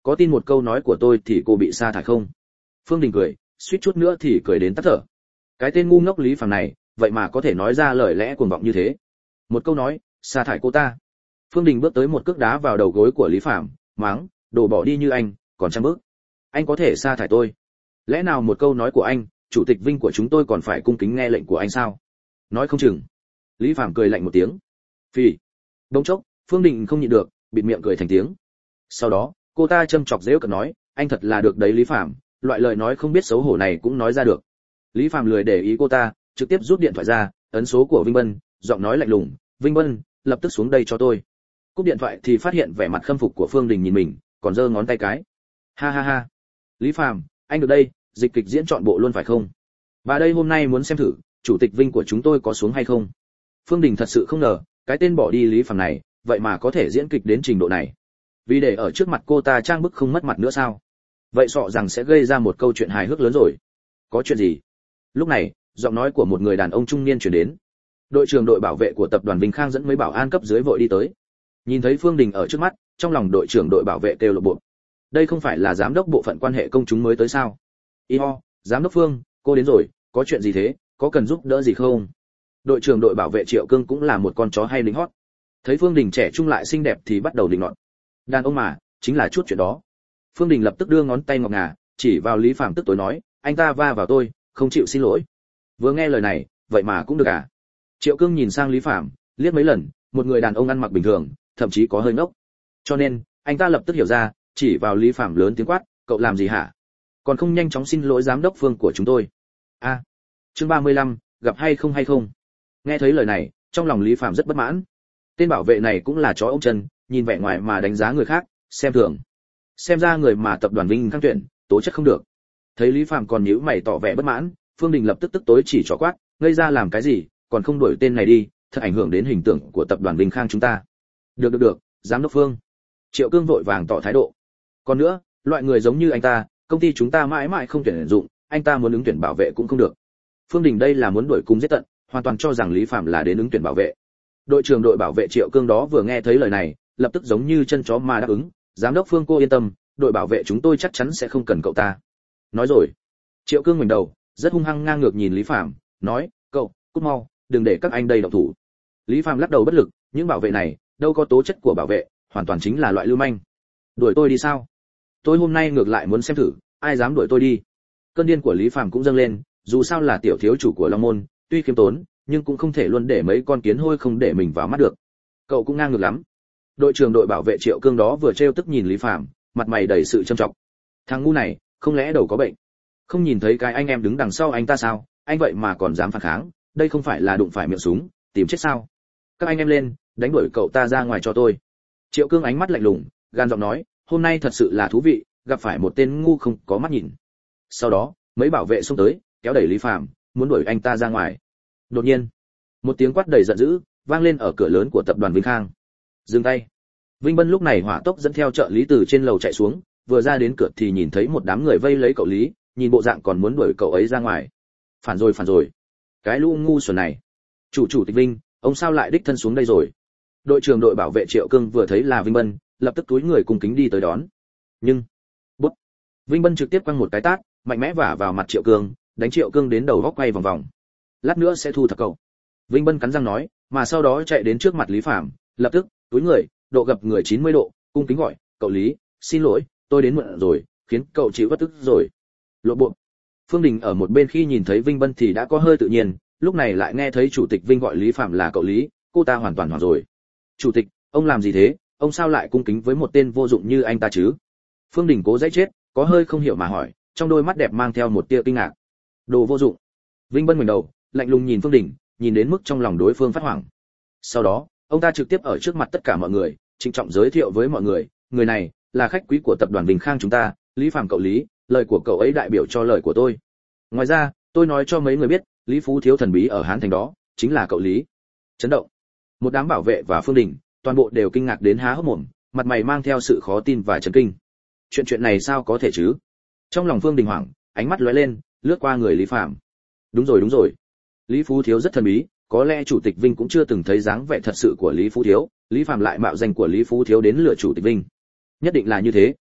có tin một câu nói của tôi thì cô bị sa thải không? Phương Đình cười, suýt chút nữa thì cười đến tắt thở. Cái tên ngu ngốc Lý Phàm này, vậy mà có thể nói ra lời lẽ cuồng vọng như thế. Một câu nói, sa thải cô ta. Phương Đình bước tới một cước đá vào đầu gối của Lý Phàm, mắng, đồ bỏ đi như anh, còn trăm bước. Anh có thể sa thải tôi? Lẽ nào một câu nói của anh, chủ tịch Vinh của chúng tôi còn phải cung kính nghe lệnh của anh sao? Nói không chừng. Lý Phàm cười lạnh một tiếng. Phì. Đống chốc, Phương Đình không nhịn được, bịt miệng cười thành tiếng. Sau đó, cô ta châm chọc giễu cợt nói, anh thật là được đấy Lý Phàm, loại lời nói không biết xấu hổ này cũng nói ra được. Lý Phàm lười để ý cô ta, trực tiếp rút điện thoại ra, ấn số của Vinh Bân, giọng nói lạnh lùng, "Vinh Bân, lập tức xuống đây cho tôi." Cúp điện thoại thì phát hiện vẻ mặt khâm phục của Phương Đình nhìn mình, còn giơ ngón tay cái. "Ha ha ha. Lý Phàm, anh được đây, dịch kịch diễn chọn bộ luôn phải không? Và đây hôm nay muốn xem thử, chủ tịch Vinh của chúng tôi có xuống hay không?" Phương Đình thật sự không ngờ, cái tên bỏ đi Lý Phàm này, vậy mà có thể diễn kịch đến trình độ này. Vì để ở trước mặt cô ta trang bức không mất mặt nữa sao? Vậy sợ rằng sẽ gây ra một câu chuyện hài hước lớn rồi. Có chuyện gì? Lúc này, giọng nói của một người đàn ông trung niên truyền đến. Đội trưởng đội bảo vệ của tập đoàn Vinh Khang dẫn mấy bảo an cấp dưới vội đi tới. Nhìn thấy Phương Đình ở trước mắt, trong lòng đội trưởng đội bảo vệ kêu lộ bộ. Đây không phải là giám đốc bộ phận quan hệ công chúng mới tới sao? Y-ho, giám đốc Phương, cô đến rồi, có chuyện gì thế, có cần giúp đỡ gì không? Đội trưởng đội bảo vệ Triệu Cương cũng là một con chó hay lính hót. Thấy Phương Đình trẻ trung lại xinh đẹp thì bắt đầu định nọt. Đàn ông mà, chính là chút chuyện đó. Phương Đình lập tức đưa ngón tay ngọc ngà, chỉ vào Lý Phàm tức tối nói, anh ta va vào tôi, không chịu xin lỗi. Vừa nghe lời này, vậy mà cũng được à? Triệu Cương nhìn sang Lý Phàm, liếc mấy lần, một người đàn ông ăn mặc bình thường, thậm chí có hơi ngốc. Cho nên, anh ta lập tức hiểu ra, chỉ vào Lý Phàm lớn tiếng quát, cậu làm gì hả? Còn không nhanh chóng xin lỗi giám đốc Phương của chúng tôi. A. À, chương ba mươi lăm, gặp hay không hay không? Nghe thấy lời này, trong lòng Lý Phàm rất bất mãn. Tên bảo vệ này cũng là chó ôm chân, nhìn vẻ ngoài mà đánh giá người khác, xem thường. Xem ra người mà tập đoàn Vinh Khang tuyển, tố chất không được. Thấy Lý Phàm còn nhíu mày tỏ vẻ bất mãn, Phương Đình lập tức tức tối chỉ trỏ quát, ngây ra làm cái gì, còn không đuổi tên này đi, thật ảnh hưởng đến hình tượng của tập đoàn Vinh Khang chúng ta. Được được được, giám đốc Phương. Triệu Cương vội vàng tỏ thái độ. Còn nữa, loại người giống như anh ta, công ty chúng ta mãi mãi không tuyển dụng, anh ta muốn ứng tuyển bảo vệ cũng không được. Phương Đình đây là muốn đuổi cung giết tận, hoàn toàn cho rằng Lý Phàm là đến ứng tuyển bảo vệ. Đội trưởng đội bảo vệ Triệu Cương đó vừa nghe thấy lời này, lập tức giống như chân chó mà đáp ứng, giám đốc Phương cô yên tâm, đội bảo vệ chúng tôi chắc chắn sẽ không cần cậu ta. Nói rồi, Triệu Cương ngoảnh đầu, rất hung hăng ngang ngược nhìn Lý Phàm, nói, cậu, cút mau, đừng để các anh đây động thủ. Lý Phàm lắc đầu bất lực, những bảo vệ này, đâu có tố chất của bảo vệ, hoàn toàn chính là loại lưu manh. Đuổi tôi đi sao? Tôi hôm nay ngược lại muốn xem thử, ai dám đuổi tôi đi. Cơn điên của Lý Phàm cũng dâng lên, dù sao là tiểu thiếu chủ của Long Môn, tuy khiêm tốn, nhưng cũng không thể luôn để mấy con kiến hôi không để mình vào mắt được. Cậu cũng ngang ngược lắm. Đội trưởng đội bảo vệ Triệu Cương đó vừa trêu tức nhìn Lý Phàm, mặt mày đầy sự trầm trọng. Thằng ngu này, không lẽ đầu có bệnh? Không nhìn thấy cái anh em đứng đằng sau anh ta sao? Anh vậy mà còn dám phản kháng, đây không phải là đụng phải miệng súng, tìm chết sao? Các anh em lên, đánh đuổi cậu ta ra ngoài cho tôi. Triệu Cương ánh mắt lạnh lùng, gan giọng nói, hôm nay thật sự là thú vị, gặp phải một tên ngu không có mắt nhìn. Sau đó, mấy bảo vệ xông tới, kéo đẩy Lý Phàm, muốn đuổi anh ta ra ngoài. Đột nhiên, một tiếng quát đầy giận dữ vang lên ở cửa lớn của tập đoàn Vinh Khang. Dừng tay. Vinh Bân lúc này hỏa tốc dẫn theo trợ lý từ trên lầu chạy xuống, vừa ra đến cửa thì nhìn thấy một đám người vây lấy cậu Lý, nhìn bộ dạng còn muốn đuổi cậu ấy ra ngoài. Phản rồi phản rồi. Cái lũ ngu xuẩn này. Chủ chủ tịch Vinh, ông sao lại đích thân xuống đây rồi? Đội trưởng đội bảo vệ Triệu Cương vừa thấy là Vinh Bân, lập tức túi người cung kính đi tới đón. Nhưng, bút. Vinh Bân trực tiếp quăng một cái tát, mạnh mẽ vả vào mặt Triệu Cương, đánh Triệu Cương đến đầu góc quay vòng vòng. Lát nữa sẽ thu thập cậu. Vinh Bân cắn răng nói, mà sau đó chạy đến trước mặt Lý Phàm, lập tức túi người, độ gập người chín mươi độ, cung kính gọi, cậu Lý, xin lỗi, tôi đến muộn rồi, khiến cậu chịu bất tức rồi. Lộ bộ. Phương Đình ở một bên khi nhìn thấy Vinh Bân thì đã có hơi tự nhiên, lúc này lại nghe thấy chủ tịch Vinh gọi Lý Phàm là cậu Lý, cô ta hoàn toàn hoảng rồi. Chủ tịch, ông làm gì thế, ông sao lại cung kính với một tên vô dụng như anh ta chứ? Phương Đình cố dãy chết, có hơi không hiểu mà hỏi, trong đôi mắt đẹp mang theo một tia kinh ngạc. Đồ vô dụng. Vinh Bân ngoảnh đầu, lạnh lùng nhìn Phương Đình, nhìn đến mức trong lòng đối phương phát hoảng. Sau đó, ông ta trực tiếp ở trước mặt tất cả mọi người, trịnh trọng giới thiệu với mọi người, người này là khách quý của tập đoàn Vinh Khang chúng ta, Lý Phàm cậu Lý, lời của cậu ấy đại biểu cho lời của tôi. Ngoài ra, tôi nói cho mấy người biết, Lý Phú Thiếu thần bí ở Hán Thành đó, chính là cậu Lý. Chấn động. Một đám bảo vệ và Phương Đình, toàn bộ đều kinh ngạc đến há hốc mồm, mặt mày mang theo sự khó tin và chấn kinh. Chuyện chuyện này sao có thể chứ? Trong lòng Phương Đình hoảng, ánh mắt lóe lên, lướt qua người Lý Phàm. Đúng rồi đúng rồi. Lý Phú Thiếu rất thần bí, có lẽ chủ tịch Vinh cũng chưa từng thấy dáng vẻ thật sự của Lý Phú Thiếu, Lý Phàm lại mạo danh của Lý Phú Thiếu đến lừa chủ tịch Vinh. Nhất định là như thế.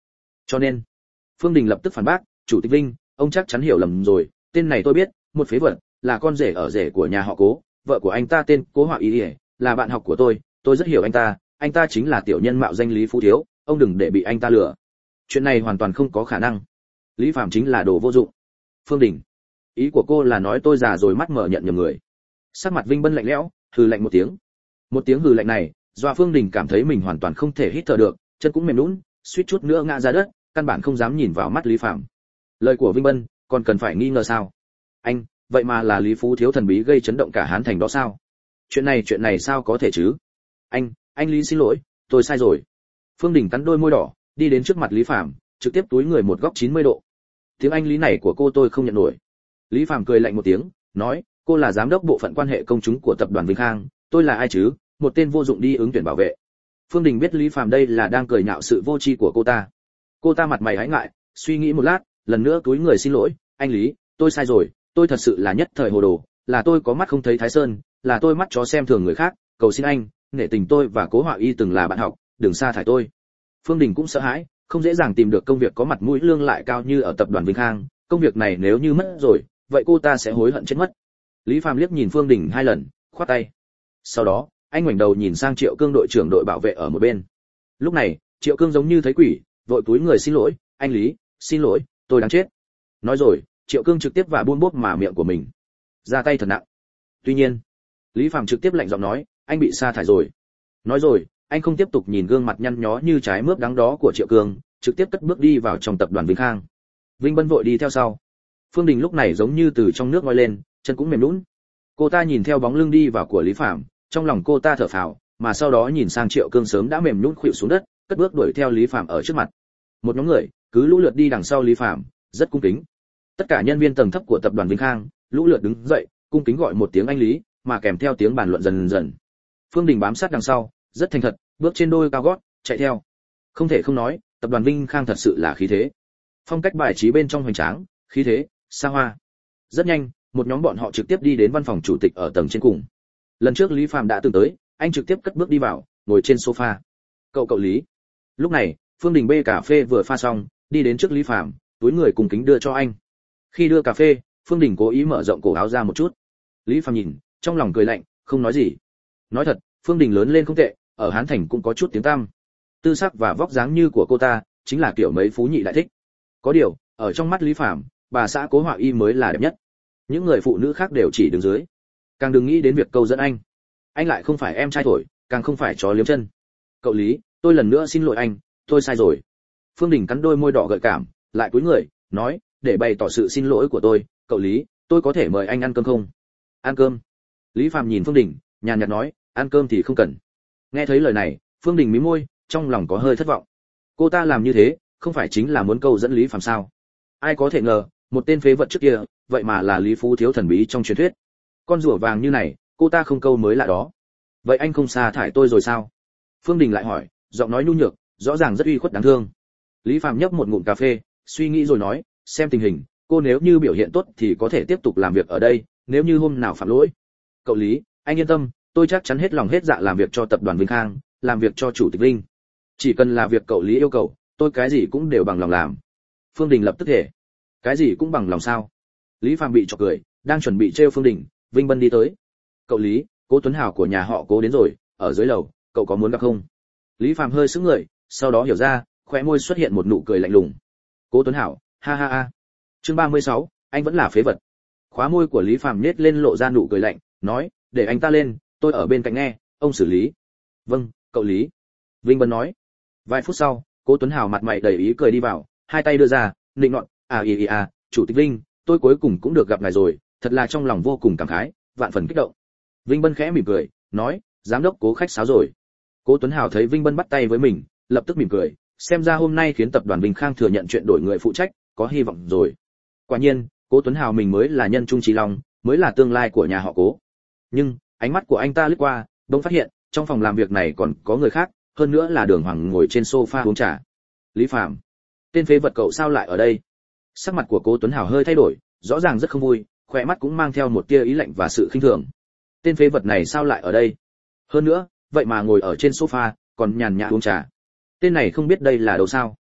Cho nên, Phương Đình lập tức phản bác, "Chủ tịch Vinh, ông chắc chắn hiểu lầm rồi, tên này tôi biết, một phế vật, là con rể ở rể của nhà họ Cố, vợ của anh ta tên Cố Họa Y, là bạn học của tôi, tôi rất hiểu anh ta, anh ta chính là tiểu nhân mạo danh Lý Phú Thiếu, ông đừng để bị anh ta lừa. Chuyện này hoàn toàn không có khả năng. Lý Phạm chính là đồ vô dụng." Phương Đình, ý của cô là nói tôi già rồi mắt mở nhận nhầm người. Sắc mặt Vinh Bân lạnh lẽo, hừ lạnh một tiếng. Một tiếng hừ lạnh này, dọa Phương Đình cảm thấy mình hoàn toàn không thể hít thở được, chân cũng mềm nhũn, suýt chút nữa ngã ra đất, căn bản không dám nhìn vào mắt Lý Phạm. Lời của Vinh Bân, còn cần phải nghi ngờ sao? Anh, vậy mà là Lý Phú Thiếu thần bí gây chấn động cả Hán Thành đó sao? Chuyện này chuyện này sao có thể chứ? Anh, anh Lý xin lỗi, tôi sai rồi. Phương Đình cắn đôi môi đỏ, đi đến trước mặt Lý Phạm, trực tiếp túi người một góc chín mươi độ. Tiếng Anh Lý này của cô tôi không nhận nổi. Lý Phạm cười lạnh một tiếng, nói, cô là giám đốc bộ phận quan hệ công chúng của tập đoàn Vinh Khang, tôi là ai chứ, một tên vô dụng đi ứng tuyển bảo vệ. Phương Đình biết Lý Phạm đây là đang cười nhạo sự vô tri của cô ta. Cô ta mặt mày hãi ngại, suy nghĩ một lát, lần nữa túi người xin lỗi, anh Lý, tôi sai rồi, tôi thật sự là nhất thời hồ đồ, là tôi có mắt không thấy Thái Sơn, là tôi mắt chó xem thường người khác, cầu xin anh, nể tình tôi và Cố Họa Y từng là bạn học, đừng sa thải tôi. Phương Đình cũng sợ hãi, không dễ dàng tìm được công việc có mặt mũi lương lại cao như ở tập đoàn Vinh Khang, công việc này nếu như mất rồi, vậy cô ta sẽ hối hận chết mất. Lý Phạm liếc nhìn Phương Đình hai lần, khoát tay. Sau đó, anh ngoảnh đầu nhìn sang Triệu Cương đội trưởng đội bảo vệ ở một bên. Lúc này, Triệu Cương giống như thấy quỷ, vội túi người xin lỗi, anh Lý, xin lỗi, tôi đáng chết. Nói rồi, Triệu Cương trực tiếp vả buôn bốp mà miệng của mình, ra tay thật nặng. Tuy nhiên, Lý Phạm trực tiếp lạnh giọng nói, anh bị sa thải rồi. Nói rồi, anh không tiếp tục nhìn gương mặt nhăn nhó như trái mướp đắng đó của Triệu Cương, trực tiếp cất bước đi vào trong tập đoàn Vinh Khang. Vinh Bân vội đi theo sau. Phương Đình lúc này giống như từ trong nước ngoi lên, chân cũng mềm nhũn. Cô ta nhìn theo bóng lưng đi vào của Lý Phạm, trong lòng cô ta thở phào, mà sau đó nhìn sang Triệu Cương sớm đã mềm nhũn khuỵu xuống đất, cất bước đuổi theo Lý Phạm ở trước mặt. Một nhóm người cứ lũ lượt đi đằng sau Lý Phạm, rất cung kính. Tất cả nhân viên tầng thấp của tập đoàn Vinh Khang lũ lượt đứng dậy, cung kính gọi một tiếng anh Lý, mà kèm theo tiếng bàn luận dần dần. Phương Đình bám sát đằng sau, rất thành thật, bước trên đôi cao gót, chạy theo. Không thể không nói, tập đoàn Vinh Khang thật sự là khí thế. Phong cách bài trí bên trong hoành tráng, khí thế, xa hoa. Rất nhanh, một nhóm bọn họ trực tiếp đi đến văn phòng chủ tịch ở tầng trên cùng. Lần trước Lý Phạm đã từng tới, anh trực tiếp cất bước đi vào, ngồi trên sofa. Cậu cậu Lý. Lúc này, Phương Đình bê cà phê vừa pha xong, đi đến trước Lý Phạm, túi người cùng kính đưa cho anh. Khi đưa cà phê, Phương Đình cố ý mở rộng cổ áo ra một chút. Lý Phạm nhìn, trong lòng cười lạnh, không nói gì. Nói thật, Phương Đình lớn lên không tệ, ở Hán Thành cũng có chút tiếng tăm. Tư sắc và vóc dáng như của cô ta, chính là kiểu mấy phú nhị đại thích. Có điều, ở trong mắt Lý Phạm, bà xã Cố Họa Y mới là đẹp nhất. Những người phụ nữ khác đều chỉ đứng dưới. Càng đừng nghĩ đến việc câu dẫn anh. Anh lại không phải em trai thổi, càng không phải chó liếm chân. Cậu Lý, tôi lần nữa xin lỗi anh, tôi sai rồi. Phương Đình cắn đôi môi đỏ gợi cảm, lại cúi người, nói, để bày tỏ sự xin lỗi của tôi, cậu Lý, tôi có thể mời anh ăn cơm không? Ăn cơm? Lý Phạm nhìn Phương Đình, nhàn nhạt nói, ăn cơm thì không cần. Nghe thấy lời này, Phương Đình mím môi, trong lòng có hơi thất vọng. Cô ta làm như thế, không phải chính là muốn câu dẫn Lý Phạm sao? Ai có thể ngờ, một tên phế vật trước kia, vậy mà là Lý Phú Thiếu thần bí trong truyền thuyết. Con rùa vàng như này, cô ta không câu mới lạ đó. Vậy anh không sa thải tôi rồi sao? Phương Đình lại hỏi, giọng nói nhu nhược, rõ ràng rất uy khuất đáng thương. Lý Phạm nhấp một ngụm cà phê, suy nghĩ rồi nói, xem tình hình, cô nếu như biểu hiện tốt thì có thể tiếp tục làm việc ở đây, nếu như hôm nào phạm lỗi. Cậu Lý, anh yên tâm, tôi chắc chắn hết lòng hết dạ làm việc cho tập đoàn Vinh Khang, làm việc cho chủ tịch Vinh. Chỉ cần là việc cậu Lý yêu cầu, tôi cái gì cũng đều bằng lòng làm. Phương Đình lập tức thể, cái gì cũng bằng lòng sao? Lý Phạm bị chọc cười, đang chuẩn bị trêu Phương Đình, Vinh Bân đi tới. Cậu Lý, Cố Tuấn Hào của nhà họ Cố đến rồi, ở dưới lầu, cậu có muốn gặp không? Lý Phạm hơi sững người, sau đó hiểu ra, khóe môi xuất hiện một nụ cười lạnh lùng. Cố Tuấn Hào, ha ha ha. Chương ba mươi sáu, anh vẫn là phế vật. Khóa môi của Lý Phạm nhếch lên lộ ra nụ cười lạnh, nói, để anh ta lên, tôi ở bên cạnh nghe, ông xử lý. Vâng, cậu Lý. Vinh Bân nói. Vài phút sau, Cố Tuấn Hào mặt mày đầy ý cười đi vào, hai tay đưa ra, nịnh nọt, à ý ý à, chủ tịch Vinh, tôi cuối cùng cũng được gặp ngài rồi, thật là trong lòng vô cùng cảm khái, vạn phần kích động. Vinh Bân khẽ mỉm cười, nói, giám đốc Cố khách sáo rồi. Cố Tuấn Hào thấy Vinh Bân bắt tay với mình, lập tức mỉm cười, xem ra hôm nay khiến tập đoàn Vinh Khang thừa nhận chuyện đổi người phụ trách, có hy vọng rồi. Quả nhiên, Cố Tuấn Hào mình mới là nhân trung trí long, mới là tương lai của nhà họ Cố. Nhưng, ánh mắt của anh ta lướt qua, bỗng phát hiện, trong phòng làm việc này còn có người khác, hơn nữa là Đường Hoàng ngồi trên sofa uống trà. Lý Phạm, tên phế vật cậu sao lại ở đây? Sắc mặt của Cố Tuấn Hào hơi thay đổi, rõ ràng rất không vui, khóe mắt cũng mang theo một tia ý lạnh và sự khinh thường. Tên phế vật này sao lại ở đây? Hơn nữa, vậy mà ngồi ở trên sofa, còn nhàn nhã uống trà. Tên này không biết đây là đâu sao?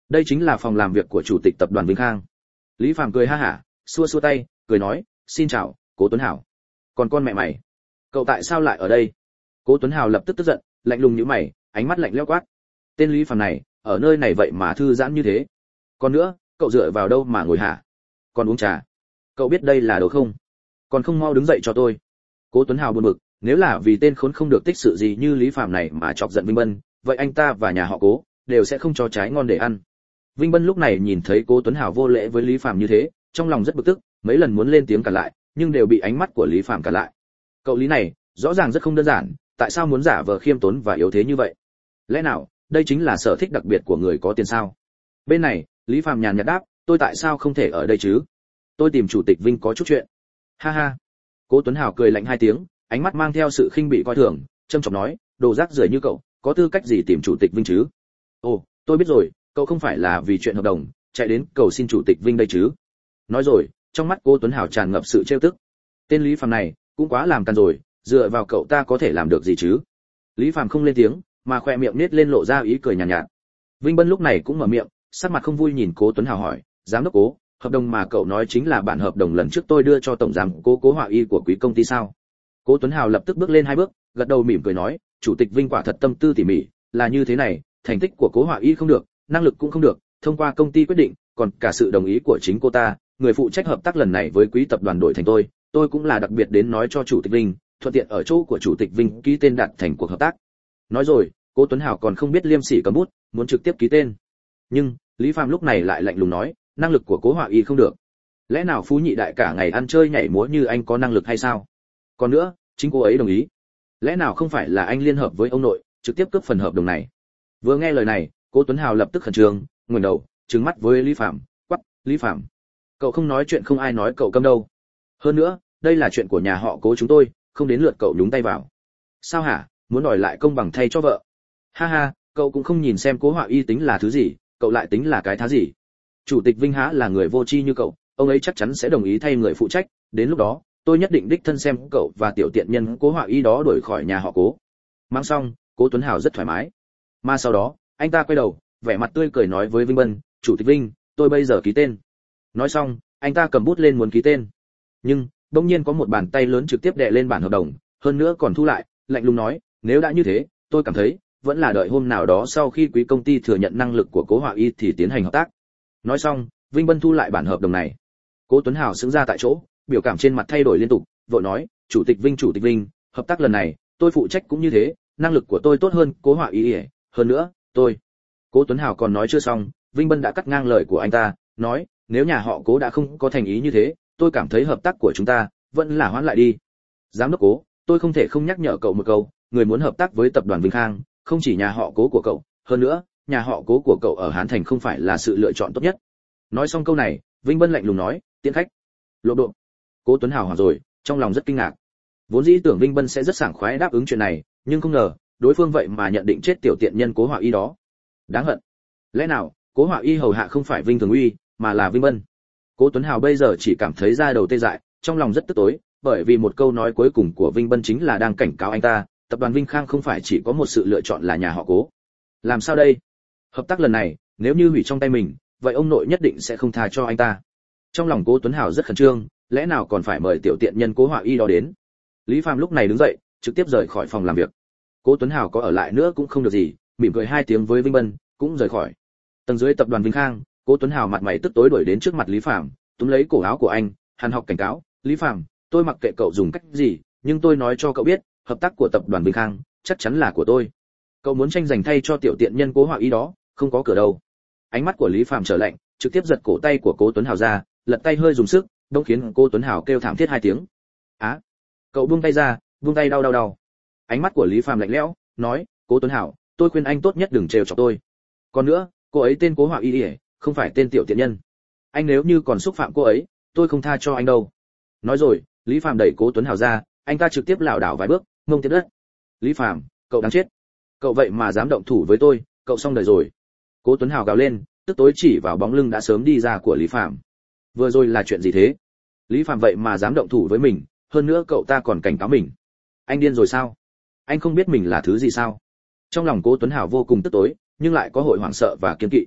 Đây chính là phòng làm việc của chủ tịch tập đoàn Vinh Khang. Lý Phàm cười ha hả, xua xua tay, cười nói, xin chào, Cố Tuấn Hảo. Còn con mẹ mày, cậu tại sao lại ở đây? Cố Tuấn Hảo lập tức tức giận, lạnh lùng nhíu mày, ánh mắt lạnh lẽo quát. Tên Lý Phàm này, ở nơi này vậy mà thư giãn như thế. Còn nữa, cậu dựa vào đâu mà ngồi hả? Còn uống trà? Cậu biết đây là đồ không? Còn không mau đứng dậy cho tôi. Cố Tuấn Hảo buồn bực, nếu là vì tên khốn không được tích sự gì như Lý Phàm này mà chọc giận Vinh Bân, vậy anh ta và nhà họ Cố đều sẽ không cho trái ngon để ăn. Vinh Bân lúc này nhìn thấy Cố Tuấn Hảo vô lễ với Lý Phàm như thế, trong lòng rất bực tức, mấy lần muốn lên tiếng cản lại, nhưng đều bị ánh mắt của Lý Phàm cản lại. Cậu Lý này, rõ ràng rất không đơn giản, tại sao muốn giả vờ khiêm tốn và yếu thế như vậy? Lẽ nào, đây chính là sở thích đặc biệt của người có tiền sao? Bên này, Lý Phàm nhàn nhạt đáp, tôi tại sao không thể ở đây chứ? Tôi tìm chủ tịch Vinh có chút chuyện. Ha ha. Cố Tuấn Hảo cười lạnh hai tiếng, ánh mắt mang theo sự khinh bỉ coi thường, trâm trọng nói, đồ rác rưởi như cậu, có tư cách gì tìm chủ tịch Vinh chứ? Ồ, tôi biết rồi, cậu không phải là vì chuyện hợp đồng chạy đến cầu xin chủ tịch Vinh đây chứ? Nói rồi, trong mắt Cố Tuấn Hảo tràn ngập sự trêu tức. Tên Lý Phàm này cũng quá làm càn rồi, dựa vào cậu ta có thể làm được gì chứ? Lý Phàm không lên tiếng, mà khoe miệng nết lên lộ ra ý cười nhàn nhạt, nhạt. Vinh Bân lúc này cũng mở miệng, sắc mặt không vui nhìn Cố Tuấn Hảo hỏi, giám đốc Cố, hợp đồng mà cậu nói chính là bản hợp đồng lần trước tôi đưa cho tổng giám Cố Cố Họa Y của quý công ty sao? Cố Tuấn Hảo lập tức bước lên hai bước, gật đầu mỉm cười nói, chủ tịch Vinh quả thật tâm tư tỉ mỉ, là như thế này, thành tích của Cố Họa Y không được, năng lực cũng không được, thông qua công ty quyết định, còn cả sự đồng ý của chính cô ta, người phụ trách hợp tác lần này với quý tập đoàn đổi thành tôi, tôi cũng là đặc biệt đến nói cho chủ tịch Vinh, thuận tiện ở chỗ của chủ tịch Vinh ký tên đạt thành cuộc hợp tác. Nói rồi, Cố Tuấn Hảo còn không biết liêm sỉ cầm bút, muốn trực tiếp ký tên. Nhưng, Lý Phàm lúc này lại lạnh lùng nói, năng lực của Cố Họa Y không được. Lẽ nào phú nhị đại cả ngày ăn chơi nhảy múa như anh có năng lực hay sao? Còn nữa, chính cô ấy đồng ý. Lẽ nào không phải là anh liên hợp với ông nội, trực tiếp cướp phần hợp đồng này? Vừa nghe lời này, Cố Tuấn Hảo lập tức khẩn trương, ngẩng đầu, trừng mắt với Lý Phàm, quát, Lý Phàm, cậu không nói chuyện không ai nói cậu câm đâu. Hơn nữa, đây là chuyện của nhà họ Cố chúng tôi, không đến lượt cậu nhúng tay vào. Sao hả, muốn đòi lại công bằng thay cho vợ? Ha ha, cậu cũng không nhìn xem Cố Họa Y tính là thứ gì, cậu lại tính là cái thá gì? Chủ tịch Vinh há là người vô tri như cậu, ông ấy chắc chắn sẽ đồng ý thay người phụ trách, đến lúc đó, tôi nhất định đích thân xem cậu và tiểu tiện nhân Cố Họa Y đó đuổi khỏi nhà họ Cố. Mang xong, Cố Tuấn Hảo rất thoải mái. Mà sau đó, anh ta quay đầu, vẻ mặt tươi cười nói với Vinh Bân, chủ tịch Vinh, tôi bây giờ ký tên. Nói xong, anh ta cầm bút lên muốn ký tên. Nhưng, đột nhiên có một bàn tay lớn trực tiếp đè lên bản hợp đồng, hơn nữa còn thu lại, lạnh lùng nói, nếu đã như thế, tôi cảm thấy vẫn là đợi hôm nào đó sau khi quý công ty thừa nhận năng lực của Cố Họa Y thì tiến hành hợp tác. Nói xong, Vinh Bân thu lại bản hợp đồng này. Cố Tuấn Hảo sững ra tại chỗ, biểu cảm trên mặt thay đổi liên tục, vội nói, chủ tịch Vinh, chủ tịch Vinh, hợp tác lần này, tôi phụ trách cũng như thế, năng lực của tôi tốt hơn Cố Họa Y, hơn nữa, tôi. Cố Tuấn Hảo còn nói chưa xong, Vinh Bân đã cắt ngang lời của anh ta, nói, nếu nhà họ Cố đã không có thành ý như thế, tôi cảm thấy hợp tác của chúng ta vẫn là hoãn lại đi. Giám đốc Cố, tôi không thể không nhắc nhở cậu một câu, người muốn hợp tác với tập đoàn Vinh Khang, không chỉ nhà họ Cố của cậu, hơn nữa, nhà họ Cố của cậu ở Hán Thành không phải là sự lựa chọn tốt nhất. Nói xong câu này, Vinh Bân lạnh lùng nói, tiễn khách. Lộ độ. Cố Tuấn Hảo hoảng rồi, trong lòng rất kinh ngạc. Vốn dĩ tưởng Vinh Bân sẽ rất sảng khoái đáp ứng chuyện này, nhưng không ngờ, đối phương vậy mà nhận định chết tiểu tiện nhân Cố Họa Y đó. Đáng hận. Lẽ nào, Cố Họa Y hầu hạ không phải Vinh Thường Uy, mà là Vinh Bân? Cố Tuấn Hảo bây giờ chỉ cảm thấy da đầu tê dại, trong lòng rất tức tối, bởi vì một câu nói cuối cùng của Vinh Bân chính là đang cảnh cáo anh ta, tập đoàn Vinh Khang không phải chỉ có một sự lựa chọn là nhà họ Cố. Làm sao đây? Hợp tác lần này, nếu như hủy trong tay mình, vậy ông nội nhất định sẽ không tha cho anh ta. Trong lòng Cố Tuấn Hảo rất khẩn trương, lẽ nào còn phải mời tiểu tiện nhân Cố Họa Y đó đến? Lý Phàm lúc này đứng dậy, trực tiếp rời khỏi phòng làm việc. Cố Tuấn Hảo có ở lại nữa cũng không được gì, mỉm cười hai tiếng với Vinh Bân, cũng rời khỏi. Tầng dưới tập đoàn Vinh Khang, Cố Tuấn Hảo mặt mày tức tối đuổi đến trước mặt Lý Phàm, túm lấy cổ áo của anh, hàn học cảnh cáo, "Lý Phàm, tôi mặc kệ cậu dùng cách gì, nhưng tôi nói cho cậu biết, hợp tác của tập đoàn Vinh Khang chắc chắn là của tôi. Cậu muốn tranh giành thay cho tiểu tiện nhân Cố Họa Y đó, không có cửa đâu." Ánh mắt của Lý Phàm trở lạnh, trực tiếp giật cổ tay của Cố Tuấn Hảo ra, lật tay hơi dùng sức, đông khiến Cố Tuấn Hảo kêu thảm thiết hai tiếng. "Á!" Cậu buông tay ra, buông tay đau đau đau. Ánh mắt của Lý Phàm lạnh lẽo, nói, "Cố Tuấn Hảo, tôi khuyên anh tốt nhất đừng trêu chọc tôi. Còn nữa, cô ấy tên Cố Họa Y, không phải tên tiểu tiện nhân. Anh nếu như còn xúc phạm cô ấy, tôi không tha cho anh đâu." Nói rồi, Lý Phàm đẩy Cố Tuấn Hảo ra, anh ta trực tiếp lảo đảo vài bước, mông tiếp đất. "Lý Phàm, cậu đáng chết. Cậu vậy mà dám động thủ với tôi, cậu xong đời rồi." Cố Tuấn Hảo gào lên, tức tối chỉ vào bóng lưng đã sớm đi ra của Lý Phàm. "Vừa rồi là chuyện gì thế? Lý Phàm vậy mà dám động thủ với mình, hơn nữa cậu ta còn cảnh cáo mình. Anh điên rồi sao? Anh không biết mình là thứ gì sao?" Trong lòng Cố Tuấn Hảo vô cùng tức tối, nhưng lại có hội hoảng sợ và kiêng kỵ.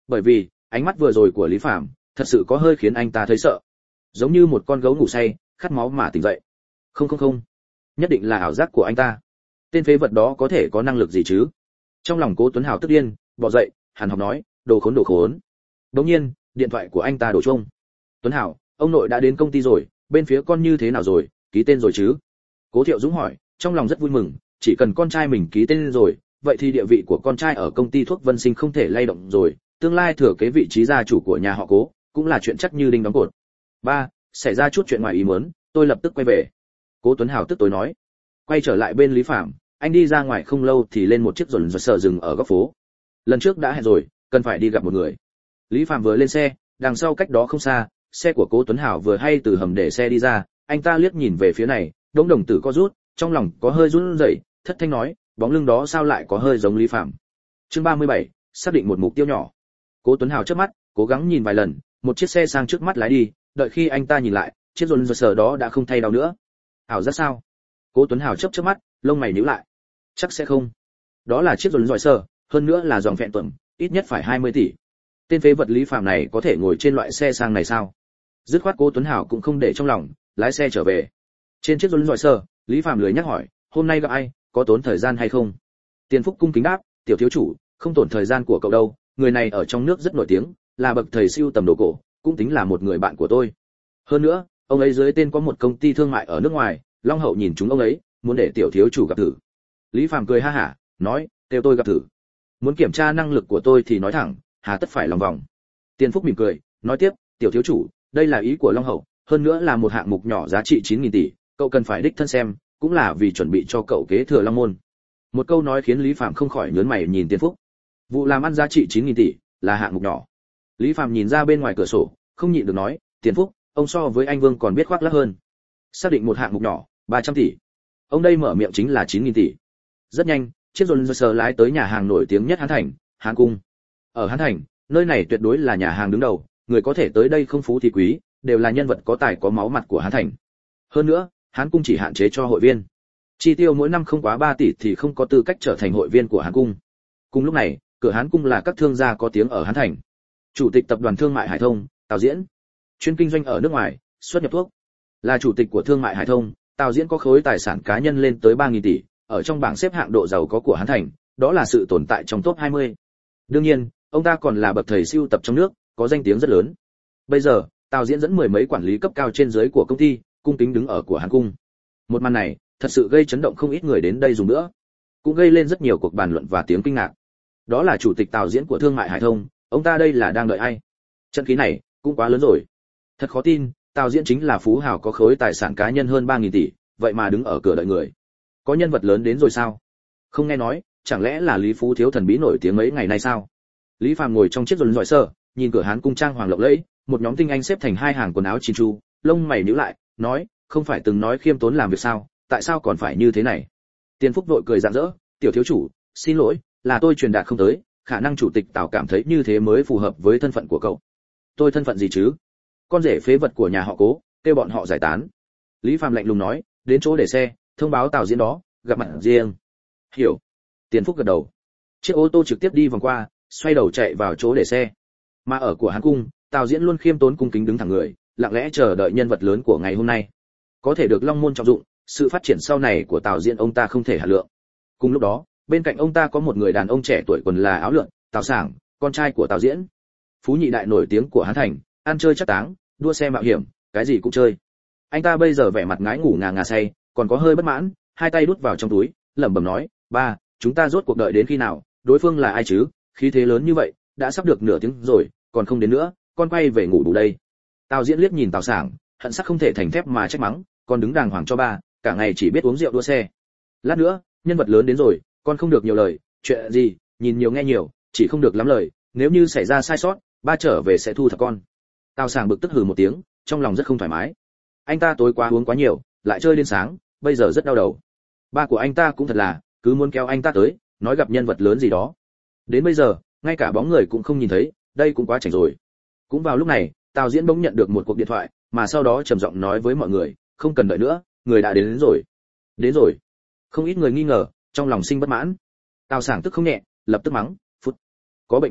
bởi vì ánh mắt vừa rồi của Lý Phàm thật sự có hơi khiến anh ta thấy sợ, giống như một con gấu ngủ say khát máu mà tỉnh dậy. Không không không, nhất định là ảo giác của anh ta. Tên phế vật đó có thể có năng lực gì chứ? Trong lòng Cố Tuấn Hào tức điên, bò dậy, hàn học nói, đồ khốn đồ khốn. Đột nhiên, điện thoại của anh ta đổ chuông. Tuấn Hào, ông nội đã đến công ty rồi, bên phía con như thế nào rồi, ký tên rồi chứ? Cố Thiệu Dũng hỏi, trong lòng rất vui mừng, chỉ cần con trai mình ký tên rồi, vậy thì địa vị của con trai ở công ty thuốc Vân Sinh không thể lay động rồi, tương lai thừa kế vị trí gia chủ của nhà họ Cố, cũng là chuyện chắc như đinh đóng cột. Ba, xảy ra chút chuyện ngoài ý muốn, tôi lập tức quay về. Cố Tuấn Hào tức tối nói. Quay trở lại bên Lý Phạm, anh đi ra ngoài không lâu thì lên một chiếc rồn rồn sở dừng ở góc phố. Lần trước đã hẹn rồi, cần phải đi gặp một người. Lý Phạm vừa lên xe, đằng sau cách đó không xa, xe của Cố Tuấn Hào vừa hay từ hầm để xe đi ra, anh ta liếc nhìn về phía này, đống đồng tử co rút, trong lòng có hơi run rẩy, thất thanh nói, bóng lưng đó sao lại có hơi giống Lý Phạm. Chương ba mươi bảy, xác định một mục tiêu nhỏ. Cố Tuấn Hào chớp mắt, cố gắng nhìn vài lần, một chiếc xe sang trước mắt lái đi, đợi khi anh ta nhìn lại, chiếc rồn rồn sở đó đã không thay đau nữa. Ảo giác sao? Cố Tuấn Hào chớp chớp mắt, lông mày nhíu lại. Chắc sẽ không. Đó là chiếc rồn rồn sở, hơn nữa là dòng phẹn tuẩm, ít nhất phải hai mươi tỷ. Tên phế vật Lý Phạm này có thể ngồi trên loại xe sang này sao? Dứt khoát Cố Tuấn Hào cũng không để trong lòng, lái xe trở về. Trên chiếc rồn rồn sở, Lý Phạm lười nhắc hỏi, hôm nay gặp ai, có tốn thời gian hay không? Tiền Phúc cung kính đáp, tiểu thiếu chủ, không tốn thời gian của cậu đâu, người này ở trong nước rất nổi tiếng, là bậc thầy siêu tầm đồ cổ, cũng tính là một người bạn của tôi. Hơn nữa, ông ấy dưới tên có một công ty thương mại ở nước ngoài, Long Hậu nhìn chúng ông ấy, muốn để tiểu thiếu chủ gặp thử. Lý Phàm cười ha hả, nói, kêu tôi gặp thử. Muốn kiểm tra năng lực của tôi thì nói thẳng, hà tất phải lòng vòng. Tiền Phúc mỉm cười, nói tiếp, tiểu thiếu chủ, đây là ý của Long Hậu, hơn nữa là một hạng mục nhỏ giá trị chín nghìn tỷ, cậu cần phải đích thân xem, cũng là vì chuẩn bị cho cậu kế thừa Long môn. Một câu nói khiến Lý Phàm không khỏi nhướng mày nhìn Tiền Phúc. Vụ làm ăn giá trị chín nghìn tỷ là hạng mục nhỏ. Lý Phàm nhìn ra bên ngoài cửa sổ, không nhịn được nói, Tiền Phúc, ông so với anh Vương còn biết khoác lác hơn. Xác định một hạng mục nhỏ, ba trăm tỷ. Ông đây mở miệng chính là chín nghìn tỷ. Rất nhanh, chiếc Rolls Royce lái tới nhà hàng nổi tiếng nhất Hán Thành, Hán Cung. Ở Hán Thành, nơi này tuyệt đối là nhà hàng đứng đầu, người có thể tới đây không phú thì quý, đều là nhân vật có tài có máu mặt của Hán Thành. Hơn nữa, Hán Cung chỉ hạn chế cho hội viên. Chi tiêu mỗi năm không quá ba tỷ thì không có tư cách trở thành hội viên của Hán Cung. Cùng lúc này, cửa Hán Cung là các thương gia có tiếng ở Hán Thành. Chủ tịch tập đoàn thương mại Hải Thông, Tào Diễn, chuyên kinh doanh ở nước ngoài, xuất nhập thuốc. Là chủ tịch của thương mại Hải Thông, Tào Diễn có khối tài sản cá nhân lên tới ba nghìn tỷ, ở trong bảng xếp hạng độ giàu có của Hán Thành, đó là sự tồn tại trong top hai mươi. Đương nhiên, ông ta còn là bậc thầy siêu tập trong nước, có danh tiếng rất lớn. Bây giờ, Tào Diễn dẫn mười mấy quản lý cấp cao trên dưới của công ty, cung kính đứng ở của Hán Cung. Một màn này, thật sự gây chấn động không ít người đến đây dùng nữa, cũng gây lên rất nhiều cuộc bàn luận và tiếng kinh ngạc. Đó là chủ tịch Tào Diễn của thương mại Hải Thông, ông ta đây là đang đợi ai? Trận khí này cũng quá lớn rồi. Thật khó tin, Tào Diễn chính là phú hào có khối tài sản cá nhân hơn ba nghìn tỷ, vậy mà đứng ở cửa đợi người. Có nhân vật lớn đến rồi sao? Không nghe nói, chẳng lẽ là Lý Phú thiếu thần bí nổi tiếng mấy ngày nay sao? Lý Phàm ngồi trong chiếc rồn rọi sơ, nhìn cửa Hán Cung trang hoàng lộng lẫy, một nhóm tinh anh xếp thành hai hàng quần áo chỉn chu, lông mày nhíu lại, nói, không phải từng nói khiêm tốn làm việc sao, tại sao còn phải như thế này? Tiền Phúc vội cười rạng rỡ, tiểu thiếu chủ, xin lỗi, là tôi truyền đạt không tới, khả năng chủ tịch Tào cảm thấy như thế mới phù hợp với thân phận của cậu. Tôi thân phận gì chứ? Con rể phế vật của nhà họ Cố, kêu bọn họ giải tán. Lý Phàm lạnh lùng nói, đến chỗ để xe, thông báo Tào Diễn đó, gặp mặt riêng. Hiểu. Tiền Phúc gật đầu. Chiếc ô tô trực tiếp đi vòng qua, xoay đầu chạy vào chỗ để xe. Mà ở của Hán Cung, Tào Diễn luôn khiêm tốn cung kính đứng thẳng người, lặng lẽ chờ đợi nhân vật lớn của ngày hôm nay. Có thể được Long môn trọng dụng, sự phát triển sau này của Tào Diễn ông ta không thể hạ lượng. Cùng lúc đó, bên cạnh ông ta có một người đàn ông trẻ tuổi quần là áo lượn, Tào Sảng, con trai của Tào Diễn. Phú nhị đại nổi tiếng của Hán Thành, ăn chơi chắc táng, đua xe mạo hiểm, cái gì cũng chơi. Anh ta bây giờ vẻ mặt ngái ngủ ngà ngà say, còn có hơi bất mãn, hai tay đút vào trong túi, lẩm bẩm nói, ba, chúng ta rốt cuộc đợi đến khi nào, đối phương là ai chứ, khí thế lớn như vậy, đã sắp được nửa tiếng rồi, còn không đến nữa, con quay về ngủ đủ đây. Tào Diễn liếc nhìn Tào Sảng, hận sắc không thể thành thép mà trách mắng, con đứng đàng hoàng cho ba, cả ngày chỉ biết uống rượu đua xe. Lát nữa, nhân vật lớn đến rồi, con không được nhiều lời, chuyện gì, nhìn nhiều nghe nhiều, chỉ không được lắm lời, nếu như xảy ra sai sót, ba trở về sẽ thu thập con. Tào Sảng bực tức hừ một tiếng, trong lòng rất không thoải mái. Anh ta tối quá uống quá nhiều, lại chơi đến sáng, bây giờ rất đau đầu. Ba của anh ta cũng thật là, cứ muốn kéo anh ta tới, nói gặp nhân vật lớn gì đó. Đến bây giờ, ngay cả bóng người cũng không nhìn thấy, đây cũng quá chảnh rồi. Cũng vào lúc này, Tào Diễn bỗng nhận được một cuộc điện thoại, mà sau đó trầm giọng nói với mọi người, không cần đợi nữa, người đã đến, đến rồi. Đến rồi. Không ít người nghi ngờ, trong lòng sinh bất mãn. Tào Sảng tức không nhẹ, lập tức mắng, phút. Có bệnh à,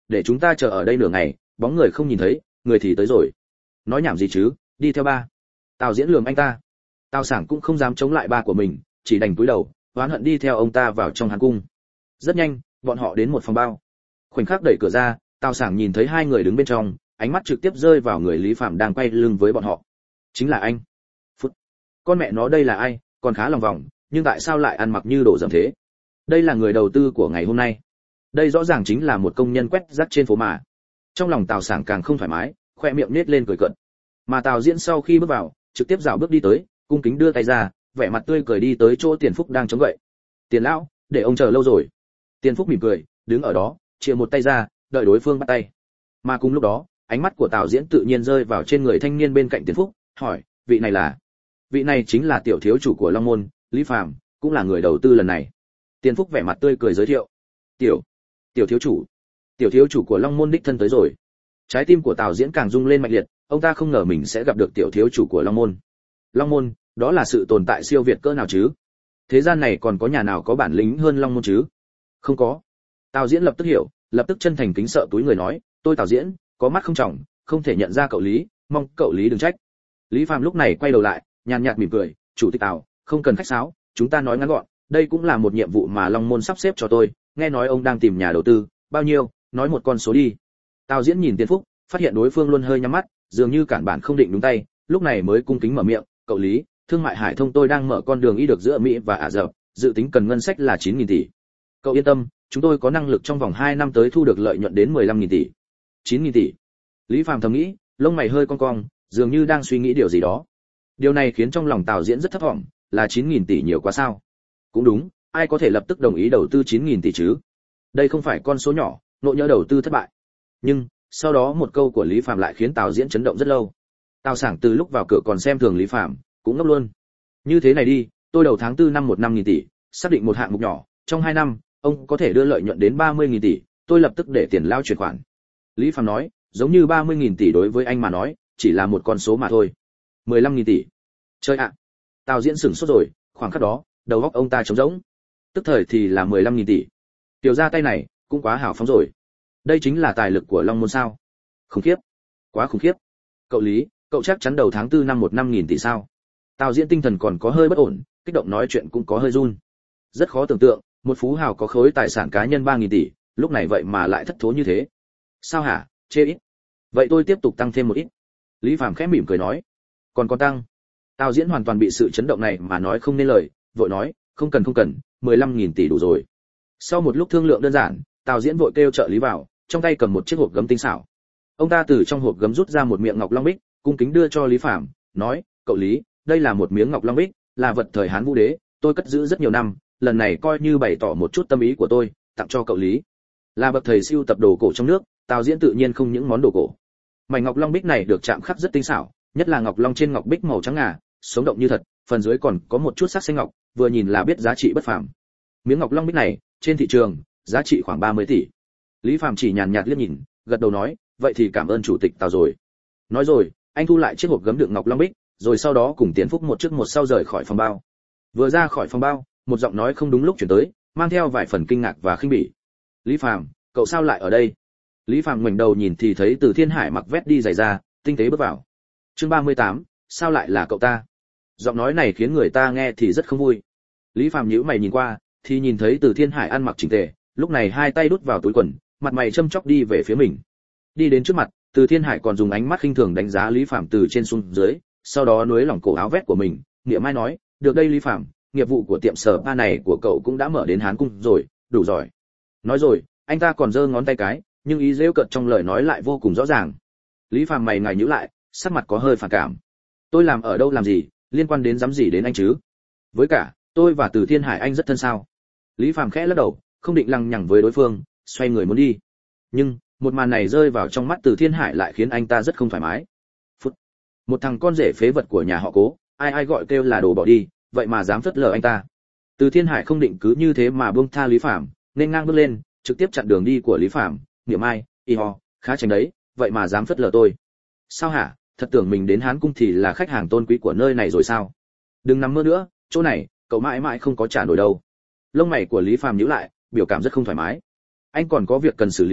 để chúng ta chờ ở đây nửa ngày, bóng người không nhìn thấy, người thì tới rồi. Nói nhảm gì chứ, đi theo ba. Tào Diễn lườm anh ta. Tào Sảng cũng không dám chống lại ba của mình, chỉ đành cúi đầu, oán hận đi theo ông ta vào trong hàn cung. Rất nhanh, bọn họ đến một phòng bao. Khoảnh khắc đẩy cửa ra, Tào Sảng nhìn thấy hai người đứng bên trong, ánh mắt trực tiếp rơi vào người Lý Phạm đang quay lưng với bọn họ. Chính là anh. Phút. Con mẹ nó đây là ai, còn khá lòng vòng, nhưng tại sao lại ăn mặc như đồ dầm thế? Đây là người đầu tư của ngày hôm nay. Đây rõ ràng chính là một công nhân quét rác trên phố mà. Trong lòng Tào Sảng càng không thoải mái, khoe miệng nết lên cười cợt. Mà Tào Diễn sau khi bước vào, trực tiếp dạo bước đi tới, cung kính đưa tay ra, vẻ mặt tươi cười đi tới chỗ Tiền Phúc đang chống gậy. Tiền lão, để ông chờ lâu rồi. Tiền Phúc mỉm cười, đứng ở đó, chìa một tay ra, đợi đối phương bắt tay. Mà cùng lúc đó, ánh mắt của Tào Diễn tự nhiên rơi vào trên người thanh niên bên cạnh Tiền Phúc, hỏi, vị này là? Vị này chính là tiểu thiếu chủ của Long Môn, Lý Phàm, cũng là người đầu tư lần này. Tiền Phúc vẻ mặt tươi cười giới thiệu. Tiểu, tiểu thiếu chủ, tiểu thiếu chủ của Long Môn đích thân tới rồi. Trái tim của Tào Diễn càng rung lên mạnh liệt, ông ta không ngờ mình sẽ gặp được tiểu thiếu chủ của Long Môn. Long Môn, đó là sự tồn tại siêu việt cỡ nào chứ? Thế gian này còn có nhà nào có bản lĩnh hơn Long Môn chứ? Không có. Tào Diễn lập tức hiểu, lập tức chân thành kính sợ túi người nói, tôi Tào Diễn, có mắt không trọng, không thể nhận ra cậu Lý, mong cậu Lý đừng trách. Lý Phàm lúc này quay đầu lại, nhàn nhạt mỉm cười, chủ tịch Tào, không cần khách sáo, chúng ta nói ngắn gọn, đây cũng là một nhiệm vụ mà Long Môn sắp xếp cho tôi, nghe nói ông đang tìm nhà đầu tư, bao nhiêu, nói một con số đi. Tào Diễn nhìn Tiền Phúc, phát hiện đối phương luôn hơi nhắm mắt, dường như cản bản không định đúng tay, lúc này mới cung kính mở miệng, cậu Lý, thương mại hải thông tôi đang mở con đường y được giữa Mỹ và Ả Rập, dự tính cần ngân sách là chín nghìn tỷ. Cậu yên tâm, chúng tôi có năng lực trong vòng hai năm tới thu được lợi nhuận đến mười lăm nghìn tỷ. chín nghìn tỷ. Lý Phàm thầm nghĩ, lông mày hơi cong cong, dường như đang suy nghĩ điều gì đó. Điều này khiến trong lòng Tào Diễn rất thấp vọng, là chín nghìn tỷ nhiều quá sao? Cũng đúng, ai có thể lập tức đồng ý đầu tư chín nghìn tỷ chứ? Đây không phải con số nhỏ, nỗi nhỡ đầu tư thất bại. Nhưng, sau đó một câu của Lý Phàm lại khiến Tào Diễn chấn động rất lâu. Tào Sảng từ lúc vào cửa còn xem thường Lý Phàm, cũng ngốc luôn. Như thế này đi, tôi đầu tháng tư năm một năm nghìn tỷ, xác định một hạng mục nhỏ, trong hai năm, ông có thể đưa lợi nhuận đến ba mươi nghìn tỷ, tôi lập tức để tiền lao chuyển khoản. Lý Phàm nói, giống như ba mươi nghìn tỷ đối với anh mà nói, chỉ là một con số mà thôi. mười lăm nghìn tỷ. Chơi ạ. À. Tào Diễn sửng sốt rồi, khoảng khắc đó, đầu óc ông ta trống rỗng. Tức thời thì là mười lăm nghìn tỷ. Tiểu ra tay này, cũng quá hào phóng rồi. Đây chính là tài lực của Long Môn sao? Khủng khiếp. Quá khủng khiếp. Cậu Lý, cậu chắc chắn đầu tháng tư năm một năm nghìn tỷ sao? Tào Diễn tinh thần còn có hơi bất ổn, kích động nói chuyện cũng có hơi run. Rất khó tưởng tượng, một phú hào có khối tài sản cá nhân ba nghìn tỷ, lúc này vậy mà lại thất thố như thế. Sao hả, chê ít. Vậy tôi tiếp tục tăng thêm một ít. Lý Phàm khẽ mỉm cười nói. Còn có tăng. Tào Diễn hoàn toàn bị sự chấn động này mà nói không nên lời, vội nói, không cần không cần, mười lăm nghìn tỷ đủ rồi. Sau một lúc thương lượng đơn giản, Tào Diễn vội kêu trợ lý vào, trong tay cầm một chiếc hộp gấm tinh xảo. Ông ta từ trong hộp gấm rút ra một miệng ngọc long bích, cung kính đưa cho Lý Phàm, nói, cậu Lý, đây là một miếng ngọc long bích, là vật thời Hán Vũ Đế, tôi cất giữ rất nhiều năm, lần này coi như bày tỏ một chút tâm ý của tôi, tặng cho cậu Lý. Là bậc thầy siêu tập đồ cổ trong nước, Tào Diễn tự nhiên không những món đồ cổ. Mảnh ngọc long bích này được chạm khắc rất tinh xảo, nhất là ngọc long trên ngọc bích màu trắng ngà, sống động như thật, phần dưới còn có một chút sắc xanh ngọc, vừa nhìn là biết giá trị bất phàm. Miếng ngọc long bích này, trên thị trường, giá trị khoảng ba mươi tỷ. Lý Phàm chỉ nhàn nhạt liếc nhìn, gật đầu nói, vậy thì cảm ơn chủ tịch Tào rồi. Nói rồi, anh thu lại chiếc hộp gấm đựng ngọc long bích, rồi sau đó cùng Tiền Phúc một trước một sau rời khỏi phòng bao. Vừa ra khỏi phòng bao, một giọng nói không đúng lúc chuyển tới, mang theo vài phần kinh ngạc và khinh bỉ. Lý Phàm, cậu sao lại ở đây? Lý Phàm ngoảnh đầu nhìn thì thấy Từ Thiên Hải mặc vest đi giày da, tinh tế bước vào. Chương ba mươi tám, sao lại là cậu ta? Giọng nói này khiến người ta nghe thì rất không vui. Lý Phàm nhíu mày nhìn qua, thì nhìn thấy Từ Thiên Hải ăn mặc chỉnh tề, lúc này hai tay đút vào túi quần, mặt mày châm chọc đi về phía mình. Đi đến trước mặt, Từ Thiên Hải còn dùng ánh mắt khinh thường đánh giá Lý Phàm từ trên xuống dưới, sau đó nuối lỏng cổ áo vest của mình, niệm mai nói, được đây Lý Phàm, nghiệp vụ của tiệm sở ba này của cậu cũng đã mở đến Hán Cung rồi, đủ giỏi. Nói rồi, anh ta còn giơ ngón tay cái, nhưng ý giễu cợt trong lời nói lại vô cùng rõ ràng. Lý Phàm mày ngài nhíu lại, sắc mặt có hơi phản cảm. Tôi làm ở đâu làm gì, liên quan đến dám gì đến anh chứ? Với cả, tôi và Từ Thiên Hải anh rất thân sao? Lý Phàm khẽ lắc đầu, không định lằng nhằng với đối phương, xoay người muốn đi. Nhưng, một màn này rơi vào trong mắt Từ Thiên Hải lại khiến anh ta rất không thoải mái. Phút. Một thằng con rể phế vật của nhà họ Cố, ai ai gọi kêu là đồ bỏ đi, vậy mà dám phớt lờ anh ta. Từ Thiên Hải không định cứ như thế mà buông tha Lý Phàm, nên ngang bước lên, trực tiếp chặn đường đi của Lý Phàm, niệm ai, y ho, khá tránh đấy, vậy mà dám phớt lờ tôi. Sao hả, thật tưởng mình đến Hán Cung thì là khách hàng tôn quý của nơi này rồi sao? Đừng nằm mơ nữa, chỗ này, cậu mãi mãi không có trả nổi đâu. Lông mày của Lý Phàm nhíu lại, biểu cảm rất không thoải mái. Anh còn có việc cần xử lý,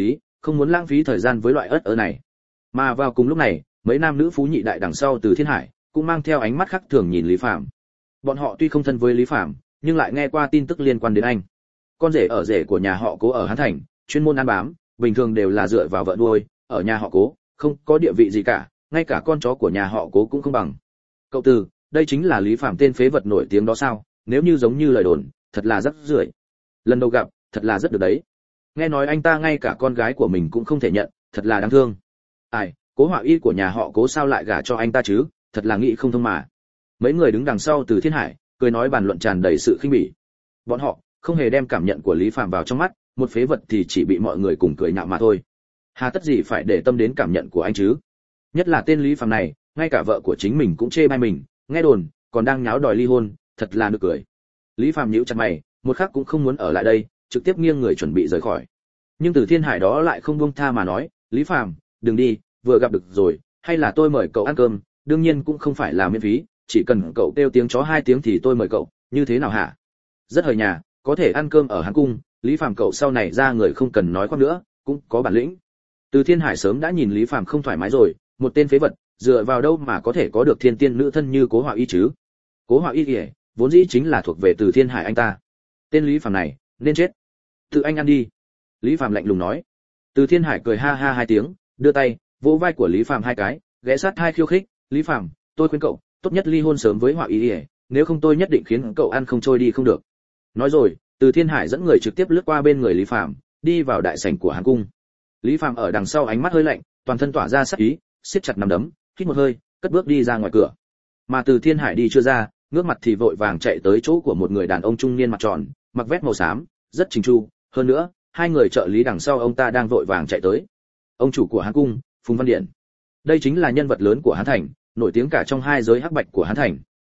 không muốn lãng phí thời gian với loại ớt ớ này. Mà vào cùng lúc này, mấy nam nữ phú nhị đại đằng sau Từ Thiên Hải cũng mang theo ánh mắt khác thường nhìn Lý Phàm. Bọn họ tuy không thân với Lý Phàm, nhưng lại nghe qua tin tức liên quan đến anh. Con rể ở rể của nhà họ Cố ở Hán Thành, chuyên môn ăn bám, bình thường đều là dựa vào vợ nuôi, ở nhà họ Cố, không có địa vị gì cả, ngay cả con chó của nhà họ Cố cũng không bằng. Cậu Từ, đây chính là Lý Phàm tên phế vật nổi tiếng đó sao? Nếu như giống như lời đồn, thật là rất rưởi. Lần đầu gặp, thật là rất được đấy. Nghe nói anh ta ngay cả con gái của mình cũng không thể nhận, thật là đáng thương. Ai, Cố Họa Y của nhà họ Cố sao lại gả cho anh ta chứ, thật là nghĩ không thông mà. Mấy người đứng đằng sau Từ Thiên Hải, cười nói bàn luận tràn đầy sự khinh bỉ. Bọn họ không hề đem cảm nhận của Lý Phàm vào trong mắt, một phế vật thì chỉ bị mọi người cùng cười nhạo mà thôi. Hà tất gì phải để tâm đến cảm nhận của anh chứ? Nhất là tên Lý Phàm này, ngay cả vợ của chính mình cũng chê bai mình, nghe đồn còn đang nháo đòi ly hôn, thật là nực cười. Lý Phàm nhíu chặt mày, một khắc cũng không muốn ở lại đây, trực tiếp nghiêng người chuẩn bị rời khỏi. Nhưng Từ Thiên Hải đó lại không buông tha mà nói, "Lý Phàm, đừng đi, vừa gặp được rồi, hay là tôi mời cậu ăn cơm, đương nhiên cũng không phải là miễn phí, chỉ cần cậu kêu tiếng chó hai tiếng thì tôi mời cậu, như thế nào hả?" Rất hời nhà, có thể ăn cơm ở Hán cung, Lý Phàm cậu sau này ra người không cần nói khoác nữa, cũng có bản lĩnh. Từ Thiên Hải sớm đã nhìn Lý Phàm không thoải mái rồi, một tên phế vật, dựa vào đâu mà có thể có được thiên tiên nữ thân như Cố Họa Y chứ? Cố Họa Y kìa, vốn dĩ chính là thuộc về Từ Thiên Hải anh ta. Tên Lý Phàm này, nên chết. Tự anh ăn đi. Lý Phàm lạnh lùng nói. Từ Thiên Hải cười ha ha hai tiếng, đưa tay vỗ vai của Lý Phàm hai cái, ghé sát hai khiêu khích, "Lý Phàm, tôi khuyên cậu, tốt nhất ly hôn sớm với Họa Y, nếu không tôi nhất định khiến cậu ăn không trôi đi không được." Nói rồi, Từ Thiên Hải dẫn người trực tiếp lướt qua bên người Lý Phàm, đi vào đại sảnh của Hán cung. Lý Phàm ở đằng sau ánh mắt hơi lạnh, toàn thân tỏa ra sát ý, siết chặt nắm đấm, hít một hơi, cất bước đi ra ngoài cửa. Mà Từ Thiên Hải đi chưa ra, ngước mặt thì vội vàng chạy tới chỗ của một người đàn ông trung niên mặt tròn, mặc vest màu xám, rất chỉnh chu, hơn nữa, hai người trợ lý đằng sau ông ta đang vội vàng chạy tới. Ông chủ của Hán cung, Phùng Văn Điện. Đây chính là nhân vật lớn của Hán Thành, nổi tiếng cả trong hai giới hắc bạch của Hán Thành.